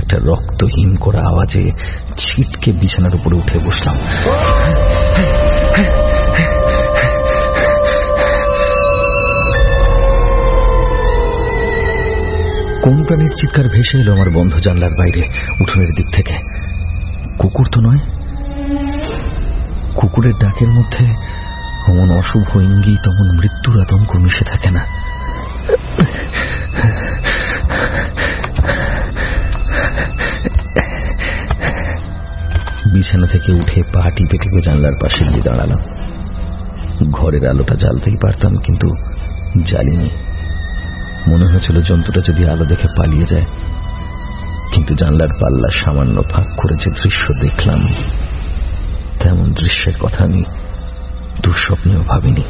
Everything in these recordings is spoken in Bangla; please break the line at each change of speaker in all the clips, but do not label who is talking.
একটা রক্তহীন করা আওয়াজে ছিটকে বিছানার উপরে উঠে বসলাম। কোন প্রাণীর চিৎকার ভেসে এলো আমার বন্ধ জানলার বাইরে উঠোনের দিক থেকে? কুকুর তো নয়। কুকুরের ডাকের মধ্যে অমন অশুভ ইঙ্গিত, অমন মৃত্যুর আতঙ্ক মিশে থাকে না। বিছানা থেকে উঠে পা টিপে টিপে জানলার পাশে গিয়ে দাঁড়ালাম। ঘরের আলোটা জ্বালতেই পারতাম, কিন্তু জ্বালিনি। মনে হয়েছিল জন্তুটা যদি আলো দেখে পালিয়ে যায়, কিন্তু জানলার পাল্লা সামান্য ফাঁক করে যে দৃশ্য দেখলাম, তেমন দৃশ্যের কথা আমি দুঃস্বপ্নেও ভাবিনি।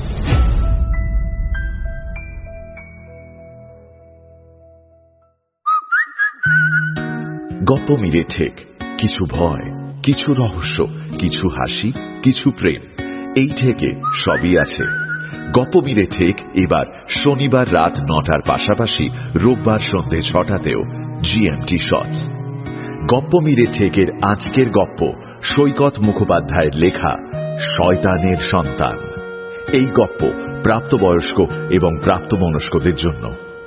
গপ্প মিলে ঠেক, কিছু ভয়, কিছু রহস্য, কিছু হাসি, কিছু প্রেম, এই ঠেকে সবই আছে। গপ্প মিলে ঠেক এবার শনিবার রাত 9টার পাশাপাশি রোববার সন্ধ্যে 6টাতেও জিএমটি শটস। গপ্প মিলে ঠেকের আজকের গপ্প সৈকত মুখোপাধ্যায়ের লেখা শয়তানের সন্তান। এই গপ্প প্রাপ্তবয়স্ক এবং প্রাপ্তমনস্কদের জন্য।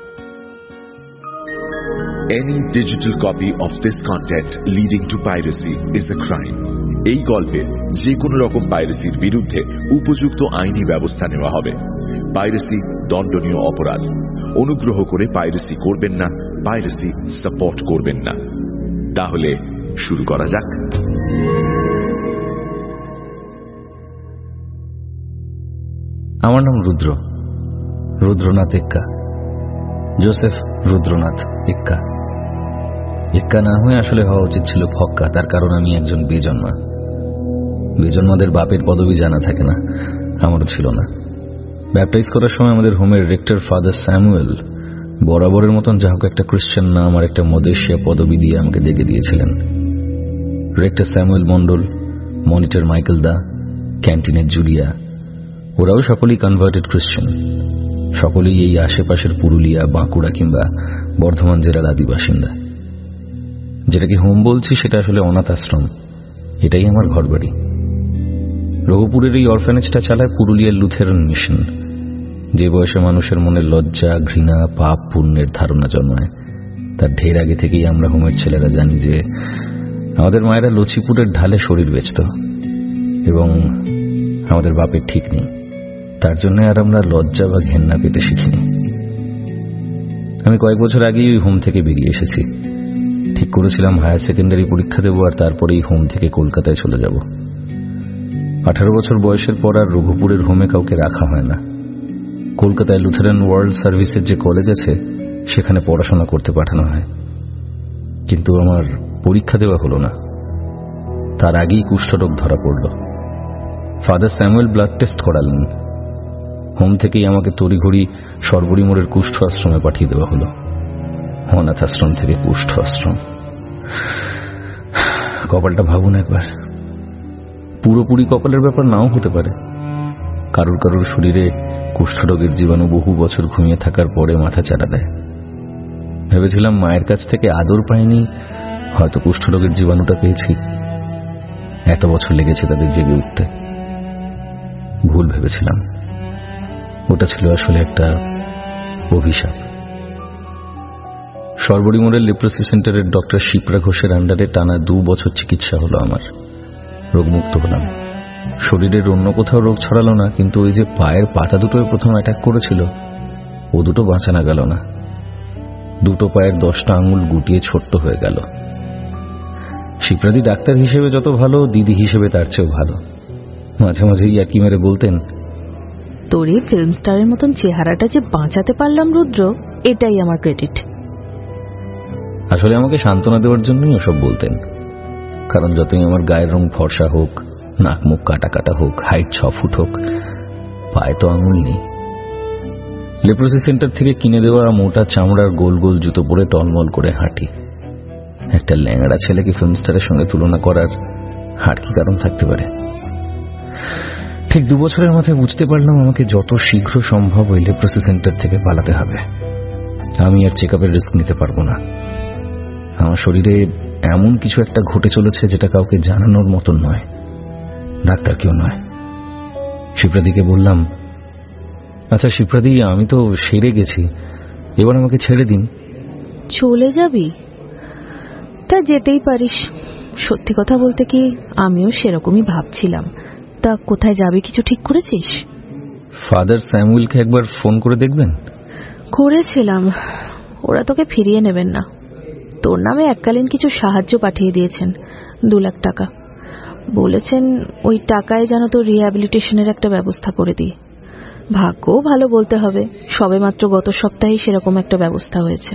Any digital copy of this content leading to piracy is a crime. এই গল্পের যে কোনো রকম পাইরেসির বিরুদ্ধে উপযুক্ত আইনি ব্যবস্থা নেওয়া হবে। পাইরেসি দণ্ডনীয় অপরাধ। অনুগ্রহ করে পাইরেসি করবেন না, পাইরেসি সাপোর্ট করবেন না। তাহলে শুরু করা যাক।
আমার নাম রুদ্রনাথ এক্কা, জোসেফ রুদ্রনাথ এক্কা। এক্কা না হয়ে আসলে হওয়া উচিত ছিল ফক্কা, তার কারণ আমি একজন বেজন্মা। বেজন্মাদের বাপের পদবি জানা থাকে না, আমারও ছিল না। ব্যাপটাইজ করার সময় আমাদের হোমের রেক্টর ফাদার স্যামুয়েল বরাবরের মতন যা হোক একটা খ্রিস্টান নাম আর একটা মদেশিয়া পদবি দিয়ে আমাকে ডেকে দিয়েছিলেন। Rector Samuel Mondal, monitor Michael দা, ক্যান্টিনের জুলিয়া, ওরাও সকলেই কনভার্টেড খ্রিস্টান। সকলেই এই আশেপাশের পুরুলিয়া, বাঁকুড়া কিংবা বর্ধমান জেলার আদি বাসিন্দা। যেটাকে হোম বলছি সেটা আসলে অনাথ আশ্রম। এটাই আমার ঘরবাড়ি। রঘুপুরের এই অরফানেজটা চালায় পুরুলিয়ার লুথেরান মিশন। যে বয়সে মানুষের মনে লজ্জা, ঘৃণা, পাপ পুণ্যের ধারণা জন্মায়, তার ঢের আগে থেকেই আমরা হোমের ছেলেরা জানি যে আমাদের মায়েরা লচিপুরের ঢালে শরীর বেচত এবং আমাদের বাপের ঠিক নেই। তার জন্য আর আমরা লজ্জা বা ঘেন্না পেতে শিখিনি। আমি কয়েক বছর আগেই ওই হোম থেকে বেরিয়ে এসেছি। ঠিক করেছিলাম হায়ার সেকেন্ডারি পরীক্ষা দেবো আর তারপরেই হোম থেকে কলকাতায় চলে যাব। 18 বছর বয়সের পর আর রঘুপুরের হোমে কাউকে রাখা হয় না। কলকাতায় লুথেরান ওয়ার্ল্ড সার্ভিসের যে কলেজ আছে সেখানে পড়াশোনা করতে পাঠানো হয়। কিন্তু আমার পরীক্ষা দেওয়া হলো না। তার আগেই কুষ্ঠরোগ ধরা পড়ল। ফাদার স্যামুয়েল ব্লাড টেস্ট করালেন। হোম থেকেই আমাকে তড়িঘড়ি সরবরি মোড়ের কুষ্ঠ আশ্রমে পাঠিয়ে দেওয়া হলো। অনাথ আশ্রম থেকে কুষ্ঠ আশ্রম। কপালটা ভাবুন একবার। পুরোপুরি কপালের ব্যাপার নাও হতে পারে। কারোর কারোর শরীরে কুষ্ঠরোগের জীবাণু বহু বছর ঘুমিয়ে থাকার পরে মাথা চাড়া দেয়। ভেবেছিলাম মায়ের কাছ থেকে আদর পাইনি, হয়তো কুষ্ঠরোগের জীবাণুটা পেয়েছি। এত বছর লেগেছে তাদের জেগে উঠতে। ভুল ভেবেছিলাম। ওটা ছিল আসলে একটা অভিশাপ। সরবরি মোড়ের লেপ্রোসি সেন্টারের ডক্টর শিপ্রা ঘোষের আন্ডারে টানা 2 বছর চিকিৎসা হলো আমার। রোগমুক্ত হলাম। শরীরের অন্য কোথাও রোগ ছড়ালো না, কিন্তু ওই যে পায়ের পাতা দুটোয় প্রথম অ্যাটাক করেছিল, ও দুটো বাঁচানো গেল না। দুটো পায়ের 10টা আঙুল গুটিয়ে ছোট্ট হয়ে গেল। শিপ্রাদি ডাক্তার হিসেবে যত ভালো, দিদি হিসেবে তার চেয়েও ভালো। মাঝে মাঝে ইয়ার্কি মেরে বলতেন,
তোর এই ফিল্ম স্টারের মতন চেহারাটা যে বাঁচাতে পারলাম রুদ্র, এটাই আমার ক্রেডিট।
আসলে আমাকে সান্ত্বনা দেওয়ার জন্যই ওসব বলতেন। কারণ যতই আমার গায়ের রং ফর্সা হোক, নাক মুখ কাটা কাটা হোক, হাইট 6 ফুট হোক, পায়ে তো আঙুল নেই। লেপ্রোসি সেন্টার থেকে কিনে দেওয়া মোটা চামড়ার গোল গোল জুতো পরে টলমল করে হাঁটি। একটা ল্যাংড়া ছেলেকে ফিল্ম স্টারের সঙ্গে তুলনা করার আর কি কারণ থাকতে পারে? ঠিক 2 বছরের মাথায় বুঝতে পারলাম আমাকে যত শীঘ্র সম্ভব ওই লেপ্রোসি সেন্টার থেকে পালাতে হবে। আমি আর চেকআপের রিস্ক নিতে পারবো না। আমার শরীরে এমন কিছু একটা ঘটে চলেছে যেটা কাউকে জানানোর মতন নয়, ডাক্তার কেউ নয়। শিপ্রাদিকে বললাম, আচ্ছা শিপ্রাদি, আমি তো সেরে গেছি, এবার আমাকে ছেড়ে দিন।
চলে যাবি? তা যেতেই পারিস। সত্যি কথা বলতে কি, আমিও সেরকমই ভাবছিলাম। তা কোথায় যাবি, কিছু ঠিক করেছিস?
ফাদার স্যামুয়েলকে একবার ফোন করে দেখবেন।
করেছিলাম, ওরা তোকে ফিরিয়ে নেবেন না। তোর নামে এককালীন কিছু সাহায্য পাঠিয়ে দিয়েছেন, 2 লাখ টাকা। বলেছেন ওই টাকায় যেন তোর রিহ্যাবিলিটেশনের একটা ব্যবস্থা করে দিই। ভাগ্যও ভালো বলতে হবে, সবেমাত্র গত সপ্তাহেই সেরকম একটা ব্যবস্থা হয়েছে।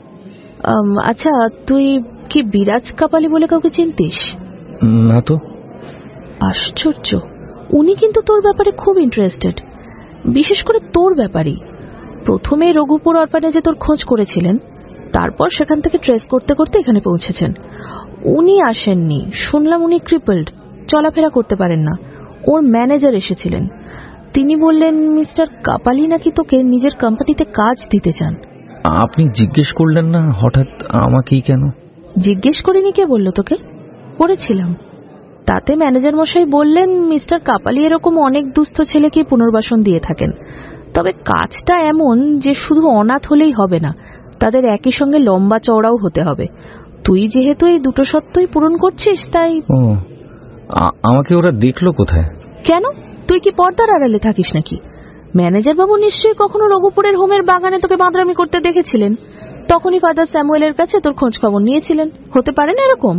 আচ্ছা, তুই কি বিরাজ কাপালি বলে কাউকে চিনতিস?
না তো।
আশ্চর্য, উনি কিন্তু তোর ব্যাপারে খুব ইন্টারেস্টেড, বিশেষ করে তোর ব্যাপারেই। প্রথমে রঘুপুর অরফানেজে তোর খোঁজ করেছিলেন, তারপর সেখান থেকে ট্রেস করতে করতে এখানে পৌঁছেছেন। উনি আসেননি, শুনলাম উনি ক্রিপলড, চলাফেরা করতে পারেন না। ওর ম্যানেজার এসেছিলেন, তিনি বললেন মিস্টার কাপালি নাকি তোকে নিজের কোম্পানিতে কাজ দিতে চান।
আপনি জিজ্ঞেস করলেন না হঠাৎ আমাকেই কেন?
জিজ্ঞেস করিনি। কে বলল তোকে? করেছিলাম। তাতে ম্যানেজার মশাই বললেন মিস্টার কাপালি এরকম অনেক দুস্থ ছেলেকে পুনর্বাসন দিয়ে থাকেন, তবে কাজটা এমন যে শুধু অনাথ হলেই হবে না, তাদের একই সঙ্গে লম্বা চওড়াও হতে হবে। তুই যেহেতু এই দুটো শর্তই পূরণ করছিস, তাই।
ও, আমাকে ওরা দেখলো কোথায়?
কেন, তুই কি পর্দার আড়ালে থাকিস নাকি? ম্যানেজার বাবু নিশ্চয়ই কখনো রঘুপুরের হোমের বাগানে তোকে বাঁদরামি করতে দেখেছিলেন, তখনই ফাদার স্যামুয়েলের কাছে তোর খোঁজ খবর নিয়েছিলেন। হতে পারে না এরকম?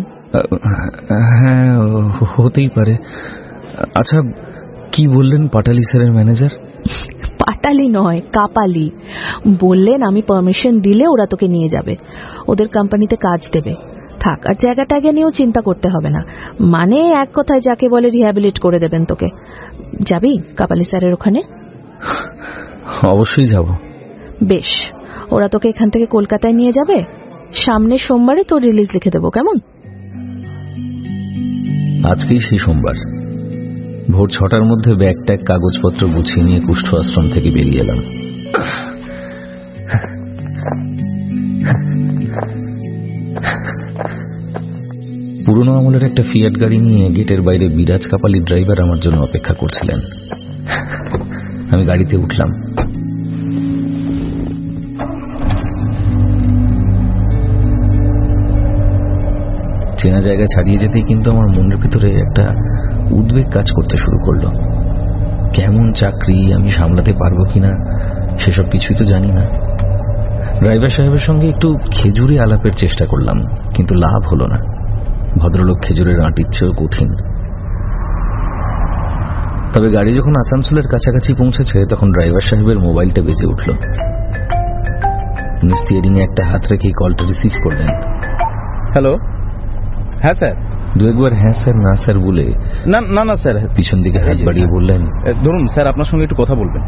হ্যাঁ, হতেই পারে। আচ্ছা, কি বললেন পাটালি স্যারের ম্যানেজার?
পাটালি নয়, কাপালি। বললেন আমি পারমিশন দিলে ওরা তোকে নিয়ে যাবে, ওদের কোম্পানিতে কাজ দেবে, থাকার জায়গাটা আগে নিয়েও চিন্তা করতে হবে না। মানে এক কথায় যাকে বলে রিহ্যাবিলিট করে দেবেন তোকে। যাবি কাপালি স্যারের ওখানে?
অবশ্যই যাব।
বেশ, ওরা তোকে এখান থেকে কলকাতায় নিয়ে যাবে, সামনের সোমবারে তোর রিলিজ লিখে দেবো, কেমন?
আজকেই সেই সোমবার। ভোর 6টার মধ্যে ব্যাগ ট্যাগ কাগজপত্র গুছিয়ে নিয়ে কুষ্ঠ আশ্রম থেকে বেরিয়ে এলাম। পুরনো আমলের একটা ফিয়াট গাড়ি নিয়ে গেটের বাইরে বিরাজ কাপালি ড্রাইভার আমার জন্য অপেক্ষা করছিলেন। আমি গাড়িতে উঠলাম। চেনা জায়গা ছাড়িয়ে যেতেই কিন্তু আমার মনের ভিতরে একটা উদ্বেগ কাজ করতে শুরু করলো। কেমন চাকরি, আমি সামলাতে পারবো কিনা সেসব কিছুই তো জানি না। ড্রাইভার সাহেবের সঙ্গে একটু খেজুরে আলাপের চেষ্টা করলাম, কিন্তু লাভ হলো না। ভদ্রলোক খেজুরের আঁটির চেয়েও কঠিন। তবে গাড়ি যখন আসানসোলের কাছাকাছি পৌঁছেছে তখন ড্রাইভার সাহেবের মোবাইলটা বেজে উঠল। উনি স্টিয়ারিং এ একটা হাত রেখে কলটা রিসিভ করলেন।
হ্যালো, হ্যাঁ স্যার।
2-1 হ্যাঁ স্যার না স্যার বলে
না না না স্যার
পিছন দিকে হাত বাড়িয়ে বললেন,
ধরুন স্যার, আপনার সঙ্গে একটু কথা বলবেন।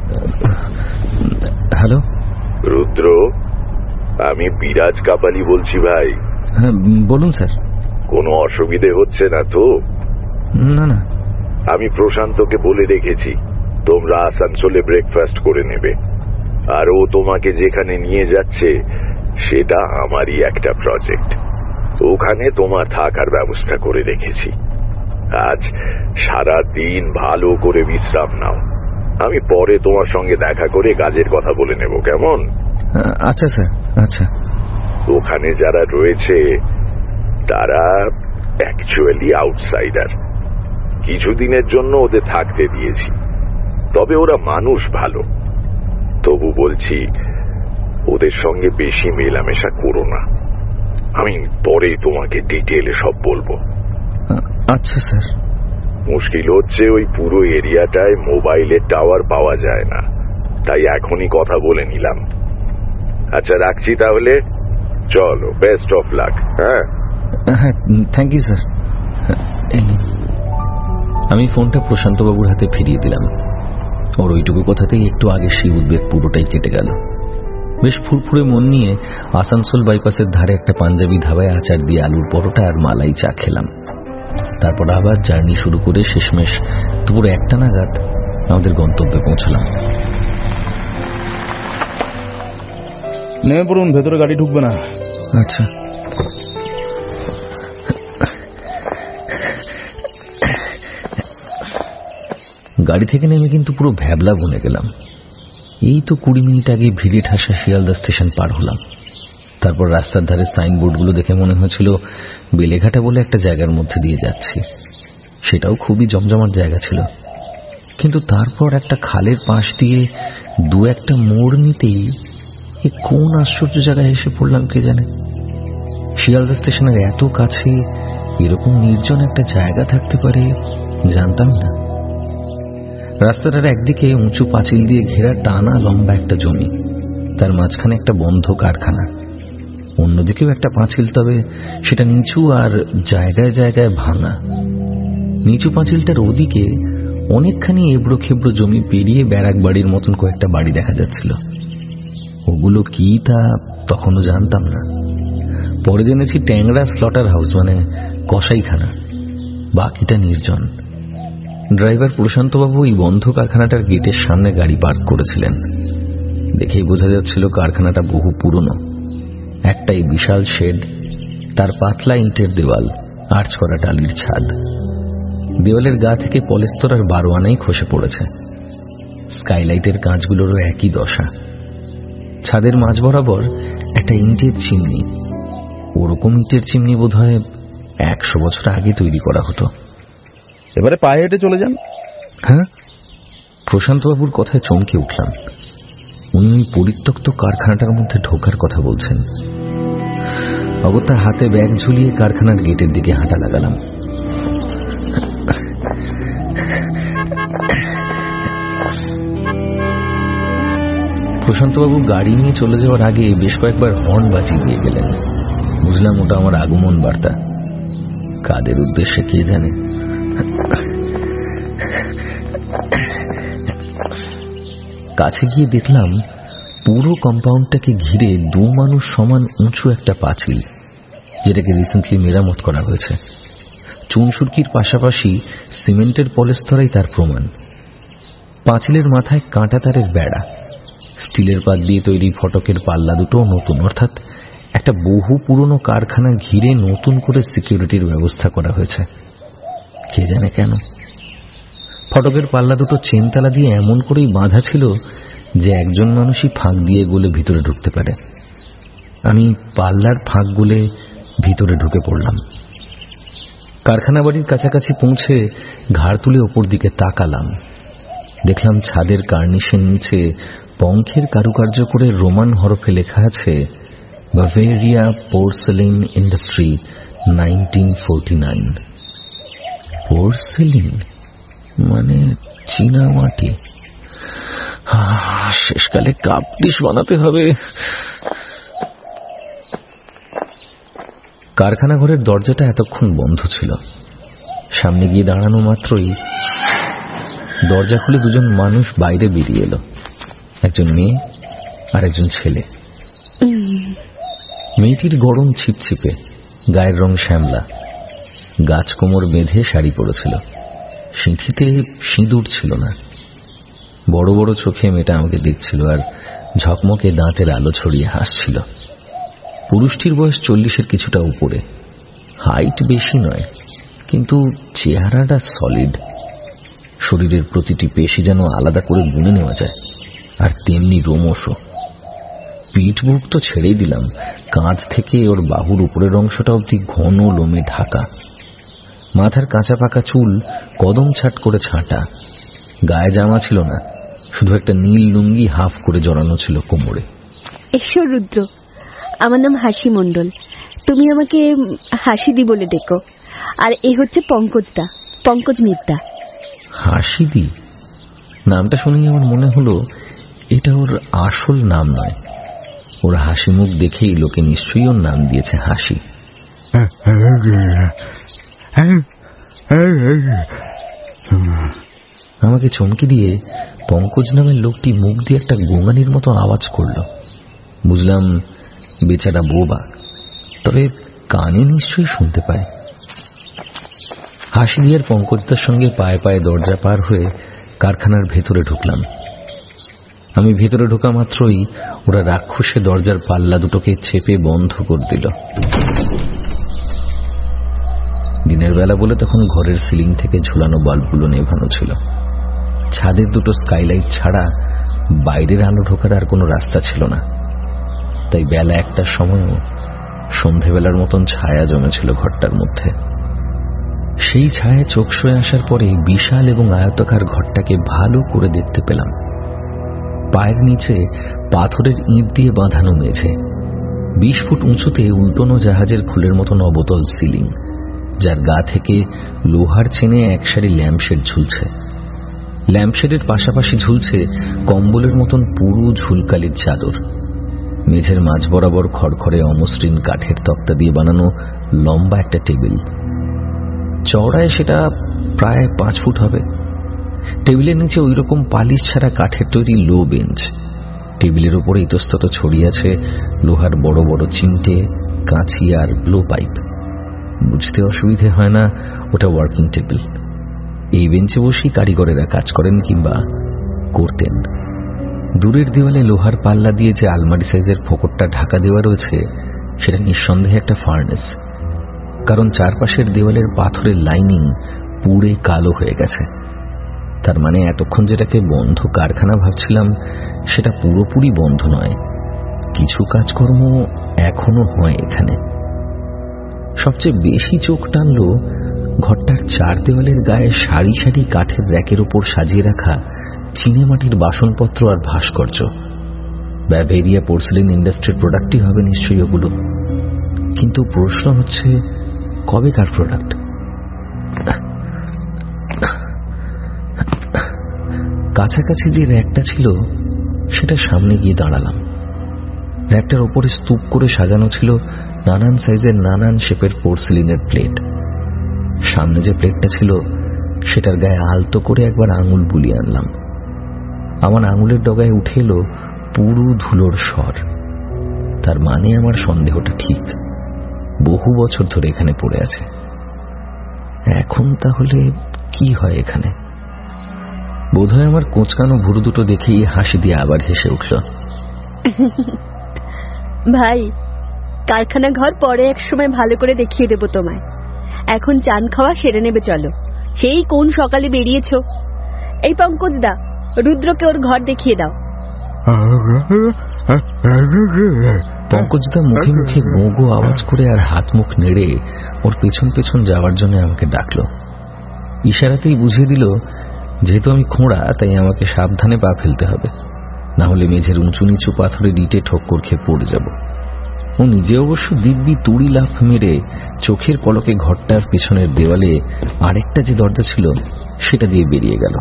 হ্যালো
রুদ্র, আমি বিরাজ কাপালি বলছি ভাই।
হ্যাঁ বলুন স্যার।
কোনো অসুবিধে হচ্ছে না তো?
না না।
আমি প্রশান্তকে বলে রেখেছি তোমরা আসানসোলে ব্রেকফাস্ট করে নেবে, আর ও তোমাকে যেখানে নিয়ে যাচ্ছে সেটা আমারই একটা প্রজেক্ট। ওখানে তোমার থাকার ব্যবস্থা করে রেখেছি। আজ সারা দিন ভালো করে বিশ্রাম নাও, আমি পরে তোমার সঙ্গে দেখা করে কাজের কথা বলে নেব, কেমন?
আচ্ছা স্যার, আচ্ছা।
ওখানে যারা রয়েছে তারা অ্যাকচুয়ালি আউটসাইডার। কিছুদিনের জন্য ওদের থাকতে দিয়েছি, তবে ওরা মানুষ ভালো। তবু বলছি ওদের সঙ্গে বেশি মেলামেশা করো না। আমি পরে তোমাকে ডিটেইলে সব বলবো।
আচ্ছা স্যার।
মুশকিল হচ্ছে ওই পুরো এরিয়াটায় মোবাইলের টাওয়ার পাওয়া যায় না, তাই এখনই কথা বলে নিলাম। আচ্ছা রাখছি তাহলে, চলো, বেস্ট অফ লাক। হ্যাঁ
হ্যাঁ, থ্যাংক ইউ স্যার। আমি ফোনটা প্রশান্তবাবুর হাতে ফিরিয়ে দিলাম। ওর ওইটুকু কথাতেই একটু আগে সেই উদ্বেগ পুরোটাই কেটে গেল। বেশ ফুরফুরে মন নিয়ে আসানসোল বাইপাসের ধারে একটা পাঞ্জাবি ধাবায় আচার দিয়ে আলুর পরোটা আর মালাই চা খেলাম। তারপর আবার জার্নি শুরু করে শেষমেশ দুপুর 1টা নাগাদ আমাদের গন্তব্যে পৌঁছলাম।
নেমে পড়ুন, ভেতরে গাড়ি ঢুকবে না।
আচ্ছা। গাড়ি থেকে নেমে কিন্তু পুরো ভ্যাবলা বনে গেলাম। এই তো 20 মিনিট আগে ভিড়ে ঠাসা শিয়ালদা স্টেশন পার হলাম। তারপর রাস্তার ধারে সাইনবোর্ডগুলো দেখে মনে হয়েছিল বেলেঘাটা বলে একটা জায়গার মধ্যে দিয়ে যাচ্ছি। সেটাও খুবই জমজমাট জায়গা ছিল। কিন্তু তারপর একটা খালের পাশ দিয়ে 2-1টা মোড় নিতেই কোন আশ্চর্য জায়গায় এসে পড়লাম কে জানে। শিয়ালদা স্টেশনের এত কাছে এরকম নির্জন একটা জায়গা থাকতে পারে জানতাম না। রাস্তাটার একদিকে উঁচু পাঁচিল দিয়ে ঘেরা টানা লম্বা একটা জমি, তার মাঝখানে একটা বন্ধ কারখানা, অন্যদিকেও একটা পাঁচিল, তবে সেটা নিচু আর জায়গায় জায়গায় ভাঙা। নিচু পাঁচিলটার ওদিকে অনেকখানি এবড়ো খেবড়ো জমি পেরিয়ে ব্যারাক বাড়ির মতন কয়েকটা বাড়ি দেখা যাচ্ছিল। ওগুলো কি তা তখনও জানতাম না। পরে জেনেছি ট্যাংরা স্লটার হাউস, মানে কসাইখানা। বাকিটা নির্জন। ড্রাইভার প্রশান্তবাবু এই বন্ধ কারখানাটার গেটের সামনে গাড়ি পার্ক করেছিলেন। দেখেই বোঝা যাচ্ছিল কারখানাটা বহু পুরনো। একটাই বিশাল শেড, তার পাতলা ইটের দেওয়াল, আর্চ করা টালির ছাদ। দেওয়ালের গা থেকে পলেস্তর আর 12 আনাই খসে পড়েছে। স্কাইলাইটের কাঁচগুলোরও একই দশা। ছাদের মাঝ বরাবর একটা ইটের চিমনি। ওরকম ইটের চিমনি বোধহয় 100 বছর আগে তৈরি করা হতো।
এবারে পায়ে হেঁটে চলে যান।
হ্যাঁ, প্রশান্তবাবুর কথায় চমকে উঠলাম। উনি ওই পরিত্যক্ত কারখানাটার মধ্যে ঢোকার কথা বলছেন। অগত্যা হাতে ব্যাগ ঝুলিয়ে কারখানার গেটের দিকে হাঁটা লাগালাম। প্রশান্তবাবু গাড়ি নিয়ে চলে যাওয়ার আগে বেশ কয়েকবার হর্ন বাজিয়ে দিয়ে গেলেন। বুঝলাম ওটা আমার আগমন বার্তা। কাদের উদ্দেশ্যে কে জানে। কাছে গিয়ে দেখলাম পুরো কম্পাউন্ডটাকে ঘিরে 2 মানুষ সমান উঁচু একটা পাঁচিল, যেটাকে রিসেন্টলি মেরামত করা হয়েছে। চুনসুরকির পাশাপাশি সিমেন্টের পলেস্তরাই তার প্রমাণ। পাঁচিলের মাথায় কাঁটা তারের বেড়া, স্টিলের পাত দিয়ে তৈরি ফটকের পাল্লা দুটো নতুন, অর্থাৎ একটা বহু পুরনো কারখানা ঘিরে নতুন করে সিকিউরিটির ব্যবস্থা করা হয়েছে। কে জানে কেন। ফটকের পাল্লা দুটো চেনতালা দিয়ে এমন করেই বাঁধা ছিল যে একজন মানুষই ফাঁক দিয়ে গলে ভিতরে ঢুকতে পারে। আমি পাল্লার ফাঁক গলে ভিতরে ঢুকে পড়লাম। কারখানা বাড়ির কাছাকাছি পৌঁছে ঘাড় তুলে ওপর দিকে তাকালাম। দেখলাম ছাদের কার্নিশের নিচে পঙ্খের কারুকার্য করে রোমান হরফে লেখা আছে বাভেরিয়া পোর্সেলিন ইন্ডাস্ট্রি 1949। পোর্সেলিন মানে চীনা মাটি। শেষকালে কাপ ডিশ বানাতে হবে। কারখানা ঘরের দরজাটা এতক্ষণ বন্ধ ছিল। সামনে গিয়ে দাঁড়ানো মাত্রই দরজা খুলে 2জন মানুষ বাইরে বেরিয়ে এলো, একজন মেয়ে আর একজন ছেলে। মেয়েটির গরম ছিপছিপে, গায়ের রং শ্যামলা, গাছ কোমর বেঁধে শাড়ি পরেছিল, সিঁথিতে সিঁদুর ছিল না। বড় বড় চোখে মেয়েটা আমাকে দেখছিল আর ঝকমকে দাঁতের আলো ছড়িয়ে হাসছিল। পুরুষটির বয়স 40-এর কিছুটা উপরে। হাইট বেশি নয়, কিন্তু চেহারাটা সলিড। শরীরের প্রতিটি পেশি যেন আলাদা করে গুনে নেওয়া যায়, আর তেমনি রোমশও। পিঠ বুক তো ছেড়েই দিলাম, কাঁধ থেকে ওর বাহুর উপরের অংশটা অবধি ঘন লোমে ঢাকা। মাথার কাঁচা পাকা চুল কদম ছাট করে ছাঁটা। গায়ে জামা ছিল না, শুধু একটা নীল লুঙ্গি হাফ করে জড়ানো ছিল কোমরে।
এসো রুদ্র, আমার নাম হাসি মণ্ডল। তুমি আমাকে হাসিদি বলে ডেকো। আর এই হচ্ছে পঙ্কজদা, পঙ্কজ মিত্তা।
হাসিদি নামটা শুনেই আমার মনে হলো এটা ওর আসল নাম নয়। ওর হাসি মুখ দেখেই লোকে নিশ্চয়ই ওর নাম দিয়েছে হাসি। আমাকে চমকে দিয়ে পঙ্কজ নামের লোকটি মুখ দিয়ে একটা গোঙানির মতো আওয়াজ করল। বুঝলাম বেচারা বোবা, তবে কানে নিশ্চয়ই শুনতে পায়। হাসি দিয়ে পঙ্কজদার সঙ্গে পায়ে পায়ে দরজা পার হয়ে কারখানার ভেতরে ঢুকলাম। আমি ভেতরে ঢোকা মাত্রই ওরা রাক্ষসে দরজার পাল্লা দুটোকে চেপে বন্ধ করে দিল। দিনের বেলা বলে তখন ঘরের সিলিং থেকে ঝুলানো বাল্বগুলো নেভানো ছিল। ছাদের দুটো স্কাইলাইট ছাড়া বাইরের আলো ঢোকার আর কোনো রাস্তা ছিল না। তাই বেলা 1টার সময়ও সন্ধেবেলার মতন ছায়া জমেছিল ঘরটার মধ্যে। সেই ছায়া চোখ সয়ে আসার পরে বিশাল এবং আয়তাকার ঘরটাকে ভালো করে দেখতে পেলাম। পায়ের নিচে পাথরের ইঁট দিয়ে বাঁধানো মেঝে, 20 ফুট উঁচুতে উল্টোনো জাহাজের খুলের মতন অবতল সিলিং, যার গা থেকে লোহার চেনে এক সারি ল্যাম্পশেড ঝুলছে। ল্যাম্পশেডের পাশাপাশি ঝুলছে কম্বলের মতন পুরু ঝুলকালির চাদর। মেঝের মাঝ বরাবর খড়খড়ে অমসৃণ কাঠের তক্তা দিয়ে বানানো লম্বা একটা টেবিল। চওড়ায় সেটা প্রায় 5 ফুট হবে। টেবিলের নিচে ওই রকম পালিশ ছাড়া কাঠের তৈরি লো বেঞ্চ। টেবিলের উপরে ইতস্তত ছড়িয়ে আছে লোহার বড় বড় চিমটে, কাঁচি আর ব্লো পাইপ। বুঝতে অসুবিধে হয় না ওটা ওয়ার্কিং টেবিল। এই বেঞ্চে বসেই কারিগরেরা কাজ করেন কিংবা করতেন। দূরের দেওয়ালে লোহার পাল্লা দিয়ে যে আলমারি সাইজের ফোকরটা ঢাকা দেওয়া রয়েছে সেটা নিঃসন্দেহে একটা ফার্নেস, কারণ চারপাশের দেওয়ালের পাথরের লাইনিং পুড়ে কালো হয়ে গেছে। তার মানে এতক্ষণ যেটাকে বন্ধ কারখানা ভাবছিলাম সেটা পুরোপুরি বন্ধ নয়, কিছু কাজকর্ম এখনো হয় এখানে। সবচেয়ে বেশি চোখ টানল ঘরটার 4 দেওয়ালের গায়ে সারি সারি কাঠের র্যাকের ওপর সাজিয়ে রাখা চিনেমাটির বাসনপত্র আর ভাস্কর্য। ব্যাভেরিয়া পোর্সেলিন ইন্ডাস্ট্রির প্রোডাক্টই হবে নিশ্চয়ই ওগুলো। কিন্তু প্রশ্ন হচ্ছে কবেকার প্রোডাক্ট? কাছাকাছি যে র্যাকটা ছিল সেটা সামনে গিয়ে দাঁড়ালাম। র্যাকটার ওপরে স্তূপ করে সাজানো ছিল নানান সাইজের নানান শেপের পোর্সেলিনের প্লেট। সামনে যে প্লেটটা ছিল সেটার গায়ে আলতো করে একবার আঙুল বুলিয়ে আনলাম। আমার আঙুলের ডগায় উঠে এলো পুরু ধুলোর স্বর। তার মানে আমার সন্দেহটা ঠিক, বহু বছর ধরে এখানে পড়ে আছে। এখন তাহলে কি হয় এখানে? বোধহয় আমার কোঁচকানো ভুরু দুটো দেখেই হাসি দিয়ে আবার হেসে উঠল।
ভাই, কারখানা ঘর পরে এক সময় ভালো করে দেখিয়ে দেব তোমায়। এখন চান খাওয়া সেরে নেবে চলো। সেই কোন সকালে বেরিয়েছ। এই পঙ্কজ দা, রুদ্রকে ওর ঘর দেখিয়ে দাও।
পঙ্কজদা মুখে মুখে গোগো আওয়াজ করে আর হাত মুখ নেড়ে ওর পেছন পেছন যাওয়ার জন্য আমাকে ডাকলো। ইশারাতেই বুঝিয়ে দিল যেহেতু আমি খোঁড়া তাই আমাকে সাবধানে পা ফেলতে হবে, না হলে মেঝের উঁচু নিচু পাথরে ইটে ঠক্কর খেয়ে পড়ে যাব। ও নিজে অবশ্য দিব্যি তুড়ি লাফ মেরে চোখের পলকে ঘরটার পিছনের দেওয়ালে আরেকটা যে দরজা ছিল সেটা দিয়ে বেরিয়ে গেল।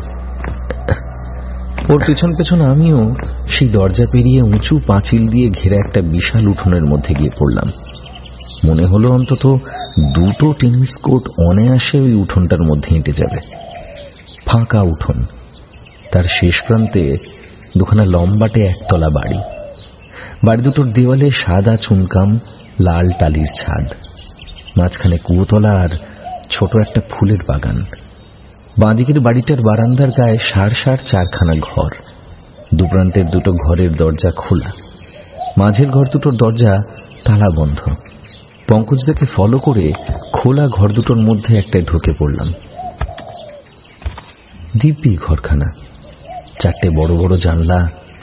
ওর পেছন পেছন আমিও সেই দরজা পেরিয়ে উঁচু পাঁচিল দিয়ে ঘেরা একটা বিশাল উঠোনের মধ্যে গিয়ে পড়লাম। মনে হলো অন্তত 2টো টেনিস কোর্ট অনায়াসে ওই উঠোনটার মধ্যে হেঁটে যাবে। ফাঁকা উঠোন, তার শেষ প্রান্তে 2খানা লম্বাটে একতলা বাড়ি। বাড়ি দুটোর দেওয়ালে সাদা চুনকাম, লাল টালির ছাদ, মাঝখানে কুয়োতলা আর ছোট একটা ফুলের বাগান। বাঁদিকের বাড়িটার বারান্দার গায়ে সার 4খানা ঘর। দুপ্রান্তের 2টো ঘরের দরজা খোলা, মাঝের ঘর দুটোর দরজা তালা বন্ধ। পঙ্কজদাকে ফলো করে খোলা ঘর দুটোর মধ্যে একটা ঢুকে পড়লাম। দিব্যি ঘরখানা, 4টে বড় বড় জানলা।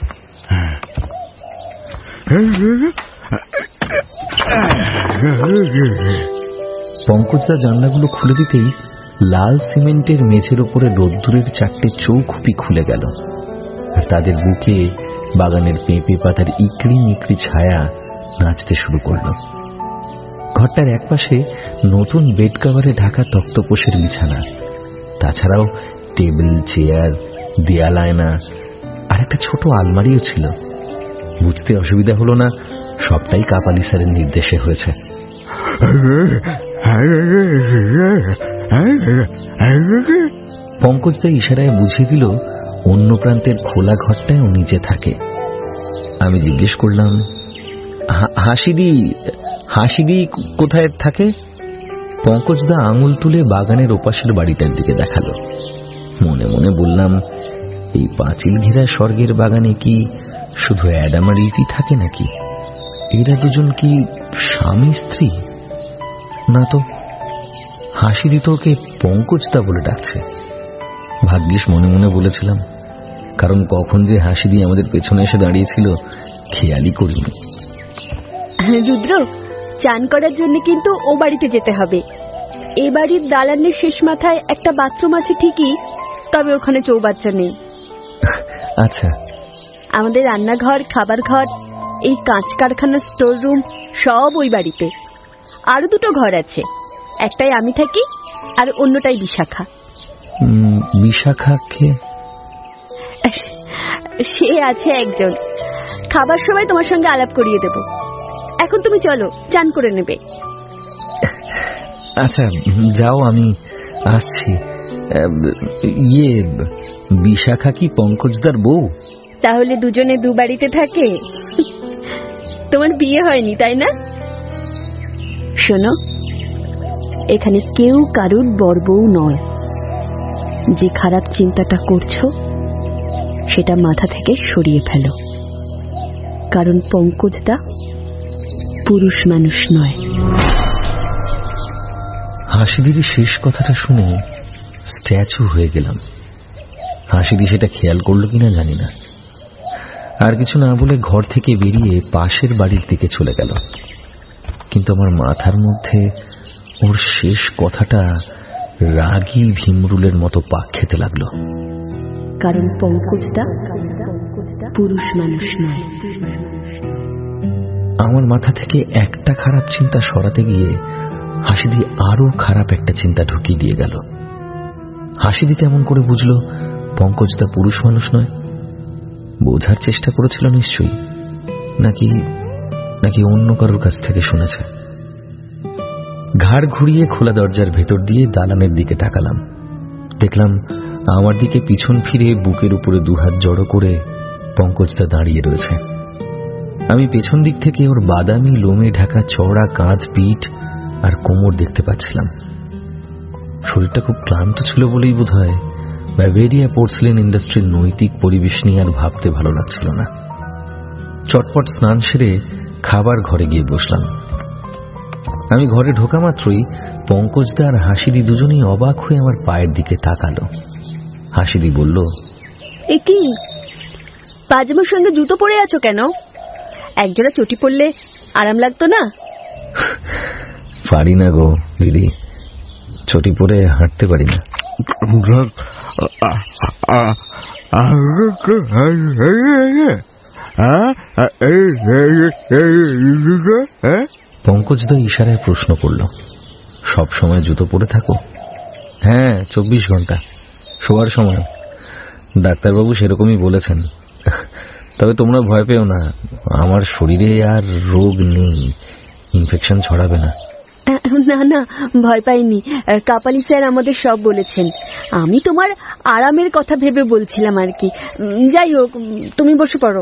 পঙ্কজদা জানলাগুলো খুলে দিতেই লাল সিমেন্টের মেঝের ওপরে রোদ্দুরের 4টে চৌখুপি খুলে গেল, আর তাদের বুকে বাগানের পেঁপে পাতার ইকড়ি মিকড়ি ছায়া নাচতে শুরু করল। ঘরটার একপাশে নতুন বেড কাভারে ঢাকা তক্তপোষের বিছানা, তাছাড়াও টেবিল, চেয়ার, দেয়াল আয়না আর একটা ছোট আলমারিও ছিল। বুঝতে অসুবিধা হলো না, সবটাই কাপালি স্যারের নির্দেশে হয়েছে। পঙ্কজদা ইশারায় বুঝিয়ে দিল অন্য প্রান্তের খোলা ঘরটায় ও নিচে থাকে। আমি জিজ্ঞেস করলাম, হাসিদি কোথায় থাকে? পঙ্কজদা আঙুল তুলে বাগানের ওপাশের বাড়িটার দিকে দেখালো। মনে মনে বললাম, এই পাঁচিল ঘেরা স্বর্গের বাগানে কি শুধু অ্যাডাম আর ইভি থাকে নাকি? এরা দুজন কি স্বামী স্ত্রী? না তো, হাসিদি তো ওকে পঙ্কজদা বলে ডাকছে। ভাগ্যিস মনে মনে বলেছিলাম, কারণ কখন যে হাসি দিয়ে আমাদের পেছনে এসে দাঁড়িয়েছিল খেয়ালই করিনি।
রুদ্র, চান করার জন্য কিন্তু ও বাড়িতে যেতে হবে। এ বাড়ির দালানের শেষ মাথায় একটা বাথরুম আছে ঠিকই, তবে ওখানে চৌবাচ্চা নেই।
আচ্ছা।
আমাদের রান্নাঘর, খাবার ঘর, এই কাঁচ কারখানার স্টোর রুম সব ওই বাড়িতে। আরো দুটো ঘর আছে, একটাই আমি থাকি আর অন্যটাই বিশাখা।
বিশাখাকে?
সে আছে একজন, খাবার সময় তোমার সঙ্গে আলাপ করিয়ে দেব। এখন তুমি চলো, চান করে নেবে।
আচ্ছা যাও, আমি আসছি। বিশাখা কি পঙ্কজদার বউ?
তাহলে দুজনে দু বাড়িতে থাকে। তোমার বিয়ে হয়নি তাই না? শোনো, এখানে কেউ কারুর বর বউ নয়। যে খারাপ চিন্তাটা করছো সেটা মাথা থেকে সরিয়ে ফেলো, কারণ পঙ্কজদা পুরুষ মানুষ নয়।
হাসিদির শেষ কথাটা শুনে স্ট্যাচু হয়ে গেলাম। হাসিদি সেটা খেয়াল করলো কিনা জানি না। আর কিছু না বলে ঘর থেকে বেরিয়ে পাশের বাড়ির দিকে চলে গেল। কিন্তু আমার মাথার মধ্যে ওর শেষ কথাটা রাগী ভীমরুলের মতো পাক খেতে লাগলো।
কারণ পঙ্কজদা পুরুষ মানুষ নয়।
আমার মাথা থেকে একটা খারাপ চিন্তা সরাতে গিয়ে হাসিদি আরো খারাপ একটা চিন্তা ঢুকিয়ে দিয়ে গেল। হাসিদি কেমন করে বুঝলো পঙ্কজদা পুরুষ মানুষ নয়? বোঝার চেষ্টা করেছিল নিশ্চয়ই, নাকি অন্য কারোর কাছ থেকে শুনেছে। ঘাড় ঘুরিয়ে খোলা দরজার ভেতর দিয়ে দালানের দিকে তাকালাম। দেখলাম আমার দিকে পিছন ফিরে বুকের উপরে দুহাত জড়ো করে পঙ্কজদা দাঁড়িয়ে রয়েছে। আমি পেছন দিক থেকে ওর বাদামি লোমে ঢাকা চওড়া কাঁধ, পিঠ আর কোমর দেখতে পাচ্ছিলাম। শরীরটা খুব ক্লান্ত ছিল বলেই বোধ হয় ব্যাভেরিয়া পোর্সেলেন ইন্ডাস্ট্রির নৈতিক পরিবেশ নিয়ে আর ভাবতে ভালো লাগছিল না। চটপট স্নান সেরে খাবার ঘরে গিয়ে বসলাম। আমি ঘরে ঢোকা মাত্রই পঙ্কজদা আর হাসিদি দুজনেই অবাক হয়ে আমার পায়ের দিকে তাকালো। হাসিদি বলল,
এ কি, পাজামার সঙ্গে জুতো পরে আছো কেন? একজোড়া চটি পরলে আরাম লাগতো না?
পারি না গো দিদি, চটি পরে হাঁটতে পারি না। পঙ্কজদা ইশারায় প্রশ্ন করল, সব সময় জুতো পরে থাকো? হ্যাঁ, 24 ঘন্টা, শোয়ার সময়। ডাক্তারবাবু সেরকমই বলেছেন। তবে তোমরা ভয় পেও না, আমার শরীরে আর রোগ নেই, ইনফেকশন ছড়াবে না।
না না, ভয় পাইনি। কাপালি স্যার আমাদের সব বলেছেন। আমি তোমার আরামের কথা ভেবে বলছিলাম আর কি। যাই হোক, তুমি বসে পড়ো।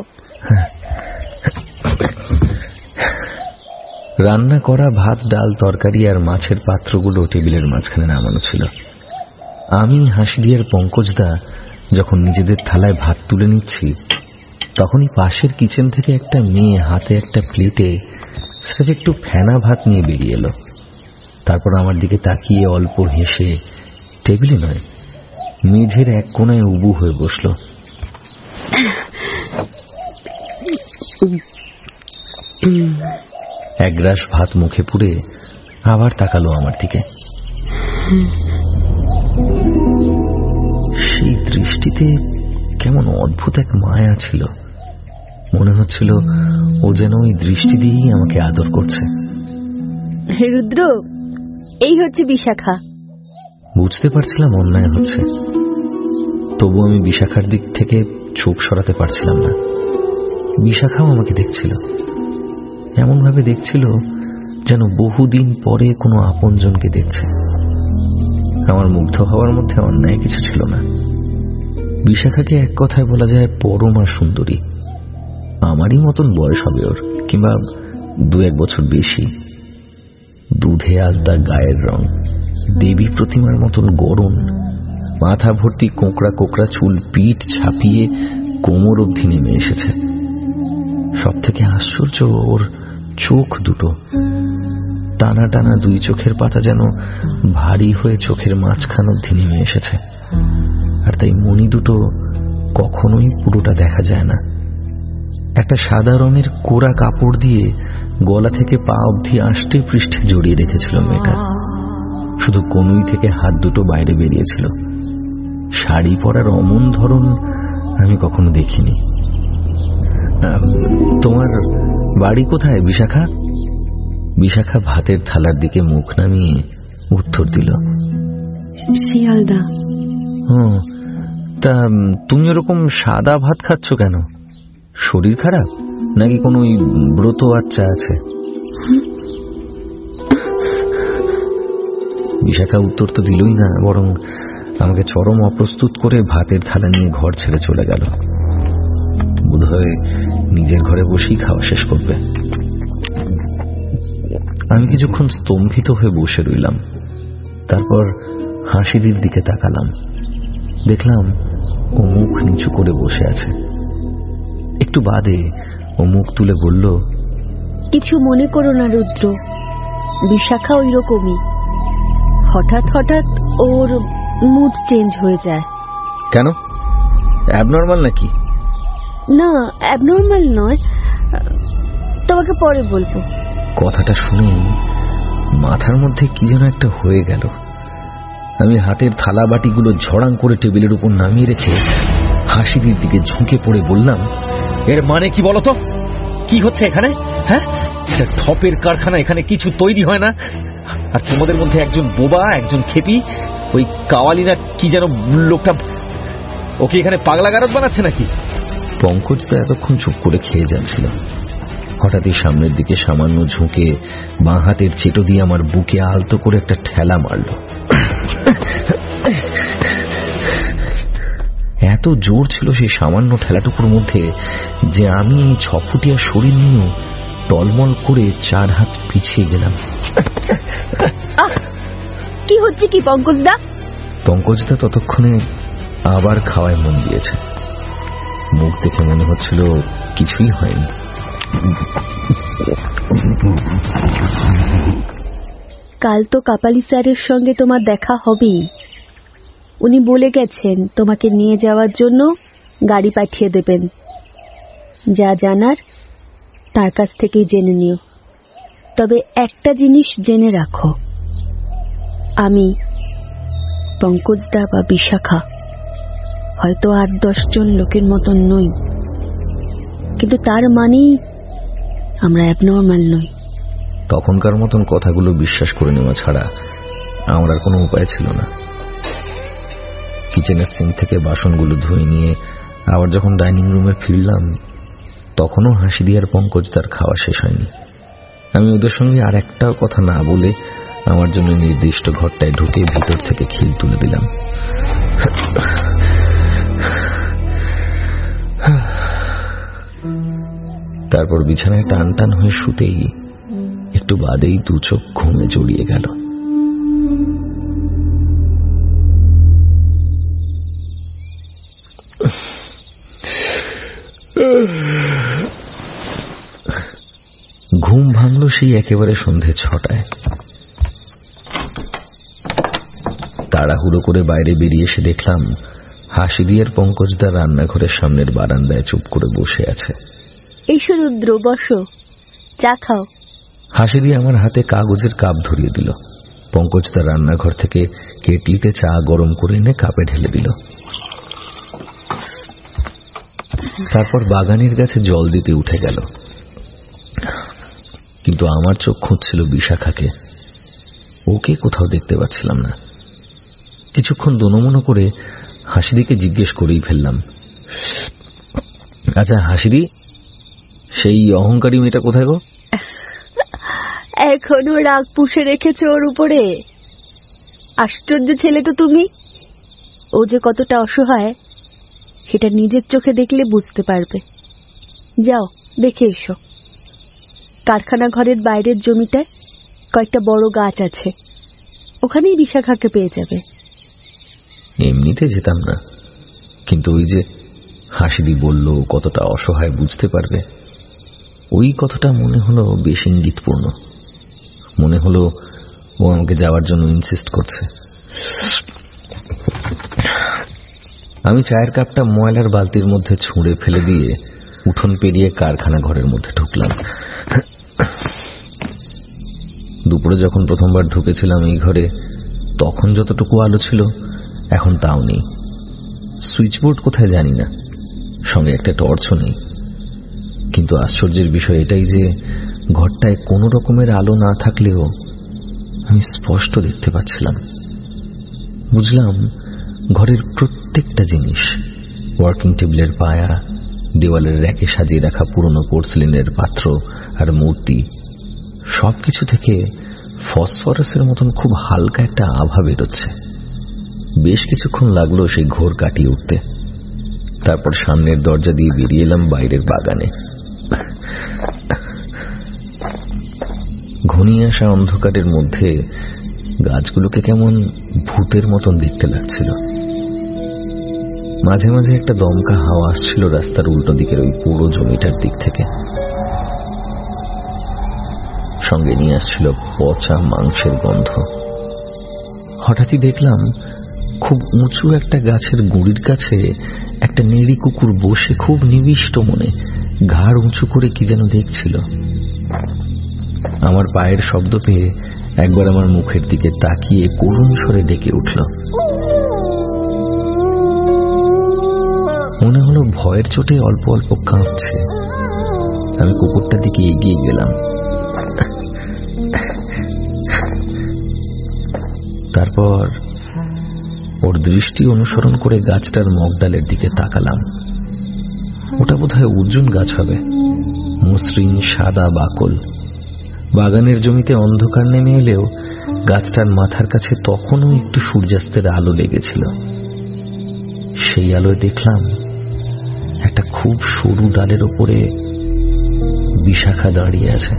রান্না করা ভাত, ডাল, তরকারি আর মাছের পাত্রগুলো টেবিলের মাঝখানে নামানো ছিল। আমি, হাসিদি আর পঙ্কজদা যখন নিজেদের থালায় ভাত তুলে নিচ্ছি, তখনই পাশের কিচেন থেকে একটা মেয়ে হাতে একটা প্লেটে স্রেফ একটু ফেনা ভাত নিয়ে বেরিয়ে এলো। তারপর আমার দিকে তাকিয়ে অল্প হেসে টেবিলে নয়, মেঝের এক কোণায় উবু হয়ে বসল। এক গ্রাস ভাত মুখে পুরে আবার তাকালো আমার দিকে। সেই দৃষ্টিতে কেমন অদ্ভুত এক মায়া ছিল। মনে হচ্ছিল ও যেন ওই দৃষ্টি দিয়েই আমাকে আদর করছে।
রুদ্র, এই হচ্ছে বিশাখা।
বুঝতে পারছিলাম অন্যায় হচ্ছে, তবু আমি বিশাখার দিক থেকে চোখ সরাতে পারছিলাম না। বিশাখাও আমাকে দেখছিল, এমন ভাবে দেখছিল যেন বহুদিন পরে কোনো আপনজনকে দেখছে। আমার মুগ্ধ হওয়ার মধ্যে অন্যায় কিছু ছিল না। বিশাখাকে এক কথায় বলা যায় পরমা সুন্দরী। আমারই মতন বয়স হবে ওর, কিংবা 2-1 বছর বেশি। দুধে আলতা গায়ের রং, দেবী প্রতিমার মতন গড়ন, মাথা ভর্তি কোঁকড়া কোঁকড়া চুল পিঠ ছাপিয়ে কোমর অবধি নেমে এসেছে। সব থেকে আশ্চর্য ওর চোখ দুটো, টানা টানা 2 চোখের পাতা যেন ভারী হয়ে চোখের মাঝখান অবধি নেমে এসেছে। আর তাই মণি দুটো কখনোই পুরোটা দেখা যায় না। একটা সাদা রঙের কোরা কাপড় দিয়ে গলা থেকে পা অবধি আষ্টে পৃষ্ঠে জড়িয়ে রেখেছিল মেয়েটা। শুধু কনুই থেকে হাত দুটো বাইরে বেরিয়েছিল। শাড়ি পরার অমন ধরন আমি কখনো দেখিনি। তোমার বাড়ি কোথায় বিশাখা? বিশাখা ভাতের থালার দিকে মুখ নামিয়ে উত্তর দিল,
শিয়ালদা।
তা তুমি ওরকম সাদা ভাত খাচ্ছ কেন? শরীর খারাপ নাকি কোনো ব্রত আচ্ছা আছে? বিশাখা উত্তর তো দিলই না, বরং আমাকে চরম অপ্রস্তুত করে ভাতের থালা নিয়ে ঘর ছেড়ে চলে গেল। বোধহয় নিজের ঘরে বসেই খাওয়া শেষ করবে। আমি কিছুক্ষণ স্তম্ভিত হয়ে বসে রইলাম। তারপর হাসিদির দিকে তাকালাম। দেখলাম ও মুখ নিচু করে বসে আছে। একটু বাদে ও মুখ তুলে বলল,
কিছু মনে করো না রুদ্র, বিশাখা ওই রকমই, হঠাৎ হঠাৎ ওর মুড চেঞ্জ হয়ে যায়।
কেন, অ্যাবনর্মাল নাকি?
না, অ্যাবনর্মাল নয়, তোমাকে পরে বলবো।
কথাটা শুনেই মাথার মধ্যে কি যেন একটা হয়ে গেল। আমি হাতের থালা বাটিগুলো ঝড়াং করে টেবিলের উপর নামিয়ে রেখে হাসিদির দিকে ঝুঁকে পড়ে বললাম, এর মানে কি বলতো? কি হচ্ছে এখানে? হ্যাঁ, এটা ঠপের কারখানা, এখানে কিছু তৈরি হয় না। আর তোমাদের মধ্যে একজন বোবা, একজন খেপি, ওই কাওয়ালিনা কি যেন লোকটা, ওকে এখানে পাগলা গারদ বানাচ্ছে নাকি? পঙ্কজ তো এতক্ষণ চুপ করে খেয়ে যাচ্ছিল। হঠাৎই সামনের দিকে সামান্য ঝুঁকে বাঁ হাতের চেটো দিয়ে আমার বুকে আলতো করে একটা ঠেলা মারল। এত জোর ছিল সেই সামান্য ঠেলাটুকুর মধ্যে যে আমি এই 6 ফুটিয়া শরীর নিয়েও টলমল করে 4 হাত পিছিয়ে গেলাম।
কি হচ্ছে কি পঙ্কজদা?
পঙ্কজদা ততক্ষণে আবার খাওয়ায় মন দিয়েছে। মুখ দেখে মনে হচ্ছিল কিছুই হয়নি।
কাল তো কাপালি স্যারের সঙ্গে তোমার দেখা হবেই। উনি বলে গেছেন তোমাকে নিয়ে যাওয়ার জন্য গাড়ি পাঠিয়ে দেবেন। যা জানার তার কাছ থেকেই জেনে নিও। তবে একটা জিনিস জেনে রাখো, আমি, পঙ্কজদা বা বিশাখা হয়তো 8-10 জন লোকের মতন নই, কিন্তু তার মানেই আমরা অ্যাবনর্মাল নই।
তখনকার মতন কথাগুলো বিশ্বাস করে নেওয়া ছাড়া আমার আর কোনো উপায় ছিল না। কিচেনের সিঙ্ক থেকে বাসনগুলো ধুয়ে নিয়ে আবার যখন ডাইনিং রুমে ফিরলাম, তখনও হাসিদি আর পঙ্কজদার খাওয়া শেষ হয়নি। আমি ওদের সঙ্গে আর একটাও কথা না বলে আমার জন্য নির্দিষ্ট ঘরটায় ঢুকে ভিতর থেকে খিল তুলে দিলাম। তারপর বিছানায় টান টান হয়ে শুতেই একটু বাদেই 2 চোখ ঘুমে জড়িয়ে গেল। ঘুম ভাঙল সেই একেবারে সন্ধে 6টায়। তাড়াহুড়ো করে বাইরে বেরিয়ে এসে দেখলাম হাসিদি আর পঙ্কজদা রান্নাঘরের সামনের বারান্দায় চুপ করে বসে আছে।
এসো রুদ্র, বসো, চা খাও।
হাসিদি আমার হাতে কাগজের কাপ ধরিয়ে দিল। পঙ্কজদা রান্নাঘর থেকে কেটলিতে চা গরম করে এনে কাপে ঢেলে দিল। তারপর বাগানের কাছে জল দিতে উঠে গেল। কিন্তু আমার চোখ খুঁজছিল বিশাখাকে। ওকে কোথাও দেখতে পাচ্ছিলাম না। কিছুক্ষণ দোনমনো করে হাসিদিকে জিজ্ঞেস করেই ফেললাম, আচ্ছা হাসিদি, সেই অহংকারী মেয়েটা কোথায় গো?
এখনো রাগ পুষে রেখেছো ওর উপরে? আশ্চর্য ছেলে তো তুমি। ও যে কতটা অসহায় সেটা নিজের চোখে দেখলে বুঝতে পারবে। যাও দেখে এসো। কারখানা ঘরের বাইরের জমিটায় কয়েকটা বড় গাছ আছে, ওখানেই বিশাখাকে পেয়ে যাবে।
এমনিতে যেতাম না, কিন্তু ওই যে হাসিদি বলল কতটা অসহায় বুঝতে পারবে, ওই কথাটা মনে হলো বেশ ইঙ্গিতপূর্ণ। মনে হলো ও আমাকে যাওয়ার জন্য ইনসিস্ট করছে। আমি চায়ের কাপটা ময়লার বালতির মধ্যে ছুঁড়ে ফেলে দিয়ে উঠোন পেরিয়ে কারখানা ঘরের মধ্যে ঢুকলাম। দুপুরে যখন প্রথমবার ঢুকেছিলাম এই ঘরে, তখন যতটুকু আলো ছিল এখন তাও নেই। সুইচবোর্ড কোথায় জানি না, সঙ্গে একটা টর্চও নেই। কিন্তু আশ্চর্যের বিষয় এটাই যে ঘরটায় কোনো রকমের আলো না থাকলেও আমি স্পষ্ট দেখতে পাচ্ছিলাম। বুঝলাম ঘরের প্রত্যেকটা জিনিস, ওয়ার্কিং টেবিলের পায়া, দেওয়ালের র্যাকে সাজিয়ে রাখা পুরনো পোর্সেলিনের পাত্র আর মূর্তি, সবকিছু থেকে ফসফরাসের মতন খুব হালকা একটা আভা বেরোচ্ছে। বেশ কিছুক্ষণ লাগলো সেই ঘোর কাটিয়ে উঠতে। তারপর সামনের দরজা দিয়ে বেরিয়ে এলাম বাইরের বাগানে। ঘনিয়ে আসা অন্ধকারের মধ্যে গাছগুলোকে কেমন ভূতের মতন দেখতে লাগছিল। মাঝে মাঝে একটা দমকা হাওয়া আসছিল রাস্তার উল্টো দিকের ওই পুরো জমিটার দিক থেকে। সঙ্গে নিয়ে আসছিল পচা মাংসের গন্ধ। হঠাৎই দেখলাম খুব উঁচু একটা গাছের গুঁড়ির কাছে একটা নেড়ি কুকুর বসে খুব নিবিষ্ট মনে ঘাড় উঁচু করে কি যেন দেখছিল। আমার পায়ের শব্দ পেয়ে একবার আমার মুখের দিকে তাকিয়ে করুণ স্বরে ডেকে উঠল। মনে হলো ভয়ের চোটে অল্প অল্প কাঁপছে। আমি কুকুরটার দিকে এগিয়ে গেলাম। তারপর ওর দৃষ্টি অনুসরণ করে গাছটার মগডালের দিকে তাকালাম। ওটা বোধহয় অর্জুন গাছ হবে, মসৃণ সাদা বাকল। বাগানের জমিতে অন্ধকার নেমে এলেও গাছটার মাথার কাছে তখনও একটু সূর্যাস্তের আলো লেগেছিল। সেই আলোয় দেখলাম একটা খুব সরু ডালের ওপরে বিশাখা দাঁড়িয়ে আছে।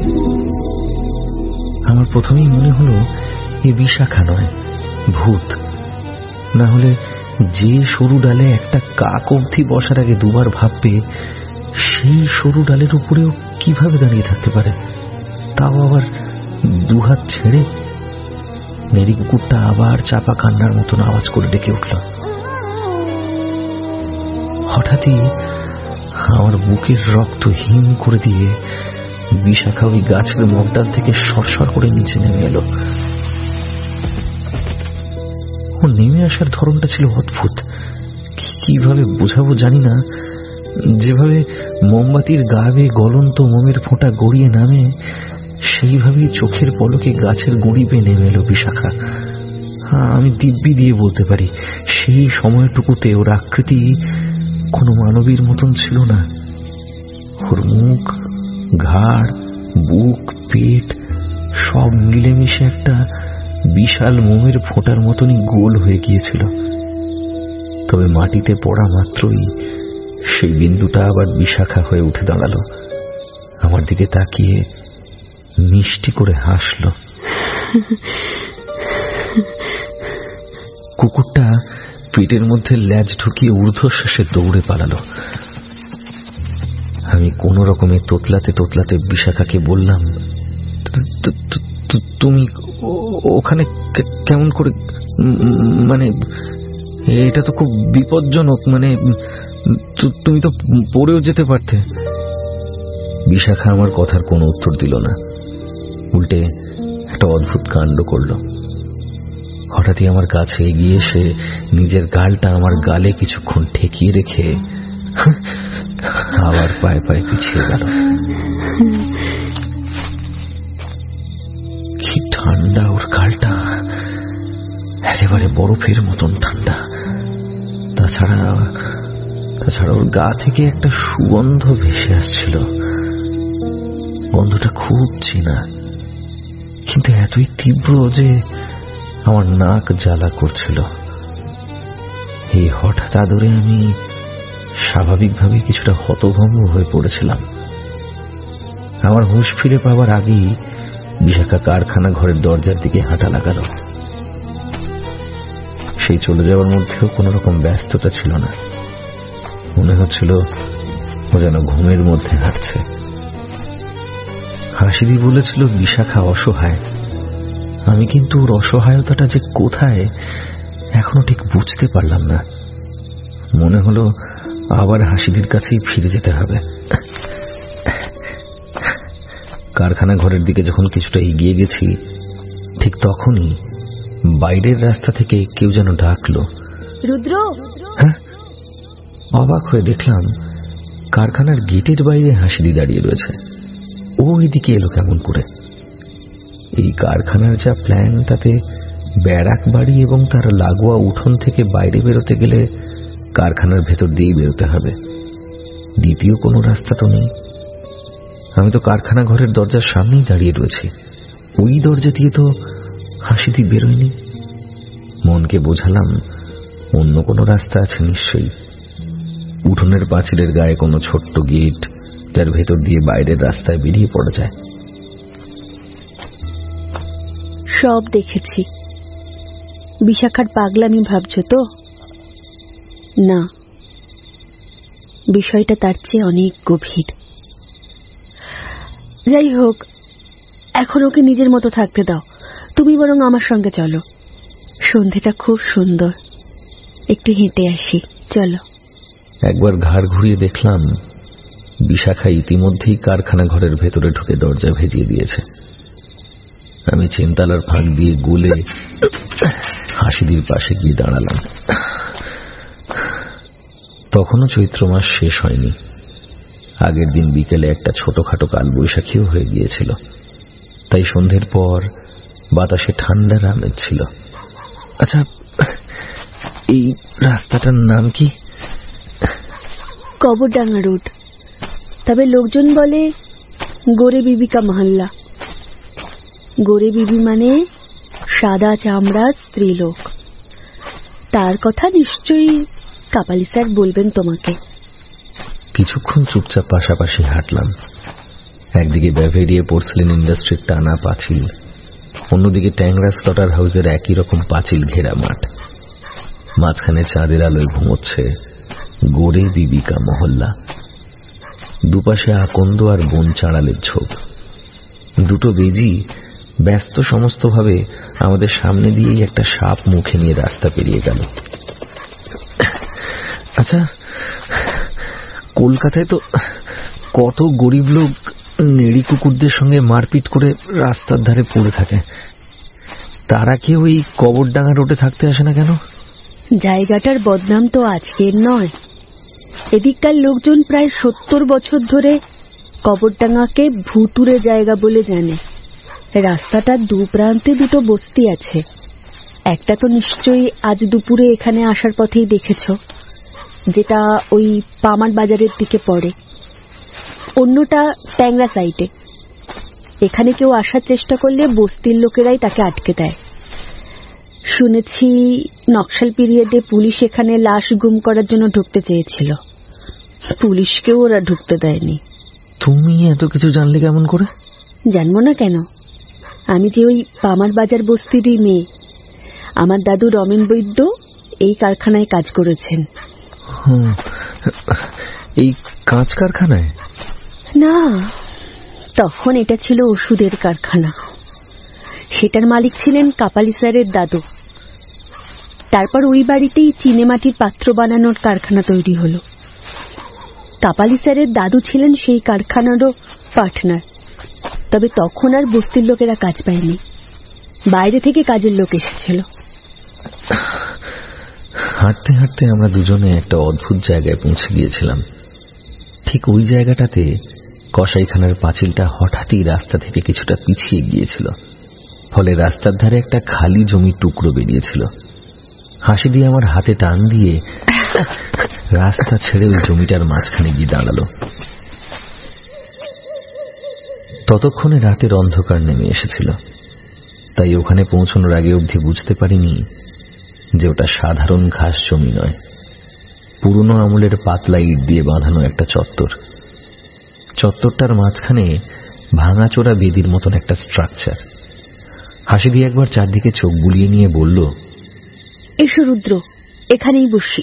আমার প্রথমেই মনে হলো এ বিশাখা নয়, ভূত। না হলে যে সরু ডালে একটা কাক অবধি বসার আগে দুবার ভাববে, সেই সরু ডালের উপরেও কিভাবে দাঁড়িয়ে থাকতে পারে, তাও আবার দুহাত ছেড়ে। নেড়ি কুকুরটা আবার চাপা কান্নার মতন আওয়াজ করে ডেকে উঠল। হঠাৎই আমার বুকের রক্ত হিম করে দিয়ে বিশাখা ওই গাছের মগডাল থেকে সরসর করে নিচে নেমে এলো। ও নেমে আসার ধরনটা ছিল অদ্ভুত। কিভাবে বোঝাবো জানি না। যেভাবে মোমবাতির গা বেয়ে গলন্ত মোমের ফোঁটা গড়িয়ে নামে, সেইভাবেই চোখের পলকে গাছের গুঁড়ি বেয়ে নেমে এলো বিশাখা। আমি দিব্যি দিয়ে বলতে পারি সেই সময়টুকুতে ওর আকৃতি কোনো মানবীর মতন ছিল না। ওর মুখ, ঘাড়, বুক, পেট সব মিলেমিশে একটা বিশাল মোমের ফোঁটার মতনই গোল হয়ে গিয়েছিল। তবে মাটিতে পড়া মাত্রই সেই বিন্দুটা আবার বিশাখা হয়ে উঠে দাঁড়ালো। আমার দিকে তাকিয়ে মিষ্টি করে হাসল। কুকুরটা পেটের মধ্যে ল্যাজ ঢুকিয়ে ঊর্ধ্বশ্বাসে দৌড়ে পালালো। আমি কোন রকমে তোতলাতে তোতলাতে বিশাখাকে বললাম, তুমি ওখানে কেমন করে, মানে এটা তো খুব বিপজ্জনক, মানে তুমি তো পড়েও যেতে পারতে। বিশাখা আমার কথার কোনো উত্তর দিল না, উল্টে একটা অদ্ভুত কাণ্ড করল। হঠাৎই আমার কাছে এগিয়ে এসে নিজের গালটা আমার গালে কিছুক্ষণ ঠেকিয়ে রেখে আবার পায়ে পায়ে পিছিয়ে গেল। কি ঠান্ডা ওর গালটা, একেবারে বরফের মতন ঠান্ডা। তাছাড়া ওর গা থেকে একটা সুগন্ধ ভেসে আসছিল। গন্ধটা খুব চেনা, কিন্তু এতই তীব্র যে আমার নাক জ্বালা করছিল। এই হঠাৎ আদরে আমি স্বাভাবিকভাবে কিছুটা হতভম্ব হয়ে পড়েছিলাম। আমার হুঁশ ফিরে পাওয়ার আগেই বিশাখা কারখানা ঘরের দরজার দিকে হাঁটা লাগালো। সেই চলে যাওয়ার মধ্যেও কোন রকম ব্যস্ততা ছিল না। মনে হচ্ছিল ও যেন ঘুমের মধ্যে হাঁটছে। হাসিদি বলেছিল বিশাখা অসহায়। আমি কিন্তু ওর অসহায়তাটা যে কোথায় এখনো ঠিক বুঝতে পারলাম না। মনে হলো আবার হাসিদির কাছেই ফিরে যেতে হবে। কারখানা ঘরের দিকে যখন কিছুটা এগিয়ে গেছি, ঠিক তখনই বাইরের রাস্তা থেকে কেউ যেন ডাকলো,
রুদ্র।
হ্যাঁ, অবাক হয়ে দেখলাম কারখানার গেটের বাইরে হাসিদি দাঁড়িয়ে রয়েছে। ও এদিকে এলো কেমন করে? এই কারখানার যা প্ল্যান, তাতে ব্যারাক বাড়ি এবং তার লাগোয়া উঠোন থেকে বাইরে বেরোতে গেলে কারখানার ভেতর দিয়েই বেরোতে হবে। দ্বিতীয় কোনো রাস্তা তো নেই। আমি তো কারখানা ঘরের দরজার সামনেই দাঁড়িয়ে রয়েছি। ওই দরজা দিয়ে তো হাসিদি বেরোয়নি। মনকে বোঝালাম অন্য কোনো রাস্তা আছে নিশ্চয়ই। উঠোনের পাঁচিলের গায়ে কোনো ছোট্ট গেট, যার ভেতর দিয়ে বাইরের রাস্তায় বেরিয়ে পড়া যায়।
সব দেখেছি। বিশাখার পাগলামি ভাবছো তো? না, বিষয়টা তার চেয়ে অনেক গভীর। যাই হোক, এখন ওকে নিজের মতো থাকতে দাও। তুমি বরং আমার সঙ্গে চলো। সন্ধেটা খুব সুন্দর, একটু হেঁটে আসি, চলো।
একবার ঘাড় ঘুরিয়ে দেখলাম বিশাখা ইতিমধ্যেই কারখানা ঘরের ভেতরে ঢুকে দরজা ভেজিয়ে দিয়েছে। আমি চেনতালার ফাঁক দিয়ে গলে হাসিদির পাশে গিয়ে দাঁড়ালাম। তখনও চৈত্র মাস শেষ হয়নি। আগের দিন বিকেলে একটা ছোটখাটো কালবৈশাখীও হয়ে গিয়েছিল, তাই সন্ধ্যের পর বাতাসে ঠান্ডার আমেজ ছিল। আচ্ছা, এই রাস্তাটার নাম কি?
কবরডাঙ্গা রোড, তবে লোকজন বলে গোরে বিবি কা মহল্লা। গোরে বিবি মানে সাদা চামড়া স্ত্রীলোক। তার কথা নিশ্চয়ই কাপালি স্যার বলবেন তোমাকে।
কিছুক্ষণ চুপচাপ পাশাপাশি হাঁটলাম। একদিকে ব্যাভেরিয়া পোর্সেলিন ইন্ডাস্ট্রির টানা পাঁচিল, অন্যদিকে ট্যাংরা স্লটার হাউসের একই রকম পাঁচিল ঘেরা মাঠ। মাঝখানে চাঁদের আলোয় ঘুমোচ্ছে গোরে বিবিকা মহল্লা। দুপাশে আকন্দ আর বন চাঁড়ালের ঝোপ। দুটো বেজি ব্যস্ত সমস্তভাবে আমাদের সামনে দিয়েই একটা সাপ মুখে নিয়ে রাস্তা পেরিয়ে গেল। আচ্ছা, কলকাতায় তো কত গরিব লোক নেড়ি কুকুরদের সঙ্গে মারপিট করে রাস্তার ধারে পড়ে থাকে, তারা কেউ ওই কবরডাঙ্গা রোডে থাকতে আসে না কেন?
জায়গাটার বদনাম তো আজকের নয়। এদিককার লোকজন প্রায় 70 বছর ধরে কবরডাঙ্গাকে ভুতুরে জায়গা বলে জানে। রাস্তাটার দুপ্রান্তে দুটো বস্তি আছে। একটা তো নিশ্চয়ই আজ দুপুরে এখানে আসার পথেই দেখেছ, যেটা ওই পামার বাজারের দিকে পড়ে। অন্যটা ট্যাংরা সাইডে। এখানে কেউ আসার চেষ্টা করলে বস্তির লোকেরাই তাকে আটকে দেয়। শুনেছি নকশাল পিরিয়ডে পুলিশ এখানে লাশ গুম করার জন্য ঢুকতে চেয়েছিল, পুলিশকেও ওরা ঢুকতে দেয়নি।
তুমি এত কিছু জানলে কেমন করে?
জানবো না কেন? আমি যে ওই পামার বাজার বস্তিরই মেয়ে। আমার দাদু রমেন বৈদ্য এই কারখানায় কাজ করেছেন।
এই কাঁচ কারখানায়?
না, তখন এটা ছিল ওষুধের কারখানা। সেটার মালিক ছিলেন কাপালি স্যারের দাদু। তারপর ওই বাড়িতেই চিনেমাটির পাত্র বানানোর কারখানা তৈরি হলো। কাপালি স্যারের দাদু ছিলেন সেই কারখানারও পার্টনার। তবে তখন আর বস্তির লোকেরা কাজ পায়নি, বাইরে থেকে কাজের লোক এসেছিল।
হাঁটতে হাঁটতে আমরা দুজনে একটা অদ্ভুত জায়গায় পৌঁছে গিয়েছিলাম। ঠিক ওই জায়গাটাতে কসাইখানার পাঁচিলটা হঠাৎই রাস্তা থেকে কিছুটা পিছিয়ে গিয়েছিল, ফলে রাস্তার ধারে একটা খালি জমির টুকরো বেরিয়েছিল। হাসি দিয়ে আমার হাতে টান দিয়ে রাস্তা ছেড়ে ওই জমিটার মাঝখানে গিয়ে দাঁড়ালো। ততক্ষণে রাতের অন্ধকার নেমে এসেছিল, তাই ওখানে পৌঁছানোর আগে অবধি বুঝতে পারিনি যে ওটা সাধারণ ঘাস জমি নয়, পুরনো আমলের পাতলা ইট দিয়ে বাঁধানো একটা চত্বর। চত্বরটার মাঝখানে ভাঙাচোরা বেদির মতন একটা স্ট্রাকচার। হাসি দিয়ে একবার চারদিকে চোখ বুলিয়ে নিয়ে বলল,
এসো রুদ্র, এখানেই বসি।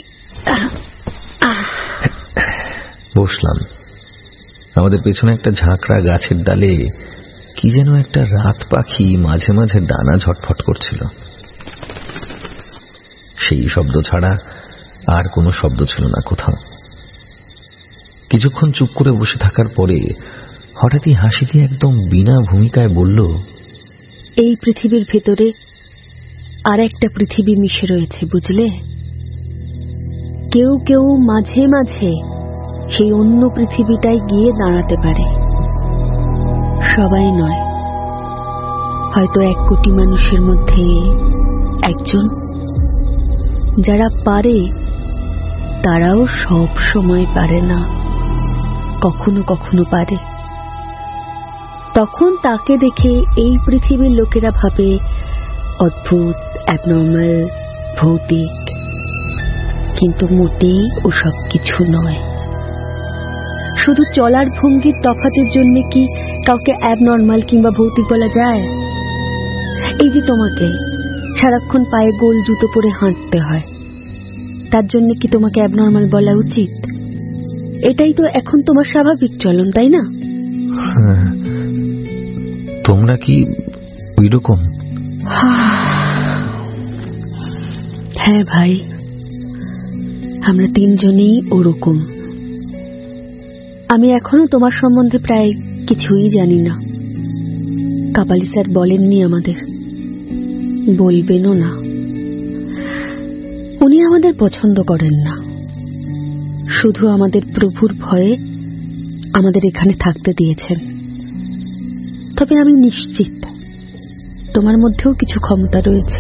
বসলাম। আমাদের পেছনে একটা ঝাঁকড়া গাছের ডালে কি যেন একটা রাত পাখি মাঝে মাঝে ডানা ঝটফট করছিল। সেই শব্দ ছাড়া আর কোনো শব্দ ছিল না কোথাও। কিছুক্ষণ চুপ করে বসে থাকার পরে হঠাৎই হাসি দিয়ে একদম বিনা ভূমিকায় বলল,
এই পৃথিবীর ভেতরে আর একটা পৃথিবী মিশে রয়েছে, বুঝলে? কেউ কেউ মাঝে মাঝে সেই অন্য পৃথিবীটায় গিয়ে দাঁড়াতে পারে, সবাই নয়। হয়তো 1 কোটি মানুষের মধ্যে একজন। যারা পারে তারাও সব সময় পারে না, কখনো কখনো পারে। তখন তাকে দেখে এই পৃথিবীর লোকেরা ভাবে অদ্ভুত, অ্যাবনর্মাল, ভৌতিক। কিন্তু মোটেই ওসব কিছু নয়। শুধু চলার ভঙ্গির তফাতের জন্য কি কাউকে অ্যাবনর্মাল কিংবা ভৌতিক বলা যায়? এই যে তোমাকে সারাক্ষণ পায়ে গোল জুতো পরে হাঁটতে হয়, তার জন্য কি তোমাকে অ্যাবনর্মাল বলা উচিত? এটাই তো এখন তোমার স্বাভাবিক চলন, তাই না?
তোমরা কি ওই রকম?
হ্যাঁ ভাই, আমরা 3 জনেই ওরকম। আমি এখনো তোমার সম্বন্ধে প্রায় কিছুই জানি না। কাপালি স্যার বলেননি আমাদের, বলবেনও না। উনি আমাদের পছন্দ করেন না, শুধু আমাদের প্রভুর ভয়ে আমাদের এখানে থাকতে দিয়েছেন। তবে আমি নিশ্চিত তোমার মধ্যেও কিছু ক্ষমতা রয়েছে।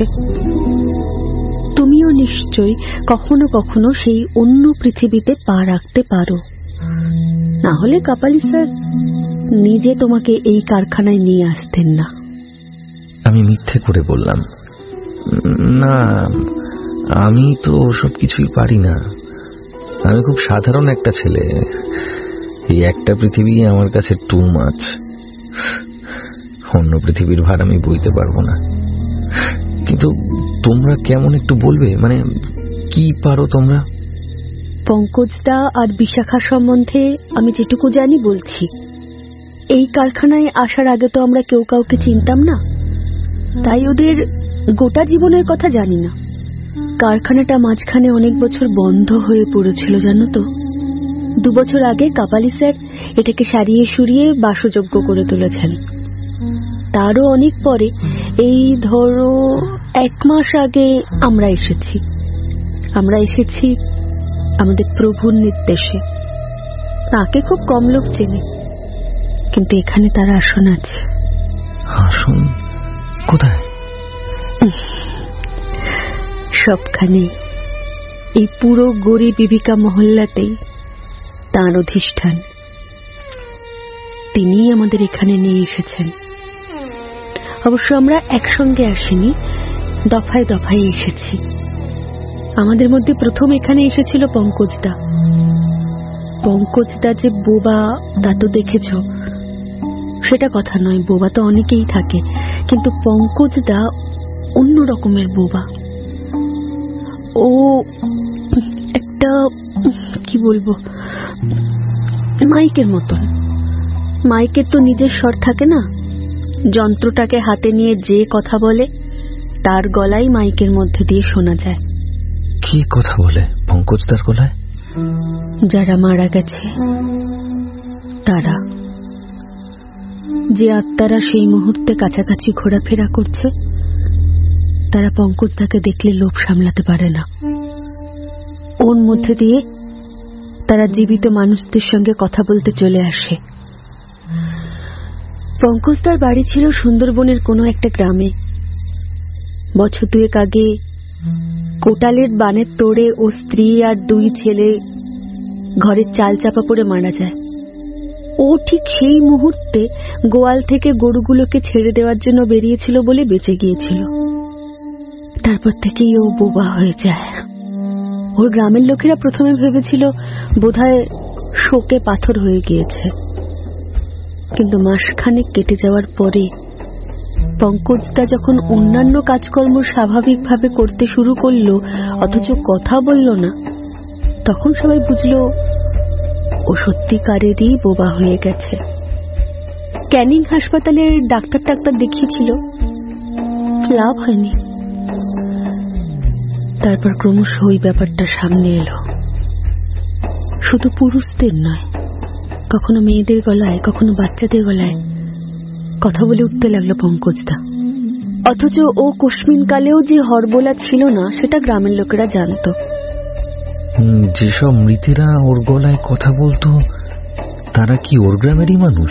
তুমিও নিশ্চয়ই কখনো কখনো সেই অন্য পৃথিবীতে পা রাখতে পারো। না হলে কাপালি স্যার নিজে তোমাকে এই কারখানায় নিয়ে আসতেন না।
আমি মিথ্যে করে বললাম, না, আমি তো সব কিছুই পারি না। আমি খুব সাধারণ একটা ছেলে। এই একটা পৃথিবী আমার কাছে টু মাচ। অন্য পৃথিবীর ভার আমি বইতে পারবো না। কিন্তু তোমরা কেমন একটু বলবে, মানে কি পারো তোমরা?
পঙ্কজদা আর বিশাখা সম্বন্ধে আমি যেটুকু জানি বলছি। এই কারখানায় আসার আগে তো আমরা কেউ কাউকে চিনতাম না, তাই ওদের গোটা জীবনের কথা জানি না। কারখানাটা মাঝখানে অনেক বছর বন্ধ হয়ে পড়েছিল, জানো তো। 2 বছর আগে কাপালি স্যার এটাকে সারিয়ে সুরিয়ে বাসযোগ্য করে তুলেছেন। তারও অনেক পরে, এই ধরো 1 মাস আগে আমরা এসেছি আমাদের প্রভুর নির্দেশে। তাকে খুব কম লোক চেনে, কিন্তু এখানে তার আসন আছে।
আসন কোথায়?
সবখানে। এই পুরো গড়ি বিবিকা মহল্লাতেই তাঁর অধিষ্ঠান। তিনি আমাদের এখানে নিয়ে এসেছেন। অবশ্য আমরা একসঙ্গে আসিনি, দফায় দফায় এসেছি। আমাদের মধ্যে প্রথম এখানে এসেছিল পঙ্কজদা। পঙ্কজদা যে বোবা তা তো দেখেছ। সেটা কথা নয়, বোবা তো অনেকেই থাকে, কিন্তু পঙ্কজদা অন্য রকমের বোবা। ও একটা, কি বলবো, মাইকের মতন। মাইকের তো নিজের স্বর থাকে না। যন্ত্রটাকে হাতে নিয়ে যে কথা বলে তার গলায় মাইকের মধ্যে দিয়ে শোনা যায়।
কি কথা বলে পঙ্কজদার গলায়?
যারা মারা গেছে তারা, যে আত্মারা সেই মুহূর্তে কাছাকাছি ঘোরাফেরা করছে, তারা পঙ্কজদাকে দেখলে লোভ সামলাতে পারে না। ওর মধ্যে দিয়ে তারা জীবিত মানুষদের সঙ্গে কথা বলতে চলে আসে। পঙ্কজদার বাড়ি ছিল সুন্দরবনের কোনো একটা গ্রামে। বছর 2 আগে কোটালের বানের তোড়ে ও স্ত্রী আর 2 ছেলে ঘরের চাল চাপা পড়ে মারা যায়। ও ঠিক সেই মুহূর্তে গোয়াল থেকে গরুগুলোকে ছেড়ে দেওয়ার জন্য বেরিয়েছিল বলে বেঁচে গিয়েছিল। তারপর থেকেই ও বোবা হয়ে যায়। ওর গ্রামের লোকেরা প্রথমে ভেবেছিল বোধহয় শোকে পাথর হয়ে গিয়েছে, কিন্তু মাসখানেক কেটে যাওয়ার পরে পঙ্কজদা যখন অন্যান্য কাজকর্ম স্বাভাবিকভাবে করতে শুরু করলো, অথচ কথা বলল না, তখন সবাই বুঝলো ও সত্যিকারেরই বোবা হয়ে গেছে। ক্যানিং হাসপাতালে ডাক্তার দেখিয়েছিল, লাভ হয়নি। তারপর ক্রমশ ওই ব্যাপারটা সামনে এলো। শুধু পুরুষদের নয়, কখনো মেয়েদের গলায়, কখনো বাচ্চাদের গলায় কথা বলে উঠতে লাগলো পঙ্কজদা। অথচ ও কোশমিন কালেও যে হরবোলা ছিল না সেটা গ্রামের লোকেরা জানতো।
যেসব মৃতেরা ওর গলায় কথা বলতো তারা কি ওর গ্রামেরই মানুষ?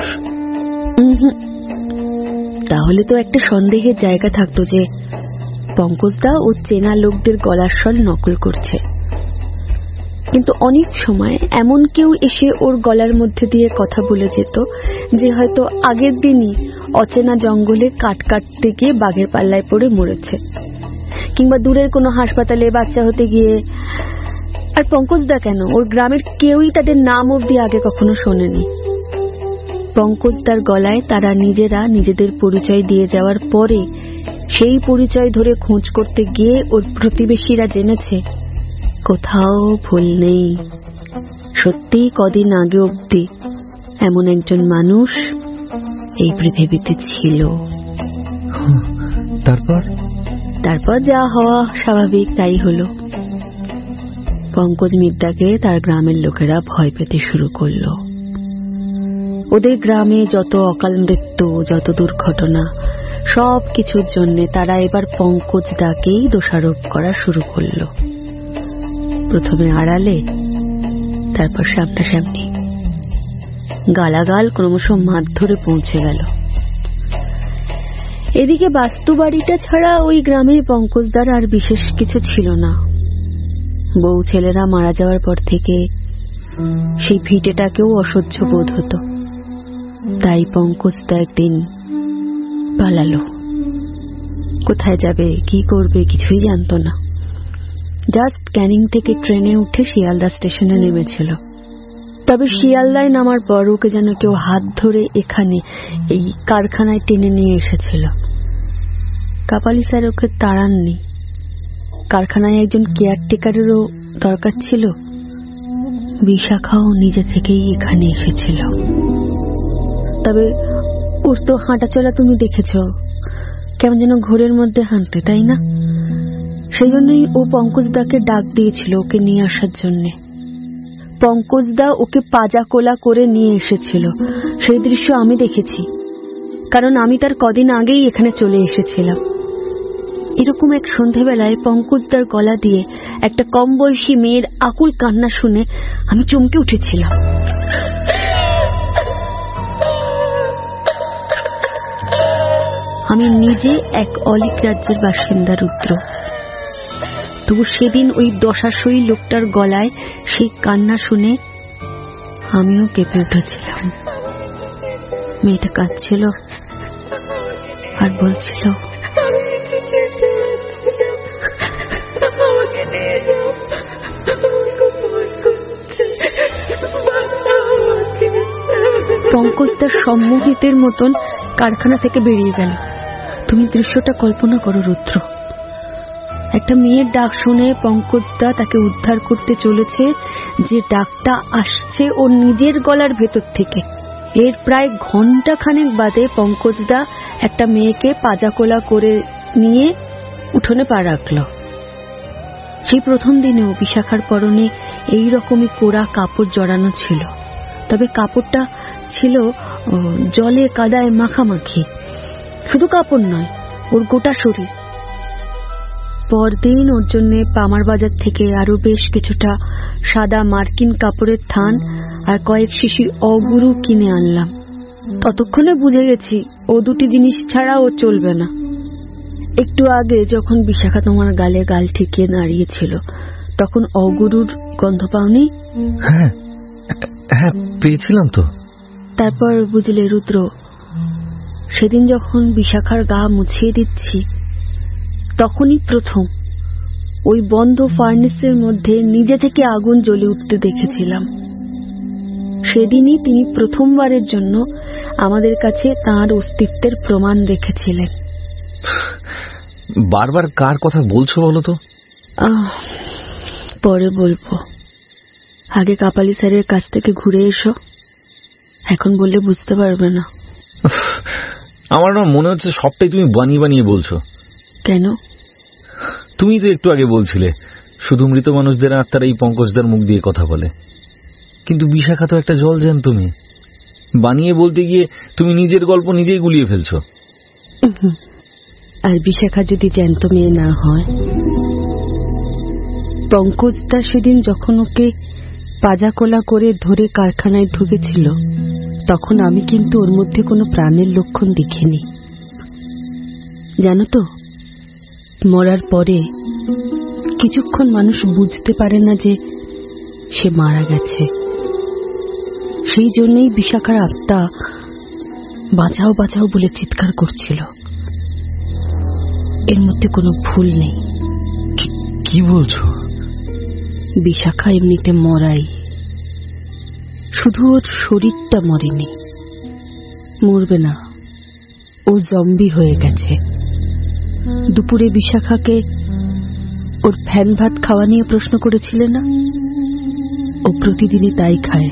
তাহলে তো একটা সন্দেহের জায়গা থাকতো যে পঙ্কজদা ও চেনা লোকদের গলার স্বর নকল করছে। কিন্তু অনেক সময় এমন কেউ এসে ওর গলার মধ্যে দিয়ে কথা বলে যেত যে হয়তো আগের দিনই অচেনা জঙ্গলে কাঠ কাটতে গিয়ে বাঘের পাল্লায় পড়ে মরেছে, কিংবা দূরের কোনো হাসপাতালে বাচ্চা হতে গিয়ে। আর পঙ্কজদা কেন, ওর গ্রামের কেউই তাদের নাম অবধি আগে কখনো শোনেনি। পঙ্কজদার গলায় তারা নিজেরা নিজেদের পরিচয় দিয়ে যাওয়ার পরে সেই পরিচয় ধরে খোঁজ করতে গিয়ে ওর প্রতিবেশীরা জেনেছে কোথাও ভুল নেই, সত্যি কদিন আগে অবধি এমন একজন মানুষ এই পৃথিবীতে ছিল। তারপর যা হওয়া স্বাভাবিক তাই হলো। পঙ্কজ মিদ্দাকে তার গ্রামের লোকেরা ভয় পেতে শুরু করলো। ওদের গ্রামে যত অকাল মৃত্যু, যত দুর্ঘটনা, সব কিছুর জন্য তারা এবার পঙ্কজদাকেই দোষারোপ করা শুরু করলো। প্রথমে আড়ালে, তারপর সামনাসামনি। গালাগাল ক্রমশ মারধরে পৌঁছে গেল। এদিকে বাস্তু বাড়িটা ছাড়া ওই গ্রামে পঙ্কজদার আর বিশেষ কিছু ছিল না। বউ ছেলেরা মারা যাওয়ার পর থেকে সেই ভিটেটাকেও অসহ্য বোধ হতো। তাই পঙ্কজদা একদিন পালালো। কোথায় যাবে, কি করবে কিছুই জানতো না। জাস্ট ক্যানিং থেকে ট্রেনে উঠে শিয়ালদা স্টেশনে নেমেছিল। তবে শিয়ালদায় নামার পর ওকে যেন কেউ হাত ধরে এখানে এই কারখানায় টেনে নিয়ে এসেছিল। কাপালি স্যার ওকে তাড়াননি। কারখানায় একজন কেয়ারটেকারেরও দরকার ছিল। বিশাখাও নিজে থেকেই এখানে এসেছিল। তবে ওর তো হাঁটা চলা তুমি দেখেছ, কেমন যেন ঘোরের মধ্যে হাঁটতে, তাই না? সেই জন্যই ও পঙ্কজদাকে ডাক দিয়েছিল ওকে নিয়ে আসার জন্যে। পঙ্কজদা ওকে পাজা কোলা করে নিয়ে এসেছিল, সেই দৃশ্য আমি দেখেছি, কারণ আমি তার কদিন আগেই এখানে চলে এসেছিলাম। এরকম এক সন্ধেবেলায় পঙ্কজদার গলা দিয়ে একটা কম বয়সী মেয়ের আকুল কান্না শুনে আমি চমকে উঠেছিলাম। আমি নিজে এক অলিক রাজ্যের বাসিন্দা রুদ্র, তবু সেদিন ওই দশাশয়ী লোকটার গলায় সেই কান্না শুনে আমিও কেঁপে উঠেছিলাম। মেয়েটা কাঁদছিল আর বলছিল, পঙ্কজদার সম্মোহিতের মতন কারখানা থেকে বেরিয়ে গেল। তুমি দৃশ্যটা কল্পনা করো রুদ্র। একটা মেয়ের ডাক শুনে পঙ্কজদা তাকে উদ্ধার করতে চলেছে, যে ডাকটা আসছে ওর নিজের গলার ভেতর থেকে। এর প্রায় ঘন্টা খানেক বাদে পঙ্কজদা একটা মেয়েকে পাজাকোলা করে নিয়ে উঠোনে পা রাখল। সেই প্রথম দিনেও বিশাখার পরনে এইরকমই কোরা কাপড় জড়ানো ছিল, তবে কাপড়টা ছিল জলে কাদায় মাখামাখি। শুধু কাপড় নয়, ওর গোটা শরীর। পরদিন ওর জন্য পামার বাজার থেকে আরো বেশ কিছুটা সাদা মার্কিন কাপড়ের থান আর কয়েক শিশি অগুরু কিনে আনলাম। ততক্ষণে বুঝে গেছি ও দুটি জিনিস ছাড়া ও চলবে না। একটু আগে যখন বিশাখা তোমার গালে গাল ঠেকিয়ে দাঁড়িয়েছিল, তখন অগুরুর গন্ধ পাওনি?
হ্যাঁ হ্যাঁ, পেয়েছিলাম তো।
তারপর বুঝলে রুদ্র, সেদিন যখন বিশাখার গা মুছিয়ে দিচ্ছি, তখনই প্রথম ওই বন্ধ ফার্নেসের মধ্যে নিজে থেকে আগুন জ্বলে উঠতে দেখেছিলাম। সেদিনই তিনি প্রথমবারের জন্য আমাদের কাছে তাঁর অস্তিত্বের প্রমাণ রেখেছিলেন।
বারবার কার কথা বলছো বলো তো?
পরে বলবো, আগে কাপালি স্যারের কাছ থেকে ঘুরে এসো। এখন বললে বুঝতে পারবে না।
আমার না মনে হচ্ছে সবটাই তুমি বানিয়ে বানিয়ে বলছো।
কেন?
তুমি তো একটু আগে বলছিলে শুধু মৃত মানুষদের আত্মারা এই পঙ্কজদার মুখ দিয়ে কথা বলে, কিন্তু বিশাখা তো একটা জলজ্যান্ত তুমি। বানিয়ে বলতে গিয়ে তুমি নিজের গল্প নিজেই গুলিয়ে ফেলছো।
আর বিশাখা যদি জ্যান্ত মেয়ে না হয়, পঙ্কজদা সেদিন যখন ওকে পাজাকোলা করে ধরে কারখানায় ঢুকেছিল, তখন আমি কিন্তু ওর মধ্যে কোনো প্রাণের লক্ষণ দেখিনি। জানো তো, মরার পরে কিছুক্ষণ মানুষ বুঝতে পারে না যে সে মারা গেছে। সেই জন্যই বিশাখার আত্মা বাঁচাও বাঁচাও বলে চিৎকার করছিল। এর মধ্যে কোনো ভুল নেই।
কি বলছো?
বিশাখা এমনিতে মরাই, শুধু ওর শরীরটা মরেনি। মরবে না, ও জম্বি হয়ে গেছে। দুপুরে বিশাখাকে ওর ফ্যান ভাত খাওয়া নিয়ে প্রশ্ন করেছিলে না? ও প্রতিদিনই তাই খায়।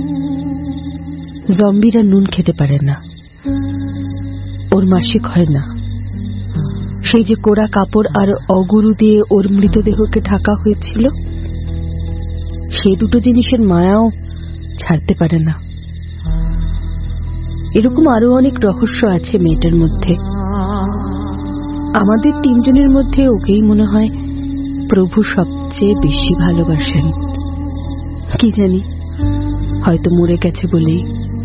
জম্বিরা নুন খেতে পারে না, ওর মাসিক হয় না। সেই যে কোরা কাপড় আর অগুরু দিয়ে ওর মৃতদেহকে ঢাকা হয়েছিল, সেই দুটো জিনিসের মায়াও ছাড়তে পারে না। এরকম আরো অনেক রহস্য আছে মেয়েটার মধ্যে। আমাদের তিনজনের মধ্যে ওকেই মনে হয় প্রভু সবচেয়ে বেশি ভালোবাসেন। কি জানি, হয়তো মরে গেছে বলেই।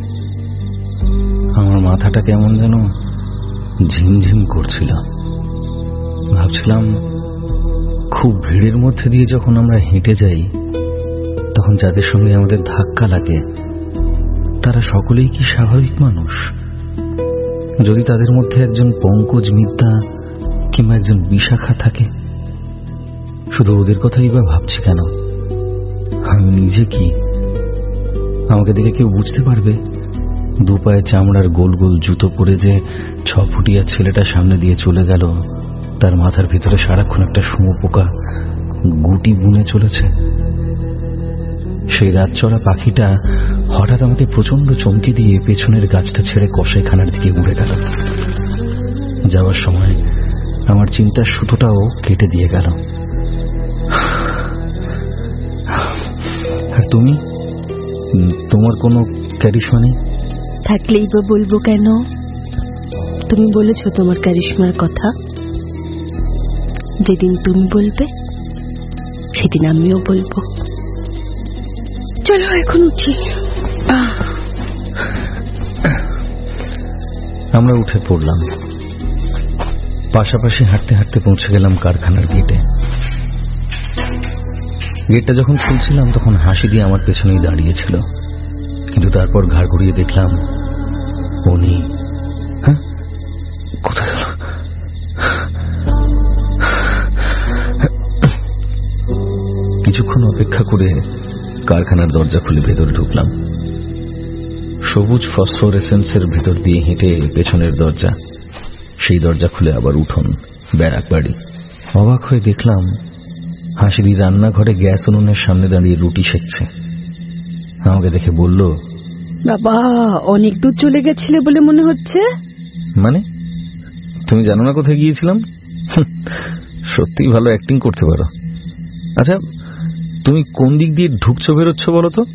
আমার মাথাটা কেমন যেন ঝিমঝিম করছিল। ভাবছিলাম, খুব ভিড়ের মধ্যে দিয়ে যখন আমরা হেঁটে যাই, তখন যাদের সঙ্গে আমাদের ধাক্কা লাগে তারা সকলেই কি স্বাভাবিক মানুষ? যদি তাদের মধ্যে একজন পঙ্কজ মিদ্যা কিংবা একজন বিশাখা থাকে, শুধু ওদের কথাই বা ভাবছি কেন? আমি নিজে কি? আমাকে দেখে কেউ বুঝতে পারবে? দুপায়ে চামড়ার গোল গোল জুতো পরে যে 6 ফুটিয়া ছেলেটা সামনে দিয়ে চলে গেল, তার মাথার ভিতরে সারাক্ষণ একটা শুঁয়োপোকা গুটি বুনে চলেছে। সেই রাতচরা পাখিটা হঠাৎ আমাকে প্রচন্ড চমকে দিয়ে পেছনের গাছটা ছেড়ে কসাইখানার দিকে উড়ে গেল। যাওয়ার সময় আমার চিন্তার সুতোটাও কেটে দিয়ে গেল। আর তুমি, তোমার কোনো ক্যারিশমা নেই?
থাকলেই বা বলবো কেন? তুমি বলেছো তোমার ক্যারিশমার কথা। যেদিন তুমি বলবে সেদিন আমিও বলবো। চলো এখন উঠি।
আমরা উঠে পড়লাম। পাশাপাশি হাঁটতে হাঁটতে পৌঁছে গেলাম কারখানার গেটে। গেটটা যখন খুলছিলাম তখন হাসি দিয়ে আমার পেছনেই দাঁড়িয়েছিল, কিন্তু তারপর ঘাড় ঘুরিয়ে দেখলাম উনি। হ্যাঁ, কোথায় গেল? কিছুক্ষণ অপেক্ষা করে কারখানার দরজা খুলে ভেতরে ঢুকলাম। সবুজ ফসফোরেসেন্সের ভেতর দিয়ে হেঁটে পেছনের দরজা, সেই দরজা খুলে আবার উঠোন, ব্যারাক বাড়ি। অবাক হয়ে দেখলাম হাসিদি রান্নাঘরে গ্যাস উনুনের সামনে দাঁড়িয়ে রুটি সেঁকছে। আমাকে দেখে বলল,
বাবা, অনেক দূর চলে গেছিলে বলে মনে হচ্ছে।
মানে, তুমি জানো না কোথায় গিয়েছিলাম? সত্যি ভালো অ্যাক্টিং করতে পারো। আচ্ছা, তুমি কোন দিক দিয়ে ঢুকছো বেরোচ্ছ বলো তো?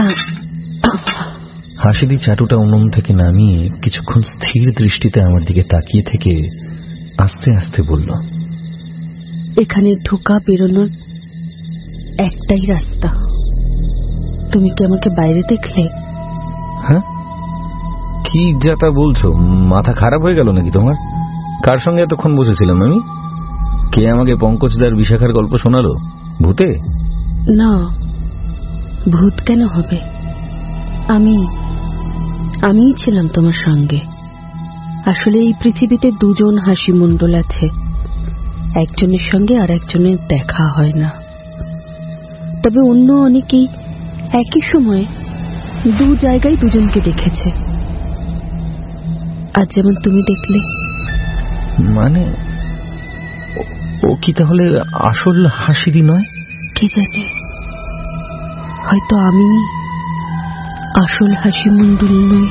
হাসিদি চাটুটা উনুন থেকে নামিয়ে কিছুক্ষণ স্থির দৃষ্টিতে আমার দিকে তাকিয়ে থেকে আস্তে আস্তে বলল,
এখানে ঢোকা বেরোনোর একটাই রাস্তা। তুমি কি আমাকে বাইরে দেখলে?
হ্যাঁ, কি যা তা বলছো? মাথা খারাপ হয়ে গেল নাকি তোমার? কার সঙ্গে এতক্ষণ বসেছিলাম আমি? কে আমাকে পঙ্কজদার বিশাখার গল্প শোনালো? ভূতে?
না, ভূত কেন হবে? আমিই ছিলাম তোমার সঙ্গে। আসলে এই পৃথিবীতে দুজন হাসি মণ্ডল আছে, একজনের সঙ্গে আর একজনের দেখা হয় না। তবে অন্য অনেকেই একই সময়ে দু জায়গায় দুজনকে দেখেছে। আজ যেমন তুমি দেখলে।
মানে ও কি তাহলে আসল হাসিদি নয়?
কে জানে, হয়তো আমি আসল হাসি মণ্ডল নই।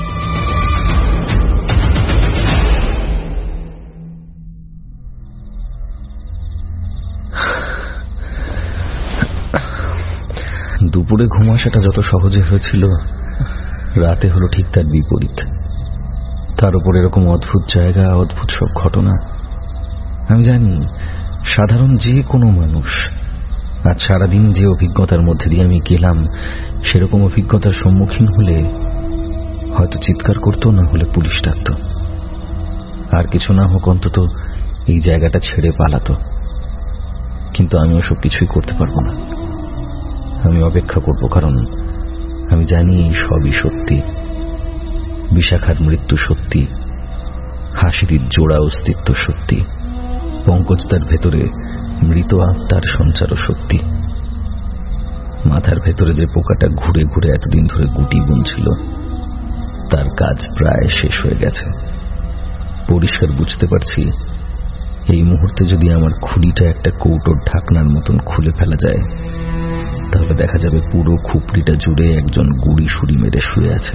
দুপুরে ঘুম আসাটা যত সহজে হয়েছিল, রাতে হলো ঠিক তার বিপরীত। তার উপর এরকম অদ্ভুত জায়গা, অদ্ভুত সব ঘটনা। আমি জানি সাধারণ যে কোনো মানুষ আজ সারাদিন যে অভিজ্ঞতার মধ্যে দিয়ে আমি গেলাম, সেরকম অভিজ্ঞতার সম্মুখীন হলে হয়তো চিৎকার করতো, না হলে পুলিশ ডাকতো। আর কিছু না হোক অন্তত এই জায়গাটা ছেড়ে পালাতো। কিন্তু আমি ওসব কিছুই করতে পারবো না। আমি অপেক্ষা করব, কারণ আমি জানি এই সবই সত্যি। বিশাখার মৃত্যু সত্যি, হাসির জোড়া অস্তিত্ব সত্যি, পঙ্কজদার ভেতরে মৃত আত্মার সঞ্চারও সত্যি। মাথার ভেতরে যে পোকাটা ঘুরে ঘুরে এতদিন ধরে গুটি বুনছিল, তার কাজ প্রায় শেষ হয়ে গেছে। পরিষ্কার বুঝতে পারছি, এই মুহূর্তে যদি আমার খুলিটা একটা কৌটোর ঢাকনার মতন খুলে ফেলা যায়, তাহলে দেখা যাবে পুরো খুপড়িটা জুড়ে একজন গুড়ি সুড়ি মেরে শুয়ে আছে।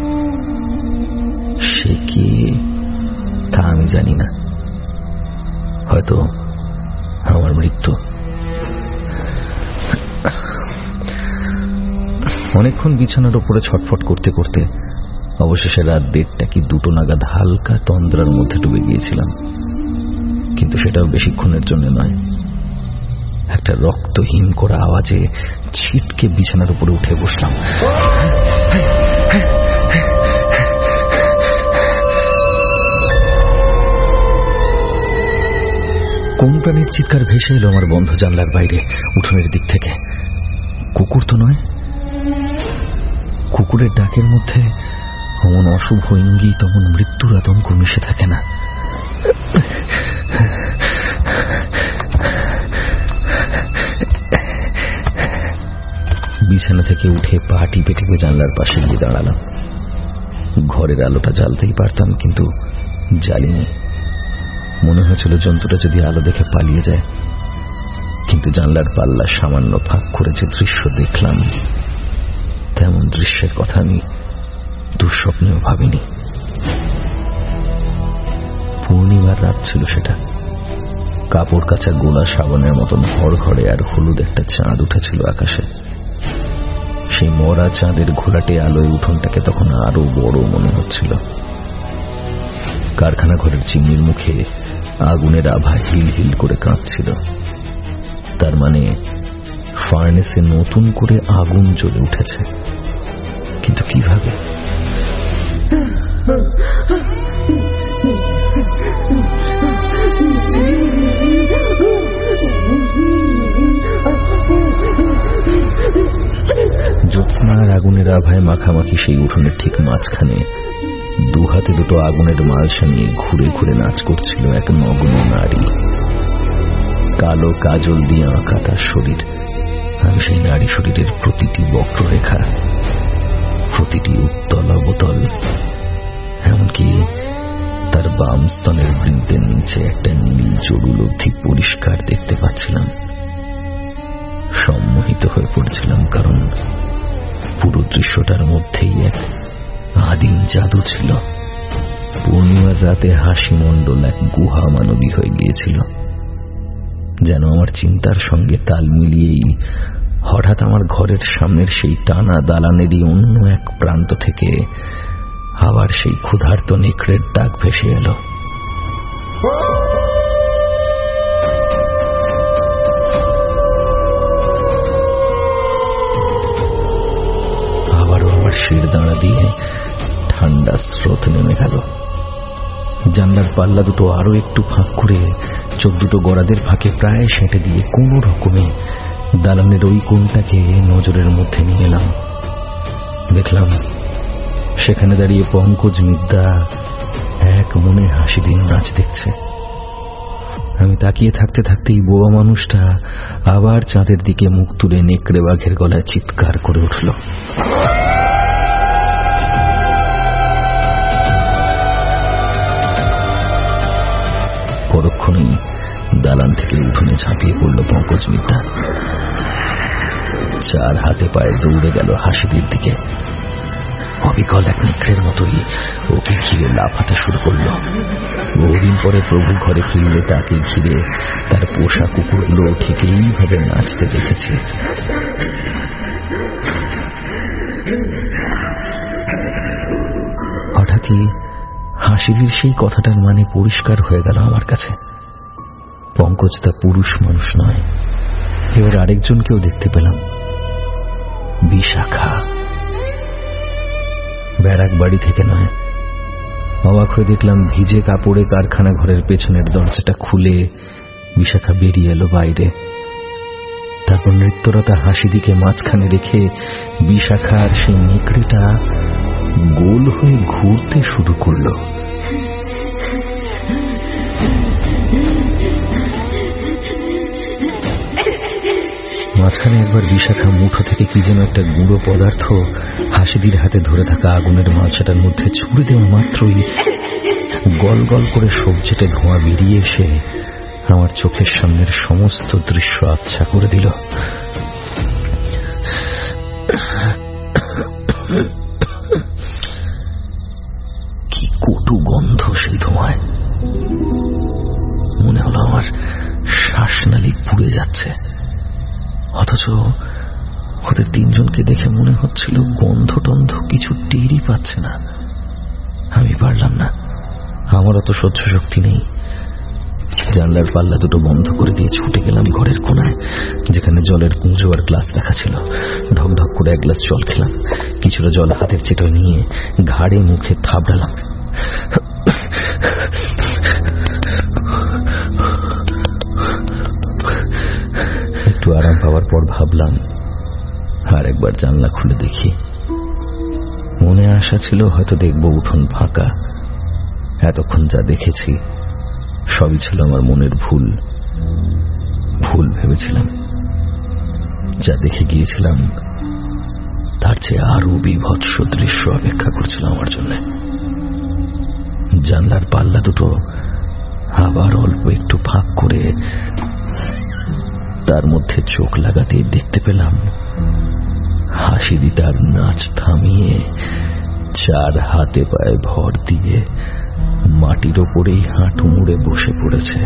সে কে তা আমি জানি না, হয়তো আমার মৃত্যু। অনেকক্ষণ বিছানার উপরে ছটফট করতে করতে অবশেষে রাত 1:30 কি 2 নাগাদ হালকা তন্দ্রার মধ্যে ডুবে গিয়েছিলাম। কিন্তু সেটাও বেশিক্ষণের জন্য নয়। একটা রক্তহীন করা আওয়াজে ছিটকে বিছানার উপরে উঠে বসলাম। কোন প্রাণীর চিৎকার ভেসে এলো আমার বন্ধ জানলার বাইরে, উঠোনের দিক থেকে। কুকুর তো নয়। কুকুরের ডাকের মধ্যে অমন অশুভ ইঙ্গিত, অমন মৃত্যুর আতঙ্ক মিশে থাকে না। বিছানা থেকে উঠে পা টিপে টিপে জানলার পাশে গিয়ে দাঁড়ালাম। ঘরের আলোটা জ্বালতেই পারতাম, কিন্তু জ্বালিনি। মনে হয়েছিল জন্তুটা যদি আলো দেখে পালিয়ে যায়। কিন্তু জানলার পাল্লা সামান্য ফাঁক করে যে দৃশ্য দেখলাম, তেমন দৃশ্যের কথা আমি দুঃস্বপ্নেও ভাবিনি। পূর্ণিমার রাত ছিল সেটা। কাপড় কাচা গোলা সাবানের মতন ঘড়ঘড়ে আর হলুদ একটা চাঁদ উঠেছিল আকাশে। সেই মরা চাঁদের ঘোলাটে আলোয় উঠোনটাকে তখন আরো বড় মনে হচ্ছিল। কারখানা ঘরের চিমনির মুখে আগুনের আভা হিল হিল করে কাঁপছিল। তার মানে ফার্নেসে নতুন করে আগুন জ্বলে উঠেছে। কিন্তু কিভাবে? জ্যোৎস্নার আগুনের আভায় মাখামাখি সেই উঠোনের ঠিক মাঝখানে 2 হাতে 2 আগুনের মালসা নিয়ে ঘুরে ঘুরে নাচ করছিল এক নগ্ন নারী। কালো কাজল দিয়ে আঁকা তার শরীর। আমি সেই নারী শরীরের প্রতিটি বক্ররেখা, প্রতিটি উত্তল অবতল, এমনকি তার বাম স্তনের বৃন্তের নিচে একটা নীল জরুল অবধি পরিষ্কার দেখতে পাচ্ছিলাম। সম্মোহিত হয়ে পড়েছিলাম, কারণ পুরো দৃশ্যটার মধ্যেই এক আদিম জাদু ছিল। পূর্ণিমার রাতে হাসি মণ্ডল এক গুহা মানবী হয়ে গিয়েছিল। যেন আমার চিন্তার সঙ্গে তাল মিলিয়েই হঠাৎ আমার ঘরের সামনের সেই টানা দালানেরই অন্য এক প্রান্ত থেকে আবার সেই ক্ষুধার্ত নেকড়ের ডাক ভেসে এলো। আবারও আমার শির দাঁড়া দিয়ে ঠান্ডা স্রোত নেমে গেল। জানলার পাল্লা 2 আরো একটু ফাঁক করে চোখ 2 গড়াদের ফাঁকে প্রায় সেঁটে দিয়ে কোন রকমে দালানের ওই কোণটাকে নজরের মধ্যে নিয়ে এলাম। দেখলাম সেখানে দাঁড়িয়ে পঙ্কজ মিদ্যা এক মনে হাসি দিয়ে নাচ দেখছে। আমি তাকিয়ে থাকতে থাকতেই বোবা মানুষটা আবার চাঁদের দিকে মুখ তুলে নেকড়ে বাঘের গলায় চিৎকার করে উঠল। পরক্ষণেই দালান থেকে উঠোনে ঝাঁপিয়ে পড়ল পঙ্কজ মিদ্যা। 4 হাতে পায়ে দৌড়ে গেল হাসিদের দিকে। অবিকল এক নেকড়ের মতোই ওকে ঘিরে লাফাতে শুরু করলো। বহুদিন পরে প্রভু ঘরে ফিরলে তাকে ঘিরে তার পোষা কুকুরগুলো ঠিক এইভাবে নাচতে দেখেছে। হঠাৎই হাসিদির সেই কথাটার মানে পরিষ্কার হয়ে গেল আমার কাছে। পঙ্কজ তা পুরুষ মানুষ নয়, এবার আরেকজনকেও দেখতে পেলাম, বিশাখা। ব্যারাক বাড়ি থেকে নয়, অবাক হয়ে দেখলাম ভিজে কাপড়ে কারখানা ঘরের পেছনের দরজাটা খুলে বিশাখা বেরিয়ে এলো বাইরে। তারপর নৃত্যরতা হাসিদিকে মাঝখানে রেখে বিশাখা আর সেই নেকড়েটা গোল হয়ে ঘুরতে শুরু করলো। মাঝখানে একবার বিশাখা মুঠো থেকে কি যেন একটা গুঁড়ো পদার্থ হাসিদির হাতে ধরে থাকা আগুনের মালসাটার মধ্যে ছুড়ে দেওয়া মাত্রই গল গল করে সবজেটে ধোঁয়া বেরিয়ে এসে আমার চোখের সামনের সমস্ত দৃশ্য আবছা করে দিল। কি কটু গন্ধ সেই ধোঁয়ায়! মনে হলো আমার শ্বাসনালী পুড়ে যাচ্ছে, অথচ ওদের তিনজনকে দেখে মনে হচ্ছিল গন্ধ টন্ধ কিছু টেরই পাচ্ছে না। আমি পারলাম না, আমার অত সহ্য শক্তি নেই। জানলার পাল্লা দুটো বন্ধ করে দিয়ে ছুটে গেলাম ঘরের কোনায়, যেখানে জলের কুঁজো আর গ্লাস রাখা ছিল। ঢকঢক করে এক গ্লাস জল খেলাম, কিছুটা জল হাতের চেটোয় নিয়ে ঘাড়ে মুখে থাবড়ালাম। একটু আরাম পাওয়ার পর ভাবলাম আর একবার জানলা খুলে দেখি। মনে আশা ছিল হয়তো দেখব উঠোন ফাঁকা। এতক্ষণ যা দেখেছি সবই ছিল আমার মনের ভুল। ভুল ভেবেছিলাম। যা দেখে গিয়েছিলাম তার চেয়ে আরো বিভৎস দৃশ্য অপেক্ষা করছিল আমার জন্য। জানলার পাল্লা দুটো আবার অল্প একটু ফাঁক করে তার মধ্যে চোখ লাগাতে দেখতে পেলাম হাসিদি তার নাচ থামিয়ে চার হাতে পায়ে ভর দিয়ে মাটির ওপরেই হাঁটু মুড়ে বসে পড়েছে।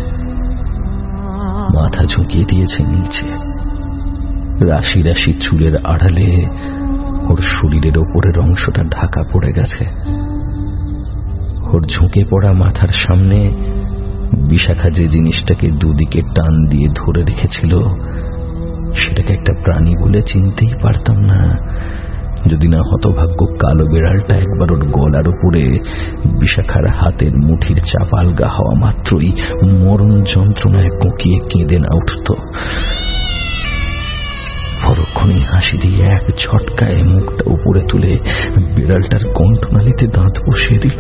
মাথা ঝুঁকিয়ে দিয়েছে নিচে। রাশি রাশি চুলের আড়ালে ওর শরীরের ওপরের অংশটা ঢাকা পড়ে গেছে। ওর ঝুঁকে পড়া মাথার সামনে বিশাখা যে জিনিসটাকে দুদিকে টান দিয়ে ধরে রেখেছিল সেটাকে একটা প্রাণী বলে চিনতেই পারতাম না, যদি না হতভাগ্য কালো বিড়ালটা একবার ওর গলার উপরে বিশাখার হাতের মুঠির চাপ আলগা হওয়া মাত্রই মরণ যন্ত্রণায় কোঁকিয়ে কেঁদে না উঠত। পরক্ষণেই হাসি দিয়ে এক ঝটকায় মুখটা উপরে তুলে বিড়ালটার কণ্ঠনালীতে দাঁত বসিয়ে দিল।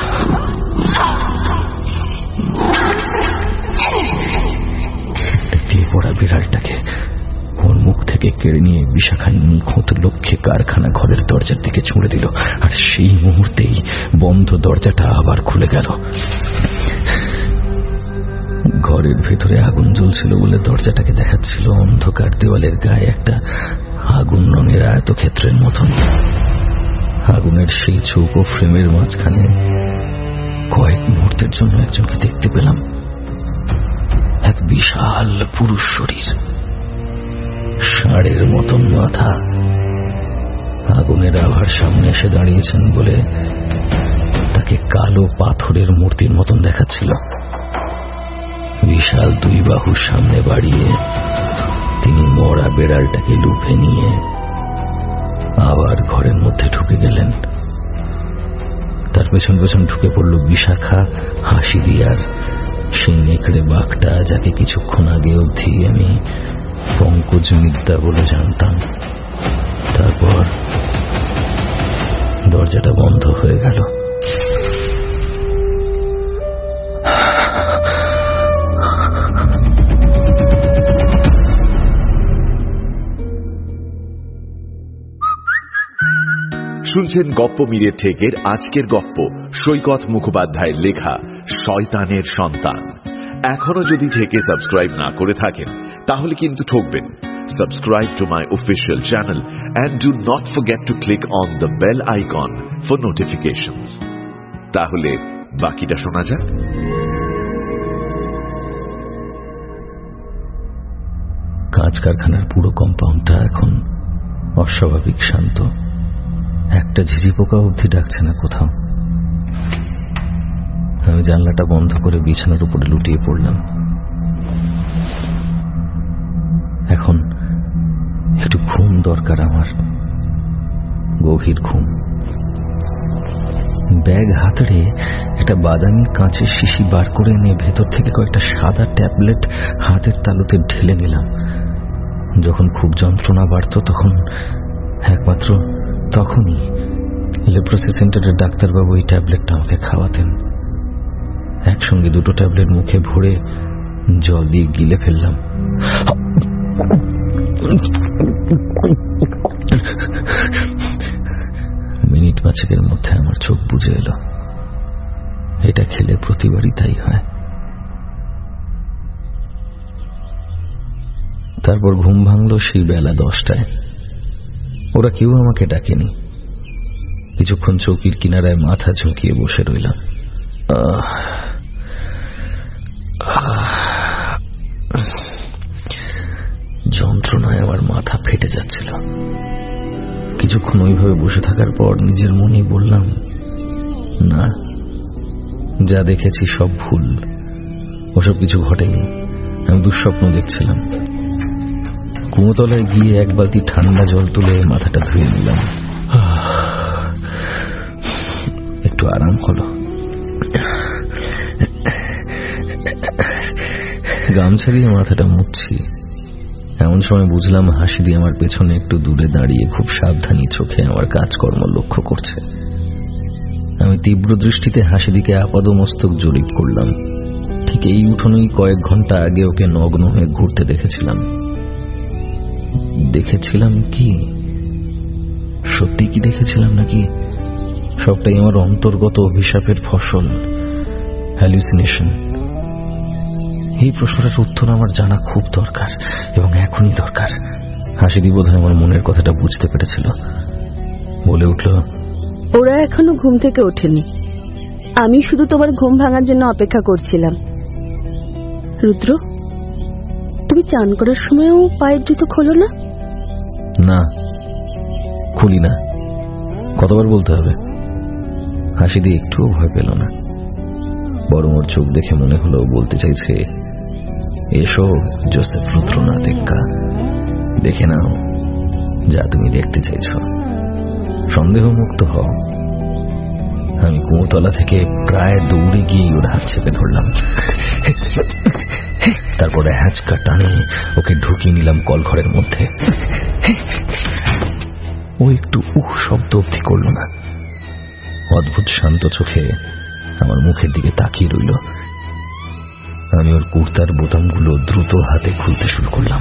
দিয়ে পড়া বিড়ালটাকে ওর মুখ থেকে কেড়ে নিয়ে বিশাখা নিখুঁত লক্ষ্যে কারখানা ঘরের দরজার দিকে ছুঁড়ে দিল। আর সেই মুহূর্তেই বন্ধ দরজাটা আবার খুলে গেল। ঘরের ভেতরে আগুন জ্বলছিল বলে দরজাটাকে দেখাচ্ছিল অন্ধকার দেওয়ালের গায়ে একটা আগুন রঙের আয়তক্ষেত্রের মতন। আগুনের সেই চৌকো ফ্রেমের মাঝখানে কয়েক মুহূর্তের জন্য একজনকে দেখতে পেলাম। এক বিশাল পুরুষ শরীর, ষাঁড়ের মতন মাথা। আগুনের আভার সামনে এসে দাঁড়িয়েছেন বলে তাকে কালো পাথরের মূর্তির মতন দেখাচ্ছিল। বিশাল দুই বাহু সামনে বাড়িয়ে তিনি মরা বেড়ালটাকে লুফে নিয়ে আবার ঘরের মধ্যে ঢুকে গেলেন। তার পেছন পেছন ঢুকে পড়ল বিশাখা, হাসি দিয়ার সেই নেকড়ে বাঘটা, যাকে কিছুক্ষণ আগে অবধি আমি পঙ্কজ মিদ্যা বলে জানতাম। তারপর দরজাটা বন্ধ হয়ে গেল।
শুনছেন গপ্প মীরের ঠেকের আজকের গপ্প সৈকত মুখোপাধ্যায়ের লেখা শয়তানের সন্তান। এখনো যদি ঠেকে সাবস্ক্রাইব না করে থাকেন তাহলে কিন্তু ঠকবেন। subscribe to my official channel and do not forget to click on the bell icon for notifications. তাহলে বাকিটা শোনা যাক।
কাঁচ কারখানার পুরো কম্পাউন্ডটা এখন অস্বাভাবিক শান্ত। একটা ঝিঝি পোকা অবধি ডাকছে না কোথাও। আমি জানলাটা বন্ধ করে বিছানার উপরে লুটিয়ে পড়লাম। এখন একটু ঘুম দরকার আমার, গভীর ঘুম। ব্যাগ হাতড়ে একটা বাদামি কাঁচের শিশি বার করে এনে ভেতর থেকে কয়েকটা সাদা ট্যাবলেট হাতের তালুতে ঢেলে নিলাম। যখন খুব যন্ত্রণা বাড়ত তখন একমাত্র তখনই লেপ্রোসি সেন্টারের ডাক্তারবাবু এই ট্যাবলেটটা আমাকে খাওয়াতেন। একসঙ্গে দুটো ট্যাবলেট মুখে ভরে জল দিয়ে গিলে ফেললাম। মিনিট পাঁচেকের মধ্যে আমার চোখ বুজে এলো। এটা খেলে প্রতিবারই তাই হয়। তারপর ঘুম ভাঙল সেই বেলা 10টায়। ওরা কেউ আমাকে ডাকেনি। কিছুক্ষণ চৌকির কিনারায় মাথা ঝুঁকিয়ে বসে রইলাম। যন্ত্রণায় আমার মাথা ফেটে যাচ্ছিল। কিছুক্ষণ ওইভাবে বসে থাকার পর নিজের মনেই বললাম, না, যা দেখেছি সব ভুল, ওসব কিছু ঘটেনি, আমি দুঃস্বপ্ন দেখছিলাম। কুমোতলায় গিয়ে এক বালতি ঠান্ডা জল তুলে মাথাটা ধুয়ে নিলাম। একটু আরাম হলো। গামছা দিয়ে মাথাটা মুছছি, এমন সময় বুঝলাম হাসি দিয়ে আমার পেছনে একটু দূরে দাঁড়িয়ে খুব সাবধানী চোখে আমার কাজকর্ম লক্ষ্য করছে। আমি তীব্র দৃষ্টিতে হাসি দিকে আপাদমস্তক জরিপ করলাম। ঠিক এই উঠোনেই কয়েক ঘন্টা আগে ওকে নগ্ন হয়ে ঘুরতে দেখেছিলাম। কি সত্যি কি দেখেছিলাম নাকি সবটাই আমার অন্তর্গত অভিশাপের ফসল, হ্যালুসিনেশন? এই প্রশ্নটার উত্তর আমার জানা খুব দরকার, এবং এখনই দরকার। হাসিদি বোধহয় আমার মনের কথাটা বুঝতে পেরেছিল। বলে উঠল,
ওরা এখনো ঘুম থেকে ওঠেনি, আমি শুধু তোমার ঘুম ভাঙার জন্য অপেক্ষা করছিলাম। রুদ্র, তুমি চান করার সময়ও পায়ের জুতো খোলো না?
না, খুলি না। কতবার বলতে হবে? হাসিদি একটুও ভয় পেল না, বরং ওর চোখ দেখে মনে হলো বলতে চাইছে, এসো জোসেফ রুদ্রনাথ এক্কা, দেখে নাও যা তুমি দেখতে চাইছ, সন্দেহ মুক্ত হও। আমি কুমোতলা থেকে প্রায় দৌড়ে গিয়ে ওর হাত চেপে ধরলাম। তারপরে হ্যাঁচকা টানে ওকে ঢুকিয়ে নিলাম কলঘরের মধ্যে। ও একটু শব্দ অবধি করল না। অদ্ভুত শান্ত চোখে আমার মুখের দিকে তাকিয়ে রইল। আমি ওর কুর্তার বোতামগুলো দ্রুত হাতে খুলতে শুরু করলাম।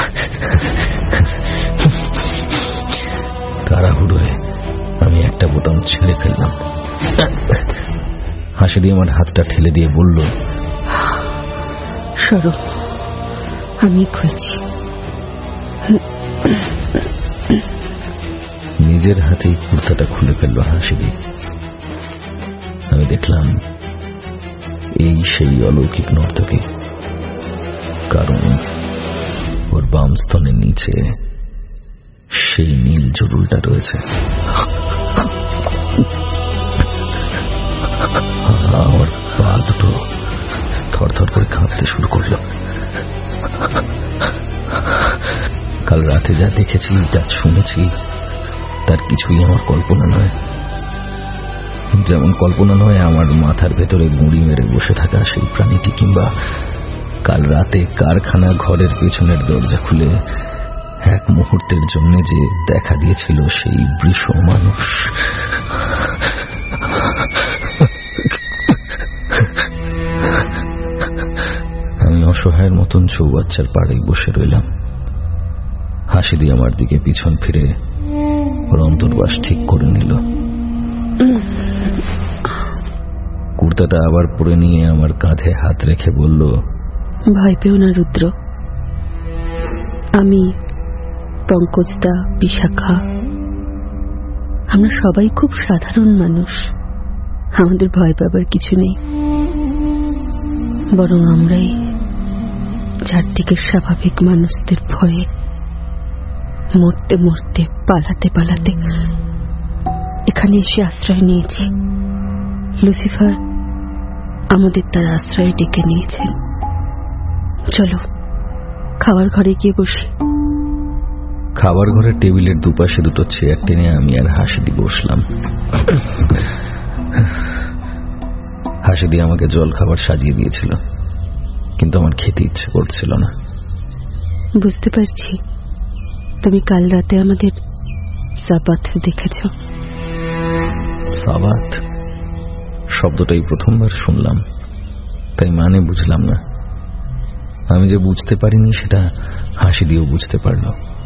তাড়াহুড়োয় আমি একটা বোতাম ছেড়ে ফেললাম। হাসি দিয়ে আমার হাতটা ঠেলে দিয়ে বলল,
সরো, আমি খুলছি।
নিজের হাতেই কুর্তাটা খুলে ফেলল হাসি দিয়ে। আমি দেখলাম এই সেই অলৌকিক নর্তকী, কারণ ওর বাম স্তনের নিচে সেই নীল জরুলটা রয়েছে। আমার পা দুটো থরথর করে কাঁপতে শুরু করল। কাল রাতে যা দেখেছি, যা শুনেছি, তার কিছুই আমার কল্পনা নয়। যেমন কল্পনা নয় আমার মাথার ভেতরে গুঁড়ি মেরে বসে থাকা সেই প্রাণীটি, কিংবা কাল রাতে কারখানা ঘরের পেছনের দরজা খুলে এক মুহূর্তের জন্য যে দেখা দিয়েছিল সেই বৃষ মানুষ। আমি অসহায়ের মতন চৌবাচ্চার পাড়েই বসে রইলাম। হাসি দিয়ে আমার দিকে পিছন ফিরে ওর অন্তর্বাস ঠিক করে নিল। কুর্তাটা আবার পরে নিয়ে আমার কাঁধে হাত রেখে বলল,
ভয় পেও না রুদ্র, আমি পঙ্কজদা, বিশাখা, আমরা সবাই খুব সাধারণ মানুষ। আমাদের ভয় পাবার কিছু নেই, বরং আমরাই চারদিকের স্বাভাবিক মানুষদের ভয়ে মরতে মরতে, পালাতে পালাতে এখানে এসে আশ্রয় নিয়েছি। লুসিফার আমাদের তার আশ্রয়ে ডেকে নিয়েছেন। চলো খাবার ঘরে গিয়ে বসি।
খাবার ঘরের টেবিলের দুপাশে দুটো চেয়ার টেনে আমি আর হাসিদি বসলাম। হাসিদি আমাকে জল খাবার সাজিয়ে দিয়েছিল, কিন্তু আমার খেতে ইচ্ছে করছিল না।
বুঝতে পারছি তুমি কাল রাতে আমাদের সাবাত দেখেছ।
সাবাত শব্দটাই প্রথমবার শুনলাম, তাই মানে বুঝলাম না। আমি যে বুঝতে পারিনি সেটা হাসিদিও বুঝতে পারল।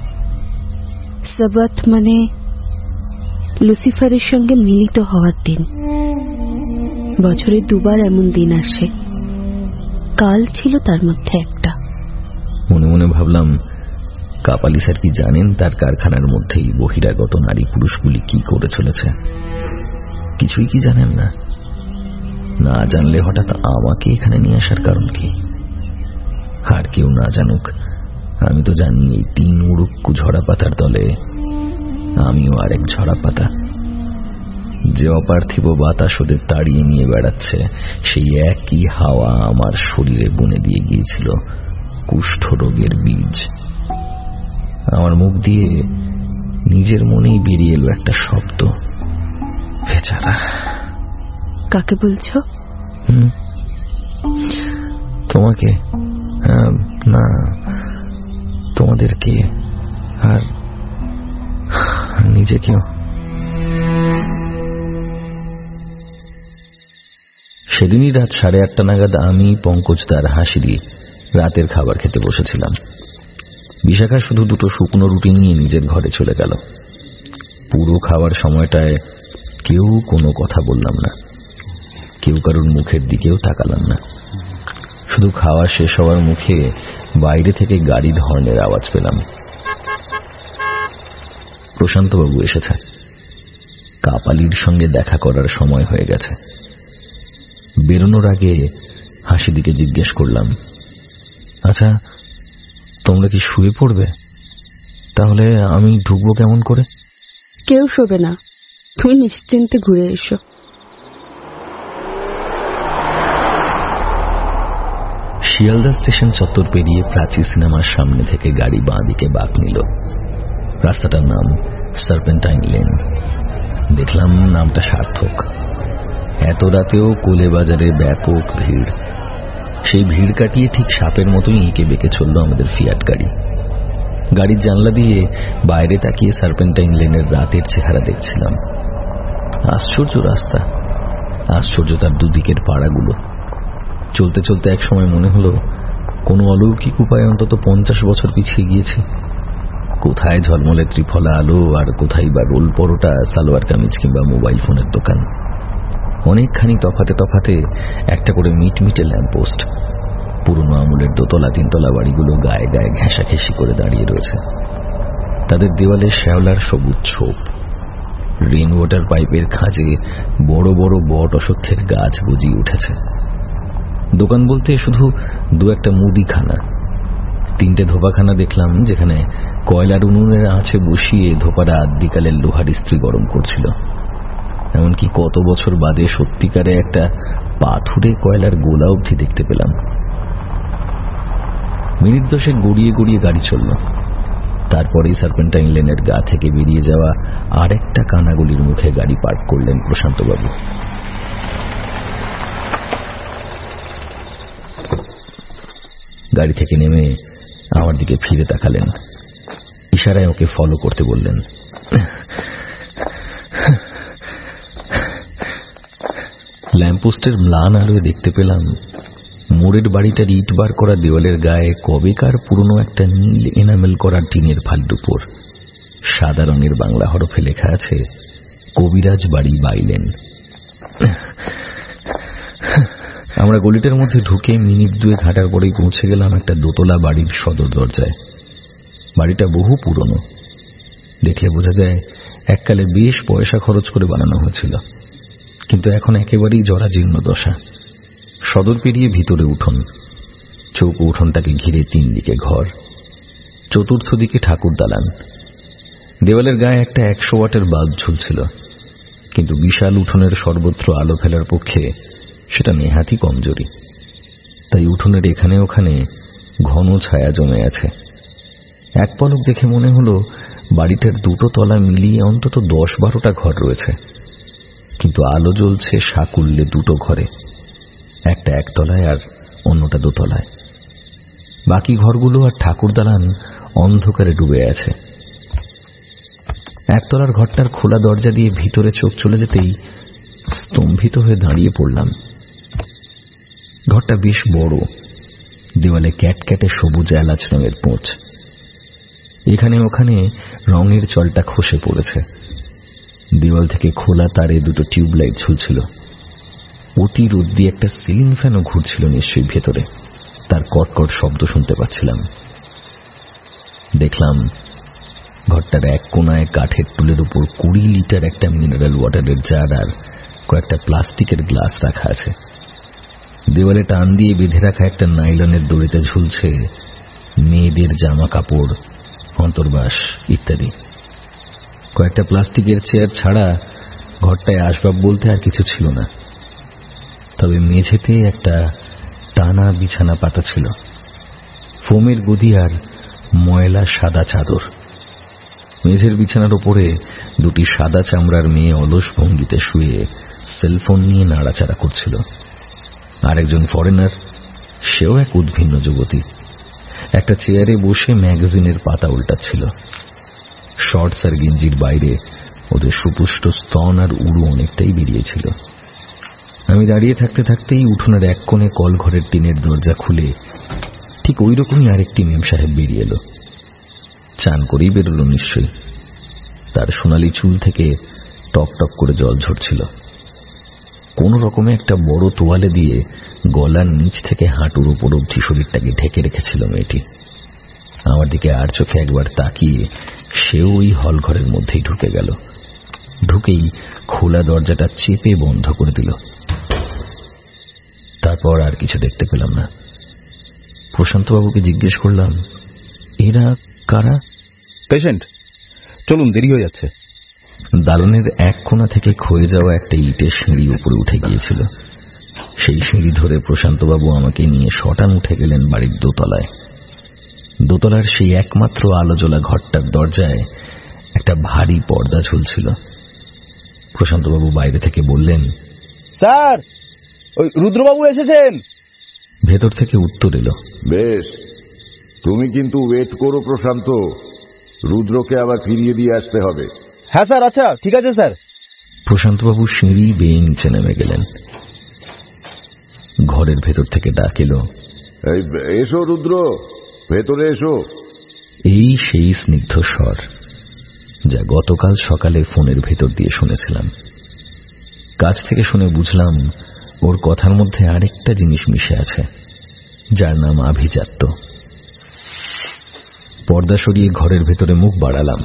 সাবাত মানে লুসিফারের সঙ্গে মিলিত হওয়ার দিন। বছরে দুবার এমন দিন আসে, কাল ছিল তার মধ্যে একটা।
মনে মনে ভাবলাম, কাপালি স্যার কি জানেন তার কারখানার মধ্যেই বহিরাগত নারী পুরুষগুলি কি করে চলেছে? কিছুই কি জানেন না? না জানলে হঠাৎ আমাকে এখানে নিয়ে আসার কারণ কি? আর কেউ না জানুক, আমি তো জানি এই 3 উড়ুক্কু ঝরা পাতার দলে আমিও আরেক ঝরা পাতা। যে অপার্থিব বাতাস ওদের তাড়িয়ে নিয়ে বেড়াচ্ছে, সেই একই হাওয়া আমার শরীরে বুনে দিয়ে গিয়েছিল কুষ্ঠ রোগের বীজ। আমার মুখ দিয়ে নিজের মনেই বেরিয়ে এলো একটা শব্দ, বেচারা।
কাকে বলছো?
তোমাকে না, তোমাদেরকে আর নিজেকেও। সেদিনই রাত 8:30 নাগাদ আমি, পঙ্কজদার, হাসিদি রাতের খাবার খেতে বসেছিলাম। বিশাখা শুধু 2টো শুকনো রুটি নিয়ে নিজের ঘরে চলে গেল। পুরো খাওয়ার সময়টায় কেউ কোনো কথা বললাম না, কেউ কারোর মুখের দিকেও তাকালাম না। শুধু খাওয়া শেষ হওয়ার মুখে বাইরে থেকে গাড়ির হর্নের আওয়াজ পেলাম। প্রশান্তবাবু এসেছে। কাপালির সঙ্গে দেখা করার সময় হয়ে গেছে। বেরোনোর আগে হাসিদিকে জিজ্ঞেস করলাম, আচ্ছা তোমরা কি শুয়ে পড়বে? তাহলে আমি ঢুকবো কেমন করে?
কেউ শোবে না, তুমি নিশ্চিন্তে ঘুরে এসো।
শিয়ালদা স্টেশন চত্বর পেরিয়ে প্রাচী সিনেমার সামনে থেকে গাড়ি বাঁ দিকে বাঁক নিল। রাস্তাটার নাম সার্পেন্টাইন লেন। দেখলাম নামটা সার্থক। এত রাতেও কোলে বাজারে ব্যাপক ভিড়। সেই ভিড় কাটিয়ে ঠিক সাপের মতোই এঁকে বেঁকে চলল আমাদের ফিয়াট গাড়ি। গাড়ির জানলা দিয়ে বাইরে তাকিয়ে সার্পেন্টাইন লেনের রাতের চেহারা দেখছিলাম। আশ্চর্য রাস্তা, আশ্চর্য তার দুদিকের পাড়াগুলো। চলতে চলতে এক সময় মনে হলো কোনো অলৌকিক উপায়ে অন্তত 50 বছর পিছিয়ে গিয়েছি। কোথায় ঝলমলে ত্রিফলা আলো, আর কোথায় বা রোল পরোটা, সালোয়ার কামিজ কিংবা মোবাইল ফোনের দোকান। অনেকখানি তফাতে তফাতে একটা করে মিটমিটে ল্যাম্পপোস্ট। পুরনো আমলের 2তলা 3তলা বাড়িগুলো গায়ে গায়ে ঘেঁষাঘেঁষি করে দাঁড়িয়ে রয়েছে। তাদের দেওয়ালে শ্যাওলার সবুজ ছোপ। রেন ওয়াটার পাইপের খাঁজে বড় বড় বট অশ্বত্থের গাছ গজিয়ে উঠেছে। দোকান বলতে শুধু 2-একটা মুদিখানা। 3টে ধোপাখানা দেখলাম, যেখানে কয়লার উনুনের আঁচে বসিয়ে ধোপারা আদ্যিকালের লোহার ইস্ত্রি গরম করছিল। এমনকি কত বছর বাদে সত্যিকারে একটা পাথুরে কয়লার গোলা অবধি দেখতে পেলাম। মিনিট 10 গড়িয়ে গড়িয়ে গাড়ি চলল। তারপরেই সার্পেন্টাইন লেনের গা থেকে বেরিয়ে যাওয়া আরেকটা কানাগলির মুখে গাড়ি পার্ক করলেন প্রশান্তবাবু। গাড়ি থেকে নেমে আমার দিকে ফিরে তাকালেন। ইশারায় ওকে ফলো করতে বললেন। ল্যাম্পপোস্টের ম্লান আলোয় দেখতে পেলাম মোড়ের বাড়িটার ইট বার করা দেওয়ালের গায়ে কবেকার পুরনো একটা নীল এনামেল করা টিনের ফাল্ডুপোর সাদা রঙের বাংলা হরফে লেখা আছে, কবিরাজ বাড়ি বাইলেন। আমরা গলিটার মধ্যে ঢুকে মিনিট 2 হাঁটার পরেই পৌঁছে গেলাম একটা 2তলা বাড়ির সদর দরজায়। বাড়িটা বহু পুরনো, দেখলে বোঝা যায় এককালে বেশ পয়সা খরচ করে বানানো হয়েছিল, কিন্তু এখন একেবারেই জরাজীর্ণ দশা। সদর পেরিয়ে ভিতরে উঠোন, চৌকো উঠোনটাকে ঘিরে 3 দিকে ঘর, চতুর্থ দিকে ঠাকুর দালান। দেওয়ালের গায়ে একটা 100 ওয়াটের বাল্ব ঝুলছিল, কিন্তু বিশাল উঠোনের সর্বত্র আলো ফেলার পক্ষে সেটা নেহাতি কমজোরি। তাই উঠোনের এখানে ওখানে ঘন ছায়া জমে আছে। এক পলক দেখে মনে হলো বাড়িটার 2টো তলা মিলিয়ে অন্তত 10-12টা ঘর রয়েছে, কিন্তু আলো জ্বলছে সাকুল্যে 2টো ঘরে, একটা 1 তলায় আর অন্যটা 2 তলায়। বাকি ঘরগুলো আর ঠাকুর দালান অন্ধকারে ডুবে আছে। 1 তলার ঘরটার খোলা দরজা দিয়ে ভিতরে চোখ চলে যেতেই স্তম্ভিত হয়ে দাঁড়িয়ে পড়লাম। ঘরটা বেশ বড়, দেওয়ালে ক্যাটক্যাটে সবুজ এলাচ রঙের পোঁচ। এখানে ওখানে রঙের চলটা খসে পড়েছে। দেওয়াল থেকে খোলা তারে 2টো টিউবলাইট ঝুলছিল। অতি রোদ দিয়ে একটা সিলিং ফ্যানও ঘুরছিল নিশ্চয়ই ভেতরে, তার কটকট শব্দ শুনতে পাচ্ছিলাম। দেখলাম ঘরটার এক কোনায় কাঠের টুলের উপর 20 লিটার একটা মিনারেল ওয়াটারের জার আর কয়েকটা প্লাস্টিকের গ্লাস রাখা আছে। দেওয়ালে টান দিয়ে বেঁধে রাখা একটা নাইলনের দড়িতে ঝুলছে মেয়েদের জামা কাপড়, অন্তর্বাস ইত্যাদি। কয়েকটা প্লাস্টিকের চেয়ার ছাড়া ঘরটায় আসবাব বলতে আর কিছু ছিল না। তবে মেঝেতে একটা টানা বিছানা পাতা ছিল, ফোমের গদি আর ময়লা সাদা চাদর। মেঝের বিছানার উপরে 2টি সাদা চামড়ার মেয়ে অলস ভঙ্গিতে শুয়ে সেলফোন নিয়ে নাড়াচাড়া করছিল। আরেকজন ফরেনার, সেও এক উদ্ভিন্ন যুবতী, একটা চেয়ারে বসে ম্যাগাজিনের পাতা উল্টাচ্ছিল। শর্টস আর গেঞ্জির বাইরে ওদের সুপুষ্ট স্তন আর উড়ু অনেকটাই বেরিয়েছিল। আমি দাঁড়িয়ে থাকতে থাকতেই উঠোনের এক কোণে কল ঘরের টিনের দরজা খুলে ঠিক ওই রকমই আরেকটি মেম সাহেব বেরিয়ে এলো। চান করেই বেরোলো নিশ্চয়ই। তার সোনালি চুল থেকে টক টক করে জল ঝরছিল। কোন রকমে একটা বড় তোয়ালে দিয়ে গলার নিচ থেকে হাঁটুর উপর অবধি শরীরটাকে ঢেকে রেখেছিল মেয়েটি। আমার দিকে আর চোখে একবার তাকিয়ে সেও ওই হল ঘরের মধ্যেই ঢুকে গেল। ঢুকেই খোলা দরজাটা চেপে বন্ধ করে দিল। তারপর আর কিছু দেখতে পেলাম না। প্রশান্তবাবুকে জিজ্ঞেস করলাম, এরা কারা?
পেশেন্ট, চলুন, দেরি হয়ে যাচ্ছে।
দালানের এক কোণা থেকে ক্ষয়ে যাওয়া একটা ইটের সিঁড়ি উপরে উঠে গিয়েছিল। সেই সিঁড়ি ধরে প্রশান্তবাবু আমাকে নিয়ে শটান উঠে গেলেন বাড়ির 2 তলায়। 2 তলার সেই একমাত্র আলো জ্বলা ঘরটার দরজায় একটা ভারী পর্দা ঝুলছিল। প্রশান্তবাবু বাইরে থেকে বললেন,
স্যার, ওই রুদ্রবাবু এসেছেন।
ভেতর থেকে উত্তর এলো,
বেশ, তুমি কিন্তু ওয়েট করো প্রশান্ত, রুদ্রকে আবার ফিরিয়ে দিয়ে আসতে হবে।
হ্যাঁ স্যার, আচ্ছা ঠিক আছে স্যার।
প্রশান্তবাবু সিঁড়ি বেয়ে নিচে নেমে গেলেন। ঘরের ভেতর থেকে ডাক এলো,
এসো রুদ্র, ভেতরে এসো।
এই সেই স্নিগ্ধ স্বর যা গতকাল সকালে ফোনের ভেতর দিয়ে শুনেছিলাম। কাছ থেকে শুনে বুঝলাম ওর কথার মধ্যে আরেকটা জিনিস মিশে আছে, যার নাম আভিজাত্য। পর্দা সরিয়ে ঘরের ভেতরে মুখ বাড়ালাম।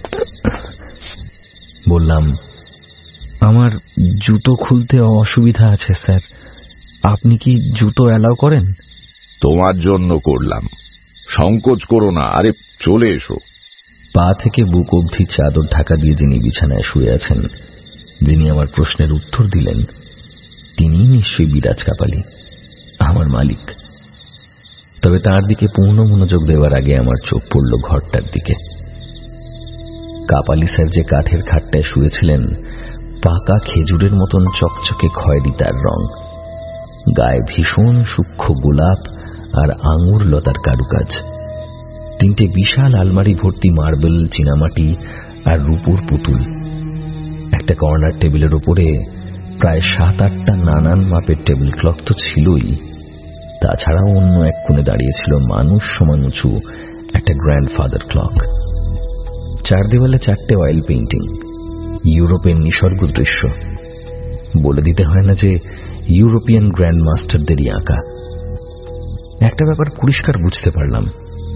বললাম, আমার জুতো খুলতে অসুবিধা আছে স্যার, আপনি কি জুতো অ্যালাউ করেন?
তোমার জন্য করলাম, সংকোচ করো না, আরে চলে এসো।
পা থেকে বুক অবধি চাদর ঢাকা দিয়ে যিনি বিছানায় শুয়ে আছেন, যিনি আমার প্রশ্নের উত্তর দিলেন, তিনি নিশ্চয়ই বিরাজ কাপালি, আমার মালিক। তবে তার দিকে পূর্ণ মনোযোগ দেওয়ার আগে আমার চোখ পড়ল ঘরটার দিকে। কাপালি স্যার যে কাঠের খাটটায় শুয়েছিলেন, পাকা খেজুরের মতন চকচকে খয়েরি তার রং, গায়ে ভীষণ সূক্ষ্ম গোলাপ আর আঙুর লতার কারুকাজ। 3টে বিশাল আলমারি ভর্তি মার্বেল, চীনামাটি আর রূপোর পুতুল। একটা কর্নার টেবিলের উপরে প্রায় 7-8টা নানান মাপের টেবিল ক্লক তো ছিলই, তাছাড়াও অন্য এক কোণে দাঁড়িয়েছিল মানুষ সমান উঁচু একটা গ্র্যান্ডফাদার ক্লক। 4 দেওয়ালে 4টে অয়েল পেইন্টিং, ইউরোপের নিসর্গ দৃশ্য। বলে দিতে হয় না যে ইউরোপিয়ান গ্র্যান্ড মাস্টারদেরই আঁকা। একটা ব্যাপার পরিষ্কার বুঝতে পারলাম,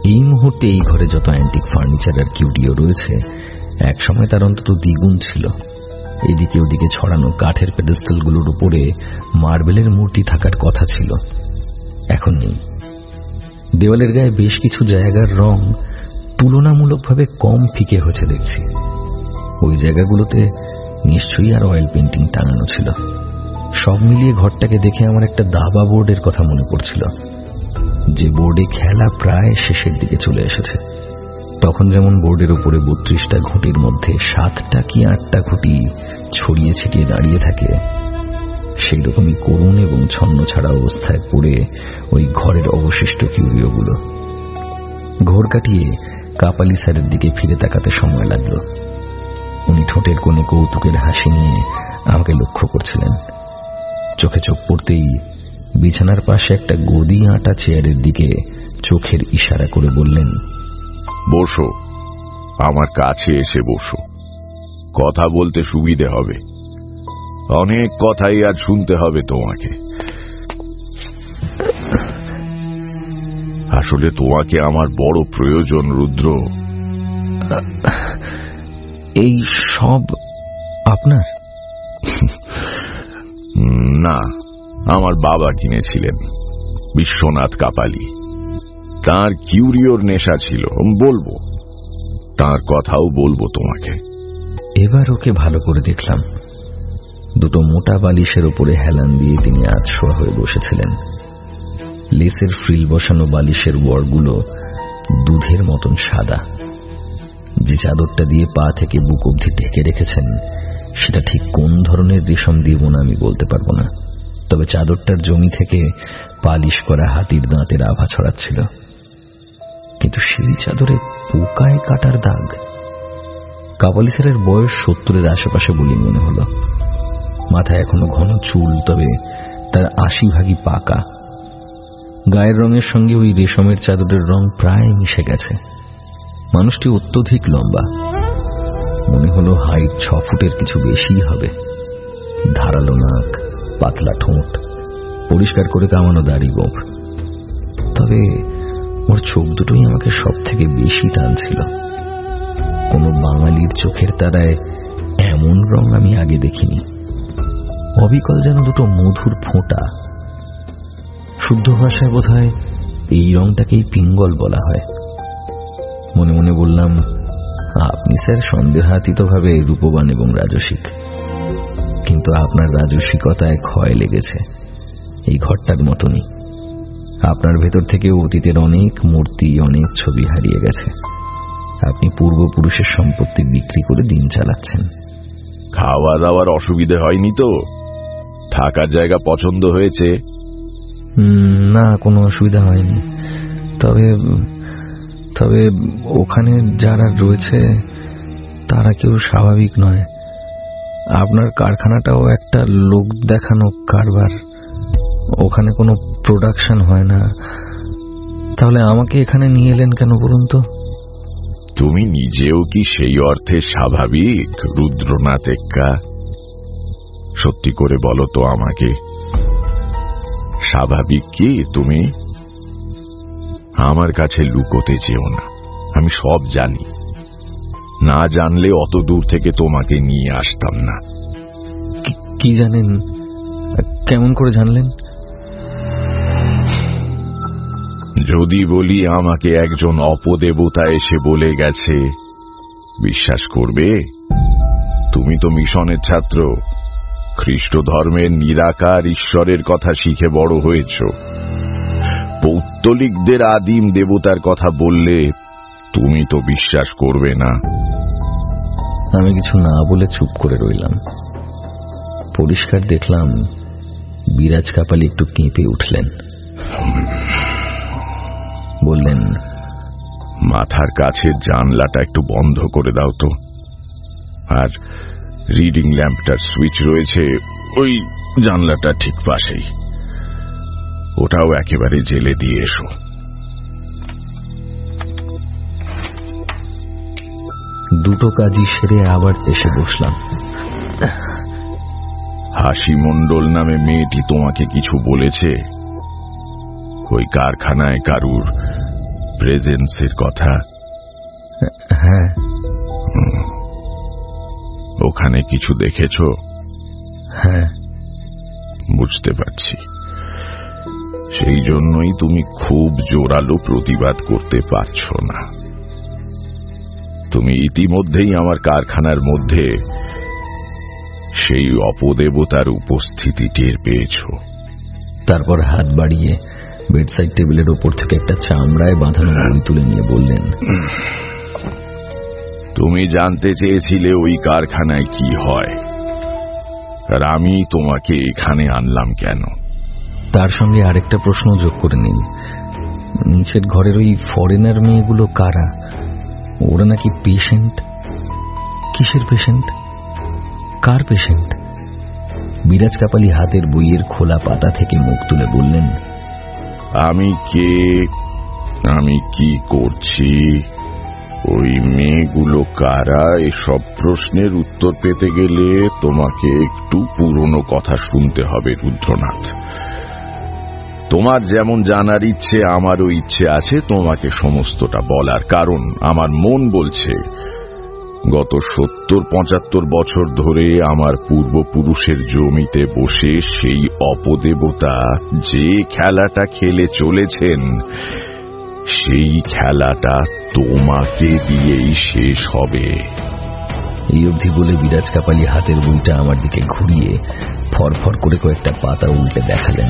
এই মুহূর্তে এই ঘরে যত অ্যান্টিক ফার্নিচার আর কিউরিও রয়েছে, এক সময় তার অন্তত দ্বিগুণ ছিল। এদিকে ওদিকে ছড়ানো কাঠের পেডেস্টালগুলোর উপরে মার্বেলের মূর্তি থাকার কথা ছিল, এখন নেই। দেওয়ালের গায়ে বেশ কিছু জায়গার রং তুলনামূলকভাবে কম ফিকে হয়েছে দেখছি। ওই জায়গাগুলোতে নিশ্চয়ই আর অয়েল পেন্টিং টাঙানো ছিল। সব মিলিয়ে ঘরটাকে দেখে আমার একটা দাবা বোর্ডের কথা মনে পড়ছিল, যে বোর্ডে খেলা প্রায় শেষের দিকে চলে এসেছে। তখন যেমন বোর্ডের উপরে 32টা ঘুঁটির মধ্যে 7টা কি 8টা ঘুঁটি ছড়িয়ে ছিটিয়ে দাঁড়িয়ে থাকে, সেই রকমই করুণ এবং ছন্ন ছাড়া অবস্থায় পড়ে ওই ঘরের অবশিষ্ট কিউরিওগুলো। ঘোর কাটিয়ে কাপালি স্যারের দিকে ফিরে তাকাতে সময় লাগল। উনি ঠোঁটের কোণে কৌতুকের হাসি নিয়ে আমাকে লক্ষ্য করছিলেন। চোখে চোখ পড়তেই বিছানার পাশে একটা গদি আঁটা চেয়ারের দিকে চোখের ইশারা করে বললেন,
বসো, আমার কাছে এসে বসো, কথা বলতে সুবিধে হবে। অনেক কথাই আজ শুনতে হবে তোমাকে। আসলে তোমাকে আমার বড় প্রয়োজন রুদ্র।
এই সব আপনার?
না, আমার বাবা কিনেছিলেন, বিশ্বনাথ কাপালি। তার কিউরিওর নেশা ছিল, বলবো, তার কথাও বলবো তোমাকে।
এবার ওকে ভালো করে দেখলাম। দুটো মোটা বালিশের উপরে হেলান দিয়ে তিনি আধশোয়া হয়ে বসেছিলেন। লেসের ফ্রিল বসানো বালিশের ওয়ারগুলো দুধের মতন সাদা। যে চাদরটা দিয়ে পা থেকে বুক অবধি ঢেকে রেখেছেন, সেটা ঠিক কোন ধরনের রেশম দিয়ে বোনা আমি বলতে পারবো না, তবে চাদরটার জমি থেকে পালিশ করা হাতির দাঁতের আভা ছড়াচ্ছিল। কিন্তু সেই চাদরে পোকায় কাটার দাগ। কাপালি স্যারের বয়স 70-এর আশেপাশে বলে মনে হলো। মাথায় এখনো ঘন চুল, তবে তার 80 পাকা। গায়ের রঙের সঙ্গে ওই রেশমের চাদরের রং প্রায় মিশে গেছে। মানুষটি অত্যধিক লম্বা, মনে হলো হাইট 6 ফুটের কিছু বেশি হবে। ধারালো নাক, পাতলা ঠোঁট, পরিষ্কার করে কামানো দাড়ি গোঁফ। তবে ওর চোখ দুটোই আমাকে সব থেকে বেশি টানছিল। কোনো বাঙালির চোখের তারায় এমন রং আমি আগে দেখিনি। অবিকল যেন দুটো মধুর ফোঁটা। শুদ্ধ ভাষায় বোধহয় এই রংটাকেই পিঙ্গল বলা হয়। মনে মনে বললাম, আপনি স্যার সন্দেহাতীতভাবে রূপবান এবং রাজসিক, কিন্তু আপনার রাজসিকতায় ক্ষয় লেগেছে এই ঘরটার মতনই। আপনার ভেতর থেকে অতীতের অনেক মূর্তি, অনেক ছবি হারিয়ে গেছে। আপনি পূর্বপুরুষের সম্পত্তি বিক্রি করে দিন চালাচ্ছেন।
খাওয়া দাওয়ার অসুবিধে হয়নি তো? থাকার জায়গা পছন্দ হয়েছে?
না, কোনো অসুবিধা হয়নি। তবে ওখানে যারা রয়েছে তারা কেউ স্বাভাবিক নয়। আপনার কারখানাটাও একটা লোক দেখানো কারবার। ওখানে কোনো প্রোডাকশন হয় না। তাহলে আমাকে এখানে নিয়ে এলেন কেন বলুন তো?
তুমি নিজেও কি সেই অর্থে স্বাভাবিক রুদ্রনাথ এক্কা? সত্যি করে বলো তো আমাকে, স্বাভাবিক কি তুমি? আমার কাছে লুকোতে যেও না, আমি সব জানি। না জানলে অত দূর থেকে তোমাকে নিয়ে আসতাম না।
কি জানেন? কেমন করে জানলেন?
যদি বলি আমাকে একজন অপদেবতা এসে বলে গেছে, বিশ্বাস করবে? তুমি তো মিশনের ছাত্র, খ্রিস্ট ধর্মের নিরাকার ঈশ্বরের কথা শিখে বড় হয়েছ। পৌত্তলিকদের আদিম দেবতার কথা বললে তুমি তো বিশ্বাস করবে না।
আমি কিছু না বলে চুপ করে রইলাম। পরিষ্কার দেখলাম বিরাজ কাপালি একটু কেঁপে উঠলেন। বললেন,
মাথার কাছে জানলাটা একটু বন্ধ করে দাও তো। আর রিডিং ল্যাম্পটার সুইচ রয়েছে ওই জানলাটা ঠিক পাশেই, ওটাও একেবারে জেলে দিয়ে এসো।
দুটো কাজই সেরে আবার এসে বসলাম।
হাসি মণ্ডল নামে মেয়েটি তোমাকে কিছু বলেছে? ওই কারখানায় কারুর প্রেজেন্সের কথা?
হ্যাঁ।
ওখানে কিছু দেখেছ?
হ্যাঁ,
বুঝতে পারছি। সেই জন্যই তুমি খুব জোরালো প্রতিবাদ করতে পারছো না। তুমি ইতিমধ্যেই আমার কারখানার মধ্যে সেই অপদেবতার উপস্থিতি টের পেয়েছ।
তারপর হাত বাড়িয়ে বেডসাইড টেবিলের ওপর থেকে একটা চামড়ায় বাঁধানো বই তুলে নিয়ে বললেন,
তুমি জানতে চেয়েছিলে ওই কারখানায় কি হয়, আর আমি তোমাকে এখানে আনলাম কেন?
তার সঙ্গে আরেকটা প্রশ্ন যোগ করে নিন, নিচের ঘরের ওই ফরেনার মেয়েগুলো কারা? ওরা নাকি পেশেন্ট। কিসের পেশেন্ট? কার পেশেন্ট? বিরাজ কাপালি হাতের বইয়ের খোলা পাতা থেকে মুখ তুলে বললেন,
আমি কে, আমি কি করছি, ওই মেয়েগুলো কারা, এসব প্রশ্নের উত্তর পেতে গেলে তোমাকে একটু পুরনো কথা শুনতে হবে রুদ্রনাথ। তোমার যেমন জানার ইচ্ছে আমারও ইচ্ছে আছে তোমাকে সমস্তটা বলার, কারণ আমার মন বলছে গত 70-75 বছর ধরে আমার পূর্বপুরুষের জমিতে বসে সেই অপদেবতা যে খেলাটা খেলে চলেছেন, সেই খেলাটা তোমাকে দিয়েই শেষ হবে।
এই অবধি বলে বিরাজ কাপালি হাতের বইটা আমার দিকে ঘুরিয়ে ফরফর করে কয়েকটা পাতা উল্টে দেখালেন।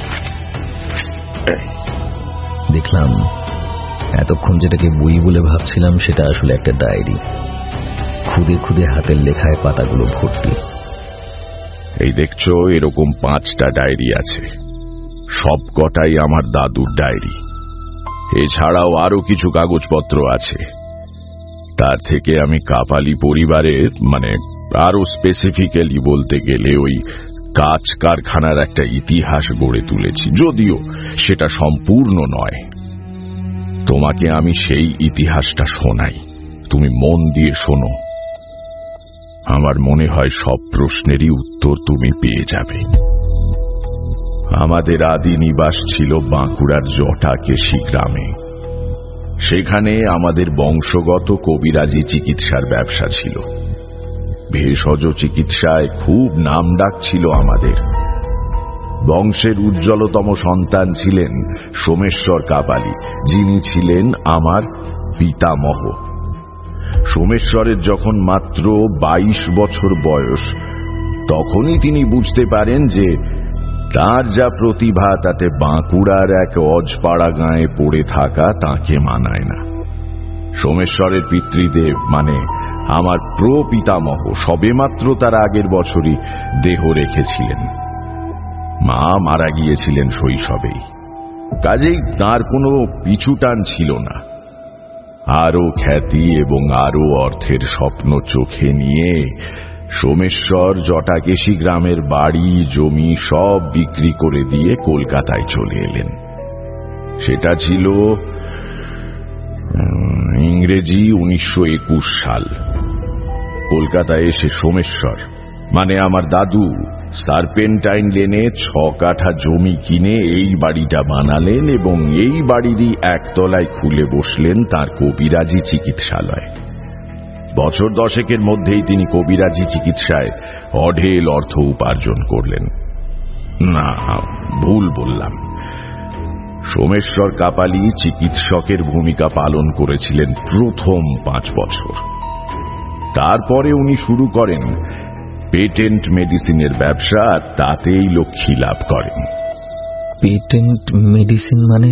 দেখলাম এতক্ষণ যেটাকে বই বলে ভাবছিলাম সেটা আসলে একটা ডায়েরি। খুদে খুদে হাতের লেখায় পাতাগুলো ভর্তি।
এই দেখছো, এরকম 5টা ডায়েরি আছে, সব কটাই আমার দাদুর ডায়েরি। এছাড়াও আরো কিছু কাগজপত্র আছে। তার থেকে আমি কাপালি পরিবারের, মানে আরো স্পেসিফিক্যালি বলতে গেলে ওই কাঁচ কারখানার একটা ইতিহাস গড়ে তুলেছি, যদিও সেটা সম্পূর্ণ নয়। তোমাকে আমি সেই ইতিহাসটা শোনাই, তুমি মন দিয়ে শোনো। আমার মনে হয় সব প্রশ্নেরই উত্তর তুমি পেয়ে যাবে। আমাদের আদি নিবাস ছিল বাঁকুড়ার জটাকেশি গ্রামে। সেখানে আমাদের বংশগত কবিরাজি চিকিৎসার ব্যবসা ছিল। ভেষজ চিকিৎসায় খুব নামডাক ছিল আমাদের। বংশের উজ্জ্বলতম সন্তান ছিলেন সোমেশ্বর কাপালি, যিনি ছিলেন আমার পিতামহ। সোমেশ্বরের যখন মাত্র 22 বছর বয়স, তখনই তিনি বুঝতে পারেন যে তার যা প্রতিভা তাতে বাঁকুড়ার এক অজপাড়া গাঁয়ে পড়ে থাকা তাকে মানায় না। সোমেশ্বরের পিতৃদেব, মানে আমার প্রপিতামহ, সবেমাত্র তার আগের বছরই দেহ রেখেছিলেন। মা মারা গিয়েছিলেন শৈশবেই, কাজেই তার কোনো পিছুটান ছিল না। আরো খ্যাতি এবং আরো অর্থের স্বপ্ন চোখে নিয়ে সোমেশ্বর জটাকেশি গ্রামের বাড়ি জমি সব বিক্রি করে দিয়ে কলকাতায় চলে এলেন। সেটা ছিল ইংরেজি 1921 সাল। কলকাতায় এসে সোমেশ্বর, মানে আমার দাদু, সার্পেন্টাইন লেনে 6 কাঠা জমি কিনে এই বাড়িটা বানালেন এবং এই বাড়িরই একতলায় খুলে বসলেন তার কবিরাজি চিকিৎসালয়। বছর 10 মধ্যেই তিনি কবিরাজি চিকিৎসায় অঢেল অর্থ উপার্জন করলেন। না, ভুল বললাম। সোমেশ্বর কাপালি চিকিৎসকের ভূমিকা পালন করেছিলেন প্রথম 5 বছর। তারপরে উনি শুরু করেন পেটেন্ট মেডিসিনের ব্যবসা, আর তাতেই লক্ষ্মী লাভ করেন।
পেটেন্ট মেডিসিন মানে?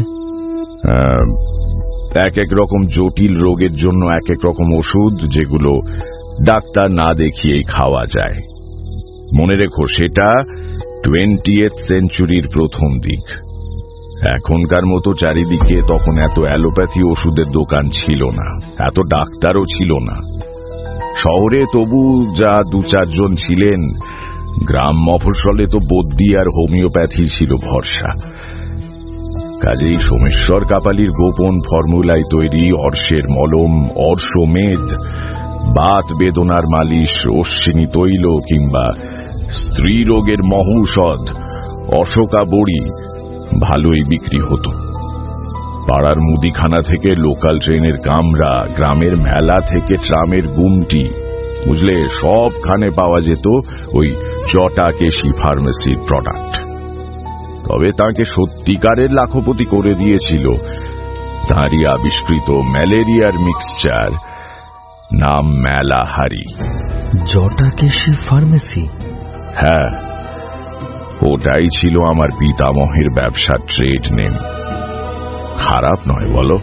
এক এক রকম জটিল রোগের জন্য এক এক রকম ওষুধ, যেগুলো ডাক্তার না দেখিয়েই খাওয়া যায়। মনে রেখো, সেটা 20th সেঞ্চুরির প্রথম দিক। এখনকার মতো চারিদিকে তখন এত অ্যালোপ্যাথি ওষুধের দোকান ছিল না, এত ডাক্তারও ছিল না। শহরে তবু যা 2-4 জন ছিলেন, গ্রাম মফস্বলে তো বদ্যি আর হোমিওপ্যাথি ছিল ভরসা। কাজেই সোমেশ্বর কাপালির গোপন ফর্মুলায় তৈরি অর্শের মলম, অর্শমেদ, বাত বেদনার মালিশ, অশ্বিনী তৈল কিংবা স্ত্রী রোগের মহৌষধ অশোকা বড়ি ভালোই বিক্রি হতো। পাড়ার মুদিখানা থেকে লোকাল ট্রেনের কামরা, গ্রামের মেলা থেকে ট্রামের গুমটি, বুঝলে, সবখানে পাওয়া যেত ওই জটাকেশী ফার্মেসির প্রোডাক্ট। তবে তাকে সত্যিকারের লাখপতি করে দিয়েছিল তাঁরই আবিষ্কৃত ম্যালেরিয়ার মিক্সচার, নাম মেলাহারি।
জটাকেশী ফার্মেসি?
হ্যাঁ, ওটাই ছিল আমার পিতামহের ব্যবসার ট্রেড নেম। খারাপ নয় বলো?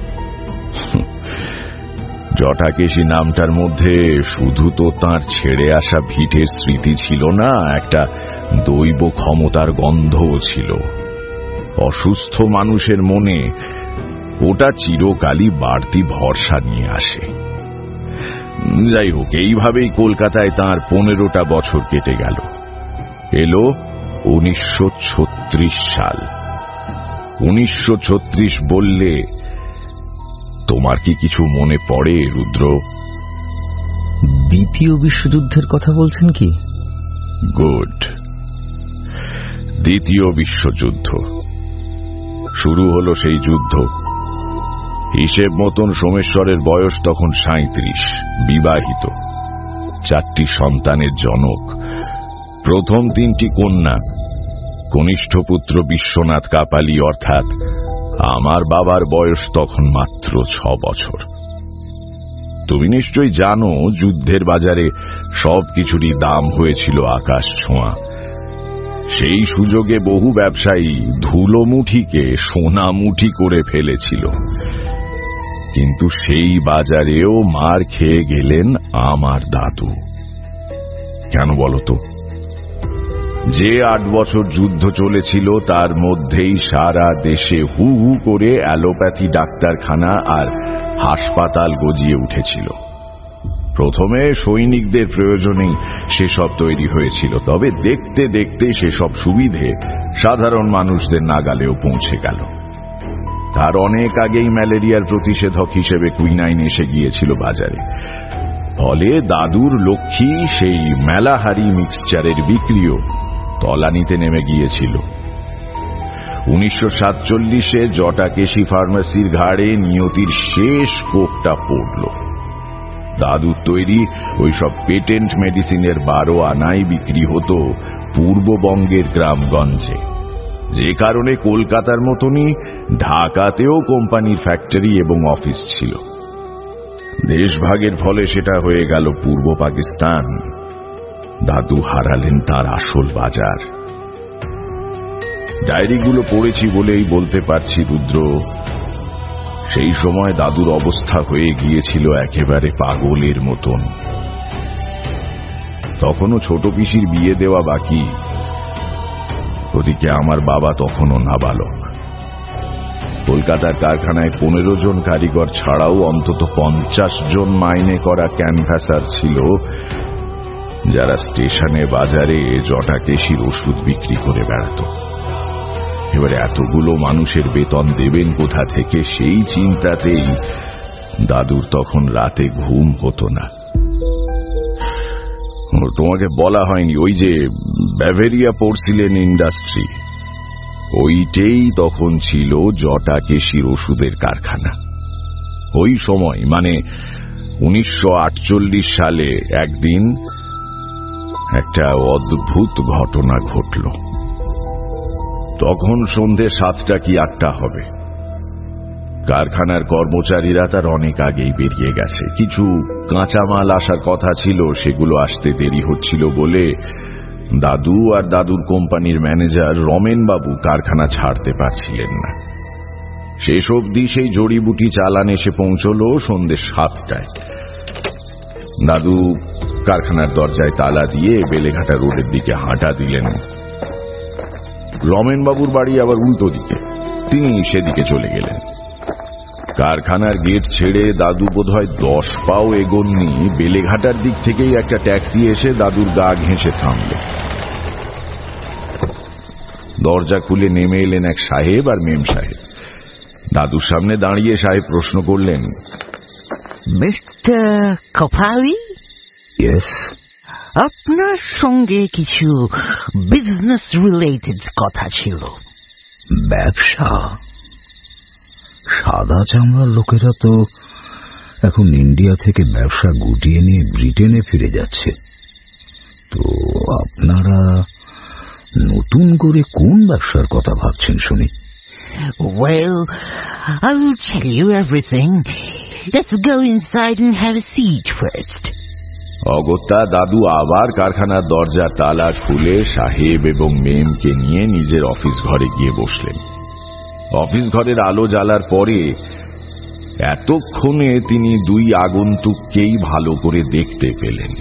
জটাকেশী নামটার মধ্যে শুধু তো তাঁর ছেড়ে আসা ভিটের স্মৃতি ছিল না, একটা দৈব ক্ষমতার গন্ধও ছিল। অসুস্থ মানুষের মনে ওটা চিরকালই বাড়তি ভরসা নিয়ে আসে। যাই হোক, এইভাবেই কলকাতায় তাঁর 15টা বছর কেটে গেল। এলো 1936 সাল। 1936 বললে তোমার কি কিছু মনে পড়ে রুদ্র?
দ্বিতীয় বিশ্বযুদ্ধের কথা বলছেন কি?
গুড, দ্বিতীয় বিশ্বযুদ্ধ। শুরু হলো সেই যুদ্ধ। হিসেব মতন সোমেশ্বরের বয়স তখন 37, বিবাহিত, 4টি সন্তানের জনক, প্রথম 3টি কন্যা। কনিষ্ঠ পুত্র বিশ্বনাথ কাপালি, অর্থাৎ আমার বাবার বয়স তখন মাত্র 6 বছর। তুমি নিশ্চয়ই জানো, যুদ্ধের বাজারে সবকিছুরই দাম হয়েছিল আকাশ ছোঁয়া। সেই সুযোগে বহু ব্যবসায়ী ধুলোমুঠিকে সোনামুঠি করে ফেলেছিল। কিন্তু সেই বাজারেও মার খেয়ে গেলেন আমার দাদু। কেন বলতো? যে 8 বছর যুদ্ধ চলেছিল তার মধ্যেই সারা দেশে হু হু করে অ্যালোপ্যাথি ডাক্তারখানা আর হাসপাতাল গজিয়ে উঠেছিল। প্রথমে সৈনিকদের প্রয়োজনেই সেসব তৈরি হয়েছিল, তবে দেখতে দেখতে সেসব সুবিধে সাধারণ মানুষদের নাগালেও পৌঁছে গেল। তার অনেক আগেই ম্যালেরিয়ার প্রতিষেধক হিসেবে কুইনাইন এসে গিয়েছিল বাজারে। ফলে দাদুর লক্ষ্মী সেই মেলাহারি মিক্সচারের বিক্রিও তলানিতে নেমে গিয়েছিল। 1947-এ জটাকেশী ফার্মেসির ঘাড়ে নিয়তির শেষ কোপটা পড়ল। দাদুর তৈরি ওইসব পেটেন্ট মেডিসিনের 12 আনাই বিক্রি হতো পূর্ববঙ্গের গ্রামগঞ্জে, যে কারণে কলকাতার মতনই ঢাকাতেও কোম্পানির ফ্যাক্টরি এবং অফিস ছিল। দেশভাগের ফলে সেটা হয়ে গেল পূর্ব পাকিস্তান। দাদু হারালেন তার আসল বাজার। ডায়েরিগুলো পড়েছি বলেই বলতে পারছি রুদ্র, সেই সময় দাদুর অবস্থা হয়ে গিয়েছিল একেবারে পাগলের মতন। তখনও ছোট পিসির বিয়ে দেওয়া বাকি। ওদিকে আমার বাবা তখনও নাবালক। কলকাতার কারখানায় 15 জন কারিগর ছাড়াও অন্তত 50 জন মাইনে করা ক্যানভাসার ছিল, যারা স্টেশনে বাজারে জটাকেশীর ওষুধ বিক্রি করে বেড়াত। এবারে এতগুলো মানুষের বেতন দেবেন কোথা থেকে, সেই চিন্তাতেই দাদুর তখন রাতে ঘুম হতো না। তোমাকে বলা হয়নি, ওই যে ব্যাভেরিয়া পোর্সিলেন ইন্ডাস্ট্রি, ওইটাই তখন ছিল জটাকেশীর ওষুধের কারখানা। ওই সময় মানে 1948 সালে একদিন একটা অদ্ভুত ঘটনা ঘটল। তখন সন্ধে 7টা কি 8টা হবে। কারখানার কর্মচারীরা তার অনেক আগেই বেরিয়ে গেছে। কিছু কাঁচামাল আসার কথা ছিল, সেগুলো আসতে দেরি হচ্ছিল বলে দাদু আর দাদুর কোম্পানির ম্যানেজার রমেনবাবু কারখানা ছাড়তে পারছিলেন না। শেষ অবধি সেই জড়িবুটি চালান এসে পৌঁছল সন্ধে 7টায়। দাদু কারখানার দরজায় তালা দিয়ে বেলেঘাটা রোডের দিকে হাঁটা দিলেন। রমেনবাবুর বাড়ি আবার উল্টো দিকে, তিনি সেদিকে চলে গেলেন। কারখানার গেট ছেড়ে দাদু বোধহয় 10 পাও এগোননি, বেলেঘাটার দিক থেকেই একটা ট্যাক্সি এসে দাদুর গা ঘেঁষে থামল। দরজা খুলে নেমে এলেন এক সাহেব আর মেম সাহেব। দাদুর সামনে দাঁড়িয়ে সাহেব প্রশ্ন করলেন,
মিস্টার কাপালি?
ইয়েস।
আপনার সঙ্গে কিছু বিজনেস রিলেটেড কথা ছিল।
ব্যবসা?
সাদা চামড়ার লোকেরা তো এখন ইন্ডিয়া থেকে ব্যবসা গুটিয়ে নিয়ে ব্রিটেনে ফিরে যাচ্ছে। তো আপনারা নতুন করে কোন ব্যবসার কথা ভাবছেন শুনি?
Well, I will tell you everything. Let's go inside and have a seat first.
অগত্যা দাদু আবার কারখানার দরজার তালা খুলে সাহেব এবং মেমকে নিয়ে নিজের অফিস ঘরে গিয়ে বসলেন। অফিস ঘরের আলো জ্বালার পরে এতক্ষণে তিনি দুই আগন্তুককেই ভালো করে দেখতে পেলেন।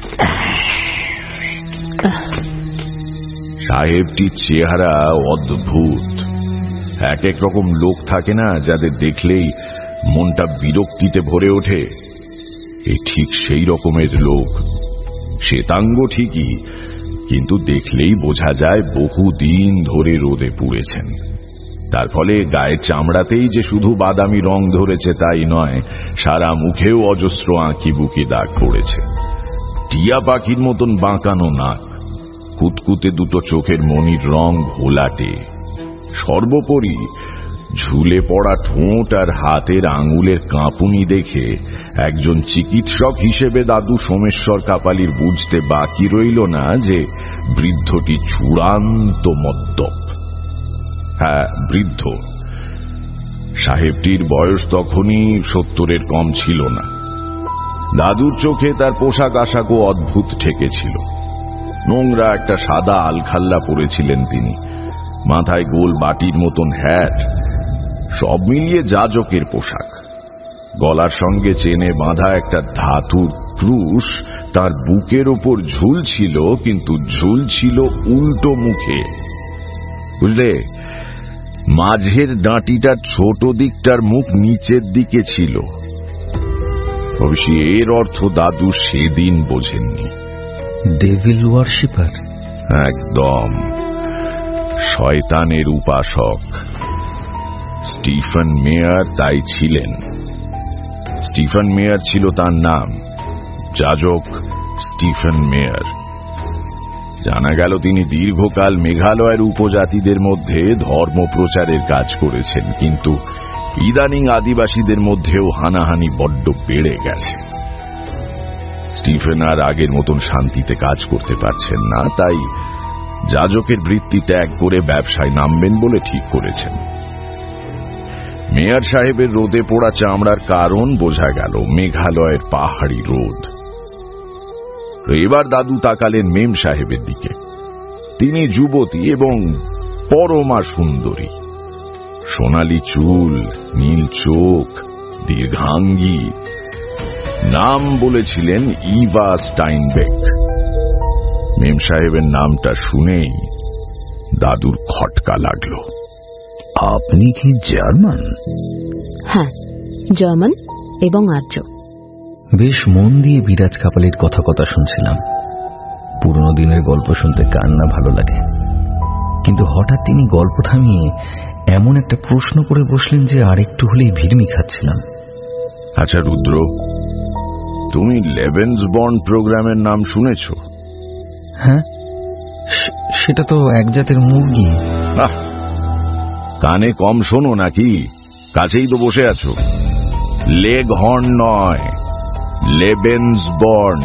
সাহেবটির চেহারা অদ্ভুত। এক এক রকম লোক থাকে না, যাদের দেখলেই মনটা বিরক্তিতে ভরে ওঠে। এ ঠিক সেই রকমের লোক। শ্বেতাঙ্গ ঠিকই, কিন্তু দেখলেই বোঝা যায় বহুদিন ধরে রোদে পুড়েছেন। তার ফলে গায়ের চামড়াতেই যে শুধু বাদামি রং ধরেছে তাই নয়, সারা মুখেও অজস্র আঁকি বুকি দাগ পড়েছে। টিয়া পাখির মতন বাঁকানো নাক, কুতকুতে দুটো চোখের মনির রং ঘোলাটে। সর্বোপরি ঝুলে পড়া ঠোঁট আর হাতের আঙুলের কাঁপুনি দেখে একজন চিকিৎসক হিসেবে দাদু সোমেশ্বর কাপালির বুঝতে বাকি রইল না যে বৃদ্ধটি চূড়ান্ত মদ্যপ। হ্যাঁ, বৃদ্ধ। সাহেবটির বয়স তখনই 70-এর কম ছিল না। দাদুর চোখে তার পোশাক আশাকও অদ্ভুত ঠেকেছিল। নোংরা একটা সাদা আলখাল্লা পরেছিলেন তিনি, মাথায় গোল বাটির মতন হ্যাট, সব মিলিয়ে যাজকের পোশাক। গলার সঙ্গে চেনে বাঁধা একটা ধাতুর ক্রুশ তার বুকের ওপর ঝুলছিল, কিন্তু ঝুলছিল উল্টো মুখে। বুঝলে, মাঝের ডাঁটিটার ছোট দিকটার মুখ নিচের দিকে ছিল। অবশ্য এর অর্থ দাদু সেদিন বোঝেননি।
Devil worshipper?
একদম, শয়তানের উপাসক। স্টিফেন মেয়ার তাই ছিলেন। স্টিফেন মেয়ার ছিল তার নাম, যাজক স্টিফেন মেয়ার। জানা গেল তিনি দীর্ঘকাল মেঘালয়ের উপজাতিদের মধ্যে ধর্ম প্রচারের কাজ করেছেন, কিন্তু ইদানিং আদিবাসীদের মধ্যেও হানাহানি বড্ড বেড়ে গেছে। স্টিফেন আর আগের মতন শান্তিতে কাজ করতে পারছেন না, তাই যাজকের বৃত্তি ত্যাগ করে ব্যবসায় নামবেন বলে ঠিক করেছেন। মেয়ার সাহেবের রোদে পোড়া চামড়ার কারণ বোঝা গেল, মেঘালয়ের পাহাড়ি রোদ। এবার দাদু তাকালেন মেম সাহেবের দিকে। তিনি যুবতী এবং পরমা সুন্দরী, সোনালী চুল, নীল চোখ, দীর্ঘাঙ্গী। নাম বলেছিলেন ইভা স্টাইনবেক। মেম সাহেবের নামটা শুনেই দাদুর খটকা লাগলো।
আপনি কি জার্মান?
হ্যাঁ, জার্মান এবং আর্য।
বেশ মন দিয়ে বিরাজ কাপালির কথা শুনছিলাম। পুরনো দিনের গল্প শুনতে কার না ভালো লাগে, কিন্তু হঠাৎ তিনি গল্প থামিয়ে এমন একটা প্রশ্ন করে বসলেন যে আরেকটু হলেই ভিড়মি খাচ্ছিলাম।
আচ্ছা রুদ্র, তুমি লেবেন্সবর্ন প্রোগ্রামের নাম শুনেছ?
হ্যাঁ, সেটা তো এক জাতের মুরগি।
কানে কম শোনো নাকি? কাছেই তো বসে আছো। লেগ হর্ন নয়, Lebensborn,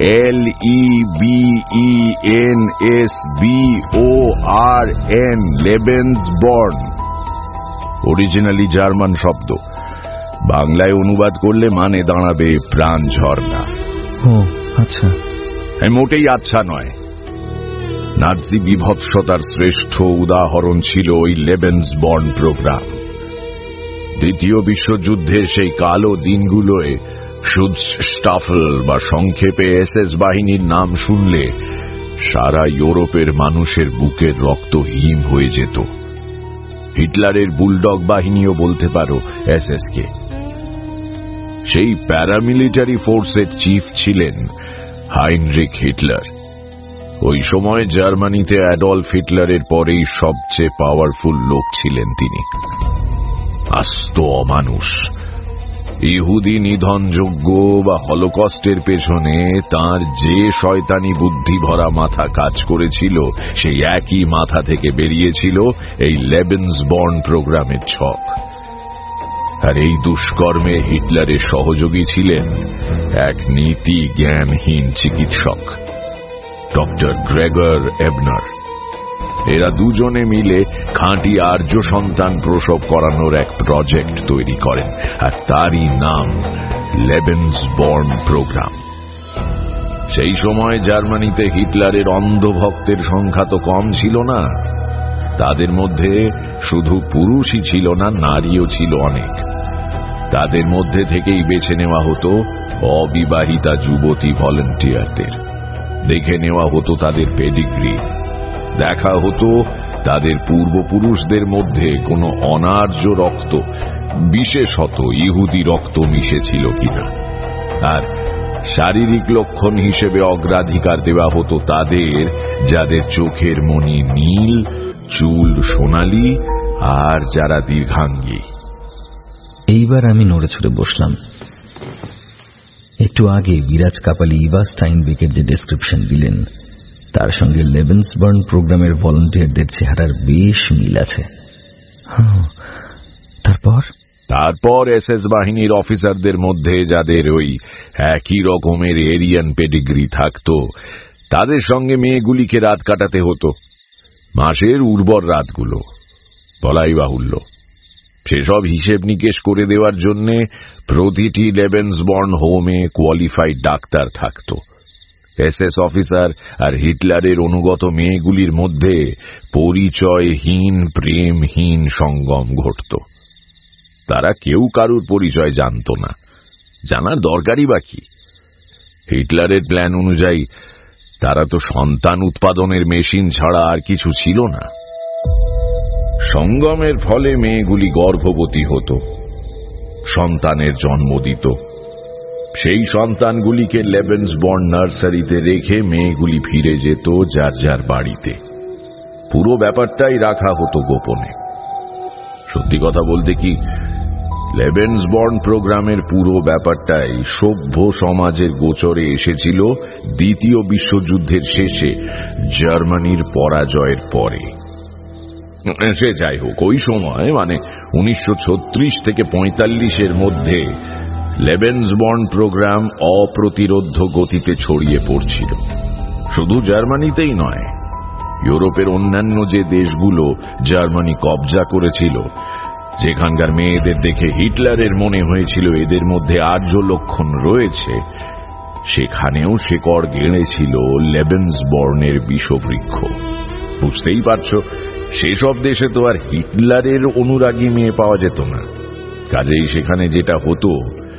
LEBENSBORN, Lebensborn. Originally German শব্দ, বাংলায় অনুবাদ করলে মানে দাঁড়াবে প্রাণ ঝর্ণা।
ও আচ্ছা।
মোটেই আচ্ছা নয়। নাৎসি বিভৎসতার শ্রেষ্ঠ উদাহরণ ছিল ওই লেবেন্সবর্ন প্রোগ্রাম। দ্বিতীয় বিশ্বযুদ্ধের সেই কালো দিনগুলোয় শুডস্টাফল বা সংক্ষেপে SS বাহিনীর নাম শুনলে সারা ইউরোপের মানুষের বুকের রক্ত হিম হয়ে যেত। হিটলারের বুলডগ বাহিনীও বলতে পারো SS কে। সেই প্যারামিলিটারি ফোর্সের চিফ ছিলেন হাইনরিখ হিটলার। ওই সময় জার্মানিতে অ্যাডলফ হিটলারের পরেই সবচেয়ে পাওয়ারফুল লোক ছিলেন তিনি। আস্ত অমানুষ। ইহুদি নিধনযোগ্য বা হলোকস্টের পেছনে তার যে শয়তানি বুদ্ধি ভরা মাথা কাজ করেছিল, সেই একই মাথা থেকে বেরিয়েছিল এই লেবেন্সবর্ন প্রোগ্রামের ছক। আর এই দুষ্কর্মে হিটলারের সহযোগী ছিলেন এক নীতি জ্ঞানহীন চিকিৎসক, ডক্টর গ্রেগর এবনার। এরা দুজনে মিলে খাঁটি আর্য সন্তান প্রসব করানোর এক প্রজেক্ট তৈরি করেন, আর তারই নাম লেবেন্সবর্ন প্রোগ্রাম। সেই সময় জার্মানিতে হিটলারের অন্ধভক্তের সংখ্যা তো কম ছিল না। তাদের মধ্যে শুধু পুরুষই ছিল না, নারীও ছিল অনেক। তাদের মধ্যে থেকেই বেছে নেওয়া হতো অবিবাহিতা যুবতী ভলান্টিয়ারদের। দেখে নেওয়া হতো তাদের পেডিগ্রি, দেখা হতো তাদের পূর্বপুরুষদের মধ্যে কোনো অনার্য রক্ত, বিশেষত ইহুদি রক্ত মিশেছিল কিনা। আর শারীরিক লক্ষণ হিসেবে অগ্রাধিকার দেওয়া হতো তাদের যাদের চোখের মণি নীল, চুল সোনালী, আর যারা দীর্ঘাঙ্গী।
এইবার আমি নড়ে চড়ে বসলাম। একটু আগে বিরাজ কাপালি ইভা স্টাইনবেকের যে ডেসক্রিপশন দিলেন তার সঙ্গে লেবেন্সবর্ন প্রোগ্রামের ভলান্টিয়ারদের চেহারার বেশ মিল আছে।
তারপর এসএস বাহিনীর অফিসারদের মধ্যে যাদের ওই একই রকমের এরিয়ান পেডিগ্রি থাকত, তাদের সঙ্গে মেয়েগুলিকে রাত কাটাতে হতো। মাসের উর্বর রাতগুলো, বলাই বাহুল্য। সেসব হিসেব নিকেশ করে দেওয়ার জন্য প্রতিটি লেবেন্সবর্ন হোমে কোয়ালিফাইড ডাক্তার থাকত। এসএস অফিসার আর হিটলারের অনুগত মেয়েগুলির মধ্যে পরিচয়হীন প্রেমহীন সঙ্গম ঘটত। তারা কেউ কারুর পরিচয় জানত না, জানার দরকারই বা কি? হিটলারের প্ল্যান অনুযায়ী তারা তো সন্তান উৎপাদনের মেশিন ছাড়া আর কিছু ছিল না। সঙ্গমের ফলে মেয়েগুলি গর্ভবতী হতো, সন্তানের জন্ম দিত। সেই সন্তানগুলিকে লেবেন্সবর্ন নার্সারিতে রেখে মেয়েগুলি ফিরে যেত যার যার বাড়িতে। পুরো ব্যাপারটাই রাখা হতো গোপনে। সত্যি কথা বলতে কি, লেবেন্সবর্ন প্রোগ্রামের পুরো ব্যাপারটাই সভ্য সমাজের গোচরে এসেছিল দ্বিতীয় বিশ্বযুদ্ধের শেষে জার্মানির পরাজয়ের পরে। সে যাই হোক, ওই সময় মানে 1936 থেকে 45-এর মধ্যে লেবেন্সবর্ন প্রোগ্রাম অপ্রতিরোধ্য গতিতে ছড়িয়ে পড়ছিল। শুধু জার্মানিতেই নয়, ইউরোপের অন্যান্য যে দেশগুলো জার্মানি কবজা করেছিল, যেখানকার মেয়েদের দেখে হিটলারের মনে হয়েছিল এদের মধ্যে আর্য লক্ষণ রয়েছে, সেখানেও শেকড় গেড়েছিল লেবেন্সবর্নের বিষবৃক্ষ। বুঝতেই পারছ, সেসব দেশে তো আর হিটলারের অনুরাগী মেয়ে পাওয়া যেত না। কাজেই সেখানে যেটা হতো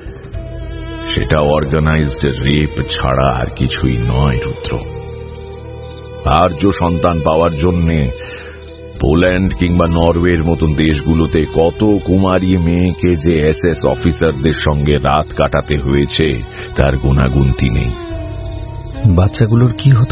সেটা অর্গানাইজড রেপ ছাড়া আর কিছুই নয়। রুদ্র, আর্য সন্তান পাওয়ার জন্যে পোল্যান্ড কিংবা নরওয়ের মতন দেশগুলোতে কত কুমারী মেয়েকে যে এসএস অফিসারদের সঙ্গে রাত কাটাতে হয়েছে তার গুণাগুনতি নেই।
বাচ্চাগুলোর কি হতো?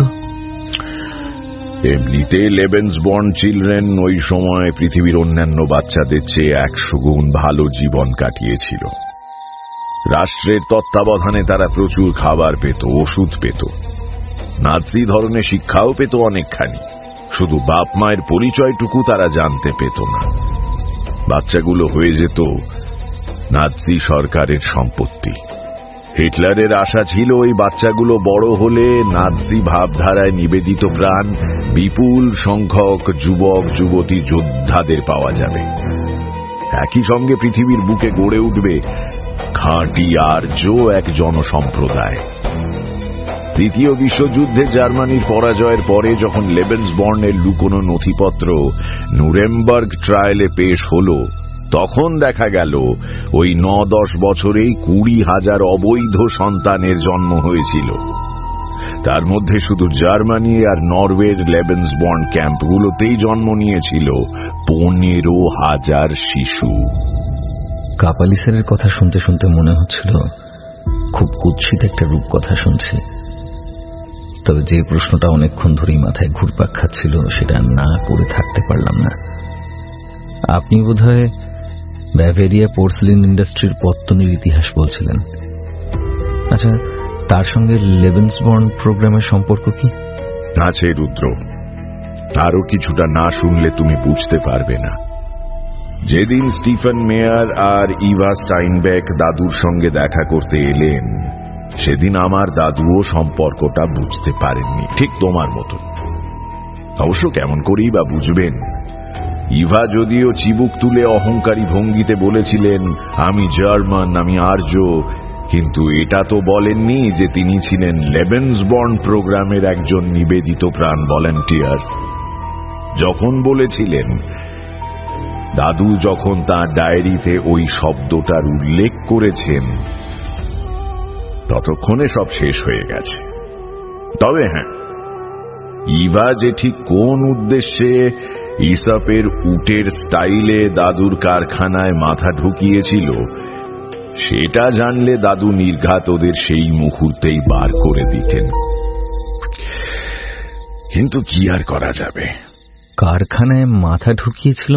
এমনিতে লেবেন্সবর্ন চিলড্রেন ওই সময় পৃথিবীর অন্যান্য বাচ্চাদের চেয়ে 100 গুণ ভালো জীবন কাটিয়েছিল। রাষ্ট্রের তত্ত্বাবধানে তারা প্রচুর খাবার পেত, ওষুধ পেত, নাৎসি ধরনের শিক্ষাও পেত অনেকখানি। শুধু বাপ মায়ের পরিচয়টুকু তারা জানতে পেত না। বাচ্চাগুলো হয়ে যেত নাৎসি সরকারের সম্পত্তি। হিটলারের আশা ছিল ওই বাচ্চাগুলো বড় হলে নাৎসি ভাবধারায় নিবেদিত প্রাণ বিপুল সংখ্যক যুবক যুবতী যোদ্ধাদের পাওয়া যাবে। একই সঙ্গে পৃথিবীর বুকে গড়ে উঠবে খাঁটি আর্য এক জনসম্প্রদায়। তৃতীয় বিশ্বযুদ্ধে জার্মানির পরাজয়ের পরে যখন লেবেন্সবর্নের লুকোনো নথিপত্র নুরেমবার্গ ট্রায়ালে পেশ হল, তখন দেখা গেল ওই 9-10 বছরেই 20,000 অবৈধ সন্তানের জন্ম হয়েছিল। তার মধ্যে শুধু জার্মানি আর নরওয়ের লেবেন্সবর্ন ক্যাম্পগুলোতেই জন্ম নিয়েছিল 15,000 শিশু।
কাপালি স্যারের কথা শুনতে শুনতে মনে হচ্ছিল খুব কুৎসিত একটা রূপকথা শুনছি। তবে যে প্রশ্নটা অনেকক্ষণ ধরেই মাথায় ঘুরপাক খাচ্ছিল সেটা না করে থাকতে পারলাম না। আপনি বোধহয় ব্যাভেরিয়া পোর্সলিন ইন্ডাস্ট্রির পত্তনের ইতিহাস বলছিলেন। আচ্ছা, তার সঙ্গে লেবেন্সবর্ন প্রোগ্রামের সম্পর্ক কি
আছে রুদ্র? আরো কিছুটা না শুনলে তুমি বুঝতে পারবে না। যেদিন স্টিফেন মেয়ার আর ইভা স্টাইনবেক দাদুর সঙ্গে দেখা করতে এলেন, সেদিন আমার দাদুও সম্পর্কটা বুঝতে পারেননি, ঠিক তোমার মতো। অবশ্য কেমন করেই বা বুঝবেন? ইভা যদিও চিবুক তুলে অহংকারী ভঙ্গিতে বলেছিলেন, আমি জার্মান, আমি আর্য, কিন্তু এটা তো বলেননি যে তিনি ছিলেন লেবেন্সবর্ন প্রোগ্রামের একজন নিবেদিত প্রাণ ভলান্টিয়ার। যখন বলেছিলেন, দাদু যখন তাঁর ডায়েরিতে ওই শব্দটার উল্লেখ করেছেন, ততক্ষণে সব শেষ হয়ে গেছে। তবে হ্যাঁ, ইভা যে ঠিক কোন উদ্দেশ্যে ইসাপের উটের স্টাইলে দাদুর কারখানায় মাথা ঢুকিয়েছিল, সেটা জানলে দাদু নির্ঘাত ওদের সেই মুহূর্তেই বার করে দিতেন। কিন্তু কি আর করা যাবে?
কারখানায় মাথা ঢুকিয়েছিল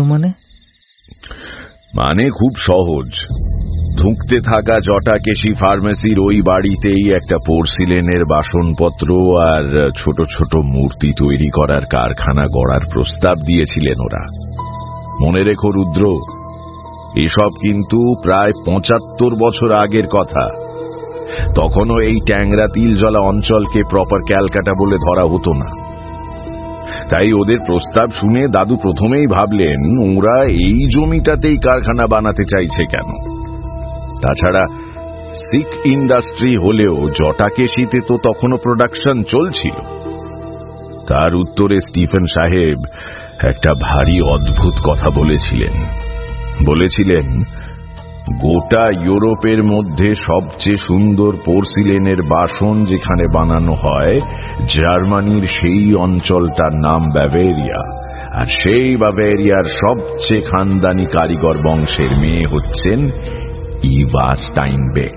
মানে খুব সহজ। ধুঁকতে থাকা জটাকেশি ফার্মেসির ওই বাড়িতেই একটা পোর্সিলেনের বাসনপত্র আর ছোট ছোট মূর্তি তৈরি করার কারখানা গড়ার প্রস্তাব দিয়েছিলেন ওরা। মনে রেখো রুদ্র, এসব কিন্তু প্রায় ৭৫ বছর আগের কথা। তখনও এই ট্যাংরা তিলজলা অঞ্চলকে প্রপার ক্যালকাটা বলে ধরা হতো না। তাই ওদের প্রস্তাব শুনে দাদু প্রথমেই ভাবলেন, ওরা এই জমিটাতেই কারখানা বানাতে চাইছে কেন? তাছাড়া শিখ ইন্ডাস্ট্রি হলেও জটাকেশিতে তো তখনও প্রোডাকশন চলছিল। তার উত্তরে স্টিফেন সাহেব একটা ভারী অদ্ভুত কথা বলেছিলেন, গোটা ইউরোপের মধ্যে সবচেয়ে সুন্দর পোর্সিলেনের বাসন যেখানে বানানো হয়, জার্মানির সেই অঞ্চলটার নাম বাভেরিয়া, আর সেই বাভেরিয়ার সবচেয়ে খানদানি কারিগর বংশের মেয়ে হচ্ছেন ইভা স্টাইনবেক।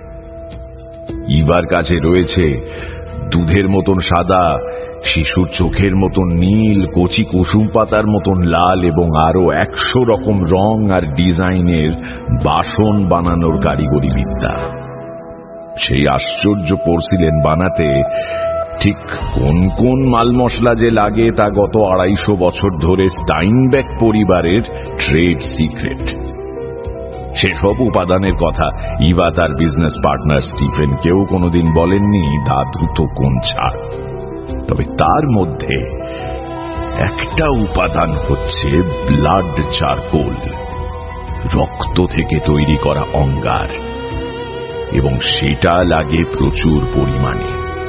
ইভার কাছে রয়েছে দুধের মতন সাদা, শিশুর চোখের মতন নীল, কচি কুসুম পাতার মতন লাল এবং আরো ১০০ রকম রং আর ডিজাইনের বাসন বানানোর কারিগরি বিদ্যা। সেই আশ্চর্য পোর্সিলেন বানাতে ঠিক কোন কোন মাল মশলা যে লাগে তা গত ২৫০ বছর ধরে স্টাইনবেক পরিবারের ট্রেড সিক্রেট। সেসব উপাদানের কথা ইভা তার বিজনেস পার্টনার স্টিফেনকেও কোনোদিন বলেননি, দাদু তো কোন ছাড়। তবে তার মধ্যে একটা উপাদান হচ্ছে ব্লাড চারকোল, রক্ত থেকে তৈরি করা অঙ্গার, এবং সেটা লাগে প্রচুর পরিমাণে।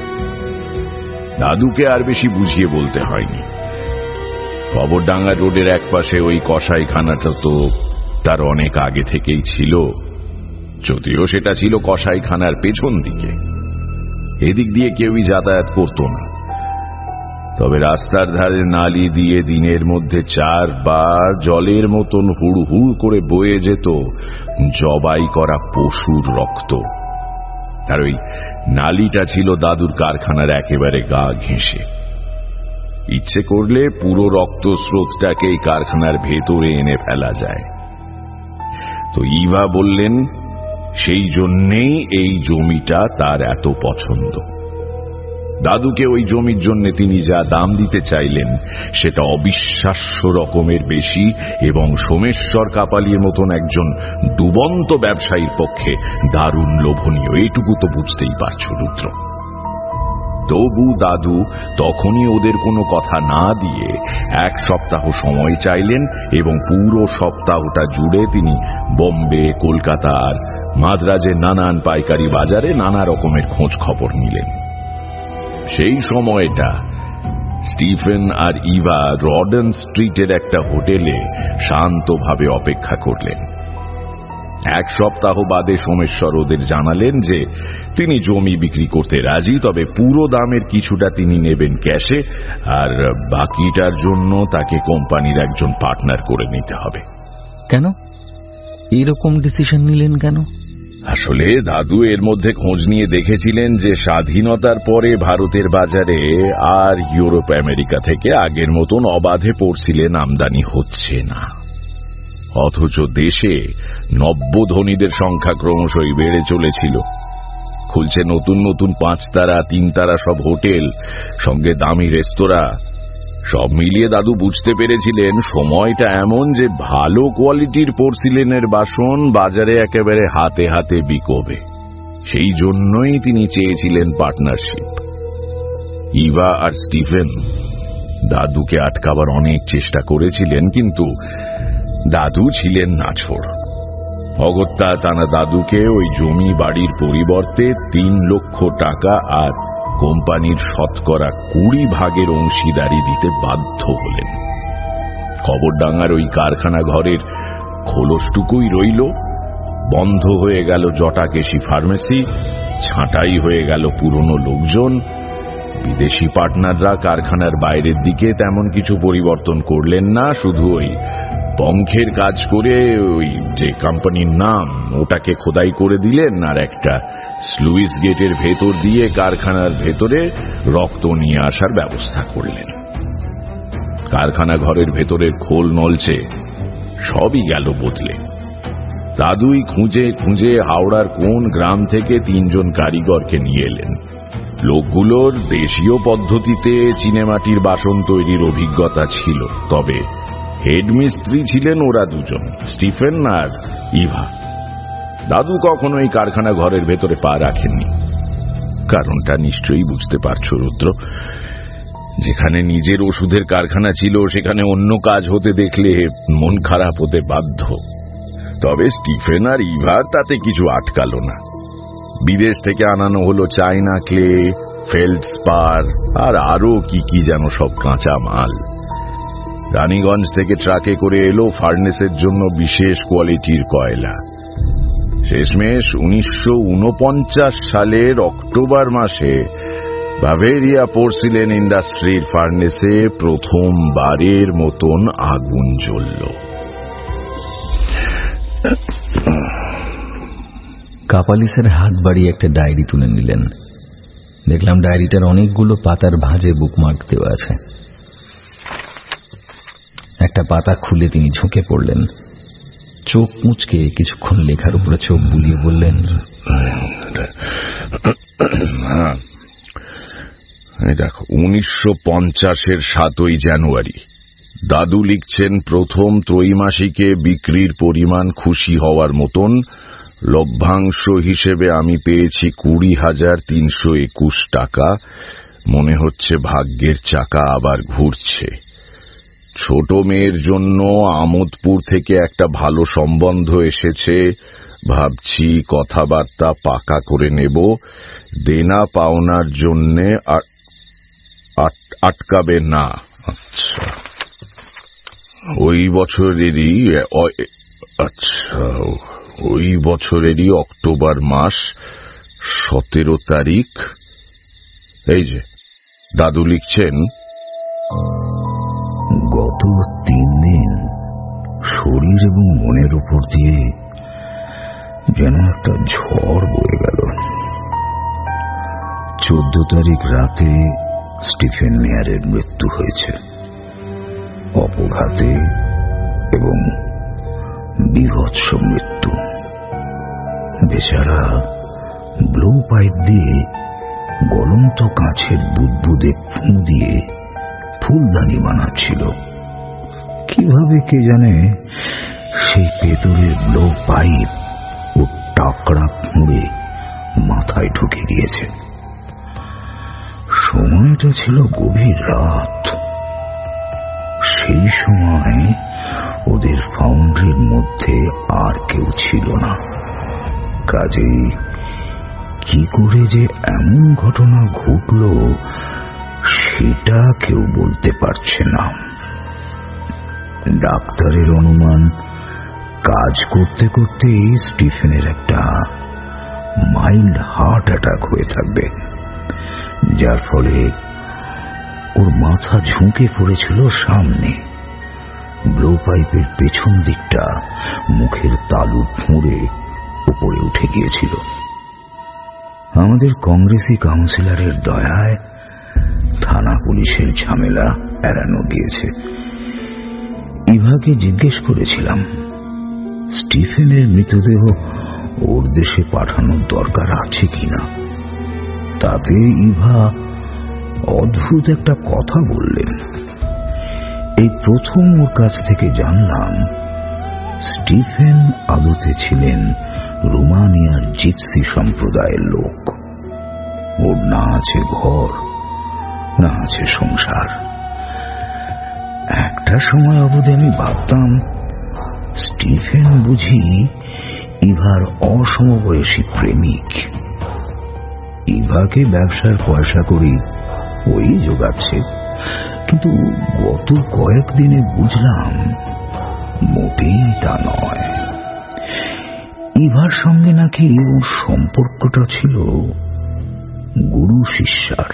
দাদুকে আর বেশি বুঝিয়ে বলতে হয়নি। কবরডাঙ্গা রোডের একপাশে ওই কসাইখানাটা তো তার অনেক আগে থেকেই ছিল, যদিও সেটা ছিল কসাইখানার পেছন দিকে। এদিক দিয়ে কেউই যাতায়াত করত না। তবে রাস্তার ধারে নালি দিয়ে দিনের মধ্যে ৪ বার জলের মতন হুড় হুড় করে বয়ে যেত জবাই করা পশুর রক্ত। আর ওই নালিটা ছিল দাদুর কারখানার একেবারে গা ঘেঁষে। ইচ্ছে করলে পুরো রক্ত স্রোতটাকে এই কারখানার ভেতরে এনে ফেলা যায়। তো ইভা বললেন, সেই জন্যেই এই জমিটা তার এত পছন্দ। দাদুকে ওই জমির জন্য তিনি যা দাম দিতে চাইলেন সেটা অবিশ্বাস্য রকমের বেশি, এবং সোমেশ্বর কাপালির মতন একজন ডুবন্ত ব্যবসায়ীর পক্ষে দারুণ লোভনীয়। এটুকু তো বুঝতেই পারছো রুদ্র। তবু দাদু তখনই ওদের কোনো কথা না দিয়ে ১ সপ্তাহ সময় চাইলেন, এবং পুরো সপ্তাহটা জুড়ে তিনি বোম্বে, কলকাতা আর মাদ্রাজের নানান পাইকারি বাজারে নানা রকমের খোঁজ খবর নিলেন। সেই সময়টা স্টিফেন আর ইভা রডেন স্ট্রিটের একটা হোটেলে শান্তভাবে অপেক্ষা করলেন। ১ সপ্তাহ বাদে সোমেশ্বর ওদের জানালেন যে তিনি জমি বিক্রি করতে রাজি, তবে পুরো দামের কিছুটা তিনি নেবেন ক্যাশে, আর বাকিটার জন্য তাকে কোম্পানির একজন পার্টনার করে নিতে হবে।
কেন এরকম ডিসিশন নিলেন কেন?
আসলে দাদু এর মধ্যে খোঁজ নিয়ে দেখেছিলেন যে স্বাধীনতার পরে ভারতের বাজারে আর ইউরোপ আমেরিকা থেকে আগের মতন অবাধে পোর্সিলেন আমদানি হচ্ছে না, অথচ দেশে নব্য ধনীদের সংখ্যা ক্রমশই বেড়ে চলেছিল। খুলছে নতুন নতুন ৫ তারা ৩ তারা সব হোটেল, সঙ্গে দামি রেস্তোরাঁ। সব মিলিয়ে দাদু বুঝতে পেরেছিলেন সময়টা এমন যে ভালো কোয়ালিটির পোর্সিলেনের বাসন বাজারে একেবারে হাতে হাতে বিকোবে। সেই জন্যই তিনি চেয়েছিলেন পার্টনারশিপ। ইভা আর স্টিফেন দাদুকে আটকাবার অনেক চেষ্টা করেছিলেন, কিন্তু দাদু ছিলেন নাছোড়। অগত্যা তারা দাদুকে ওই জমি বাড়ির পরিবর্তে 3 লক্ষ টাকা আর কোম্পানির 20% অংশীদারি দিতে বাধ্য হলেন। খবরডাঙ্গার ওই কারখানা ঘরের খোলসটুকুই রইল। বন্ধ হয়ে গেল জটাকেশি ফার্মেসি, ছাঁটাই হয়ে গেল পুরনো লোকজন। বিদেশি পার্টনাররা কারখানার বাইরের দিকে তেমন কিছু পরিবর্তন করলেন না, শুধু ওই পঙ্খের কাজ করে ওই যে কোম্পানির নাম ওটাকে খোদাই করে দিলেন, আর একটা স্লুইস গেটের ভেতর দিয়ে কারখানার ভেতরে রক্ত নিয়ে আসার ব্যবস্থা করলেন। কারখানা ঘরের ভেতরের খোল নলচে সবই গেল বদলে। দাদুই খুঁজে খুঁজে হাওড়ার কোন গ্রাম থেকে 3 জন কারিগরকে নিয়ে এলেন। লোকগুলোর দেশীয় পদ্ধতিতে চিনেমাটির বাসন তৈরির অভিজ্ঞতা ছিল, তবে হেড মিস্ত্রি ছিলেন ওরা 2 জন, স্টিফেন আর ইভা। দাদু কখনো এই কারখানা ঘরের ভেতরে পা রাখেননি। কারণটা নিশ্চয়ই বুঝতে পারছো রুদ্র। যেখানে নিজের ওষুধের কারখানা ছিল সেখানে অন্য কাজ হতে দেখলে মন খারাপ হতে বাধ্য। তবে স্টিফেন আর ইভা তাতে কিছু আটকালো না। বিদেশ থেকে আনানো হলো চায়না ক্লে, ফেল্ডস্পার আর আরো কি কি যেন সব কাঁচা মাল। রানীগঞ্জ থেকে ট্রাকে করে এলো ফার্নেসের জন্য বিশেষ কোয়ালিটির কয়লা। শেষমেশ 1949 সালের অক্টোবর মাসে বাভেরিয়া পোর্সিলেন ইন্ডাস্ট্রির ফার্নেসে প্রথমবারের মতন আগুন জ্বলল।
কাপালিসের হাত বাড়িয়ে একটা ডায়েরি তুলে নিলেন। দেখলাম ডায়েরিটার অনেকগুলো পাতার ভাঁজে বুকমার্ক দেওয়া আছে। একটা পাতা খুলে তিনি ঝুঁকে পড়লেন। চোখ মুচকে কিছুক্ষণ লেখার উপরে চোখ বুলিয়ে বললেন,
দেখো 1950-এর 7ই জানুয়ারি দাদু লিখছেন, প্রথম ত্রৈমাসিকে বিক্রির পরিমাণ খুশি হওয়ার মতন। লভ্যাংশ হিসেবে আমি পেয়েছি 20,321 টাকা। মনে হচ্ছে ভাগ্যের চাকা আবার ঘুরছে। ছোট মেয়ের জন্য আমোদপুর থেকে একটা ভালো সম্বন্ধ এসেছে। ভাবছি কথাবার্তা পাকা করে নেব। দেনা পাওনার জন্যে আটকাবে না। আচ্ছা, ওই বছরেরই অক্টোবর মাস 17 তারিখ। এই যে দাদু লিখছেন,
গত 3 দিন শরীর এবং মনের উপর দিয়ে যেন একটা ঝড় বয়ে গেল। 14 তারিখ রাতে স্টিফেন মেয়ারের মৃত্যু হয়েছে, অপঘাতে এবং বীভৎস মৃত্যু। বেচারা ব্লো পাইপ দিয়ে গলন্ত কাঁচের বুদবুদে ফুঁ দিয়ে ফুলদানি বানাচ্ছিল। কিভাবে কে জানে সেই পেতলের ব্লো পাইপ ও টাকড়া ফুঁড়ে মাথায় ঢুকে গিয়েছে। সময়টা ছিল গভীর রাত। সেই সময় ওদের ফাউন্ড্রির মধ্যে আর কেউ ছিল না। কাজেই কি করে যে এমন ঘটনা ঘটল সেটা কেউ বলতে পারছে না। ডাক্তারের অনুমান, কাজ করতে করতে স্টিফেনের একটা মাইল্ড হার্ট অ্যাটাক হয়ে থাকবে, যার ফলে ওর মাথা ঝুঁকে পড়েছিল সামনে। ব্লো পাইপের পেছন দিকটা মুখের তালু ফুঁড়ে উপরে উঠে গিয়েছিল। আমাদের কংগ্রেসি কাউন্সিলরের দয়ায় থানা পুলিশের ঝামেলা এড়ানো গিয়েছে। ইভাকে জিজ্ঞেস করেছিলাম স্টিফেনের মৃতদেহ ওর দেশে পাঠানোর দরকার আছে কিনা। তাতে ইভা অদ্ভুত একটা কথা বললেন। প্রথম ওর কাছ থেকে জানলাম স্টিফেন আদতে ছিলেন রোমানিয়ার জিপসি সম্প্রদায়ের লোক। ওর না আছে ঘর, না আছে সংসার। একটা সময় অবধি আমি ভাবতাম স্টিফেন বুঝি ইভার অসমবয়সী প্রেমিক। ইভাকে ব্যবসার পয়সা করি ওই জোগাচ্ছে, কিন্তু গত কয়েকদিনে বুঝলাম মোটেই তা নয়। ইভার সঙ্গে নাকি ওর সম্পর্কটা ছিল গুরু শিষ্যার।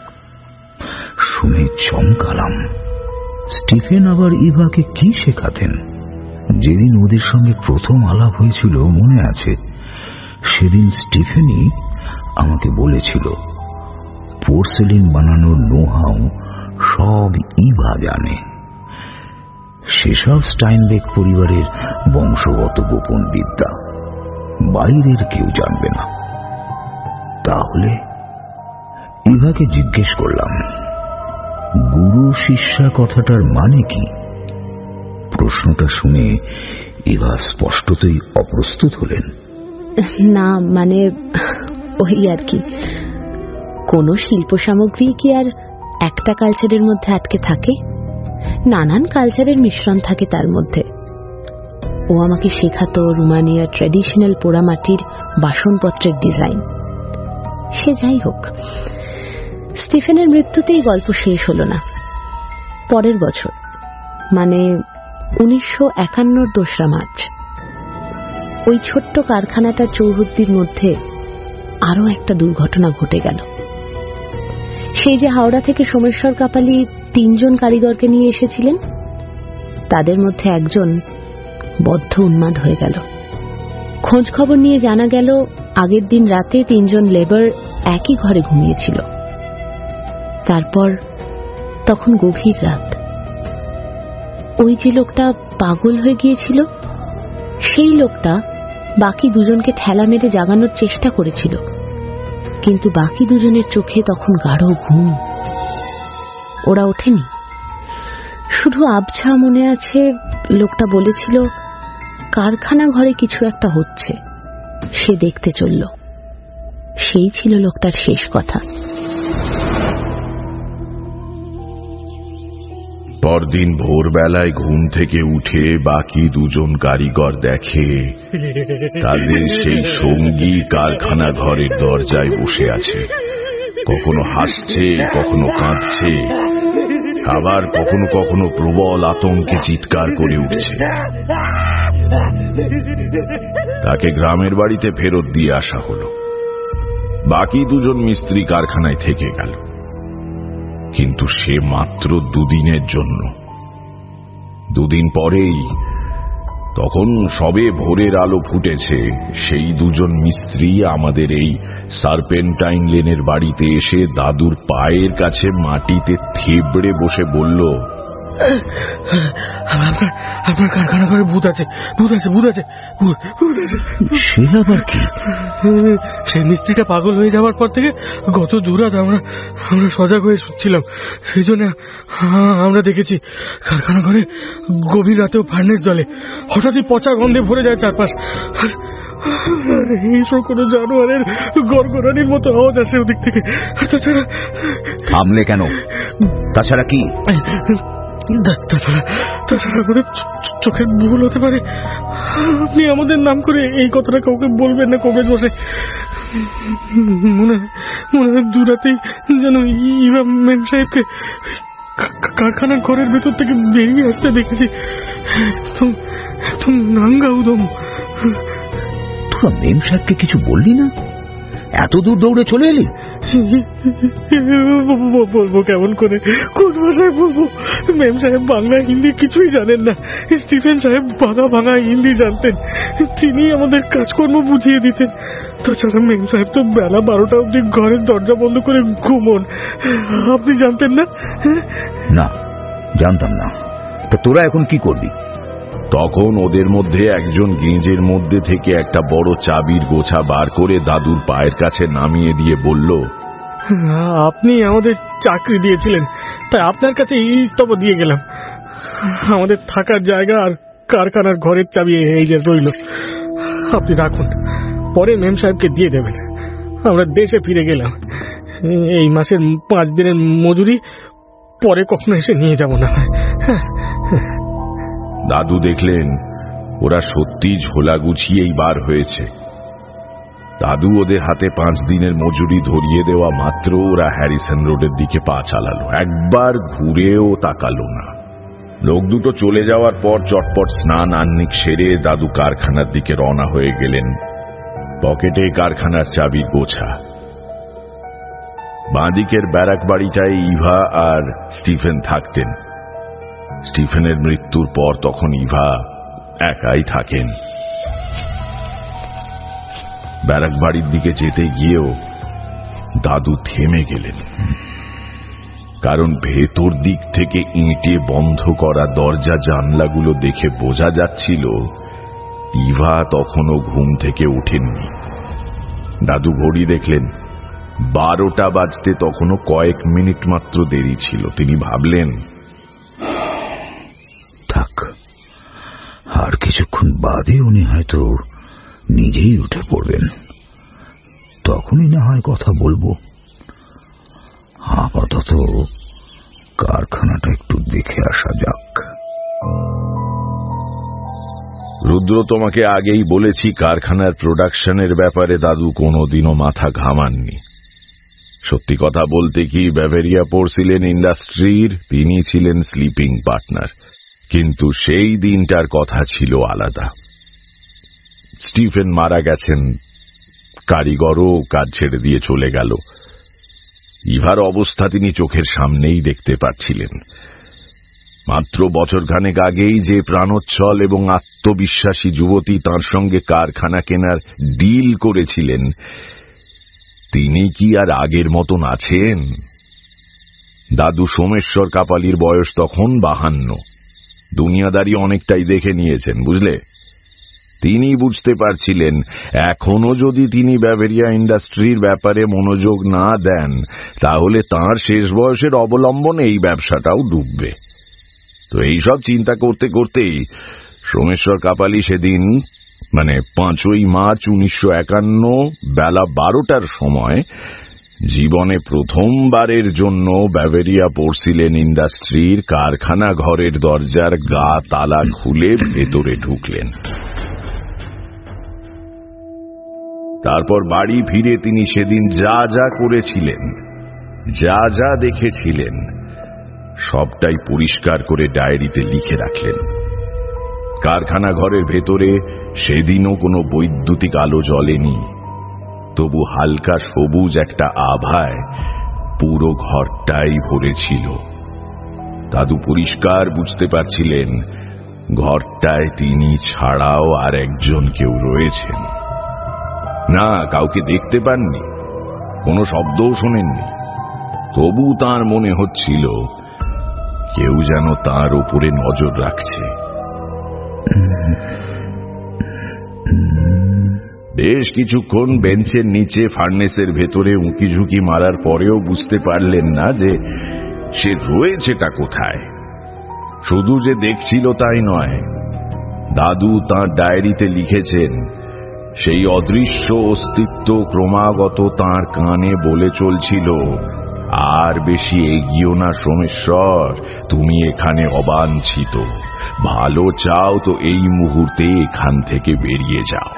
শুনে চমকালাম। স্টিফেন আবার ইভাকে কি শেখাতেন? যেদিন ওদের সঙ্গে প্রথম আলাপ হয়েছিল মনে আছে, সেদিন স্টিফেনই আমাকে বলেছিল পোর্সেলিন বানানোর নোহাউ সব ইভা জানে। সেসব স্টাইনবেক পরিবারের বংশগত গোপন বিদ্যা বাইরের কেউ জানবে না। তাহলে ইভাকে জিজ্ঞেস করলাম, গুরু শিষ্যা কথাটার মানে কি? প্রশ্নটা শুনে ইভা স্পষ্টতই অপ্রস্তুত হলেন।
না, মানে ওই আর কি, কোন শিল্প সামগ্রী কি আর একটা কালচারের মধ্যে আটকে থাকে? নানান কালচারের মিশ্রণ থাকে তার মধ্যে। ও আমাকে শেখাতো রোমানিয়ার ট্র্যাডিশনাল পোড়ামাটির বাসনপত্রের ডিজাইন। সে যাই হোক, স্টিফেনের মৃত্যুতেই গল্প শেষ হলো না। পরের বছর, মানে 1951 দোসরা মার্চ, ওই ছোট্ট কারখানাটার চৌহদ্দির মধ্যে আরো একটা দুর্ঘটনা ঘটে গেল। সেই যে হাওড়া থেকে সোমেশ্বর কাপালি 3 জন কারিগরকে নিয়ে এসেছিলেন, তাদের মধ্যে একজন বদ্ধ উন্মাদ হয়ে গেল। খোঁজ খবর নিয়ে জানা গেল আগের দিন রাতে 3 জন লেবার একই ঘরে ঘুমিয়েছিল। তারপর তখন গভীর রাত। ওই যে লোকটা পাগল হয়ে গিয়েছিল, সেই লোকটা বাকি 2 জনকে ঠেলা মেরে জাগানোর চেষ্টা করেছিল, কিন্তু বাকি 2 জনের চোখে তখন গাঢ় ঘুম। ওরা ওঠেনি। শুধু আবছা মনে আছে লোকটা বলেছিল কারখানা ঘরে কিছু একটা হচ্ছে, সে দেখতে চলল। সেই ছিল লোকটার শেষ কথা।
পরদিন ভোরবেলায় ঘুম থেকে উঠে বাকি 2 জন কারিগর দেখে তাদের সেই সঙ্গী কারখানা ঘরের দরজায় বসে আছে। কখনো হাসছে, কখনো কাঁদছে, আবার কখনো কখনো প্রবল আতঙ্কে চিৎকার করে উঠছে। তাকে গ্রামের বাড়িতে ফেরত দিয়ে আসা হলো। বাকি 2 জন মিস্ত্রি কারখানায় থেকে গেল, কিন্তু সে মাত্র 2 দিনের জন্য। 2 দিন পরেই, তখন সবে ভোরের আলো ফুটেছে, সেই 2 জন মিস্ত্রি আমাদের এই সার্পেন্টাইন লেনের বাড়িতে এসে দাদুর পায়ের কাছে মাটিতে থেবড়ে বসে বলল,
আপনার কারখানা ঘরে ভূত আছে, ভূত আছে, ভূত আছে, ভূত আছে।
সে আবার কি?
সেই মিস্ত্রিটা পাগল হয়ে যাওয়ার পর থেকে গত 2 রাত আমরা সজাগ হয়ে শুচ্ছিলাম। সেই জন্য আমরা দেখেছি কারখানা ঘরে গভীর রাতেও ফার্নেস জ্বলে। হঠাৎই পচা গন্ধে ভরে যায় চারপাশ। এইসব কোনো জানোয়ারের গড়গড়ানির মতো আওয়াজ আসে ওদিক থেকে। তাছাড়া
থামলে কেন? তাছাড়া কি?
তাছাড়া আমাদের চোখের ভুল হতে পারে। আপনি আমাদের নাম করে এই কথাটা কাউকে বলবেন না কবিরাজ মশাই। মনে হয় 2 রাতেই যেন ইভা মেম সাহেবকে কারখানার ঘরের ভেতর থেকে বেরিয়ে আসতে দেখেছি, একদম নাঙ্গা উদম।
তোরা মেম সাহেবকে কিছু বললি না? এত দূর দৌড়ে চলে এলি?
বলবো কেমন করে, কোন ভাষায় বলবো? মেম সাহেব বাংলা হিন্দি কিছুই জানেন না। স্টিফেন সাহেব ভাঙা ভাঙা হিন্দি জানতেন, তিনি আমাদের কাজকর্ম বুঝিয়ে দিতেন। তাছাড়া মেম সাহেব তো বেলা 12টা অবধি ঘরের দরজা বন্ধ করে ঘুমোন। আপনি জানতেন না?
না, জানতাম না। তা তোরা এখন কি করবি?
তখন ওদের মধ্যে একজন গেঁজের মধ্যে থেকে একটা বড় চাবির গোছা বার করে দাদুর পায়ের কাছে নামিয়ে দিয়ে বলল,
আপনি আমাদের চাকরি দিয়েছিলেন, তাই আপনার কাছে ইস্তফা দিয়ে গেলাম। আমাদের থাকার জায়গা আর কারখানার ঘরের চাবি এই যে রইল, আপনি রাখুন, পরে মেম সাহেবকে দিয়ে দেবেন। আমরা দেশে ফিরে গেলাম, এই মাসের 5 দিনের মজুরি পরে কখনো এসে নিয়ে যাব না।
দাদু দেখলেন ওরা সত্যি ঝোলা গুছিয়েই বার হয়েছে। দাদু ওদের হাতে 5 দিনের মজুরি ধরিয়ে দেওয়া মাত্র ওরা হ্যারিসন রোডের দিকে পা চালালো, একবার ঘুরেও তাকালো না। লোক দুটো চলে যাওয়ার পর চটপট স্নান আহ্নিক সেরে দাদু কারখানার দিকে রওনা হয়ে গেলেন, পকেটে কারখানার চাবির গোছা। বাঁদিকের ব্যারাক বাড়িটায় ইভা আর স্টিফেন থাকতেন। স্টিফেনের মৃত্যুর পর তখন ইভা একাই থাকেন। ব্যারাক বাড়ির দিকে যেতে গিয়েও দাদু থেমে গেলেন, কারণ ভেতর দিক থেকে ইঁটে বন্ধ করা দরজা জানলাগুলো দেখে বোঝা যাচ্ছিল ইভা তখনও ঘুম থেকে ওঠেননি। দাদু ঘড়ি দেখলেন 12টা বাজতে তখনও কয়েক মিনিট মাত্র দেরি ছিল। তিনি ভাবলেন,
থাক, আর কিছুক্ষণ বাদে উনি হয়তো নিজেই উঠে পড়বেন, তখনই না হয় কথা বলবো। আপাতত কারখানাটা একটু দেখে আসা যাক।
রুদ্র, তোমাকে আগেই বলেছি কারখানার প্রোডাকশনের ব্যাপারে দাদু কোনোদিনও মাথা ঘামাননি। সত্যি কথা বলতে কি, ব্যাভেরিয়া পোর্সিলেন ইন্ডাস্ট্রির তিনি ছিলেন স্লিপিং পার্টনার, কিন্তু সেই দিনটার কথা ছিল আলাদা। স্টিফেন মারা গেছেন, কারিগরও কাজ ছেড়ে দিয়ে চলে গেল। ইভার অবস্থা তিনি চোখের সামনেই দেখতে পাচ্ছিলেন। মাত্র বছরখানেক আগেই যে প্রাণোচ্ছল এবং আত্মবিশ্বাসী যুবতী তাঁর সঙ্গে কারখানা কেনার ডিল করেছিলেন, তিনি কি আর আগের মতন আছেন? দাদু সোমেশ্বর কাপালির বয়স তখন 52। দুনিয়াদারি অনেকটাই দেখে নিয়েছেন, বুঝলে? তিনি বুঝতে পারছিলেন এখনো যদি তিনি ব্যাভেরিয়া ইন্ডাস্ট্রির ব্যাপারে মনোযোগ না দেন, তাহলে তাঁর শেষ বয়সের অবলম্বন এই ব্যবসাটাও ডুববে। তো এইসব চিন্তা করতে করতেই সোমেশ্বর কাপালি সেদিন, মানে 5ই মার্চ 1951 বেলা 12টার সময় জীবনে প্রথমবারের জন্য ব্যাভেরিয়া পোর্সিলেন ইন্ডাস্ট্রির কারখানা ঘরের দরজার গা তালা খুলে ভেতরে ঢুকলেন। তারপর বাড়ি ফিরে তিনি সেদিন যা যা করেছিলেন, যা যা দেখেছিলেন, সবটাই পরিষ্কার করে ডায়েরিতে লিখে রাখলেন। কারখানা ঘরের ভেতরে সেদিনও কোনো বৈদ্যুতিক আলো জ্বলেনি, তবু হালকা সবুজ একটা আভায় পুরো ঘরটাই ভরেছিল। দাদু পরিষ্কার বুঝতে পারছিলেন ঘরটায় তিনি ছাড়াও আর একজন কেউ রয়েছেন। না, কাউকে দেখতে পাননি, কোনো শব্দও শোনেননি, তবু তার মনে হচ্ছিল কেউ যেন তার উপরে নজর রাখছে। বেশ কিছুক্ষণ বেঞ্চের নিচে ফার্নেসের ভেতরে উঁকি ঝুঁকি মারার পরেও বুঝতে পারলেন না যে সে রয়েছেটা কোথায়। শুধু যে দেখছিল তাই নয়, দাদু তাঁর ডায়েরিতে লিখেছেন সেই অদৃশ্য অস্তিত্ব ক্রমাগত তাঁর কানে বলে চলছিল, আর বেশি এগিয়েও না সোমেশ্বর, তুমি এখানে অবাঞ্ছিত, ভালো চাও তো এই মুহূর্তে এখান থেকে বেরিয়ে যাও।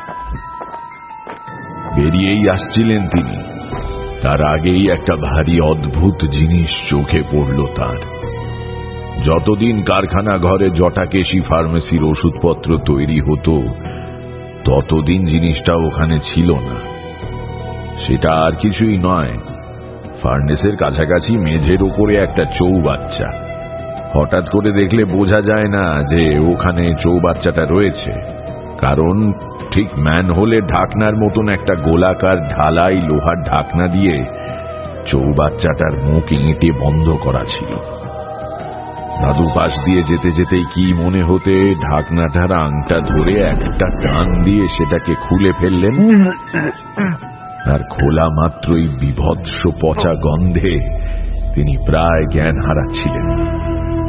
বেরিয়েই আসছিলেন তিনি, তার আগেই একটা ভারী অদ্ভুত জিনিস চোখে পড়ল তার। যতদিন কারখানা ঘরে জটাকেশি ফার্মেসির ওষুধপত্র তৈরি হতো, ততদিন জিনিসটা ওখানে ছিল না। সেটা আর কিছুই নয়, ফার্নেসের কাছাকাছি মেঝের উপরে একটা চৌবাচ্চা। হঠাৎ করে দেখলে বোঝা যায় না যে ওখানে চৌবাচ্চাটা রয়েছে, কারণ ঠিক ম্যানহোলের ঢাকনার মতন একটা গোলাকার ঢালাই লোহার ঢাকনা দিয়ে চৌবাচ্চাটার মুখ ইঁটে বন্ধ করা ছিল। দাদু পাশ দিয়ে যেতে যেতেই কি মনে হতে ঢাকনাটার আংটা ধরে একটা টান দিয়ে সেটাকে খুলে ফেললেন, আর খোলা মাত্রই বিভৎস পচা গন্ধে তিনি প্রায় জ্ঞান হারাচ্ছিলেন।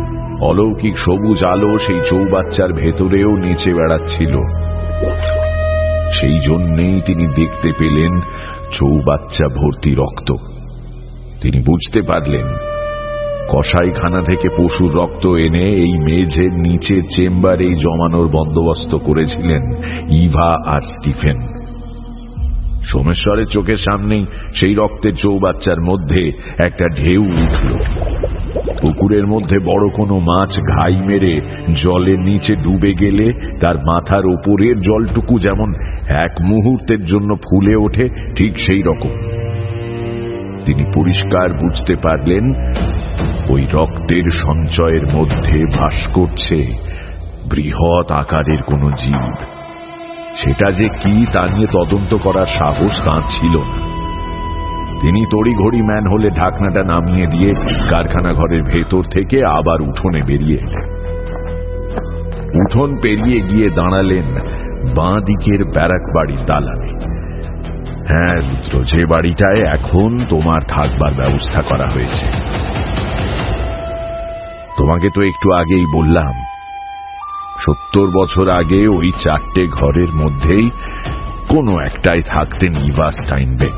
অলৌকিক সবুজ আলো সেই চৌবাচ্চার ভেতরেও নেচে বেড়াচ্ছিল। সেই জন্যেই তিনি দেখতে পেলেন চৌবাচ্চা ভর্তি রক্ত। তিনি বুঝতে পারলেন কসাইখানা থেকে পশুর রক্ত এনে এই মেঝের নিচে চেম্বারেই জমানোর বন্দোবস্ত করেছিলেন ইভা আর স্টিফেন। সোমেশ্বরের চোখের সামনেই সেই রক্তের চৌবাচ্চার মধ্যে একটা ঢেউ উঠল। পুকুরের মধ্যে বড় কোনো মাছ ঘাই মেরে জলের নিচে ডুবে গেলে তার মাথার ওপরের জলটুকু যেমন এক মুহূর্তের জন্য ফুলে ওঠে, ঠিক সেই রকম তিনি পরিষ্কার বুঝতে পারলেন ওই রক্তের সঞ্চয়ের মধ্যে ভাস করছে বৃহৎ আকারের কোনো জীব। সেটা যে কি তা নিয়ে তদন্ত করার সাহস তাঁর ছিল না। তিনি তড়িঘড়ি ম্যানহোলে ঢাকনাটা নামিয়ে দিয়ে কারখানা ঘরের ভেতর থেকে আবার উঠোনে বেরিয়ে এলেন। উঠোন পেরিয়ে গিয়ে দাঁড়ালেন বাঁ দিকের ব্যারাক বাড়ির দালানে। হ্যাঁ রুদ্র, যে বাড়িটায় এখন তোমার থাকবার ব্যবস্থা করা হয়েছে। তোমাকে তো একটু আগেই বললাম 70 বছর আগে ওই 4টে ঘরের মধ্যেই কোনো একটাই থাকতেন ইভা স্টাইনবেক।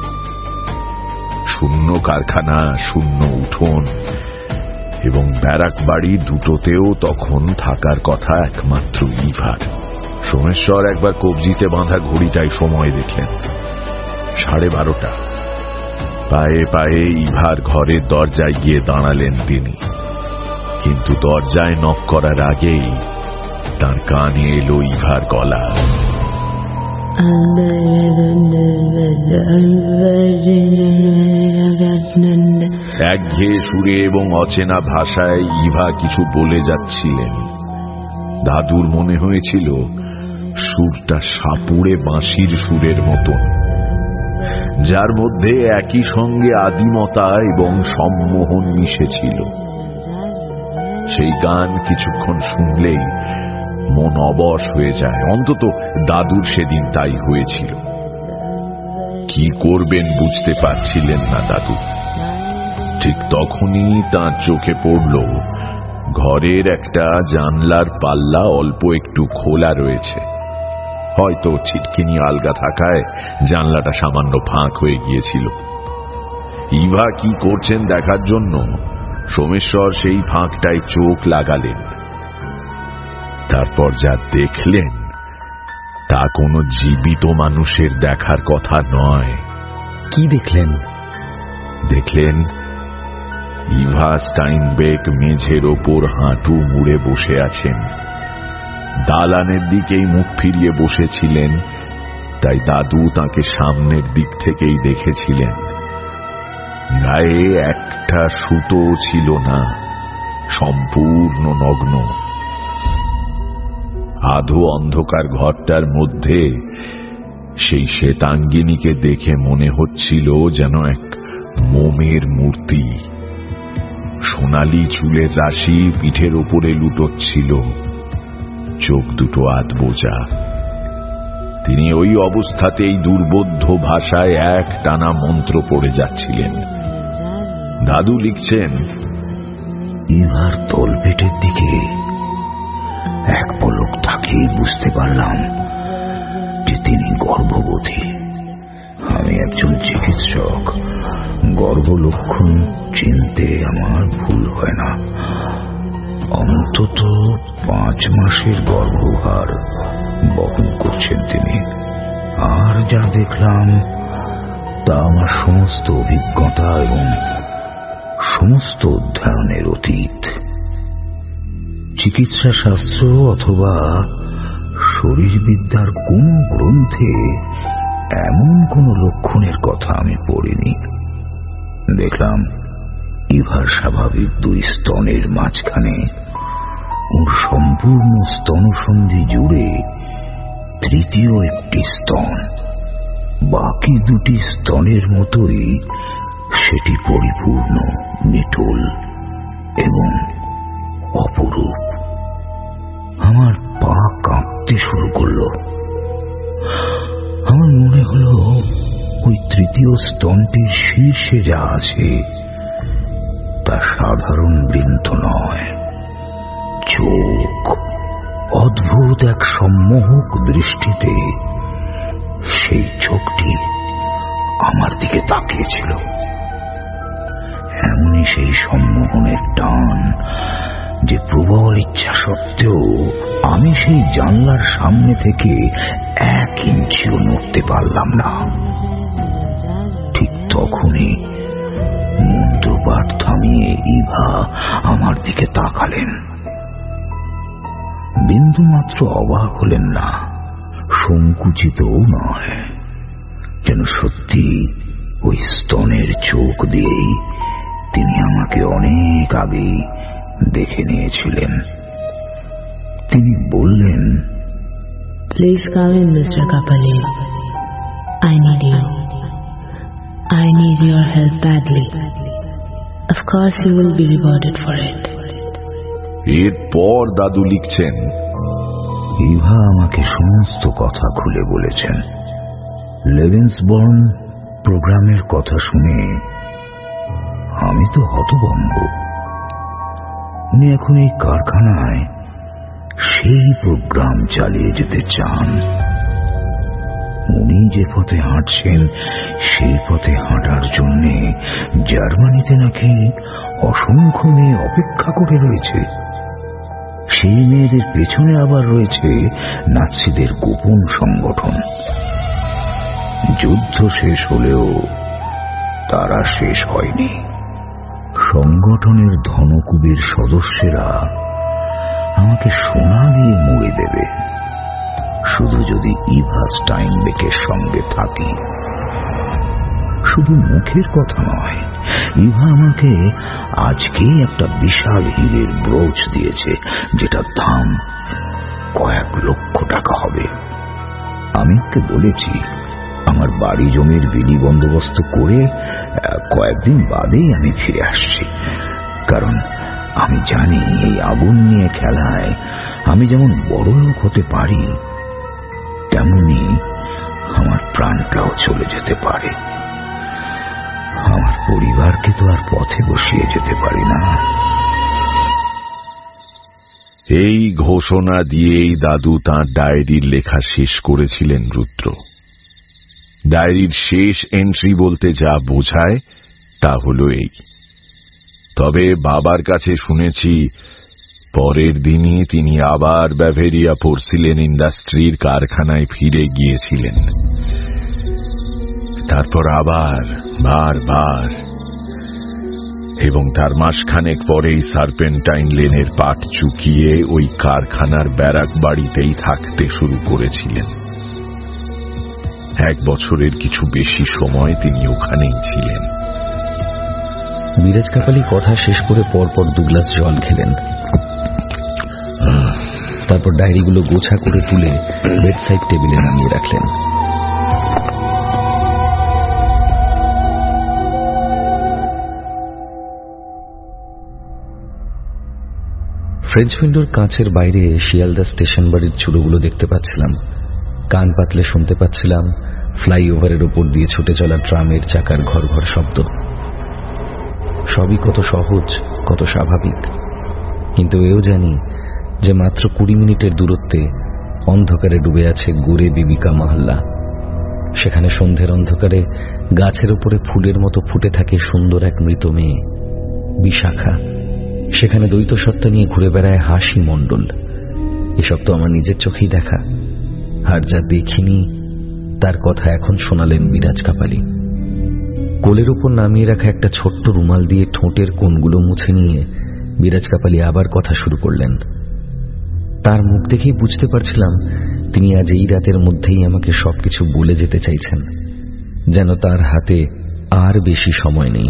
শূন্য কারখানা, শূন্য উঠোন এবং ব্যারাক বাড়ি দুটোতেও তখন থাকার কথা একমাত্র ইভার। সোমেশ্বর একবার কবজিতে বাঁধা ঘড়িটায় সময় দেখলেন 12:30। পায়ে পায়ে ইভার ঘরের দরজায় গিয়ে দাঁড়ালেন তিনি। কিন্তু দরজায় নক করার আগেই তার কানে এলো ইভার গলা। একঘেয়ে সুরে এবং অচেনা ভাষায় ইভা কিছু বলে যাচ্ছিলেন। দাদুর মনে হয়েছিল সুরটা সাপুড়ে বাঁশির সুরের মতন, যার মধ্যে একই সঙ্গে আদিমতা এবং সম্মোহন মিশেছিল। সেই গান কিছুক্ষণ শুনলেই মন অবশ হয়ে যায়। অন্তত দাদুর সেদিন তাই হয়েছিল। কি করবেন বুঝতে পারছিলেন না দাদু। ঠিক তখনই তাঁর চোখে পড়ল ঘরের একটা জানলার পাল্লা অল্প একটু খোলা রয়েছে। হয়তো ছিটকিনি আলগা থাকায় জানলাটা সামান্য ফাঁক হয়ে গিয়েছিল। ইভা কি করছেন দেখার জন্য সোমেশ্বর সেই ফাঁকটায় চোখ লাগালেন। তারপর যা দেখলেন তা কোনো জীবিত মানুষের দেখার কথা নয়।
কি দেখলেন?
দেখলেন ইভা স্টাইনবেক মেঝের ওপর হাঁটু মুড়ে বসে আছেন। দালানের দিকেই মুখ ফিরিয়ে বসেছিলেন, তাই দাদু তাকে সামনের দিক থেকেই দেখেছিলেন। গায়ে একটা সুতো ছিল না, সম্পূর্ণ নগ্ন। আধো অন্ধকার ঘরটার মধ্যে সেই শ্বেতাঙ্গিনীকে দেখে মনে হচ্ছিল যেন এক মোমের মূর্তি। সোনালি চুলের রাশি পিঠের ওপরে লুটোচ্ছিল, চোখ দুটো আধবোজা। তিনি ওই অবস্থাতেই দুর্বোধ্য ভাষায় এক টানা মন্ত্র পড়ে যাচ্ছিলেন। দাদু লিখছেন,
ইভার তলপেটের দিকে এক পলক তাকিয়ে বুঝতে পারলাম যে তিনি গর্ভবতী। আমি একজন চিকিৎসক, গর্ভলক্ষণ চিনতে আমার ভুল হয় না। অন্তত 5 মাসের গর্ভভার বহন করছেন তিনি। আর যা দেখলাম তা আমার সমস্ত অভিজ্ঞতা এবং সমস্ত অধ্যয়নের অতীত। চিকিৎসা শাস্ত্র অথবা শরীরবিদ্যার কোন গ্রন্থে এমন কোন লক্ষণের কথা আমি পড়িনি। দেখলাম ইভার স্বাভাবিক 2 স্তনের মাঝখানে ওর সম্পূর্ণ স্তনসন্ধি জুড়ে তৃতীয় একটি স্তন। বাকি 2টি স্তনের মতোই সেটি পরিপূর্ণ, নিটোল এবং অপরূপ। আমার পা কাঁপতে শুরু করল। আমার মনে হলো ওই তৃতীয় স্তনটির শীর্ষে যা আছে তা সাধারণ বৃন্ত নয়, চোখ অদ্ভুত এক সম্মোহক দৃষ্টিতে সেই চোখটি আমার দিকে তাকিয়েছিল। এমনই সেই সম্মোহনের টান যে প্রবল ইচ্ছা সত্ত্বেও আমি সেই জানলার সামনে থেকে 1 ইঞ্চিও নড়তে পারলাম না। ঠিক তখনই মন্ত্রপাঠ থামিয়ে ইভা আমার দিকে তাকালেন। বিন্দুমাত্র অবাক হলেন না, সংকুচিতও নয়, যেন সত্যি ওই স্তনের চোখ দিয়েই তিনি আমাকে অনেক আগেই দেখে নিয়েছিলেন। তিনি বললেন,
please come in mister Kapali, I need you, I need your help badly. Of course you will be rewarded for it.
এরপর দাদু লিখছেন,
ইভা আমাকে সমস্ত কথা খুলে বলেছেন। লেভেন্সবর্ন প্রোগ্রামের কথা শুনে আমি তো হতভম্ব। উনি এখন এই কারখানায় সেই প্রোগ্রাম চালিয়ে যেতে চান। উনি যে পথে হাঁটছেন সেই পথে হাঁটার জন্য জার্মানিতে নাকি অসংখ্য মেয়ে অপেক্ষা করে রয়েছে। সেই মেয়েদের পেছনে আবার রয়েছে নাৎসিদের গোপন সংগঠন। যুদ্ধ শেষ হলেও তারা শেষ হয়নি। সংগঠনের ধনকুবের সদস্যরা আমাকে সোনা দিয়ে মুড়ে দেবে, শুধু যদি ইভা স্টাইনবেকের সঙ্গে থাকি। শুধু মুখের কথা নয়, ইভা আমাকে আজকেই একটা বিশাল হীরের ব্রোচ দিয়েছে, যেটার দাম কয়েক লক্ষ টাকা হবে। আমি ওকে বলেছি আমার বাড়ি জমির বিলি বন্দোবস্ত করে কয়েকদিন বাদেই আমি ফিরে আসছি, কারণ আমি জানি এই আগুন নিয়ে খেলায় আমি যেমন বড় লোক হতে পারি, তেমনি আমার প্রাণটাও চলে যেতে পারে। আমার পরিবারকে তো আর পথে বসিয়ে যেতে পারি না।
এই ঘোষণা দিয়েই দাদু তাঁর ডায়েরির লেখা শেষ করেছিলেন রুদ্র। ডায়েরির শেষ এন্ট্রি বলতে যা বোঝায় তা হলো এই। তবে বাবার কাছে শুনেছি পরের দিনই তিনি আবার ব্যাভেরিয়া পোর্সিলেন ইন্ডাস্ট্রির কারখানায় ফিরে গিয়েছিলেন। তারপর আবার বারবার, এবং তার মাসখানেক পরেই সার্পেন্টাইন লেনের পাট চুকিয়ে ওই কারখানার ব্যারাক বাড়িতেই থাকতে শুরু করেছিলেন। 1 বছরের কিছু বেশি সময় তিনি ওখানেই ছিলেন।
বিরাজ কাপালি কথা শেষ করে পরপর 2 গ্লাস জল খেলেন। তারপর ডায়েরিগুলো গোছা করে তুলে বেডসাইড টেবিলে নামিয়ে রাখলেন। ফ্রেঞ্চ উইন্ডোর কাঁচের বাইরে শিয়ালদা স্টেশন বাড়ির চূড়োগুলো দেখতে পাচ্ছিলাম। কান পাতলে শুনতে পাচ্ছিলাম ফ্লাইওভারের ওপর দিয়ে ছুটে চলা ট্রামের চাকার ঘর ঘর শব্দ। সবই কত সহজ, কত স্বাভাবিক, কিন্তু এও জানি যে মাত্র 20 মিনিটের দূরত্বে অন্ধকারে ডুবে আছে গোরে বিবিকা মহল্লা। সেখানে সন্ধ্যের অন্ধকারে গাছের উপরে ফুলের মতো ফুটে থাকে সুন্দর এক মৃত মেয়ে, বিশাখা। সেখানে দ্বৈত সত্তা নিয়ে ঘুরে বেড়ায় হাসি মণ্ডল। এসব তো আমার নিজের চোখেই দেখা, আর যা দেখিনি তার কথা এখন শোনালেন বিরাজ কাপালি। কোলের উপর নামিয়ে রাখা একটা ছোট্ট রুমাল দিয়ে ঠোঁটের কোণগুলো মুছে নিয়ে বিরাজ কাপালি আবার কথা শুরু করলেন। তার মুখ দেখেই বুঝতে পারছিলাম তিনি আজ এই রাতের মধ্যেই আমাকে সবকিছু বলে যেতে চাইছেন, যেন তার হাতে আর বেশি সময় নেই।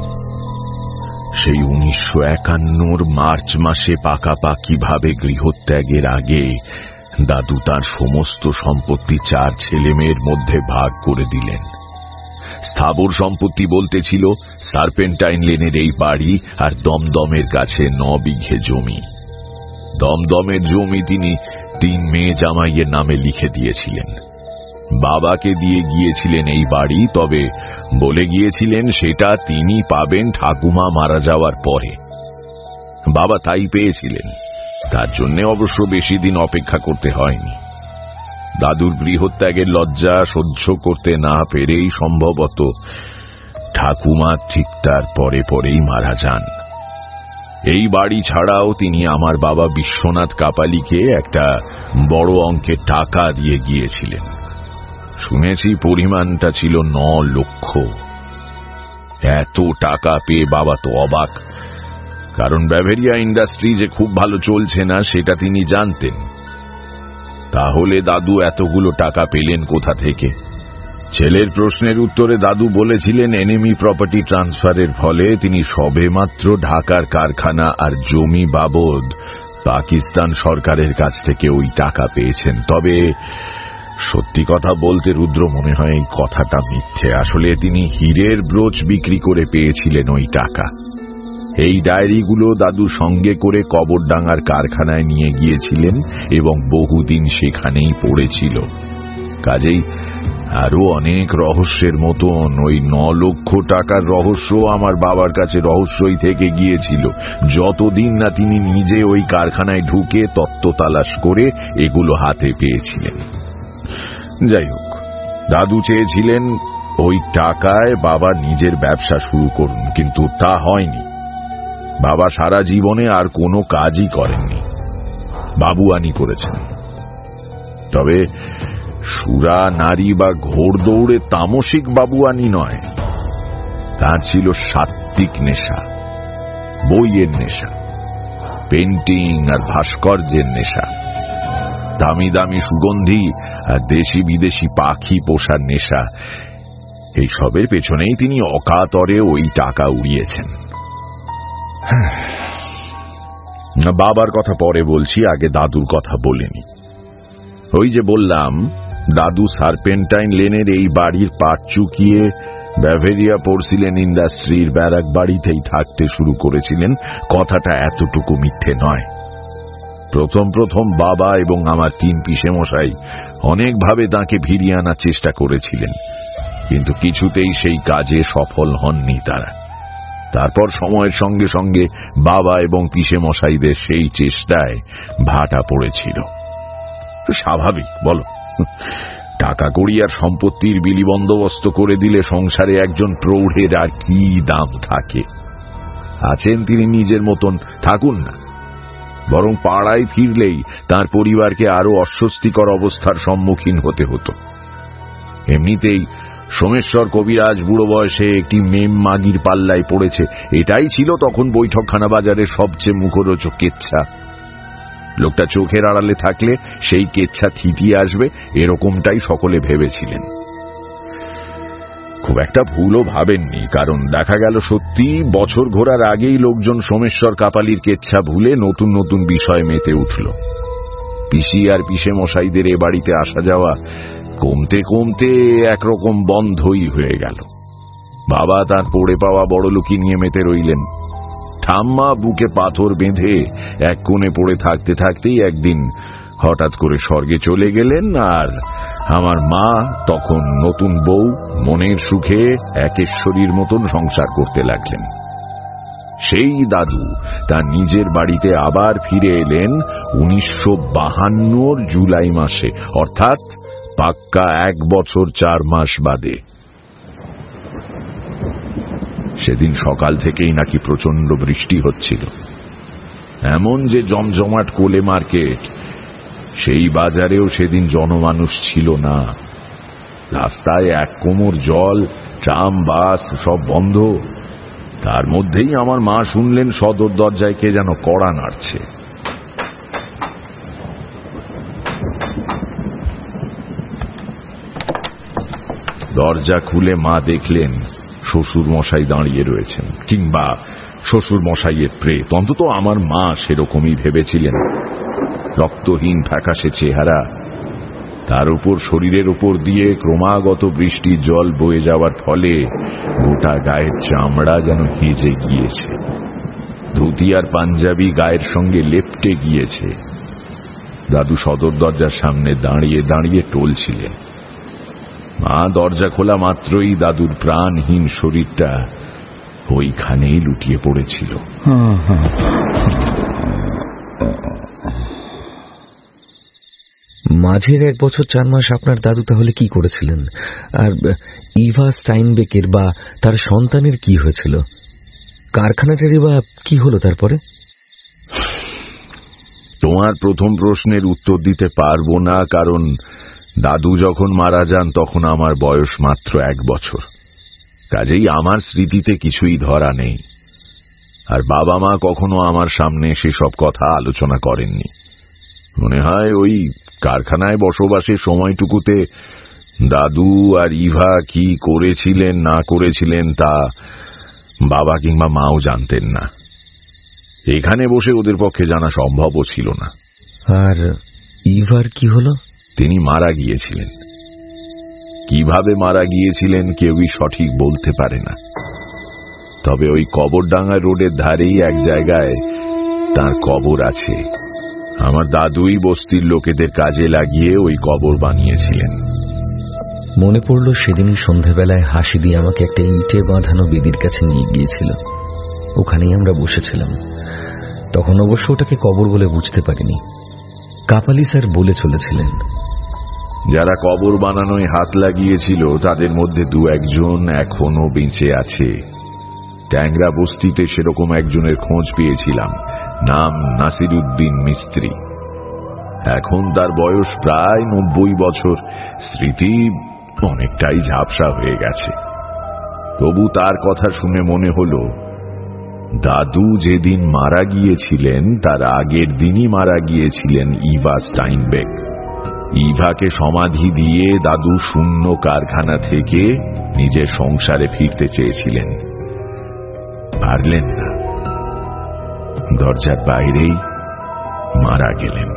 সেই 1951 মার্চ মাসে পাকাপাকি ভাবে গৃহত্যাগের আগে দাদু তার সমস্ত সম্পত্তি 4 ছেলেমেয়ের মধ্যে ভাগ করে দিলেন। স্থাবর সম্পত্তি বলতে ছিল সার্পেন্টাইন লেনের এই বাড়ি আর দমদমের কাছে 9 বিঘে জমি। দমদমের জমি তিনি 3 মেয়ে জামাইয়ের নামে লিখে দিয়েছিলেন। বাবাকে দিয়ে গিয়েছিলেন এই বাড়ি, তবে বলে গিয়েছিলেন সেটা তিনি পাবেন ঠাকুমা মারা যাওয়ার পরে। বাবা তাই পেয়েছিলেন, তার জন্য অবশ্য বেশি দিন অপেক্ষা করতে হয়নি। দাদুর গৃহত্যাগের লজ্জা সহ্য করতে না পেরেই সম্ভবত ঠাকুমা ঠিক তার পরে পরেই মারা যান। এই বাড়ি ছাড়াও তিনি আমার বাবা বিশ্বনাথ কাপালিকে একটা বড় অঙ্কের টাকা দিয়ে গিয়েছিলেন। শুনেছি পরিমাণটা ছিল 9 লক্ষ। এত টাকা পেয়ে বাবা তো অবাক, কারণ ব্যাভেরিয়া ইন্ডাস্ট্রি যে খুব ভালো চলছে না সেটা তিনি জানতেন। তাহলে দাদু এতগুলো টাকা পেলেন কোথা থেকে? ছেলের প্রশ্নের উত্তরে দাদু বলেছিলেন এনিমি প্রপার্টি ট্রান্সফারের ফলে তিনি সবেমাত্র ঢাকার কারখানা আর জমি বাবদ পাকিস্তান সরকারের কাছ থেকে ওই টাকা পেয়েছেন। তবে সত্যি কথা বলতে রুদ্র, মনে হয় এই কথাটা মিথ্যে। আসলে তিনি হীরের ব্রোচ বিক্রি করে পেয়েছিলেন ওই টাকা। এই ডায়েরিগুলো দাদু সঙ্গে করে কবরডাঙ্গার কারখানায় নিয়ে গিয়েছিলেন এবং বহুদিন সেখানেই পড়েছিল। কাজেই আরো অনেক রহস্যের মতন ওই 9 লক্ষ টাকার রহস্য আমার বাবার কাছে রহস্যই থেকে গিয়েছিল, যতদিন না তিনি নিজে ওই কারখানায় ঢুকে তত্ত্ব তালাশ করে এগুলো হাতে পেয়েছিলেন। যাই হোক, দাদু চেয়েছিলেন ওই টাকায় বাবা নিজের ব্যবসা শুরু করুন, কিন্তু তা হয়নি। বাবা সারা জীবনে আর কোনো কাজই করেননি, বাবুয়ানি করেছেন। তবে সুরা, নারী বা ঘোড়দৌড়ে তামসিক বাবুয়ানি নয়, তার ছিল সাত্ত্বিক নেশা, বইয়ের নেশা, পেন্টিং আর ভাস্কর্যের নেশা, দামি দামি সুগন্ধি আর দেশি বিদেশি পাখি পোষার নেশা। এইসবের পেছনেই তিনি অকাতরে ওই টাকা উড়িয়েছেন। বাবার কথা পরে বলছি, আগে দাদুর কথা বলিনি। ওই যে বললাম, দাদু সার্পেন্টাইন লেনের এই বাড়ির পাট চুকিয়ে ব্যাভেরিয়া পোর্সিলেন ইন্ডাস্ট্রির ব্যারাক বাড়িতেই থাকতে শুরু করেছিলেন। কথাটা এতটুকু মিথ্যে নয়। প্রথম বাবা এবং আমার 3 পিসেমশাই অনেকভাবে তাঁকে ফিরিয়ে আনার চেষ্টা করেছিলেন, কিন্তু কিছুতেই সেই কাজে সফল হননি তারা। তারপর সময়ের সঙ্গে সঙ্গে বাবা এবং পিসেমশাইদের সেই চেষ্টায় ভাটা পড়েছিল। স্বাভাবিক বলো, টাকা কড়ি আর সম্পত্তির বিলি বন্দোবস্ত করে দিলে সংসারে একজন প্রৌঢ়ের আর কি দাম থাকে? আছেন তিনি নিজের মতন, থাকুন না। বরং পাড়ায় ফিরলেই তার পরিবারকে আরো অস্বস্তিকর অবস্থার সম্মুখীন হতে হতো। এমনিতেই সোমেশ্বর কবিরাজ বুড়ো বয়সে একটি মেম মাগির পাল্লায় পড়েছে, এটাই ছিল তখন বৈঠকখানা বাজারের সবচেয়ে মুখরোচক কেচ্ছা। লোকটা চোখের আড়ালে থাকলে সেই কেচ্ছা থিতিয়ে আসবে, এরকমটাই সকলে ভেবেছিলেন। খুব একটা ভুলও ভাবেননি, কারণ দেখা গেল সত্যি বছর ঘোরার আগেই লোকজন সোমেশ্বর কাপালির কেচ্ছা ভুলে নতুন নতুন বিষয় মেতে উঠল। পিসি আর পিসেমশাইদের এ বাড়িতে আসা যাওয়া কমতে কমতে একরকম বন্ধই হয়ে গেল। বাবা তার পড়ে পাওয়া বড়লোকি নিয়ে মেতে রইলেন। ঠাম্মা বুকে পাথর বেঁধে এক কোণে পড়ে থাকতে থাকতেই একদিন হঠাৎ করে স্বর্গে চলে গেলেন। আর আমার মা তখন নতুন বউ, মনের সুখে একেশ্বরীর মতন সংসার করতে লাগলেন। সেই দাদু তার নিজের বাড়িতে আবার ফিরে এলেন 1952 জুলাই মাসে, অর্থাৎ পাক্কা 1 বছর 4 মাস বাদে। সেদিন সকাল থেকেই নাকি প্রচন্ড বৃষ্টি হচ্ছিল। এমন যে জমজমাট কোলে মার্কেট, সেই বাজারেও সেদিন জনমানুষ ছিল না। রাস্তায় 1 কোমর জল, ট্রাম বাস সব বন্ধ। তার মধ্যেই আমার মা শুনলেন সদর দরজায় কে যেন কড়া নাড়ছে। দরজা খুলে মা দেখলেন শ্বশুর মশাই দাঁড়িয়ে রয়েছেন, কিংবা শ্বশুর মশাইয়ের প্রেত, অন্তত আমার মা সেরকমই ভেবেছিলেন। রক্তহীন ফ্যাকাশে চেহারা, তার উপর শরীরের উপর দিয়ে ক্রমাগত বৃষ্টির জল বয়ে যাওয়ার ফলে গোটা গায়ের চামড়া যেন ভিজে গিয়েছে। ধুতি আর পাঞ্জাবি গায়ের সঙ্গে লেপটে গিয়েছে। দাদু সদর দরজার সামনে দাঁড়িয়ে দাঁড়িয়ে টলছিলেন। মা দরজা খোলা মাত্রই দাদুর প্রাণহীন শরীরটা ওইখানেই লুটিয়ে পড়েছিল।
মাঝের 1 বছর 4 মাস আপনার দাদু তাহলে কি করেছিলেন? আর ইভা স্টাইনবেকের বা তার সন্তানের কি হয়েছিল? কারখানাটারই বা কি হলো তারপরে?
তোমার প্রথম প্রশ্নের উত্তর দিতে পারবো না, কারণ দাদু যখন মারা যান তখন আমার বয়স মাত্র 1 বছর। কাজেই আমার স্মৃতিতে কিছুই ধরা নেই। আর বাবা মা কখনো আমার সামনে সেসব কথা আলোচনা করেননি। মনে হয় ওই কারখানায় বসবাসের সময়টুকুতে দাদু আর ইভা কি করেছিলেন না করেছিলেন তা বাবা কিংবা মাও জানতেন না। এখানে বসে ওদের পক্ষে জানা সম্ভবও ছিল না।
আর ইভার কি হলো?
তিনি মারা গিয়েছিলেন। কিভাবে মারা গিয়েছিলেন কেউই সঠিক বলতে পারে না। তবে ওই কবরডাঙ্গা রোডের ধারেই এক জায়গায় তার কবর আছে। আমার দাদুই বস্তির লোকেদের কাজে লাগিয়ে ওই কবর বানিয়েছিলেন।
মনে পড়ল সেদিনই সন্ধেবেলায় হাসি দিয়ে আমাকে একটা ইটে বাঁধানো বেদির কাছে নিয়ে গিয়েছিল। ওখানেই আমরা বসেছিলাম। তখন অবশ্য ওটাকে কবর বলে বুঝতে পারিনি। কাপালি স্যার বলে চলেছিলেন,
যারা কবর বানানোয় হাত লাগিয়েছিল তাদের মধ্যে 2-1 জন এখনো বেঁচে আছে। ট্যাংরা বস্তিতে সেরকম একজনের খোঁজ পেয়েছিলাম, নাম নাসিরউদ্দিন মিস্ত্রি। এখন তার বয়স প্রায় 90 বছর। স্মৃতি অনেকটাই ঝাপসা হয়ে গেছে। তবু তার কথা শুনে মনে হলো দাদু যেদিন মারা গিয়েছিলেন তার আগের দিনই মারা গিয়েছিলেন ইভা স্টাইনবেক। ইভাকে সমাধি দিয়ে দাদু শূন্য কারখানা থেকে নিজের সংসারে ফিরতে চেয়েছিলেন, পারলেন না। দরজার বাইরেই মারা গেলেন।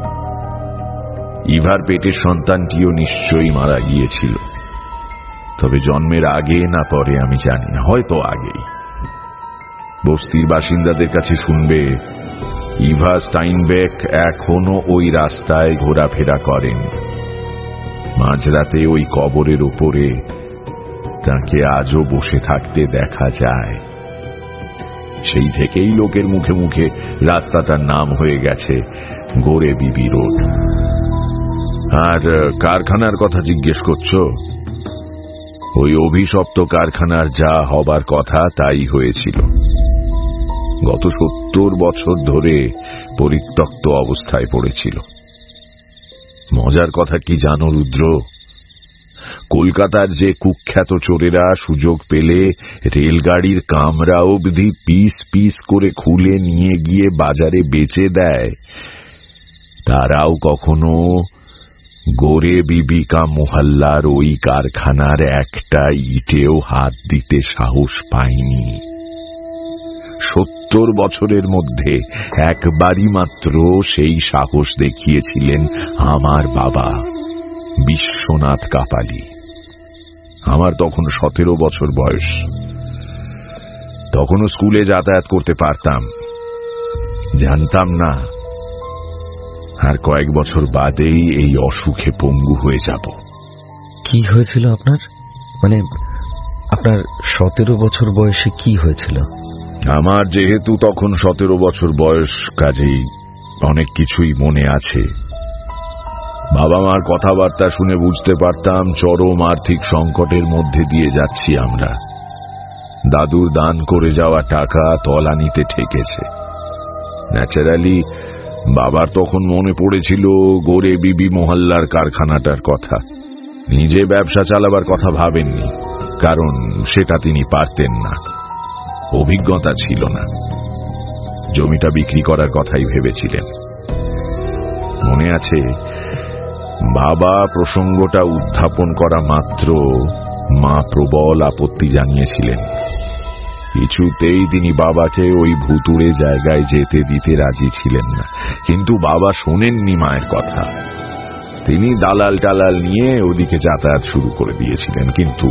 ইভার পেটের সন্তানটিও নিশ্চয়ই মারা গিয়েছিল, তবে জন্মের আগে না পরে আমি জানি না, হয়তো আগেই। বস্তির বাসিন্দাদের কাছে শুনবে ইভা স্টাইনবেক এখনো ওই রাস্তায় ঘোরাফেরা করেন। মাঝরাতে ওই কবরের উপরে তাকে আজও বসে থাকতে দেখা যায়। সেই থেকেই লোকের মুখে মুখে রাস্তাটার নাম হয়ে গেছে গোরে বিবি রোড। আর কারখানার কথা জিজ্ঞেস করছো? ওই অভিশপ্ত কারখানার যা হবার কথা তাই হয়েছিল। গত 70 বছর ধরে পরিত্যক্ত অবস্থায় পড়েছিল। মজার কথা কি জানো রুদ্র? কলকাতার যে কুখ্যাত চোরেরা সুযোগ পেলে রেলগাড়ির কামরা অবধি পিস পিস করে খুলে নিয়ে গিয়ে বাজারে বেচে দেয়, তারাও কখনো গোরে বিবিকা মোহাল্লার ওই কারখানার একটা ইটেও হাত দিতে সাহস পায়নি। 70 বছরের মধ্যে একবারই মাত্র সেই সাহস দেখিয়েছিলেন আমার বাবা বিশ্বনাথ কাপালি। আমার তখন 17 বছর বয়স। তখনও স্কুলে যাতায়াত করতে পারতাম। জানতাম না আর কয়েক বছর বাদেই এই অসুখে পঙ্গু হয়ে যাব।
কি হয়েছিল আপনার? মানে আপনার 17 বছর বয়সে কি হয়েছিল?
আমার যেহেতু তখন 17 বছর বয়স, কাজেই অনেক কিছুই মনে আছে। বাবা মার কথাবার্তা শুনে বুঝতে পারতাম চরম আর্থিক সংকটের মধ্যে দিয়ে যাচ্ছি আমরা। দাদুর দান করে যাওয়া টাকা তলানিতে ঠেকেছে। ন্যাচারালি বাবার তখন মনে পড়েছিল গোরে বিবি মোহাল্লার কারখানাটার কথা। নিজে ব্যবসা চালাবার কথা ভাবেননি, কারণ সেটা তিনি পারতেন না, অভিজ্ঞতা ছিল না। জমিটা বিক্রি করার কথাই ভেবেছিলেন। মনে আছে বাবা প্রসঙ্গটা উত্থাপন করা মাত্র মা প্রবল আপত্তি জানিয়েছিলেন। কিছুতেই তিনি বাবাকে ওই ভুতুড়ে জায়গায় যেতে দিতে রাজি ছিলেন না। কিন্তু বাবা শোনেননি মায়ের কথা। তিনি দালাল টালাল নিয়ে ওদিকে যাতায়াত শুরু করে দিয়েছিলেন। কিন্তু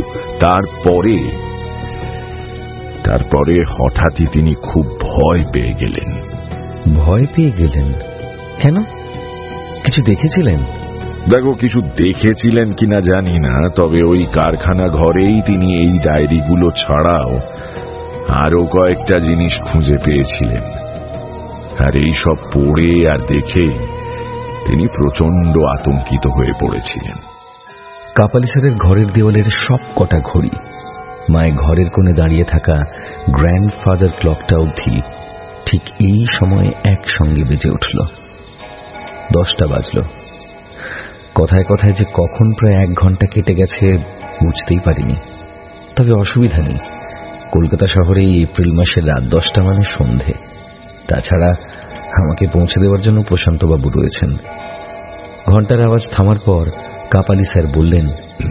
তারপরে হঠাৎই তিনি খুব ভয় পেয়ে গেলেন।
ভয় পেয়ে গেলেন কেন? কিছু দেখেছিলেন?
দেখো, কিছু দেখেছিলেন কিনা জানি না, তবে ওই কারখানা ঘরেই তিনি এই ডায়েরিগুলো ছাড়াও আরো কয়েকটা জিনিস খুঁজে পেয়েছিলেন। আর এই সব পড়ে আর দেখে তিনি প্রচন্ড আতঙ্কিত হয়ে পড়েছিলেন।
কাপালি স্যারের ঘরের দেওয়ালের সব কটা ঘড়ি, মায়ের ঘরের কোণে দাঁড়িয়ে থাকা গ্র্যান্ডফাদার ক্লকটা অবধি ঠিক এই সময়ে একসঙ্গে বেজে উঠল। 10টা বাজল। কথায় কথায় যে কখন প্রায় 1 ঘন্টা কেটে গেছে বুঝতেই পারিনি। তবে অসুবিধা নেই, কলকাতা শহরে এই এপ্রিল মাসের রাত 10টা মানে সন্ধে। তাছাড়া আমাকে পৌঁছে দেওয়ার জন্য প্রশান্তবাবু রয়েছেন। ঘন্টার আওয়াজ থামার পর কাপালি স্যার বললেন,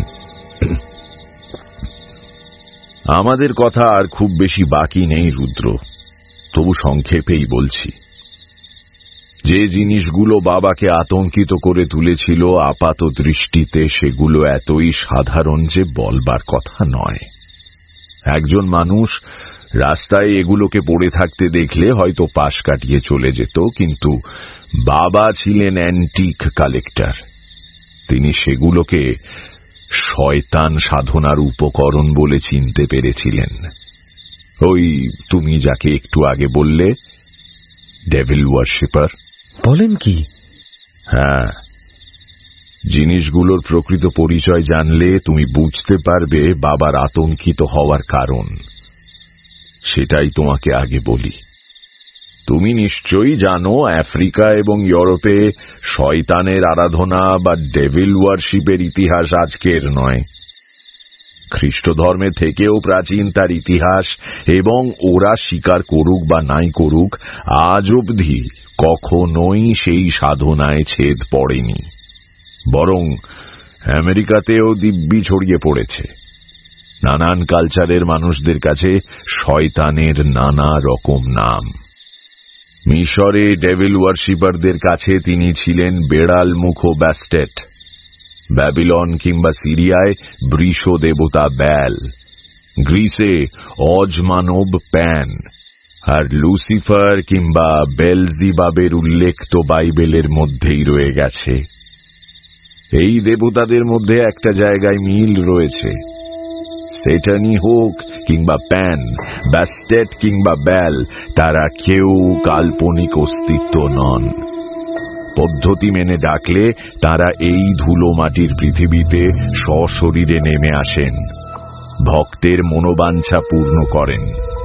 আমাদের কথা আর খুব বেশি বাকি নেই রুদ্র, তবু সংক্ষেপেই বলছি। যে জিনিসগুলো বাবাকে আতঙ্কিত করে তুলেছিল আপাত দৃষ্টিতে সেগুলো এতই সাধারণ যে বলবার কথা নয়। একজন মানুষ রাস্তায় এগুলোকে পড়ে থাকতে দেখলে হয়তো পাশ কাটিয়ে চলে যেত, কিন্তু বাবা ছিলেন অ্যান্টিক কালেক্টর। তিনি সেগুলোকে শয়তান সাধনার উপকরণ বলে চিনতে পেরেছিলেন। ওই তুমি যাকে একটু আগে বললে, ডেভিল ওয়ার্শিপার।
বলেন কি?
হ্যাঁ, জিনিসগুলোর প্রকৃত পরিচয় জানলে তুমি বুঝতে পারবে বাবার আতঙ্কিত হওয়ার কারণ। সেটাই তোমাকে আগে বলি। তুমি নিশ্চয়ই জানো আফ্রিকা এবং ইউরোপে শয়তানের আরাধনা বা ডেভিল ওয়ার্শিপের ইতিহাস আজকের নয়। খ্রিস্ট ধর্মে থেকেও প্রাচীন তার ইতিহাস, এবং ওরা স্বীকার করুক বা নাই করুক, আজ অবধি কখনোই সেই সাধনায় ছেদ পড়েনি। বরং আমেরিকাতেও দিব্যি ছড়িয়ে পড়েছে। নানান কালচারের মানুষদের কাছে শয়তানের নানা রকম নাম। মিশরে ডেভিল ওয়ার্শিপারদের কাছে তিনি ছিলেন বেড়াল মুখ ব্যাস্টেট, ব্যাবিলন কিংবা সিরিয়ায় বৃষ দেবতা ব্যাল, গ্রিসে অজমানব প্যান, আর লুসিফার কিংবা বেলজিবাবের উল্লেখ তো বাইবেলের মধ্যেই রয়ে গেছে। এই দেবতাদের মধ্যে একটা জায়গায় মিল রয়েছে। সেটানি হোক কিংবা প্যান, ব্যাস্টেট কিংবা ব্যাল, তারা কেউ কাল্পনিক অস্তিত্ব নন। পদ্ধতি মেনে ডাকলে তারা এই ধুলো মাটির পৃথিবীতে সশরীরে নেমে আসেন, ভক্তের মনোবাঞ্ছা পূর্ণ করেন,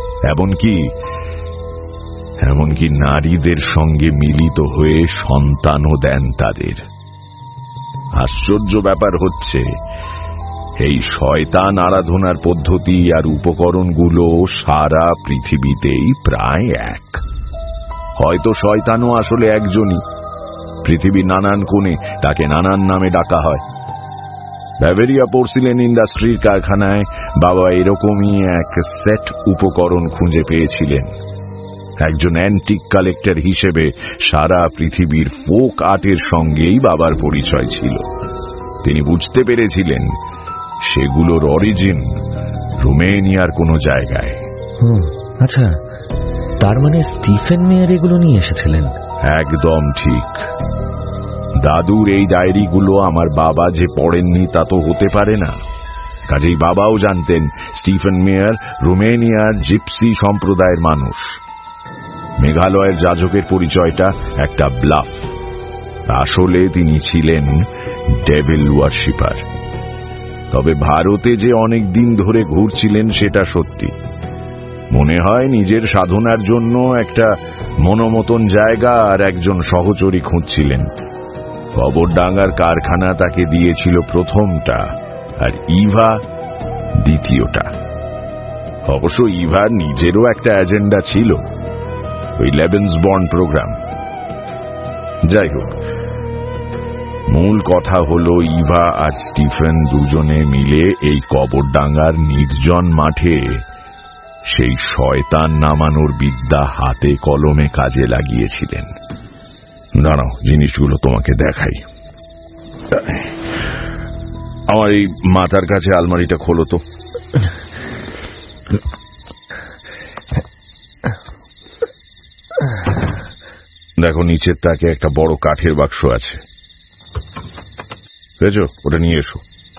এমনকি নারীদের সঙ্গে মিলিত হয়ে সন্তানও দেন তাদের। আশ্চর্য ব্যাপার হচ্ছে, এই শয়তান আরাধনার পদ্ধতি আর উপকরণগুলো সারা পৃথিবীতেই প্রায় এক। হয়তো শয়তানও আসলে একজনই, পৃথিবীর নানান কোণে তাকে নানান নামে ডাকা হয়। ব্যাভেরিয়া পোর্সিলেন ইন্ডাস্ট্রির কারখানায় বাবা এরকমই এক সেট উপকরণ খুঁজে পেয়েছিলেন। একজন অ্যান্টিক কালেক্টর হিসেবে সারা পৃথিবীর ফোক আর্টের সঙ্গেই বাবার পরিচয় ছিল। তিনি বুঝতে পেরেছিলেন সেগুলোর অরিজিন রোমেনিয়ার কোনো জায়গায়।
আচ্ছা, তার মানে স্টিফেন মেয়ার এগুলো নিয়ে এসেছিলেন?
একদম ঠিক। দাদুর এই ডায়েরিগুলো আমার বাবা যে পড়েননি তা তো হতে পারে না। কাজেই বাবাও জানতেন স্টিফেন মেয়ার রোমেনিয়ার জিপসি সম্প্রদায়ের মানুষ। মেঘালয়ের যাজকের পরিচয়টা একটা ব্লাফ। আসলে তিনি ছিলেন ডেভিল ওয়ার্শিপার। তবে ভারতে যে অনেক দিন ধরে ঘুরছিলেন সেটা সত্যি। মনে হয় নিজের সাধনার জন্য একটা মনোমতন জায়গা আর একজন সহচরী খুঁজছিলেন। কবরডাঙ্গার কারখানা তাকে দিয়েছিল প্রথমটা, আর ইভা দ্বিতীয়টা। অবশ্য ইভার নিজেরও একটা এজেন্ডা ছিল, ওই লেবেন্সবর্ন প্রোগ্রাম। যাই হোক, মূল কথা হলো ইভা আর স্টিফেন দুজনে মিলে এই কবরডাঙ্গার নির্জন মাঠে সেই শয়তান নামানোর বিদ্যা হাতে কলমে কাজে লাগিয়েছিলেন। দাঁড়াও, জিনিসগুলো তোমাকে দেখাই। আমার এই মাথার কাছে আলমারিটা খোলো তো। দেখো, নিচের তাকে একটা বড় কাঠের বাক্স আছে, বুঝেছো? ওটা নিয়ে এসো।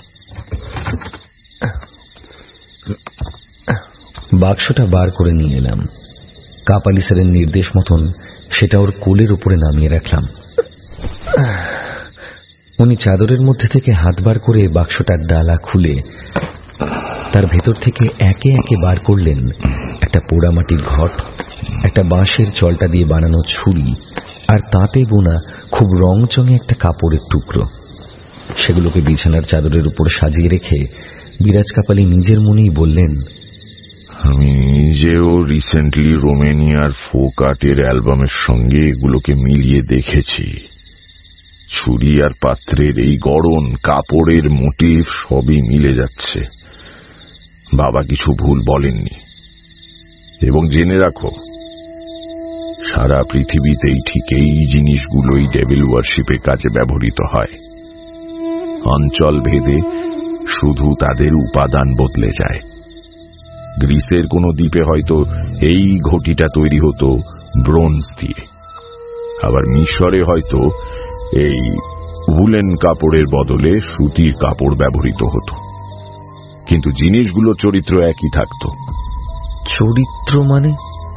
বাক্সটা বার করে নিয়ে এলাম। কাপালি স্যারের নির্দেশ মতন সেটা ওর কোলের উপরে নামিয়ে রাখলাম। উনি চাদরের মধ্যে থেকে হাত বার করে বাক্সটার ডালা খুলে তার ভেতর থেকে একে একে বার করলেন একটা পোড়ামাটির ঘট, একটা বাঁশের চলটা দিয়ে বানানো ছুরি, আর তাতে বোনা খুব রংচঙে একটা কাপড়ের টুকরো। সেগুলোকে বিছানার চাদরের উপর সাজিয়ে রেখে বিরাজ কাপালি নিজের মনেই বললেন,
আমি নিজেও রিসেন্টলি রোমেনিয়ার ফোক আর্টের অ্যালবামের সঙ্গে এগুলোকে মিলিয়ে দেখেছি। ছুরি আর পাত্রের এই গড়ন, কাপড়ের মোটিভ সবই মিলে যাচ্ছে। বাবা কিছু ভুল বলেননি। এবং জেনে রাখো, সারা পৃথিবীতেই ঠিক এই জিনিসগুলোই ডেভিল ওয়ার্শিপের কাজে ব্যবহৃত হয়। অঞ্চল ভেদে শুধু তাদের উপাদান বদলে যায়। গ্রিসের কোনো দ্বীপে হয়তো এই ঘটিটা তৈরি হতো ব্রোঞ্জ দিয়ে, আবার মিশরে হয়তো এই উলেন কাপড়ের বদলে সুতির কাপড় ব্যবহৃত হতো, কিন্তু জিনিসগুলোর চরিত্র একই থাকত।
চরিত্র মানে?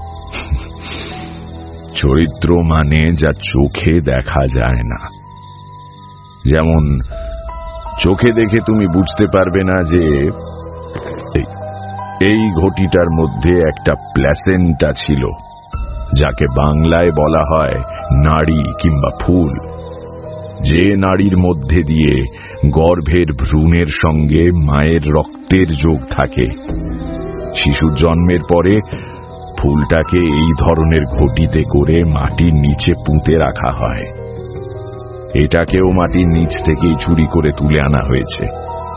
চরিত্র মানে যা চোখে দেখা যায় না। যেমন চোখে দেখে তুমি বুঝতে পারবে না যে এই ঘটিটার মধ্যে একটা প্ল্যাসেন্টা ছিল, যাকে বাংলায় বলা হয় নাড়ি কিংবা ফুল, যে নাড়ির মধ্যে দিয়ে গর্ভের ভ্রূণের সঙ্গে মায়ের রক্তের যোগ থাকে। শিশুর জন্মের পরে ফুলটাকে এই ধরনের ঘটিতে করে মাটির নিচে পুঁতে রাখা হয়। এটাকেও মাটির নিচ থেকেই চুরি করে তুলে আনা হয়েছে।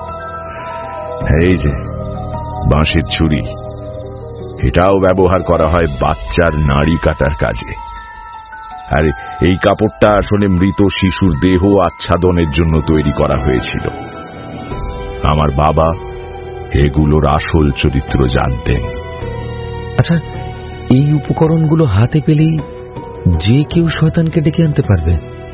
এই যে বাঁশের ছুরি, এটাও ব্যবহার করা হয় বাচ্চার নাড়ি কাটার কাজে। আর এই কাপড়টা আসলে মৃত শিশুর দেহ আচ্ছাদনের জন্য তৈরি করা হয়েছিল। আমার বাবা এগুলোর আসল চরিত্র জানতেন।
আচ্ছা, এই উপকরণগুলো হাতে পেলেই যে কেউ শয়তানকে ডেকে আনতে পারবে?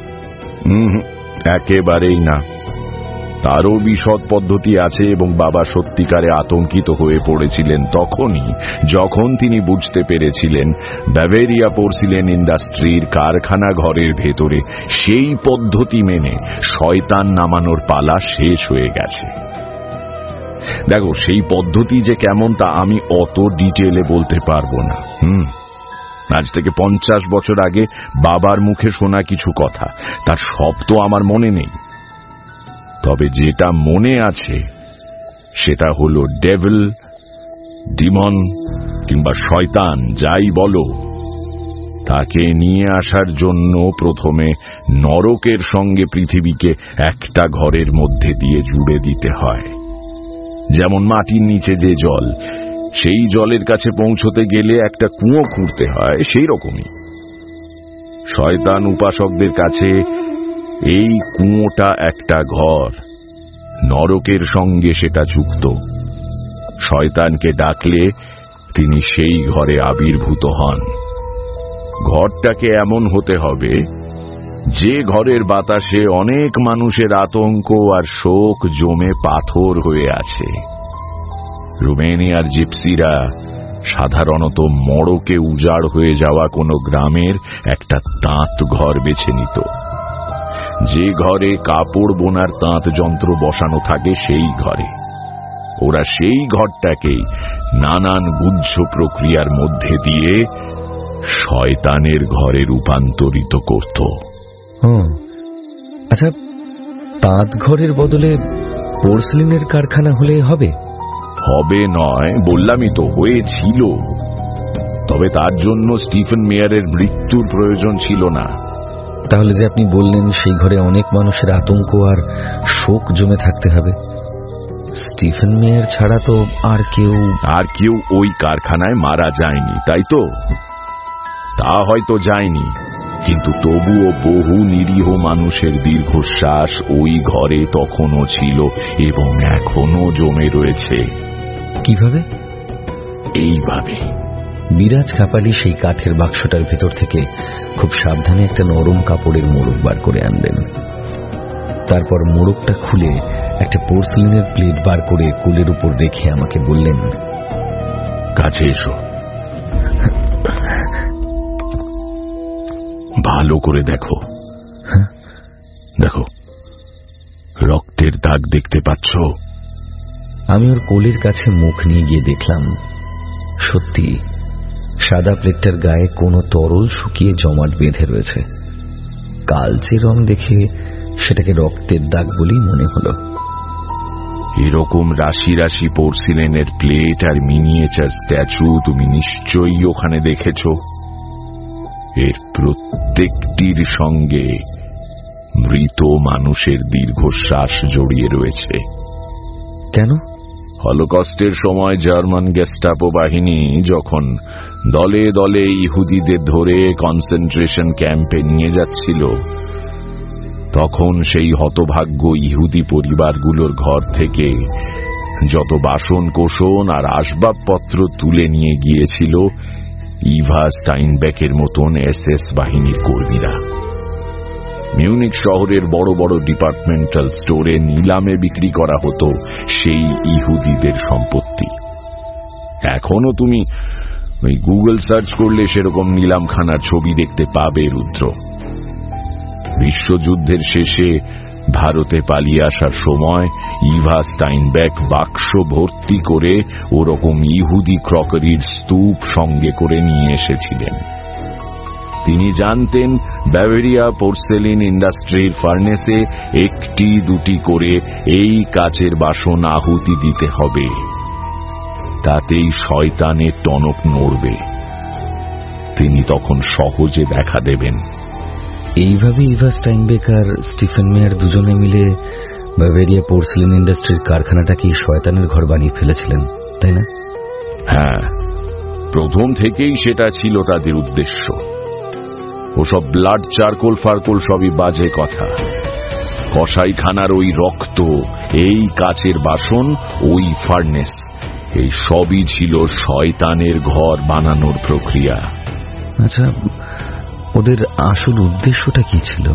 একেবারেই না। তারও বিশদ পদ্ধতি আছে, এবং বাবা সত্যিকারে আতঙ্কিত হয়ে পড়েছিলেন তখনই যখন তিনি বুঝতে পেরেছিলেন বাভেরিয়া পোর্সিলেন ইন্ডাস্ট্রির কারখানা ঘরের ভেতরে সেই পদ্ধতি মেনে শয়তান নামানোর পালা শেষ হয়ে গেছে। দেখো, সেই পদ্ধতি যে কেমন তা আমি অত ডিটেলে বলতে পারবো না। আজ থেকে 50 বছর আগে বাবার মুখে শোনা কিছু কথা, তার সব তো আমার মনে নেই। তবে যেটা মনে আছে সেটা হলো ডেভিল, ডিমন কিংবা শয়তান যাই বলো, তাকে নিয়ে আসার জন্য প্রথমে নরকের সঙ্গে পৃথিবীকে একটা ঘরের মধ্যে দিয়ে জুড়ে দিতে হয়। যেমন মাটির নিচে যে জল, সেই জলের কাছে পৌঁছতে গেলে একটা কুয়ো খুঁড়তে হয়, সেই রকমই শয়তান উপাসকদের কাছে এই কুয়োটা একটা ঘর, নরকের সঙ্গে সেটা যুক্ত। শয়তানকে ডাকলে তিনি সেই ঘরে আবির্ভূত হন। ঘরটাকে এমন হতে হবে যে ঘরের বাতাসে অনেক মানুষের আতঙ্ক আর শোক জমে পাথর হয়ে আছে। রোমেনিয়ার জিপসিরা সাধারণত মড়কে উজাড় হয়ে যাওয়া কোনো গ্রামের একটা তাঁত ঘর বেছে নিত। যে ঘরে কাপড় বোনার তাঁত যন্ত্র বসানো থাকে সেই ঘরে ওরা সেই ঘরটাকেই নানান গুহ্য প্রক্রিয়ার মধ্যে দিয়ে শয়তানের ঘরে রূপান্তরিত করত।
আচ্ছা, তাঁত ঘরের বদলে পোর্সেলিনের কারখানা হলে হবে?
হবে নয়, বললামই তো, হয়েছিল। তবে তার জন্য স্টিফেন মেয়ারের মৃত্যুর প্রয়োজন ছিল না।
তাহলে যে আপনি বললেন সেই ঘরে অনেক মানুষের আতঙ্ক আর শোক জমে থাকতে হবে, স্টিফেন মেয়ার ছাড়া তো আর কেউ
ওই কারখানায় মারা যায়নি, তাই তো? তা হয়তো যায়নি, কিন্তু তবুও বহু নিরীহ মানুষের দীর্ঘশ্বাস ওই ঘরে তখনও ছিল এবং এখনো জমে রয়েছে।
কিভাবে?
এইভাবে।
বিরাজ কাপালি সেই কাঠের বাক্সটার ভেতর থেকে খুব সাবধানে একটা নরম কাপড়ের মোড়ক বার করে আনলেন। তারপর মোড়কটা খুলে একটা পোর্সেলিনের প্লেট বার করে কোলের উপর রেখে আমাকে বললেন,
কাছে এসো, ভালো করে দেখো। দেখো, রক্তের দাগ দেখতে পাচ্ছ?
আমি ওর কোলের কাছে মুখ নিয়ে গিয়ে দেখলাম, সত্যি সাদা প্লেটটার গায়ে কোনো তরল শুকিয়ে জমাট বেঁধে রয়েছে। কালচে রং দেখে সেটাকে রক্তের দাগ বলেই মনে হলো।
এরকম রাশি রাশি পোর্সিলেনের প্লেট আর মিনিয়েচার স্ট্যাচু তুমি নিশ্চয়ই ওখানে দেখেছ। এর প্রত্যেকটির সঙ্গে মৃত মানুষের দীর্ঘশ্বাস জড়িয়ে রয়েছে।
কেন?
হলোকস্টের সময় জার্মান গেস্টাপো বাহিনী যখন দলে দলে ইহুদিদের ধরে কনসেন্ট্রেশন ক্যাম্পে নিয়ে যাচ্ছিল, তখন সেই হতভাগ্য ইহুদি পরিবারগুলোর ঘর থেকে যত বাসন কোসন আর আসবাবপত্র তুলে নিয়ে গিয়েছিল ইভা স্টাইনব্যাকের মতন এসএস বাহিনীর কর্মীরা। মিউনিক শহরের বড় বড় ডিপার্টমেন্টাল স্টোরে নিলামে বিক্রি করা হতো সেই ইহুদিদের সম্পত্তি। এখনো তুমি ওই গুগল সার্চ করলে সেরকম নিলামখানার ছবি দেখতে পাবে রুদ্র। বিশ্বযুদ্ধের শেষে ভারতে পালিয়ে আসার সময় ইভা স্টাইনব্যাক বাক্স ভর্তি করে ওরকম ইহুদি ক্রকারির স্তূপ সঙ্গে করে নিয়ে এসেছিলেন। তিনি জানতেন ব্যাভারিয়া পোর্সেলিন ইন্ডাস্ট্রির ফার্নেসে একটি দুটি করে এই কাচের বাসন আহুতি দিতে হবে, তাতেই শয়তানের টনক নড়বে। তিনি তখন সহজে দেখা দেবেন।
এইভাবে ইভা স্টাইনবেক আর স্টিফেন মেয়ার দুজনে মিলে ব্যাভারিয়া পোর্সেলিন ইন্ডাস্ট্রির কারখানাটাকে শয়তানের ঘর বানিয়ে ফেলেছিলেন, তাই না?
হ্যাঁ, প্রথম থেকেই সেটা ছিল তাদের উদ্দেশ্য। ওসব ব্লাড চারকোল ফারকোল সবই বাজে কথা। কসাইখানার ওই রক্ত, এই কাচের বাসন, ওই ফার্নেস, এই সবই ছিল শয়তানের ঘর বানানোর প্রক্রিয়া।
আচ্ছা, ওদের আসল উদ্দেশ্যটা কি ছিল?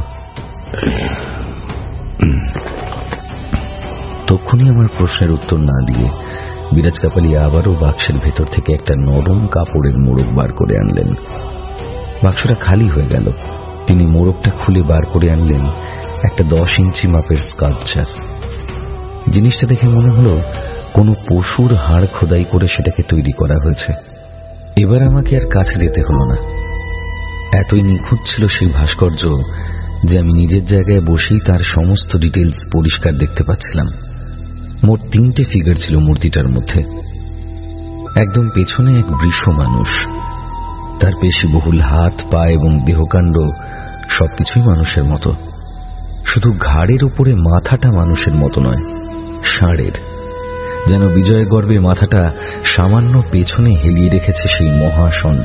তখনই আমার প্রশ্নের উত্তর না দিয়ে বিরাজ কাপালি আবারও বাক্সের ভেতর থেকে একটা নরম কাপড়ের মোড়ক বার করে আনলেন। বাক্সটা খালি হয়ে গেল। তিনি মোড়কটা খুলে বার করে আনলেন একটা 10 ইঞ্চি মাপের স্কাল্পচার। জিনিসটা দেখে মনে হলো কোনো পশুর হাড় খোদাই করে সেটাকে তৈরি করা হয়েছে। এবার আমাকে আর কাছে যেতে হলো না। এতই নিখুঁত ছিল সেই ভাস্কর্য যে আমি নিজের জায়গায় বসেই তার সমস্ত ডিটেলস পরিষ্কার দেখতে পাচ্ছিলাম। মোট 3টে ফিগার ছিল মূর্তিটার মধ্যে। একদম পেছনে এক বৃষ মানুষ, তার পেশিবহুল হাত, পা এবং দেহকাণ্ড সবকিছুই মানুষের মতো, শুধু ঘাড়ের উপরে মাথাটা মানুষের মতো নয়, ষাঁড়ের। যেন বিজয় গর্বে মাথাটা সামান্য পেছনে হেলিয়ে রেখেছে সেই মহাষণ্ড।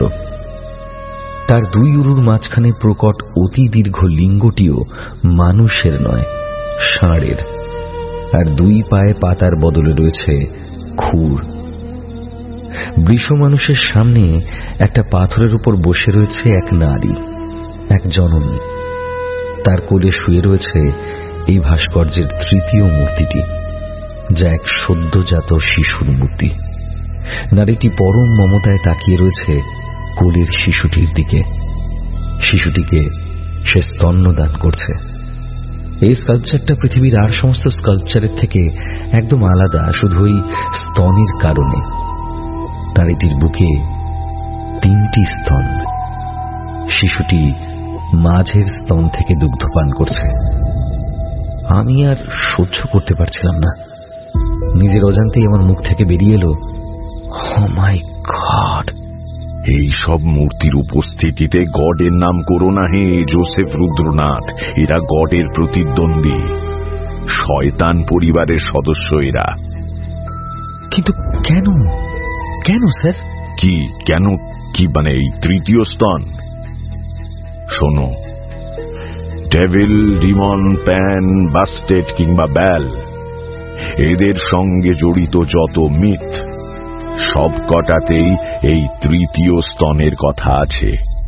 তার 2 উরুর মাঝখানে প্রকট অতি দীর্ঘ লিঙ্গটিও মানুষের নয়, ষাঁড়ের। আর 2 পায়ে পাতার বদলে রয়েছে খুর। বৃষ মানুষের সামনে একটা পাথরের উপর বসে রয়েছে এক নারী, এক জননী। তার কোলে শুয়ে রয়েছে এই ভাস্কর্যের 3য় মূর্তিটি, যা এক সদ্যজাত শিশুর মূর্তি। নারীটি পরম মমতায় তাকিয়ে রয়েছে কোলের শিশুটির দিকে। শিশুটিকে সে স্তন্যদান করছে। এই স্কাল্পচারটা পৃথিবীর আর সমস্ত স্কাল্পচারের থেকে একদম আলাদা, শুধু ওই স্তনের কারণে। নারীটির বুকে 3টি স্তন। শিশুটি মাঝের স্তন থেকে দুগ্ধ পান করছে। আমি আর সহ্য করতে পারছিলাম না। নিজের অজান্তেই আমার মুখ থেকে বেরিয়ে এলো, ও মাই গড।
এই সব মূর্তির উপস্থিতিতে গডের নাম করো না হে জোসেফ রুদ্রনাথ। এরা গডের প্রতিদ্বন্দ্বী, শয়তান পরিবারের সদস্য এরা।
কিন্তু কেন? কেন স্যার?
কি কেন? কি মানে এই 3য় স্তন? শোনো, ডেভিল, ডিমন, প্যান, বাস্টেড কিংবা ব্যাল, এদের সঙ্গে জড়িত যত মিথ, সব কটাতেই এই 3য় স্তনের কথা আছে।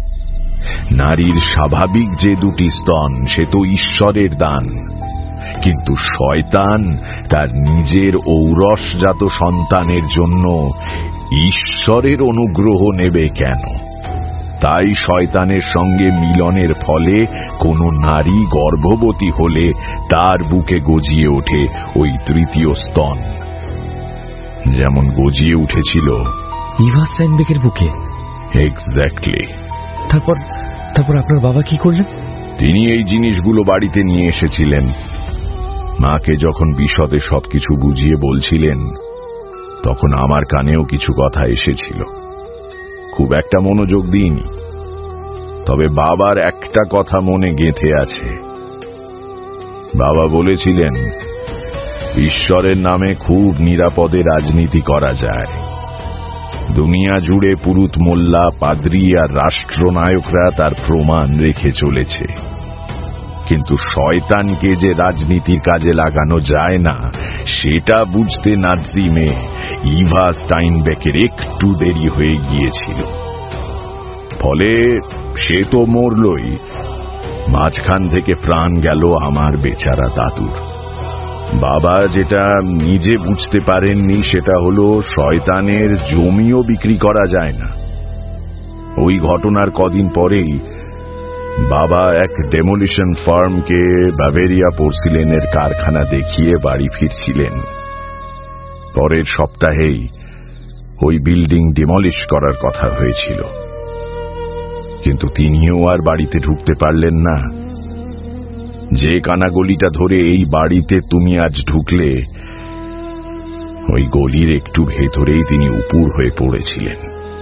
নারীর স্বাভাবিক যে 2টি স্তন, সে তো ঈশ্বরের দান। কিন্তু শয়তান তার নিজের ঔরসজাত সন্তানের জন্য ঈশ্বরের অনুগ্রহ নেবে কেন? তাই শয়তানের সঙ্গে মিলনের ফলে কোনো নারী গর্ভবতী হলে তার বুকে গজিয়ে ওঠে ওই তৃতীয় স্তন, যেমন গজিয়ে উঠেছিল
ইভা স্টাইনবেকের বুকে।
এক্স্যাক্টলি।
তারপর আপনার বাবা কি করলেন?
তিনি এই জিনিসগুলো বাড়িতে নিয়ে এসেছিলেন। মাকে যখন বিশদে সবকিছু বুঝিয়ে বলছিলেন, তখন আমার কানেও কিছু কথা এসেছিল। খুব একটা মনোযোগ দিইনি, তবে বাবার একটা কথা মনে গেঁথে আছে। বাবা বলেছিলেন, ঈশ্বরের নামে খুব নিরাপদে রাজনীতি করা যায়। দুনিয়া জুড়ে পুরুত মোল্লা, পাদ্রী আর রাষ্ট্রনায়করা তার প্রমাণ রেখে চলেছে, কিন্তু শয়তানকে যে রাজনীতির কাজে লাগানো যায় না সেটা বুঝতে নাজিমে ইভা স্টাইনবেকের একটু দেরি হয়ে গিয়েছিল। ফলে সে তো মরলই, মাঝখান থেকে প্রাণ গেল আমার বেচারা দাদুর। বাবা যেটা নিজে বুঝতে পারেননি সেটা হলো শয়তানের জমিও বিক্রি করা যায় না। ওই ঘটনার কদিন পরেই বাবা এক ডেমোলিশন ফার্মকে বাভেরিয়া পোর্সিলেনের কারখানা দেখিয়ে বাড়ি ফিরছিলেন। পরের সপ্তাহেই ওই বিল্ডিং ডিমলিশ করার কথা হয়েছিল, কিন্তু তিনিও আর বাড়িতে ঢুকতে পারলেন না। যে কানাগলিটা ধরে এই বাড়িতে তুমি আজ ঢুকলে, ওই গলির একটু ভেতরেই তিনি উপুর হয়ে পড়েছিলেন।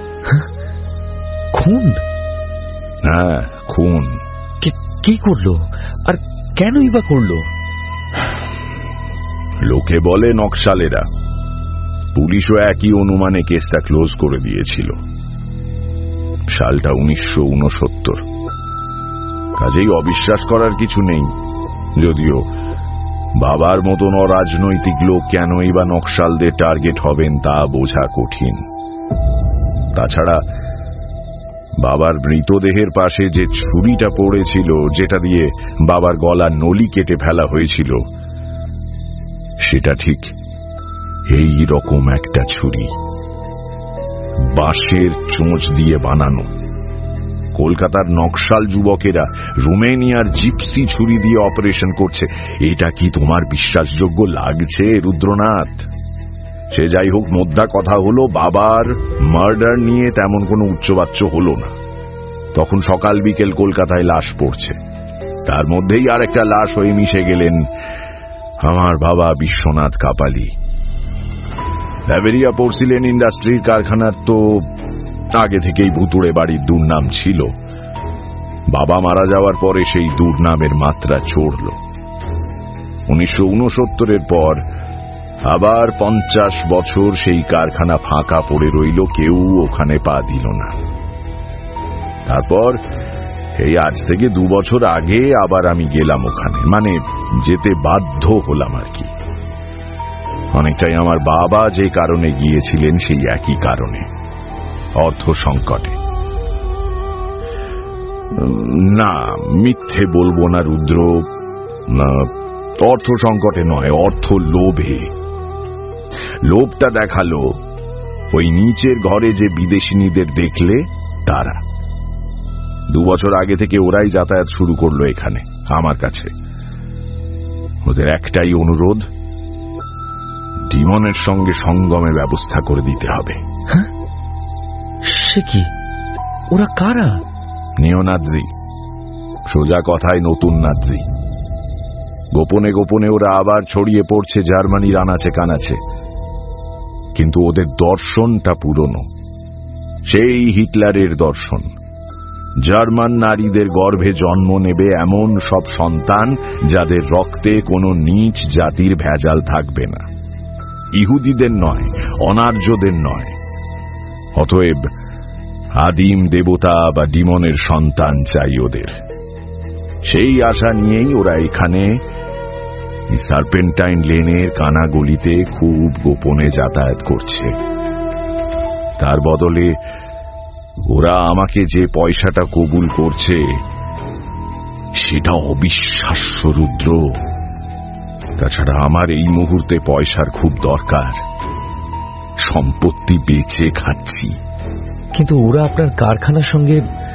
খুন?
হ্যাঁ, খুন।
কি করলো আর কেনই বা করলো?
লোকে বলে নকশালেরা। পুলিশও একই অনুমানে কেসটা ক্লোজ করে দিয়েছিল। সালটা 1969। কাজেই অবিশ্বাস করার কিছু নেই, যদিও বাবার মতন অরাজনৈতিক লোক কেনই বা নকশালদের টার্গেট হবেন তা বোঝা কঠিন। তাছাড়া বাবার মৃতদেহের পাশে যে ছুরিটা পড়েছিল, যেটা দিয়ে বাবার গলার নলি কেটে ফেলা হয়েছিল, সেটা ঠিক এই রকম একটা ছুরি, বাঁশের চোঁচ দিয়ে বানানো। কলকাতার নকশাল যুবকেরা রোমেনিয়ার জিপসি ছুরি দিয়ে অপারেশন করছে, এটা কি তোমার বিশ্বাসযোগ্য লাগছে রুদ্রনাথ? সে যাই হোক, মোদ্দা কথা হলো বাবার মার্ডার নিয়ে তেমন কোনো উচ্চবাচ্য হলো না। তখন সকাল বিকেল কলকাতায় লাশ পড়ছে, তার মধ্যেই আর একটা লাশ হয়ে মিশে গেলেন আমার বাবা বিশ্বনাথ কাপালি। বাভেরিয়া পোর্সিলেন ইন্ডাস্ট্রির কারখানার তো আগে থেকেই ভুতুড়ে বাড়ির দুর্নাম ছিল। বাবা মারা যাওয়ার পরে সেই দুর্নামের মাত্রা চড়ল। 1969 পর আবার 50 বছর সেই কারখানা ফাঁকা পড়ে রইল, কেউ ওখানে পা দিল না। তারপর এই আজ থেকে 2 বছর আগে আবার আমি গেলাম ওখানে, মানে যেতে বাধ্য হলাম আর কি। অনেকটাই আমার বাবা যে কারণে গিয়েছিলেন সেই একই কারণে, অর্থ সংকটে। না, মিথ্যে বলবো না রুদ্র, অর্থ সংকটে নয়, অর্থ লোভে। লোভটা দেখালো ওই নিচের ঘরে যে বিদেশিনীদের দেখলে তারা। 2 বছর আগে থেকে ওরাই যাতায়াত শুরু করলো এখানে আমার কাছে। ওদের একটাই অনুরোধ, ডিমনের সঙ্গে সঙ্গমের ব্যবস্থা করে দিতে হবে।
সে কি? ওরা কারা?
নিওনাজি, সোজা কথায় নতুন নাজি। গোপনে গোপনে ওরা আবার ছড়িয়ে পড়ছে জার্মানির আনাচে কানাচে, কিন্তু ওদের দর্শনটা পুরনো, সেই হিটলারের দর্শন। জার্মান নারীদের গর্ভে জন্ম নেবে এমন সব সন্তান যাদের রক্তে কোনো নীচ জাতির ভেজাল থাকবে না, ইহুদিদের নয়, অনার্যদের নয়। অতএব আদিম দেবতা বা ডিমনের সন্তান চাই ওদের। সেই আশা নিয়েই ওরা এখানে সার্পেন্টাইন লেনের কানাগলিতে খুব গোপনে যাতায়াত করছে। তার বদলে ওরা আমাকে যে পয়সাটা কবুল করছে সেটা অবিশ্বাস্য রুদ্র। তাছাড়া আমার এই মুহূর্তে পয়সার খুব দরকার, সম্পত্তি বেচে খাচ্ছি।
কিন্তু ওরা আপনার কারখানার সঙ্গে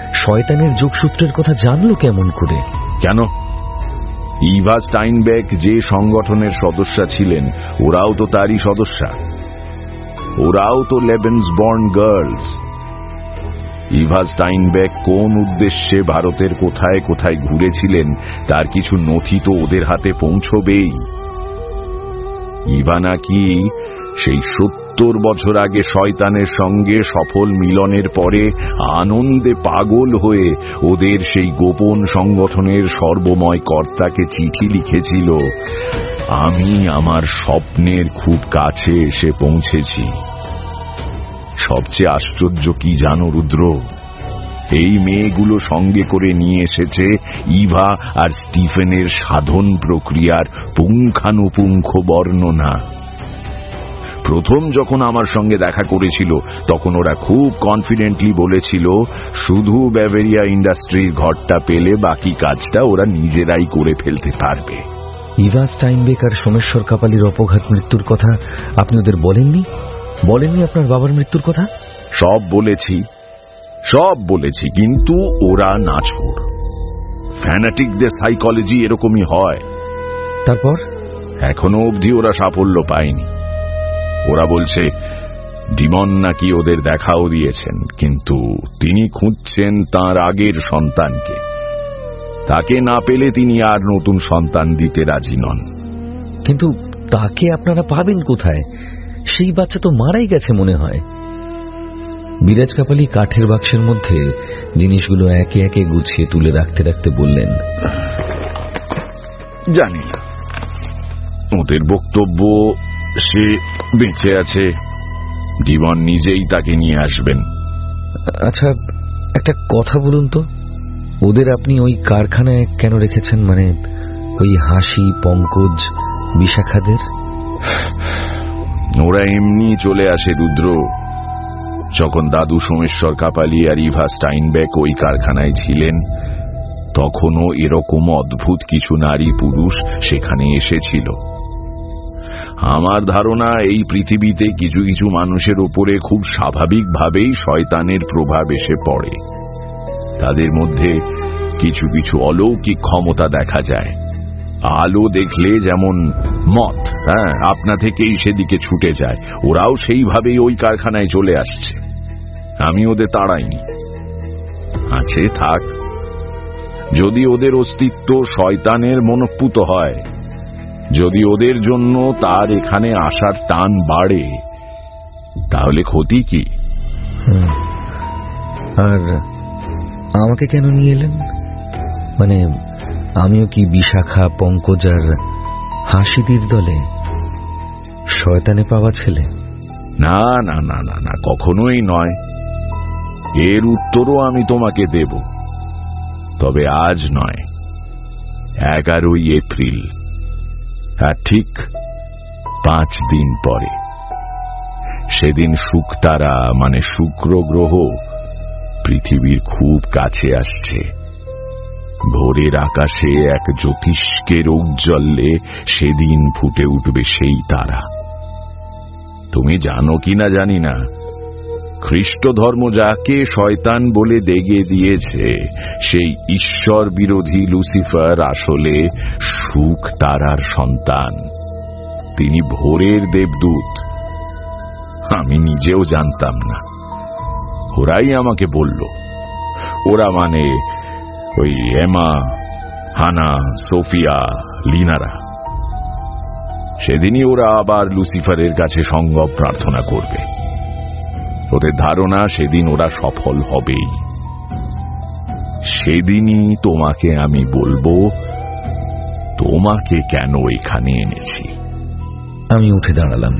শয়তানের যোগসূত্রের কথা জানলো কেমন করে?
কেন? ইভা স্টাইনবেক যে সংগঠনের সদস্যা ছিলেন, ওরাও তো তারই সদস্যা। ওরাও তো লেবেন্সবর্ন গার্লস। ইভা স্টাইনবেক কোন উদ্দেশ্যে ভারতের কোথায় কোথায় ঘুরেছিলেন তার কিছু নথি তো ওদের হাতে পৌঁছবেই। ইভা নাকি সেই 70 বছর আগে শয়তানের সঙ্গে সফল মিলনের পরে আনন্দে পাগল হয়ে ওদের সেই গোপন সংগঠনের সর্বময় কর্তাকে চিঠি লিখেছিল, আমি আমার স্বপ্নের খুব কাছে এসে পৌঁছেছি। সবচেয়ে আশ্চর্য কি জানো রুদ্র? এই মেয়েগুলো সঙ্গে করে নিয়ে এসেছে ইভা আর স্টিফেনের সাধন প্রক্রিয়ার পুঙ্খানুপুঙ্খ বর্ণনা। প্রথম যখন আমার সঙ্গে দেখা করেছিল তখন ওরা খুব কনফিডেন্টলি বলেছিল শুধু ব্যাভেরিয়া ইন্ডাস্ট্রির ঘরটা পেলে বাকি কাজটা ওরা নিজেরাই করে ফেলতে পারবে।
ইভা স্টাইনবেক আর সোমেশ্বর কাপালির অপঘাত মৃত্যুর কথা আপনি ওদের বলেননি? বলেননি আপনার বাবার মৃত্যুর কথা?
সব বলেছি, কিন্তু ওরা নাছোড়। ফ্যানাটিকদের সাইকোলজি এরকমই হয়।
তারপর?
এখনো অবধি ওরা সাফল্য পায়নি। ওরা বলছে ডিমন নাকি ওদের দেখাও দিয়েছেন, কিন্তু তিনি খুঁজছেন তার আগের সন্তানকে। তাকে না পেলে তিনি আর নতুন সন্তান দিতে রাজি নন।
কিন্তু তাকে আপনারা পাবেন কোথায়? সেই বাচ্চা তো মারাই গেছে মনে হয়। বিরাজ কাপালি কাঠের বাক্সের মধ্যে জিনিসগুলো একে একে গুছিয়ে তুলে রাখতে রাখতে বললেন,
জানি না, ওদের বক্তব্য সে বেঁচে আছে, জীবন নিজেই তাকে নিয়ে আসবেন।
আচ্ছা, একটা কথা বলুন তো, ওদের আপনি ওই কারখানায় কেন রেখেছেন? মানে ওই হাসি, পঙ্কজ, বিশাখাদের?
ওরা এমনি চলে আসে রুদ্র। যখন দাদু সোমেশ্বর কাপালি আর ইভা স্টাইনবেক ওই কারখানায় ছিলেন তখনও এরকম অদ্ভুত কিছু নারী পুরুষ সেখানে এসেছিল। আমার ধারণা এই পৃথিবীতে কিছু কিছু মানুষের উপরে খুব স্বাভাবিকভাবেই শয়তানের প্রভাব এসে পড়ে। তাদের মধ্যে কিছু কিছু অলৌকিক ক্ষমতা দেখা যায়। আলো দেখলে যেমন মত আপনা থেকেই সেদিকে ছুটে যায়, ওরাও সেইভাবেই ওই কারখানায় চলে আসছে। আমি ওদের তাড়াইনি। আছে থাক, যদি ওদের অস্তিত্ব শয়তানের মনোপুত হয়, যদি ওদের জন্য তার এখানে আসার টান বাড়ে, তাহলে ক্ষতি কি?
আর আমাকে কেন নিয়ে এলেন? মানে আমিও কি বিশাখা, পঙ্কজ আর হাসিদির দলে? শয়তানে পাওয়া ছেলে?
না না না না না, কখনোই নয়। এর উত্তরও আমি তোমাকে দেব, তবে আজ নয়, 11ই এপ্রিল, আর ঠিক 5 দিন পরে। সেদিন শুকতারা মানে শুক্র গ্রহ পৃথিবীর খুব কাছে আসছে। ভোরের আকাশে এক জ্যোতিষ্কের ঔজ্জ্বল্যে সেদিন ফুটে উঠবে সেই তারা। তুমি জানো কিনা জানি না, খ্রিস্ট ধর্ম যাকে শয়তান বলে দেগে দিয়েছে, সেই ঈশ্বর বিরোধী লুসিফার আসলে শুক তারার সন্তান। তিনি ভোরের দেবদূত। আমি নিজেও জানতাম না, ওরাই আমাকে বলল। ওরা মানে ওই এমা, হানা, সোফিয়া, লিনারা। সেদিনই ওরা আবার লুসিফারের কাছে সঙ্গম প্রার্থনা করবে। ওদের ধারণা সেদিন ওরা সফল হবেই। সেদিনই তোমাকে আমি বলবো তোমাকে কেন এখানে এনেছি।
আমি উঠে দাঁড়ালাম।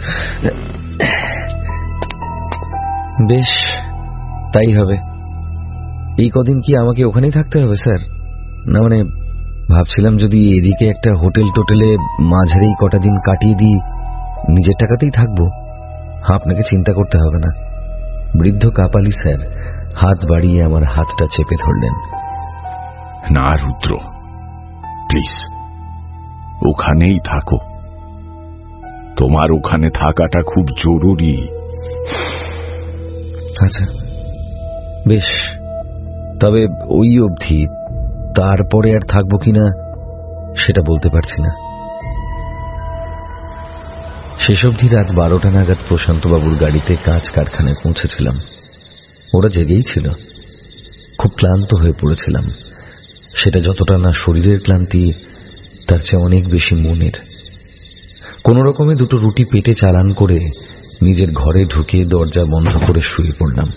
বেশ, তাই হবে। এই কদিন কি আমাকে ওখানেই থাকতে হবে স্যার? না মানে ভাবছিলাম যদি এদিকে একটা হোটেল টোটেলে মাঝারি কটা দিন কাটিয়ে দিই, নিজের টাকাতেই থাকবো, আপনাকে চিন্তা করতে হবে না। বৃদ্ধ কাপালি স্যার হাত বাড়িয়ে আমার হাতটা চেপে ধরলেন।
না রুদ্র, প্লিজ ওখানেই থাকো। তোমার ওখানে থাকাটা খুব জরুরি।
আচ্ছা বেশ, তবে ওই অবধি, তারপরে আর থাকবো কিনা সেটা বলতে পারছি না। শেষ অবধি রাত 12টা নাগাদ প্রশান্তবাবুর গাড়িতে কাঁচ কারখানায় পৌঁছেছিলাম। ওরা জেগেই ছিল। খুব ক্লান্ত হয়ে পড়েছিলাম। সেটা যতটা না শরীরের ক্লান্তি, তার চেয়ে অনেক বেশি মনের। কোন রকমে 2টো রুটি পেটে চালান করে নিজের ঘরে ঢুকে দরজা বন্ধ করে শুয়ে পড়লাম।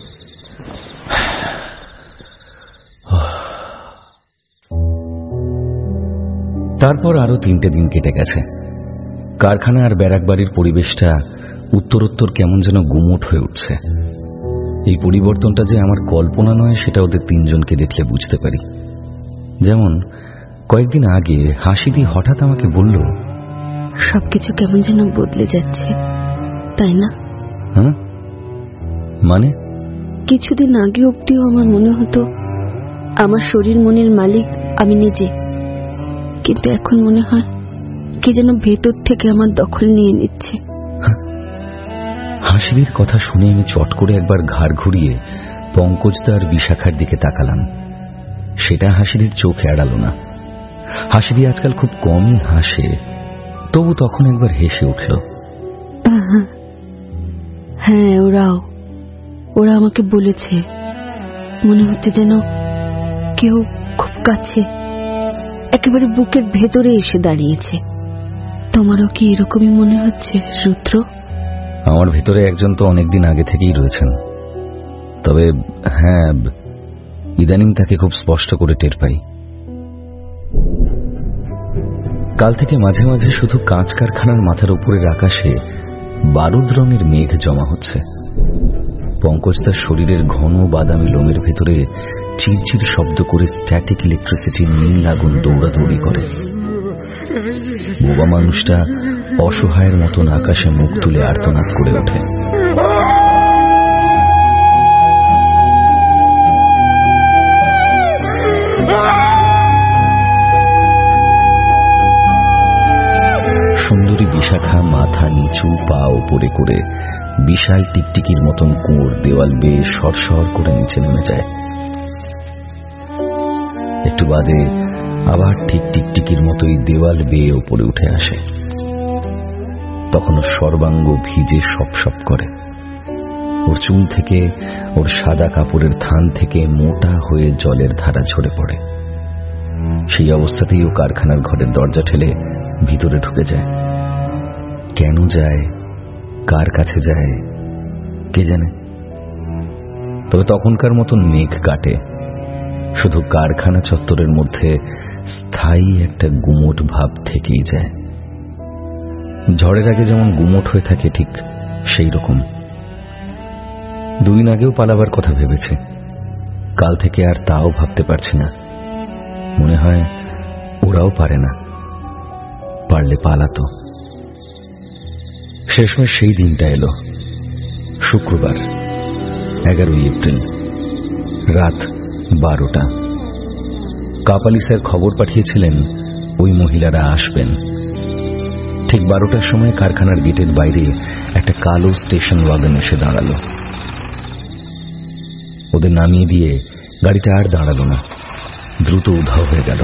তারপর আরো 3টে দিন কেটে গেছে। কারখানা আর ব্যারাক বাড়ির পরিবেশটা উত্তরোত্তর কেমন যেন গুমোট হয়ে উঠছে। এই পরিবর্তনটা যে আমার কল্পনা নয় সেটা ওদের 3জনকে দেখলে বুঝতে পারি। যেমন কয়েকদিন আগে হাসিদি হঠাৎ আমাকে বলল,
সবকিছু কেমন যেন বদলে যাচ্ছে, তাই না?
হ্যাঁ, মানে?
কিছুদিন আগে অবধিও আমার মনে হতো আমার শরীর মনের মালিক আমি নিজে, কিন্তু এখন মনে হয় কি যেন ভেতর থেকে আমার দখল নিয়ে নিচ্ছে।
হাসিদির কথা শুনে আমি চট করে একবার ঘাড় ঘুরিয়ে পঙ্কজদার বিশাখার দিকে তাকালাম। সেটা হাসিদির চোখে এড়ালো না। হাসিদি আজকাল খুব কমই হাসে, তবু তখন একবার হেসে উঠল।
হ্যাঁ, ওরা আমাকে বলেছে, মনে হচ্ছে যেন কেউ খুব কাছে, একেবারে বুকের ভেতরে এসে দাঁড়িয়েছে। তোমারও কি এরকমই মনে হচ্ছে রুদ্র?
আমার ভেতরে একজন তো অনেকদিন আগে থেকেই রয়েছেন, তবে হ্যাঁ, ইদানিং তাকে খুব স্পষ্ট করে টের পাই। কাল থেকে মাঝে মাঝে শুধু কাঁচ কারখানার মাথার উপরের আকাশে বারুদ রঙের মেঘ জমা হচ্ছে। পঙ্কজ তার শরীরের ঘন বাদামি লোমের ভেতরে চিরচির শব্দ করে স্ট্যাটিক ইলেকট্রিসিটির নীল আগুন দৌড়াদৌড়ি করে। বোবা মানুষটা অসহায়ের মতন আকাশে মুখ তুলে আর্তনাদ করে ওঠে। সুন্দরী বিশাখা মাথা নিচু, পা উপরে করে বিশাল টিকটিকির মতন কুঁয়োর দেওয়াল বেয়ে সরসর করে নিচে নেমে যায়। একটু বাদে আবার ঠিক টিকটিকির মতোই দেওয়াল বেয়ে উপরে উঠে আসে। তখন ওর সর্বাঙ্গ ভিজে সপ করে। ওর চুল থেকে, ওর সাদা কাপড়ের থান থেকে মোটা হয়ে জলের ধারা ঝরে পড়ে। সেই অবস্থাতেই ও কারখানার ঘরের দরজা ঠেলে ভিতরে ঢুকে যায়। কেন যায়, কার কাছে যায় কে জানে। তবে তখনকার মতন মেঘ কাটে, শুধু কারখানা চত্বরের মধ্যে স্থায়ী একটা গুমোট ভাব থেকেই যায়। ঝড়ের আগে যেমন গুমোট হয়ে থাকে ঠিক সেই রকম। 2 দিন আগেও পালাবার কথা ভেবেছে, কাল থেকে আর তাও ভাবতে পারছি না। মনে হয় ওরাও পারে না, পারলে পালাতো। শেষমেশ সেই দিনটা এলো, শুক্রবার 11 এপ্রিল, রাত 12টা। কাপালি স্যার খবর পাঠিয়েছিলেন ওই মহিলারা আসবেন। ঠিক 12টার সময় কারখানার গেটের বাইরে একটা কালো স্টেশন ওয়াগন এসে দাঁড়ালো। ওদের নামিয়ে দিয়ে গাড়িটা আর দাঁড়ালো না, দ্রুত উধাও হয়ে গেল।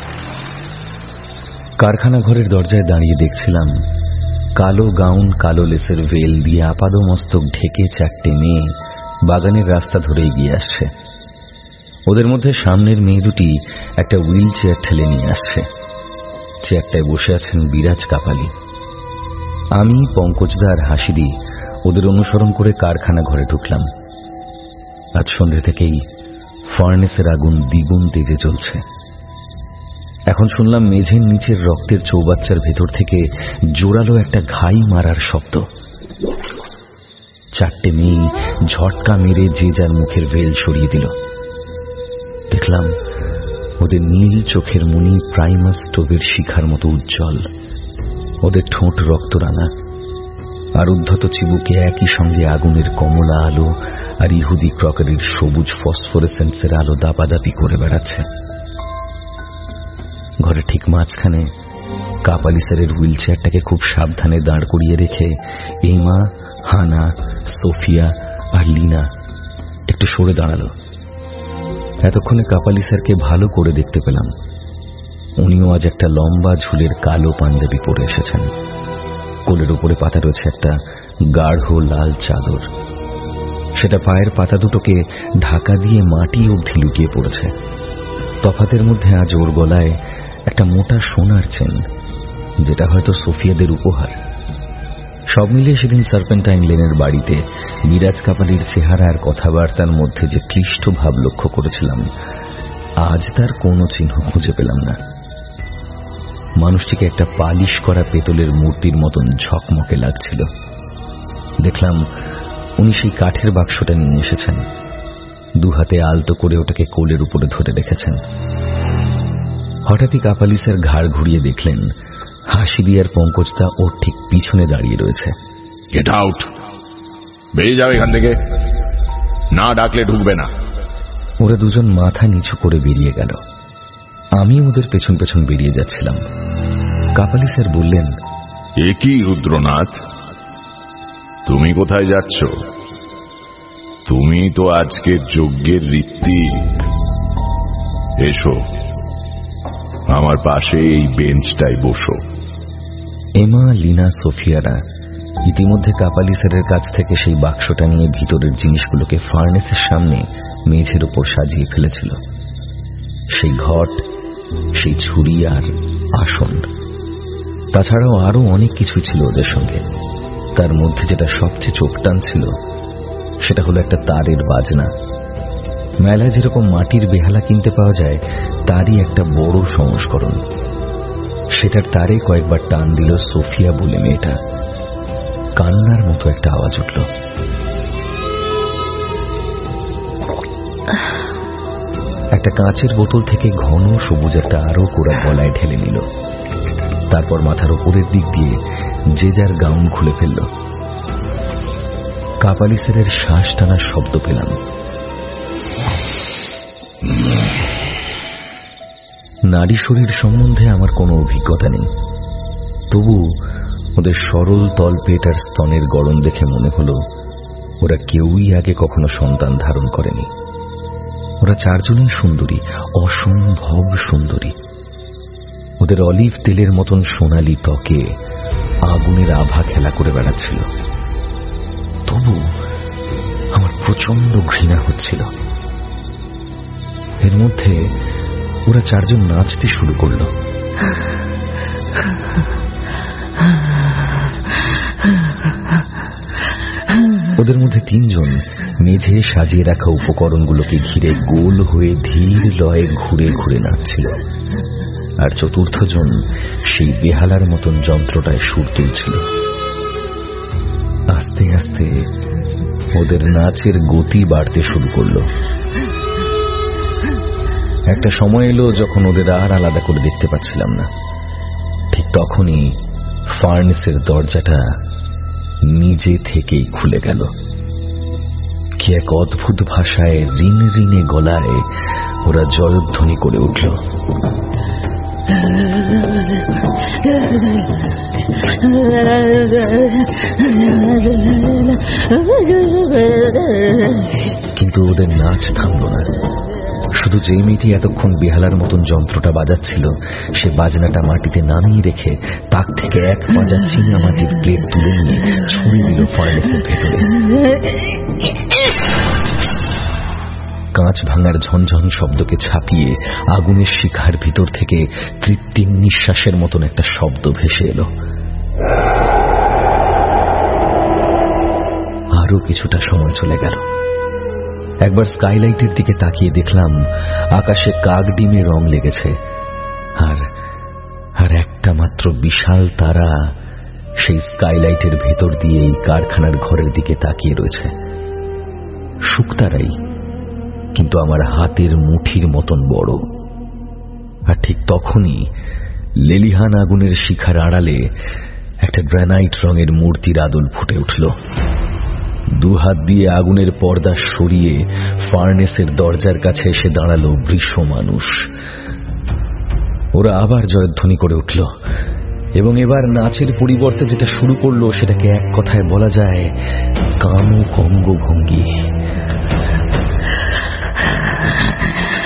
কারখানা ঘরের দরজায় দাঁড়িয়ে দেখছিলাম কালো গাউন, কালো লেসের ভেল দিয়ে আপাদমস্তক ঢেকে 4টে মেয়ে বাগানের রাস্তা ধরে এগিয়ে আসছে। ওদের মধ্যে সামনের মেয়ে দুটি একটা হুইল চেয়ার ঠেলে নিয়ে আসছে। চেয়ারটায় বসে আছেন বিরাজ কাপালি। আমি, পঙ্কজদা আর হাসিদি ওদের অনুসরণ করে কারখানা ঘরে ঢুকলাম। আজ সন্ধ্যে থেকেই ফার্নেসের আগুন দ্বিগুণ তেজে চলছে। এখন শুনলাম মেঝের নিচের রক্তের চৌবাচ্চার ভেতর থেকে জোরালো একটা ঘাই মারার শব্দ। 4টে মেয়ে ঝটকা মেরে যে যার মুখের ভেল সরিয়ে দিল। দেখলাম ওদের নীল চোখের মনি প্রাইমাস স্টোভের শিখার মতো উজ্জ্বল, ওদের ঠোঁট রক্তরাঙা, আর উদ্ধত চিবুকে একই সঙ্গে আগুনের কমলা আলো আর ইহুদি ক্রকারির সবুজ ফসফোরেসেন্সের আলো দাপাদাপি করে বেড়াচ্ছে। ঘরে ঠিক মাঝখানে কাপালি স্যারের হুইল চেয়ারটাকে খুব সাবধানে দাঁড় করিয়ে রেখে এমা, হানা, সোফিয়া আর লিনা একটু সরে দাঁড়ালো। এতক্ষণে কাপালি স্যারকে ভালো করে দেখতে পেলাম। উনিও আজ একটা লম্বা ঝুলের কালো পাঞ্জাবি পরে এসেছেন। কোলের উপরে পাতা রয়েছে একটা গাঢ় লাল চাদর, সেটা পায়ের পাতা দুটোকে ঢাকা দিয়ে মাটি অবধি লুকিয়ে পড়েছে। তফাতের মধ্যে আজ ওর গলায় একটা মোটা সোনার চেন, যেটা হয়তো সোফিয়াদের উপহার। সব মিলিয়ে সেদিন সার্পেন্টাইন লেনের বাড়িতে মিরাজ কাপালির চেহারা আর কথাবার্তার মধ্যে যে ক্লিষ্ট ভাব লক্ষ্য করেছিলাম, আজ তার কোনো চিহ্ন খুঁজে পেলাম না। মানুষটিকে একটা পালিশ করা পেতলের মূর্তির মতন ঝকমকে লাগছিল। দেখলাম উনি সেই কাঠের বাক্সটা নিয়ে এসেছেন, দুহাতে আলতো করে ওটাকে কোলের উপরে ধরে রেখেছেন। হঠাৎই কাপালি স্যার ঘাড় ঘুরিয়ে দেখলেন হাসি দিয়ার পঙ্কজদা ওর ঠিক পিছনে দাঁড়িয়ে রয়েছে।
গেট আউট, বেরিয়ে যাও এখান থেকে, না ডাকলে ঢুকবে না।
ওরা দুজন মাথা নিচু করে বেরিয়ে গেল। আমি ওদের পেছন পেছন বেরিয়ে যাচ্ছিলাম। কাপালি স্যার বললেন,
এ কি রুদ্রনাথ, তুমি কোথায় যাচ্ছ? তুমি তো আজকের যজ্ঞের ঋত্বিক। এসো, আমার পাশে এই বেঞ্চটায় বসো।
এমা, লিনা, সোফিয়ারা ইতিমধ্যে কাপালি স্যারের কাছ থেকে সেই বাক্সটা নিয়ে ভিতরের জিনিসগুলোকে ফার্নেসের সামনে মেঝের উপর সাজিয়ে ফেলেছিল। সেই ঘট, সেই ছুরি আর আসন, তাছাড়াও আরো অনেক কিছু ছিল ওদের সঙ্গে। তার মধ্যে যেটা সবচেয়ে চোখ টানছিল সেটা হলো একটা তারের বাজনা। মেলায় যেরকম মাটির বেহালা কিনতে পাওয়া যায় তারই একটা বড় সংস্করণ। সেটার তারে কয়েকবার টান দিল সোফিয়া বলে মেয়েটা। কান্নার মতো একটা আওয়াজ উঠল। একটা কাঁচের বোতল থেকে ঘন সবুজ একটা আরো কোরা গলায় ঢেলে নিল। তারপর মাথার উপরের দিক দিয়ে যে যার গাউন খুলে ফেলল। কাপালি স্যারের শ্বাস টানার শব্দ পেলাম। নারী শরীর সম্বন্ধে আমার কোনো অভিজ্ঞতা নেই, তবু ওদের সরল তলপেট আর স্তনের গড়ন দেখে মনে হলো ওরা কেউই আগে কখনো সন্তান ধারণ করেনি। ওরা চারজনই সুন্দরী, অসম্ভব সুন্দরী। ওদের অলিভ তেলের মতন সোনালি ত্বকে আগুনের আভা খেলা করে বেড়াচ্ছিল। তবু আমার প্রচন্ড ঘৃণা হচ্ছিল। এর মধ্যে ওরা চারজন নাচতে শুরু করল। ওদের মধ্যে তিনজন মেঝে সাজিয়ে রাখা উপকরণগুলোকে ঘিরে গোল হয়ে ধীর লয়ে ঘুরে ঘুরে নাচছিল, আর চতুর্থ জন সেই বেহালার মতন যন্ত্রটায় সুর তুলছিল। আস্তে আস্তে ওদের নাচের গতি বাড়তে শুরু করলো। একটা সময় এলো যখন ওদের আর আলাদা করে দেখতে পাচ্ছিলাম না। ঠিক তখনই ফার্নেসের দরজাটা নিজে থেকেই খুলে গেল। কি এক অদ্ভুত ভাষায় ঋণ ঋণে গলায় ওরা জয়ধ্বনি করে উঠল। কিন্তু ওদের নাচ থামল না। শুধু যেই মেয়েটি এতক্ষণ বেহালার মতন যন্ত্রটা বাজাচ্ছিল সে বাজনাটা মাটিতে নামিয়ে রেখে তাক থেকে এক পাঁজা চিনা মাটির প্লেট তুলে নিয়ে ছুঁড়ে দিল ফার্নেসের ভেতরে। কাঁচ ভাঙার ঝনঝন শব্দকে ছাপিয়ে আগুনের শিখার ভিতর থেকে তৃপ্তির নিঃশ্বাসের মতন একটা শব্দ ভেসে এলো। আরো কিছুটা সময় চলে গেল। একবার স্কাইলাইটের দিকে তাকিয়ে দেখলাম আকাশে কাক ডিমে রং লেগেছে, আর একটা মাত্র বিশাল তারা সেই স্কাইলাইটের ভেতর দিয়ে এই কারখানার ঘরের দিকে তাকিয়ে রয়েছে। শুকতারাই, কিন্তু আমার হাতের মুঠির মতন বড়। আর ঠিক তখনই লেলিহান আগুনের শিখার আড়ালে একটা গ্রানাইট রঙের মূর্তির আদল ফুটে উঠল। দুহাত দিয়ে আগুনের পর্দা সরিয়ে ফার্নেসের দরজার কাছে এসে দাঁড়ালো বৃষ মানুষ। ওরা আবার জয়ধ্বনি করে উঠল এবং এবার নাচের পরিবর্তে যেটা শুরু করলো সেটাকে এক কথায় বলা যায় কামুক অঙ্গভঙ্গি।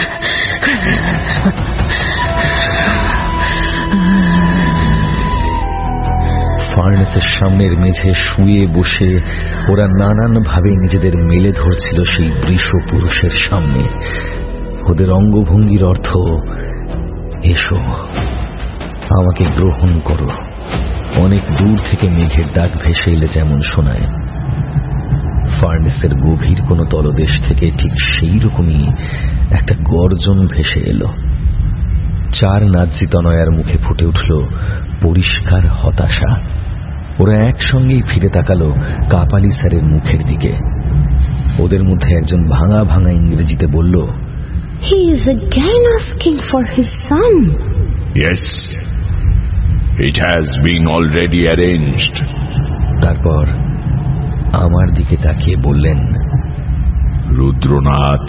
সামনের মেঝে শুয়ে বসে ওরা নানান ভাবে নিজেদের মেলে ধরছিল সেই বৃষ পুরুষের সামনে। ওদের অঙ্গভঙ্গির অর্থ, এসো, আমাকে গ্রহণ করো। অনেক দূর থেকে মেঘের ডাক ভেসে এলে যেমন শোনায়, ফার্নেসের গভীর কোনো তলদেশ থেকে ঠিক সেই রকমই একটা গর্জন ভেসে এলো। চার নাজ্জি তনয়ার মুখে ফুটে উঠল পরিষ্কার হতাশা। ওরা একসঙ্গেই ফিরে তাকালো কাপালি স্যারের মুখের দিকে। ওদের মধ্যে একজন ভাঙা ভাঙা ইংরেজিতে বলল,
He is again asking for his son.
Yes, it has been already arranged.
তারপর আমার দিকে তাকিয়ে বললেন,
রুদ্রনাথ,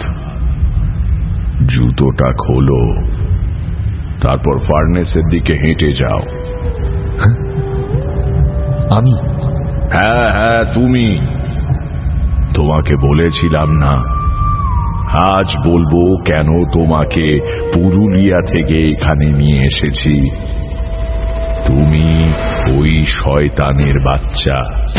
জুতোটা খোলো, তারপর ফার্নেসের দিকে হেঁটে যাও।
আমি?
হ্যাঁ হ্যাঁ, তুমি। তোমাকে বলেছিলাম না, আজ বলবো কেন তোমাকে পুরুলিয়া থেকে এখানে নিয়ে এসেছি। তুমি ওই শয়তানের বাচ্চা।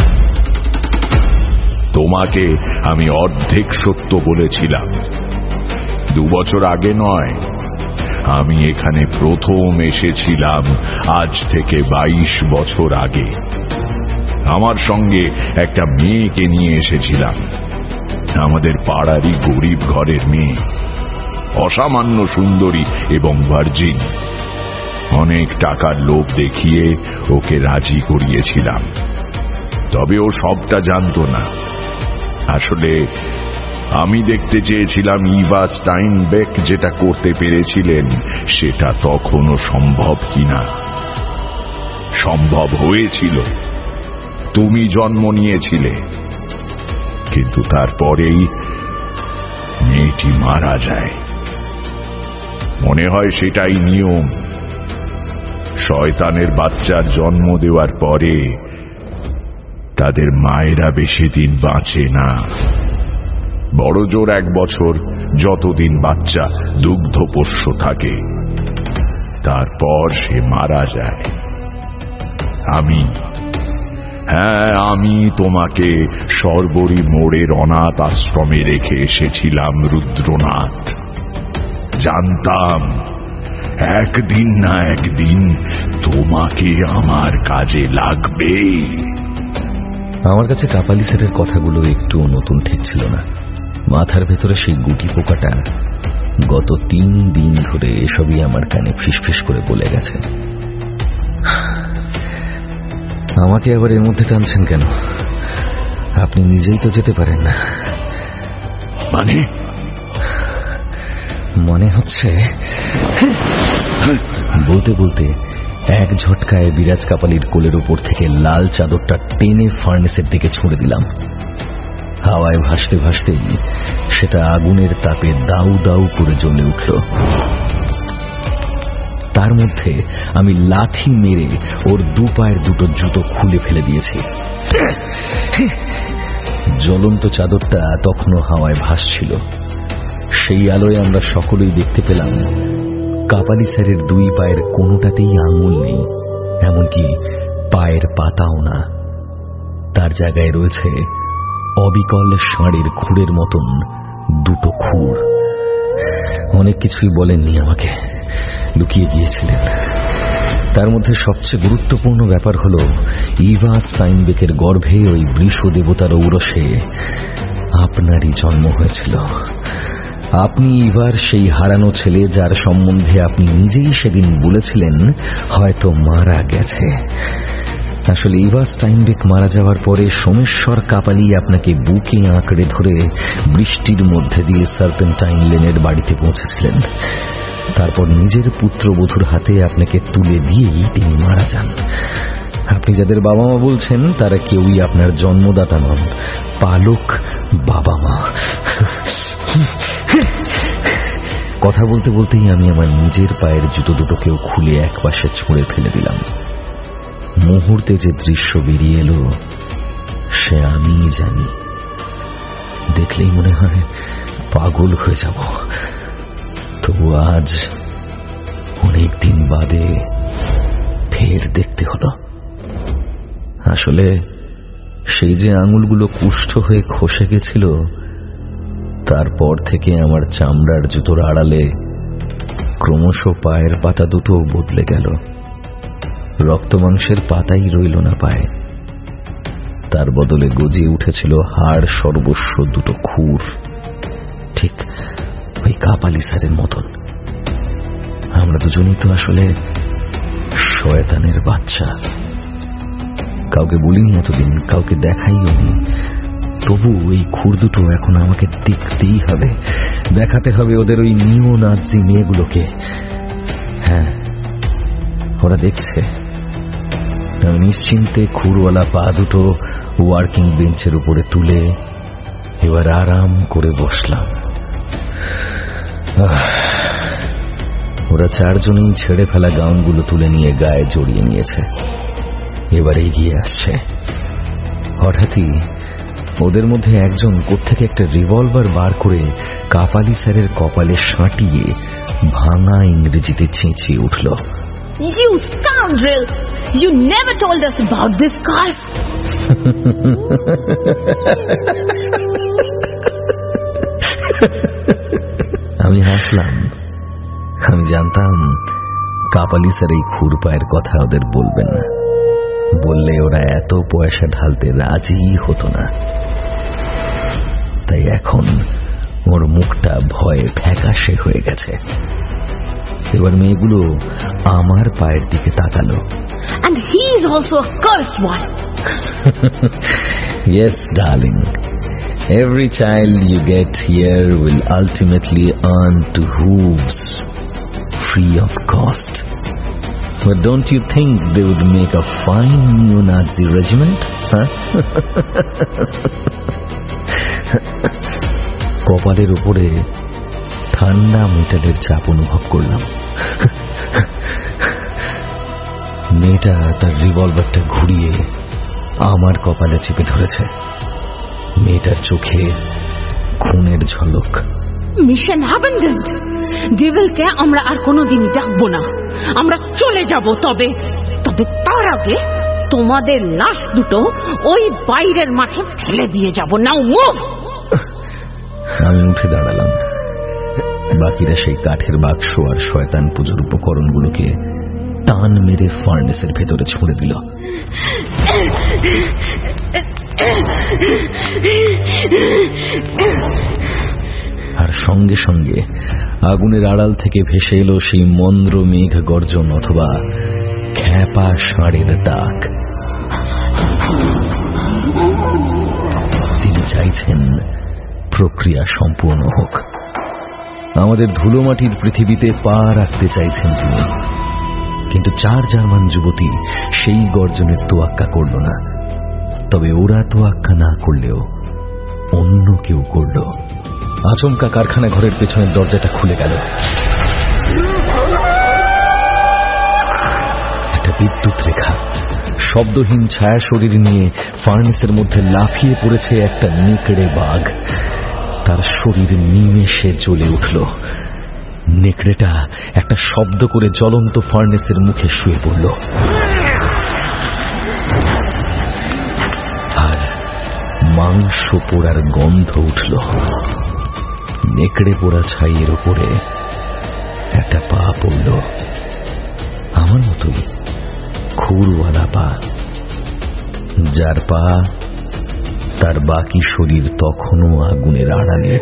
তোমাকে আমি অর্ধেক সত্য বলেছিলাম। 2 বছর আগে নয়, আমি এখানে প্রথম এসেছিলাম আজ থেকে 22 বছর আগে। আমার সঙ্গে একটা মেয়েকে নিয়ে এসেছিলাম, আমাদের পাড়ারই গরিব ঘরের মেয়ে, অসামান্য সুন্দরী এবং ভার্জিন। অনেক টাকার লোভ দেখিয়ে ওকে রাজি করিয়েছিলাম, তবে ও সবটা জানতো না। আসলে আমি দেখতে চেয়েছিলাম ইভা স্টাইনবেক যেটা করতে পেরেছিলেন সেটা তখনও সম্ভব কিনা। সম্ভব হয়েছিল, তুমি জন্ম নিয়েছিলে, কিন্তু তারপরেই মেয়েটি মারা যায়। মনে হয় সেটাই নিয়ম। শয়তানের বাচ্চার জন্ম দেওয়ার পরে তাদের মায়েরা বেশি দিন বাঁচে না। বড় জোর 1 বছর, যতদিন বাচ্চা দুগ্ধপোষ্য থাকে, তারপর সে মারা যায়। আমি তোমাকে সর্বরী মোড়ের অনাথ আশ্রমে রেখে এসেছিলাম রুদ্রনাথ। জানতাম একদিন না একদিন তোমাকে আমার কাজে লাগবে।
আমার কাছে কাপালি স্যারের কথাগুলো একটু নতুন ঠেকছিল না। মাথার ভেতরে সেই গুটি পোকাটা গত 3 দিন ধরে এসবই আমার কানে ফিসফিস করে বলে গেছে। আমাকে আবার এর মধ্যে টানছেন কেন? আপনি নিজেই তো যেতে পারেন না। মনে হচ্ছে বলতে বলতে এক ঝটকায় বিরাজ কাপালির কোলের উপর থেকে লাল চাদরটা টেনে ফার্নেসের দিকে ছুঁড়ে দিলাম। হাওয়ায় ভাসতে ভাসতেই সেটা আগুনের তাপে দাউ দাউ করে জ্বলে উঠল। তার মধ্যে আমি লাথি মেরে ওর 2 পায়ের দুটো জুতো খুলে ফেলে দিয়েছি। জ্বলন্ত চাদরটা তখনও হাওয়ায় ভাসছিল। সেই আলোয় আমরা সকলেই দেখতে পেলাম কাপালি স্যারের 2 পায়ের কোনোটাতেই আঙুল নেই, এমনকি পায়ের পাতাও না। তার জায়গায় রয়েছে অবিকল ষাঁড়ের খুঁড়ের মতন 2টো খুর। অনেক কিছুই বলেননি আমাকে, লুকিয়ে গিয়েছিলেন। তার মধ্যে সবচেয়ে গুরুত্বপূর্ণ ব্যাপার হল ইভা স্টাইনবেকের গর্ভে ওই বৃষ দেবতার ঔরসে আপনারই জন্ম হয়েছিল। আপনি ইভার সেই হারানো ছেলে, যার সম্বন্ধে আপনি নিজেই সেদিন বলেছিলেন হয়তো মারা গেছে। আসলে ইভা স্টাইনবেক মারা যাওয়ার পরে সোমেশ্বর কাপালি আপনাকে বুকে আঁকড়ে ধরে বৃষ্টির মধ্যে দিয়ে সার্পেন্টাইন লেনের বাড়িতে পৌঁছেছিলেন। তারপর নিজের পুত্রবধূর হাতে আপনাকে তুলে দিয়েই তিনি মারা যান। আপনি যাদের বাবা মা বলছেন তারা কেউই আপনার জন্মদাতা নন, পালক বাবা মা। কথা বলতে বলতেই আমি আমার নিজের পায়ের জুতো দুটোকেও খুলে একপাশে ছুঁড়ে ফেলে দিলাম। মুহূর্তে যে দৃশ্য বেরিয়ে এলো সে আমিই জানি। দেখলেই মনে হয় পাগল হয়ে যাব। তবু আজ অনেক দিন বাদে ফের দেখতে হলো। আসলে সেই যে আঙুলগুলো কুষ্ঠ হয়ে খসে গেছিল, তারপর থেকে আমার চামড়ার জুতোর আড়ালে ক্রমশ পায়ের পাতা দুটো বদলে গেল। রক্তমাংসের পাতাই রইল না পায়ে, তার বদলে গজিয়ে উঠেছিল হাড় সর্বস্ব দুটো খুর, ঠিক ওই কাপালি স্যারের মতন। আমরা দুজনই তো আসলে শয়তানের বাচ্চা। কাউকে বলিনি এতদিন, কাউকে দেখাইও নি, তবু এই খুর দুটো এখন আমাকে দেখতেই হবে, দেখাতে হবে ওদের ওই নিও নাজি মেয়েগুলোকে। হ্যাঁ, ওরা দেখছে। আমি নিশ্চিন্তে খুরওয়ালা পা দুটো ওয়ার্কিং বেঞ্চের উপরে তুলে এবার আরাম করে বসলাম। ওরা চারজনেই ছেড়ে ফেলা গাউনগুলো তুলে নিয়ে গায়ে জড়িয়ে নিয়েছে, এবার এগিয়ে আসছে। হঠাৎই ওদের মধ্যে একজন কোত্থেকে একটা রিভলভার বার করে কাপালি স্যারের কপালে সাঁটিয়ে ভাঙা ইংরেজিতে চেঁচিয়ে উঠল,
You scoundrel! You never told us about this car!
আমি হাসলাম। আমি জানতাম কাপালি স্যার এই খুরপায়ের কথা ওদের বলবেন না, বললে ওরা এত পয়সা ঢালতে রাজি হতো না। তাই এখন ওর মুখটা ভয়ে ফ্যাকাশে হয়ে গেছে। এবার মেয়েগুলো আমার পায়ের দিকে তাকালো।
And he is also a cursed one.
Yes, darling. Every child you get here will ultimately earn to hooves, free of cost. But don't you think they would make a fine neo-Nazi regiment? Huh? কপালের উপরে ঠান্ডা মেটালের চাপ অনুভব করলাম। মেয়েটা তার রিভলভারটা ঘুরিয়ে আমার কপালে চেপে ধরেছে। মেয়েটার চোখে খুনের ঝলক।
Mission abandoned. ডেভিলকে আমরা আর কোনোদিনই ডাকবো না, আমরা চলে যাব। তবে তার আগে তোমাদের লাশ দুটো ওই বাইরের মাঠে ফেলে দিয়ে যাব। Now move.
আমি উঠে দাঁড়ালাম। বাকিরা সেই কাঠের বাক্স আর শয়তান পুজোর উপকরণগুলোকে টান মেরে ফার্নেসের ভেতরে ছুঁড়ে দিল। আর সঙ্গে সঙ্গে আগুনের আড়াল থেকে ভেসে এলো সেই মন্দ্র মেঘ গর্জন অথবা খ্যাপা ষাঁড়ের ডাক। তিনি চাইছেন প্রক্রিয়া সম্পূর্ণ হোক, আমাদের ধুলোমাটির পৃথিবীতে পা রাখতে চাইছেন তিনি। কিন্তু 4 জার্মান যুবতী সেই গর্জনের তোয়াক্কা করল না। তবে ওরা তোয়াক্কা না করলেও অন্য কেউ করল। আচমকা কারখানা ঘরের পেছনের দরজাটা খুলে গেল। একটা বিদ্যুৎ রেখা শব্দহীন ছায়া শরীর নিয়ে ফার্নেসের মধ্যে লাফিয়ে পড়েছে একটা নেকড়ে বাঘ। তার শরীর নিমেষে জ্বলে উঠল। নেকড়েটা একটা শব্দ করে জ্বলন্ত ফার্নেসের মুখে শুয়ে পড়ল। আর মাংস পোড়ার গন্ধ উঠল। নেকড়ে পোড়া ছাইয়ের উপরে একটা পা পড়ল, আমার মতোই খুরওয়ালা পা। যার পা, তার বাকি শরীর তখনও আগুনের আড়ালে।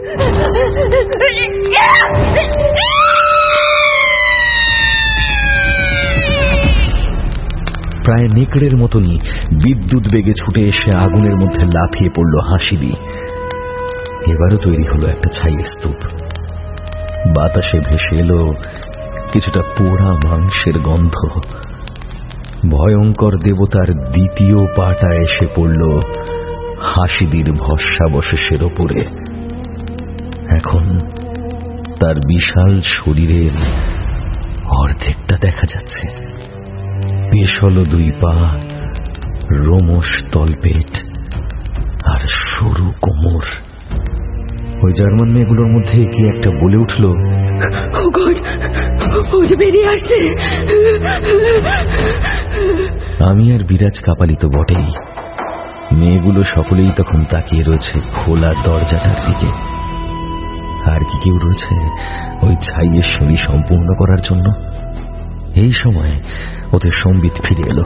প্রায় নেকড়ের মতনই বিদ্যুৎ বেগে ছুটে এসে আগুনের মধ্যে লাফিয়ে পড়ল হাসিবি। এবারও তৈরি হলো একটা ছাইয়ের স্তূপ। বাতাসে ভেসে এলো কিছুটা পোড়া মাংসের গন্ধ। ভয়ঙ্কর দেবতার দ্বিতীয় পাটা এসে পড়ল হাসিদির ভস্মাবশেষের ওপরে। এখন তার বিশাল শরীরের অর্ধেকটা দেখা যাচ্ছে। পেশল 2 পা, রোমশ তলপেট আর সরু কোমর। ওই জার্মান মেয়েগুলোর মধ্যে কি একটা বলে উঠল, ও গড, ও যে বেরিয়ে আসছে। আমি আর বিরাজ কাপালি তো বটেই, মেয়েগুলো সকলেই তখন তাকিয়ে রয়েছে খোলা দরজাটার দিকে। আর কি কেউ রয়েছে ওই ছাইয়ের শরী সম্পূর্ণ করার জন্য? এই সময় ওদের সম্বিত ফিরে এলো।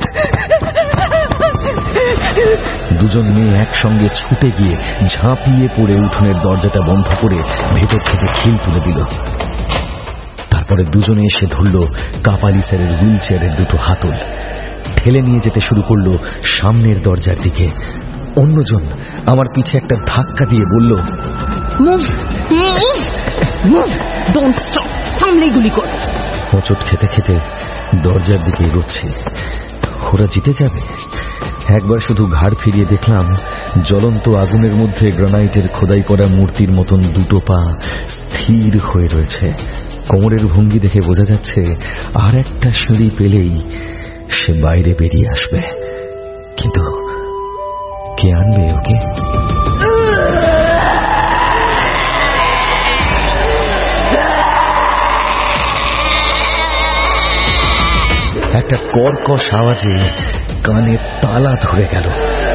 দুজন মেয়ে একসঙ্গে ছুটে গিয়ে ঝাঁপিয়ে পড়ে উঠোনের দরজাটা বন্ধ করে ভেতর থেকে খিল তুলে দিল। তারপরে দুজনে এসে ধরল কাপালি স্যারের হুইল চেয়ারের দুটো হাতল, ঠেলে নিয়ে যেতে শুরু করলো সামনের দরজার দিকে। অন্যজন আমার পিছে একটা ধাক্কা দিয়ে বলল, হোঁচট খেতে খেতে দরজার দিকে এগোচ্ছে। ওরা জিতে যাবে। একবার শুধু ঘাড় ফিরিয়ে দেখলাম জ্বলন্ত আগুনের মধ্যে গ্রানাইটের খোদাই করা মূর্তির মতন দুটো পা স্থির হয়ে রয়েছে। কোমরের ভঙ্গি দেখে বোঝা যাচ্ছে আর একটা সিঁড়ি পেলেই সে বাইরে বেরিয়ে আসবে। কিন্তু কে আনবে ওকে? একটা কর্কশ আওয়াজে কানে তালা ধরে গেল।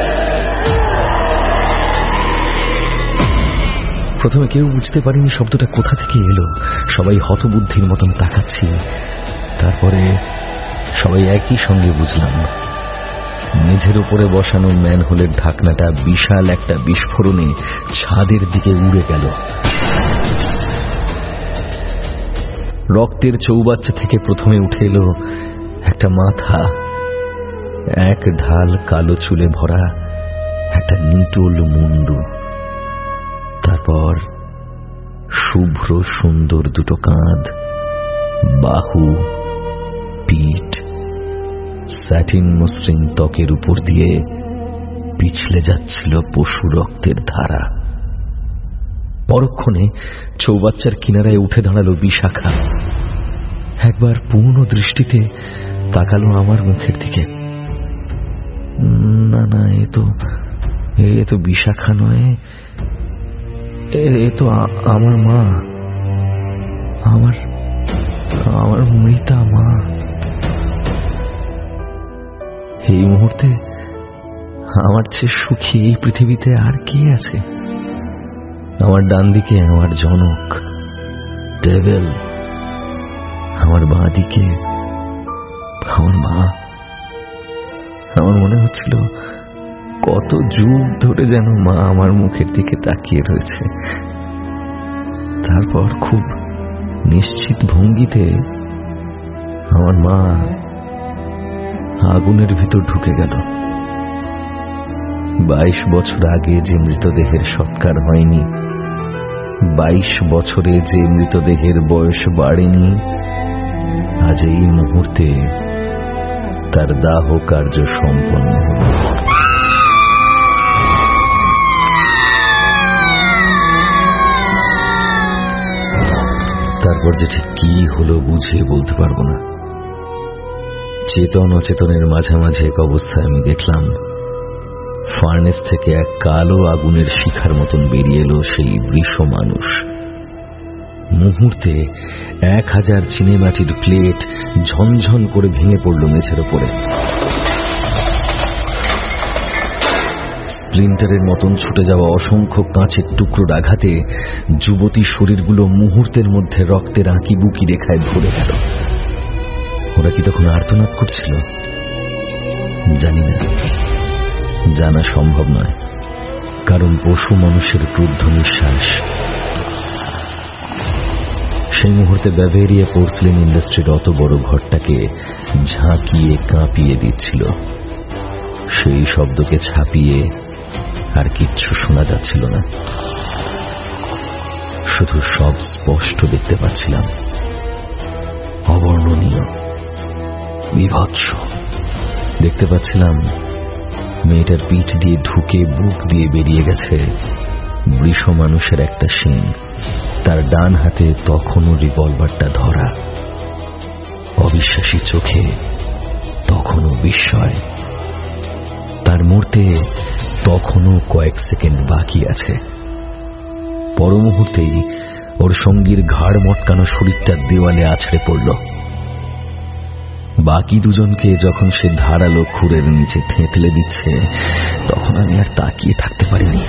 প্রথমে কেউ বুঝতে পারেনি শব্দটা কোথা থেকে এলো। সবাই হতবুদ্ধির মতন তাকাচ্ছি। তারপরে সবাই একই সঙ্গে বুঝলাম, মেঝের উপরে বসানো ম্যানহোলের ঢাকনাটা বিশাল একটা বিস্ফোরণে ছাদের দিকে উড়ে গেল। রক্তের চৌবাচ্চা থেকে প্রথমে উঠে এলো একটা মাথা, এক ঢাল কালো চুলে ভরা একটা নিটোল মুন্ডু। তারপর শুভ্র সুন্দর দুটো কাঁধ, বাহু, পিঠ, স্যাটিন মসৃণ ত্বকের উপর দিয়ে পিছলে যাচ্ছিল পশু রক্তের ধারা। পরক্ষণে চৌবাচ্চার কিনারায় উঠে দাঁড়ালো বিশাখা। একবার পূর্ণ দৃষ্টিতে তাকালো আমার মুখের দিকে। না না, এ তো বিশাখা নয়, এ তো আমার মা, আমার মৃতা মা। এই মুহূর্তে আমার চেয়ে সুখী এই পৃথিবীতে আর কে আছে? আমার ডান দিকে আমার জনক ডেভিল, আমার বাঁ দিকে আমার মা। আমার মনে হচ্ছিল কত যুগ ধরে যেন মা আমার মুখের দিকে তাকিয়ে রয়েছে। তারপর খুব নিশ্চিত ভঙ্গিতে আমার মা আগুনের ভিতর ঢুকে গেল। 22 বছর আগে যে মৃতদেহের সৎকার হয়নি, 22 বছরে যে মৃতদেহের বয়স বাড়েনি, আজ এই মুহূর্তে তার দাহ কার্য সম্পন্ন হল। তারপর যে ঠিক কি হলো বুঝিয়ে বলতে পারবো না। চেতন অচেতনের মাঝামাঝি এক অবস্থায় আমি দেখলাম ফার্নেস থেকে এক কালো আগুনের শিখার মতন বেরিয়ে এলো সেই বৃষ মানুষ। মুহূর্তে 1000 চিনেমাটির প্লেট ঝনঝন করে ভেঙে পড়ল মেঝের ওপরে। স্প্লিন্টারের মতন ছুটে যাওয়া অসংখ্য কাঁচের টুকরোর আঘাতে যুবতী শরীরগুলো মুহূর্তের মধ্যে রক্তের আঁকি বুকি রেখায় ভরে গেল। ওরা কি তখন আর্তনাদ করছিল? জানি না, জানা সম্ভব নয়, কারণ পশু মানুষের ক্রুদ্ধ নিঃশ্বাস সেই মুহূর্তে ব্যাভেরিয়া পোর্সলিন ইন্ডাস্ট্রির অত বড় ঘরটাকে ঝাঁকিয়ে কাঁপিয়ে দিচ্ছিল। সেই শব্দকে ছাপিয়ে আর কিচ্ছু শোনা যাচ্ছিল না, শুধু সব স্পষ্ট দেখতে পাচ্ছিলাম। অবর্ণনীয়, বিভৎস। দেখতে পাচ্ছিলাম মেয়েটার পিঠ দিয়ে ঢুকে বুক দিয়ে বেরিয়ে গেছে বৃষ মানুষের একটা শিং। তার ডান হাতে তখনও রিভলভারটা ধরা। অবিশ্বাসী চোখে তখনও বিস্ময়। তার মরতে তখনও কয়েক সেকেন্ড বাকি আছে। পর মুহূর্তেই ওর সঙ্গীর ঘাড় মটকানো শরীরটা দেওয়ালে আছড়ে পড়ল। বাকি দুজনকে যখন সে ধারালো খুরের নিচে থেঁতলে দিচ্ছে তখন আমি আর তাকিয়ে থাকতে পারিনি।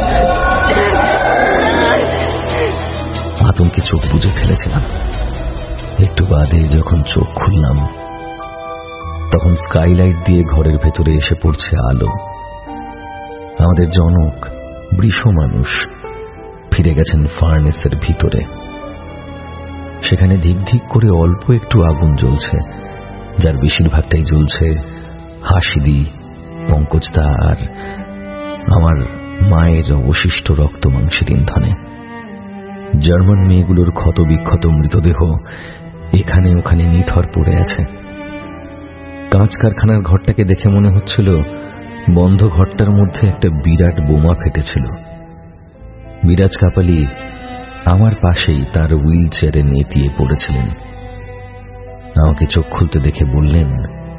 আতঙ্কে চোখ বুজে ফেলেছিলাম। একটু বাদে যখন চোখ খুললাম তখন স্কাইলাইট দিয়ে ঘরের ভেতরে এসে পড়ছে আলো। আমাদের জনক বৃষ মানুষ ফিরে গেছেন ফার্নেসের ভিতরে। সেখানে ধিক ধিক করে অল্প একটু আগুন জ্বলছে, যার বেশিরভাগটাই জ্বলছে হাসিদি, পঙ্কজদা আর আমার মায়ের অবশিষ্ট রক্ত মাংসের ইন্ধনে। জার্মান মেয়েগুলোর ক্ষত বিক্ষত মৃতদেহ এখানে ওখানে নিথর পড়ে আছে। কাঁচ কারখানার ঘরটাকে দেখে মনে হচ্ছিল বন্ধ ঘরটার মধ্যে একটা বিরাট বোমা ফেটেছিল। বিরাজ কাপালি আমার পাশেই তার হুইল চেয়ারে নেতিয়ে পড়েছিলেন। আমাকে চোখ খুলতে দেখে বললেন,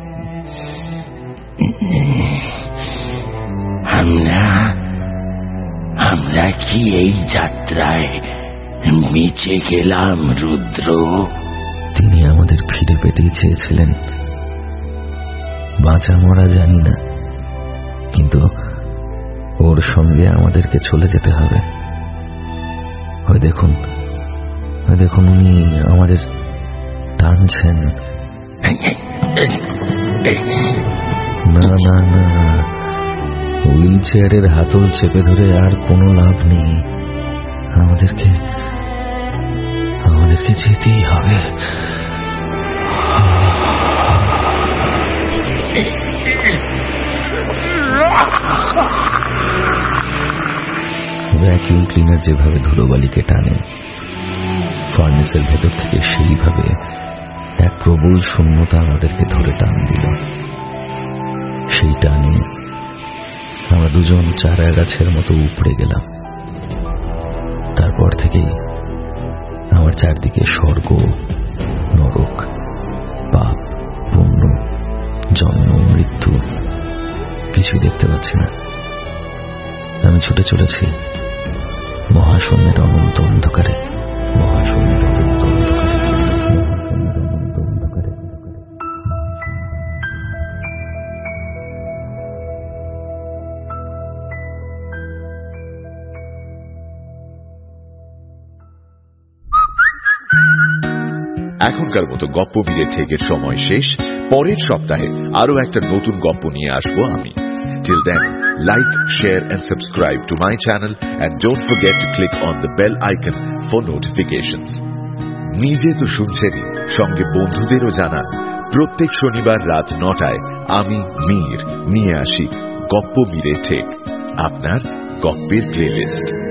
আমরা কি এই যাত্রায় বেঁচে গেলাম রুদ্র?
তিনি আমাদের ফিরে পেতেই চেয়েছিলেন। বাঁচা মরা জানি না, কিন্তু ওর সঙ্গে আমাদেরকে চলে যেতে হবে। ওই দেখুন উনি আমাদের টানছেন। না না না, হুইল চেয়ারের হাতল চেপে ধরে আর কোনো লাভ নেই। আমাদেরকে যেতেই হবে। ভ্যাকিউম ক্লিনার যেভাবে ধুলোবালিকে টানে, ফার্নেসের ভেতর থেকে সেইভাবে এক প্রবল শূন্যতা আমাদেরকে ধরে টান দিল। সেই টানে আমরা দুজন চারা গাছের মতো উপড়ে গেলাম। তারপর থেকেই আমার চারদিকে স্বর্গ, নরক, পাপ, পুণ্য, জন্ম, মৃত্যু কিছুই দেখতে পাচ্ছি না। আমি ছুটে চলেছি মহাশূন্যের অনন্ত অন্ধকারে, মহাশূন্যের অনন্ত অন্ধকারে, মহাশূন্যের অনন্ত অন্ধকারে।
এখনকার মতো গপ্প মিলে ঠেকের সময় শেষ। পরের সপ্তাহে আরো একটা নতুন গপ্প নিয়ে আসবো আমি। Till then, like, share and subscribe to my channel and don't forget to click on the bell icon for notifications. নিজে তো শুনছেনই, সঙ্গে বন্ধুদেরও জানান। প্রত্যেক শনিবার রাত 9টায় আমি মীর নিয়ে আসি গপ্প মিলে ঠেক, আপনার গপ্পের প্লেলিস্ট।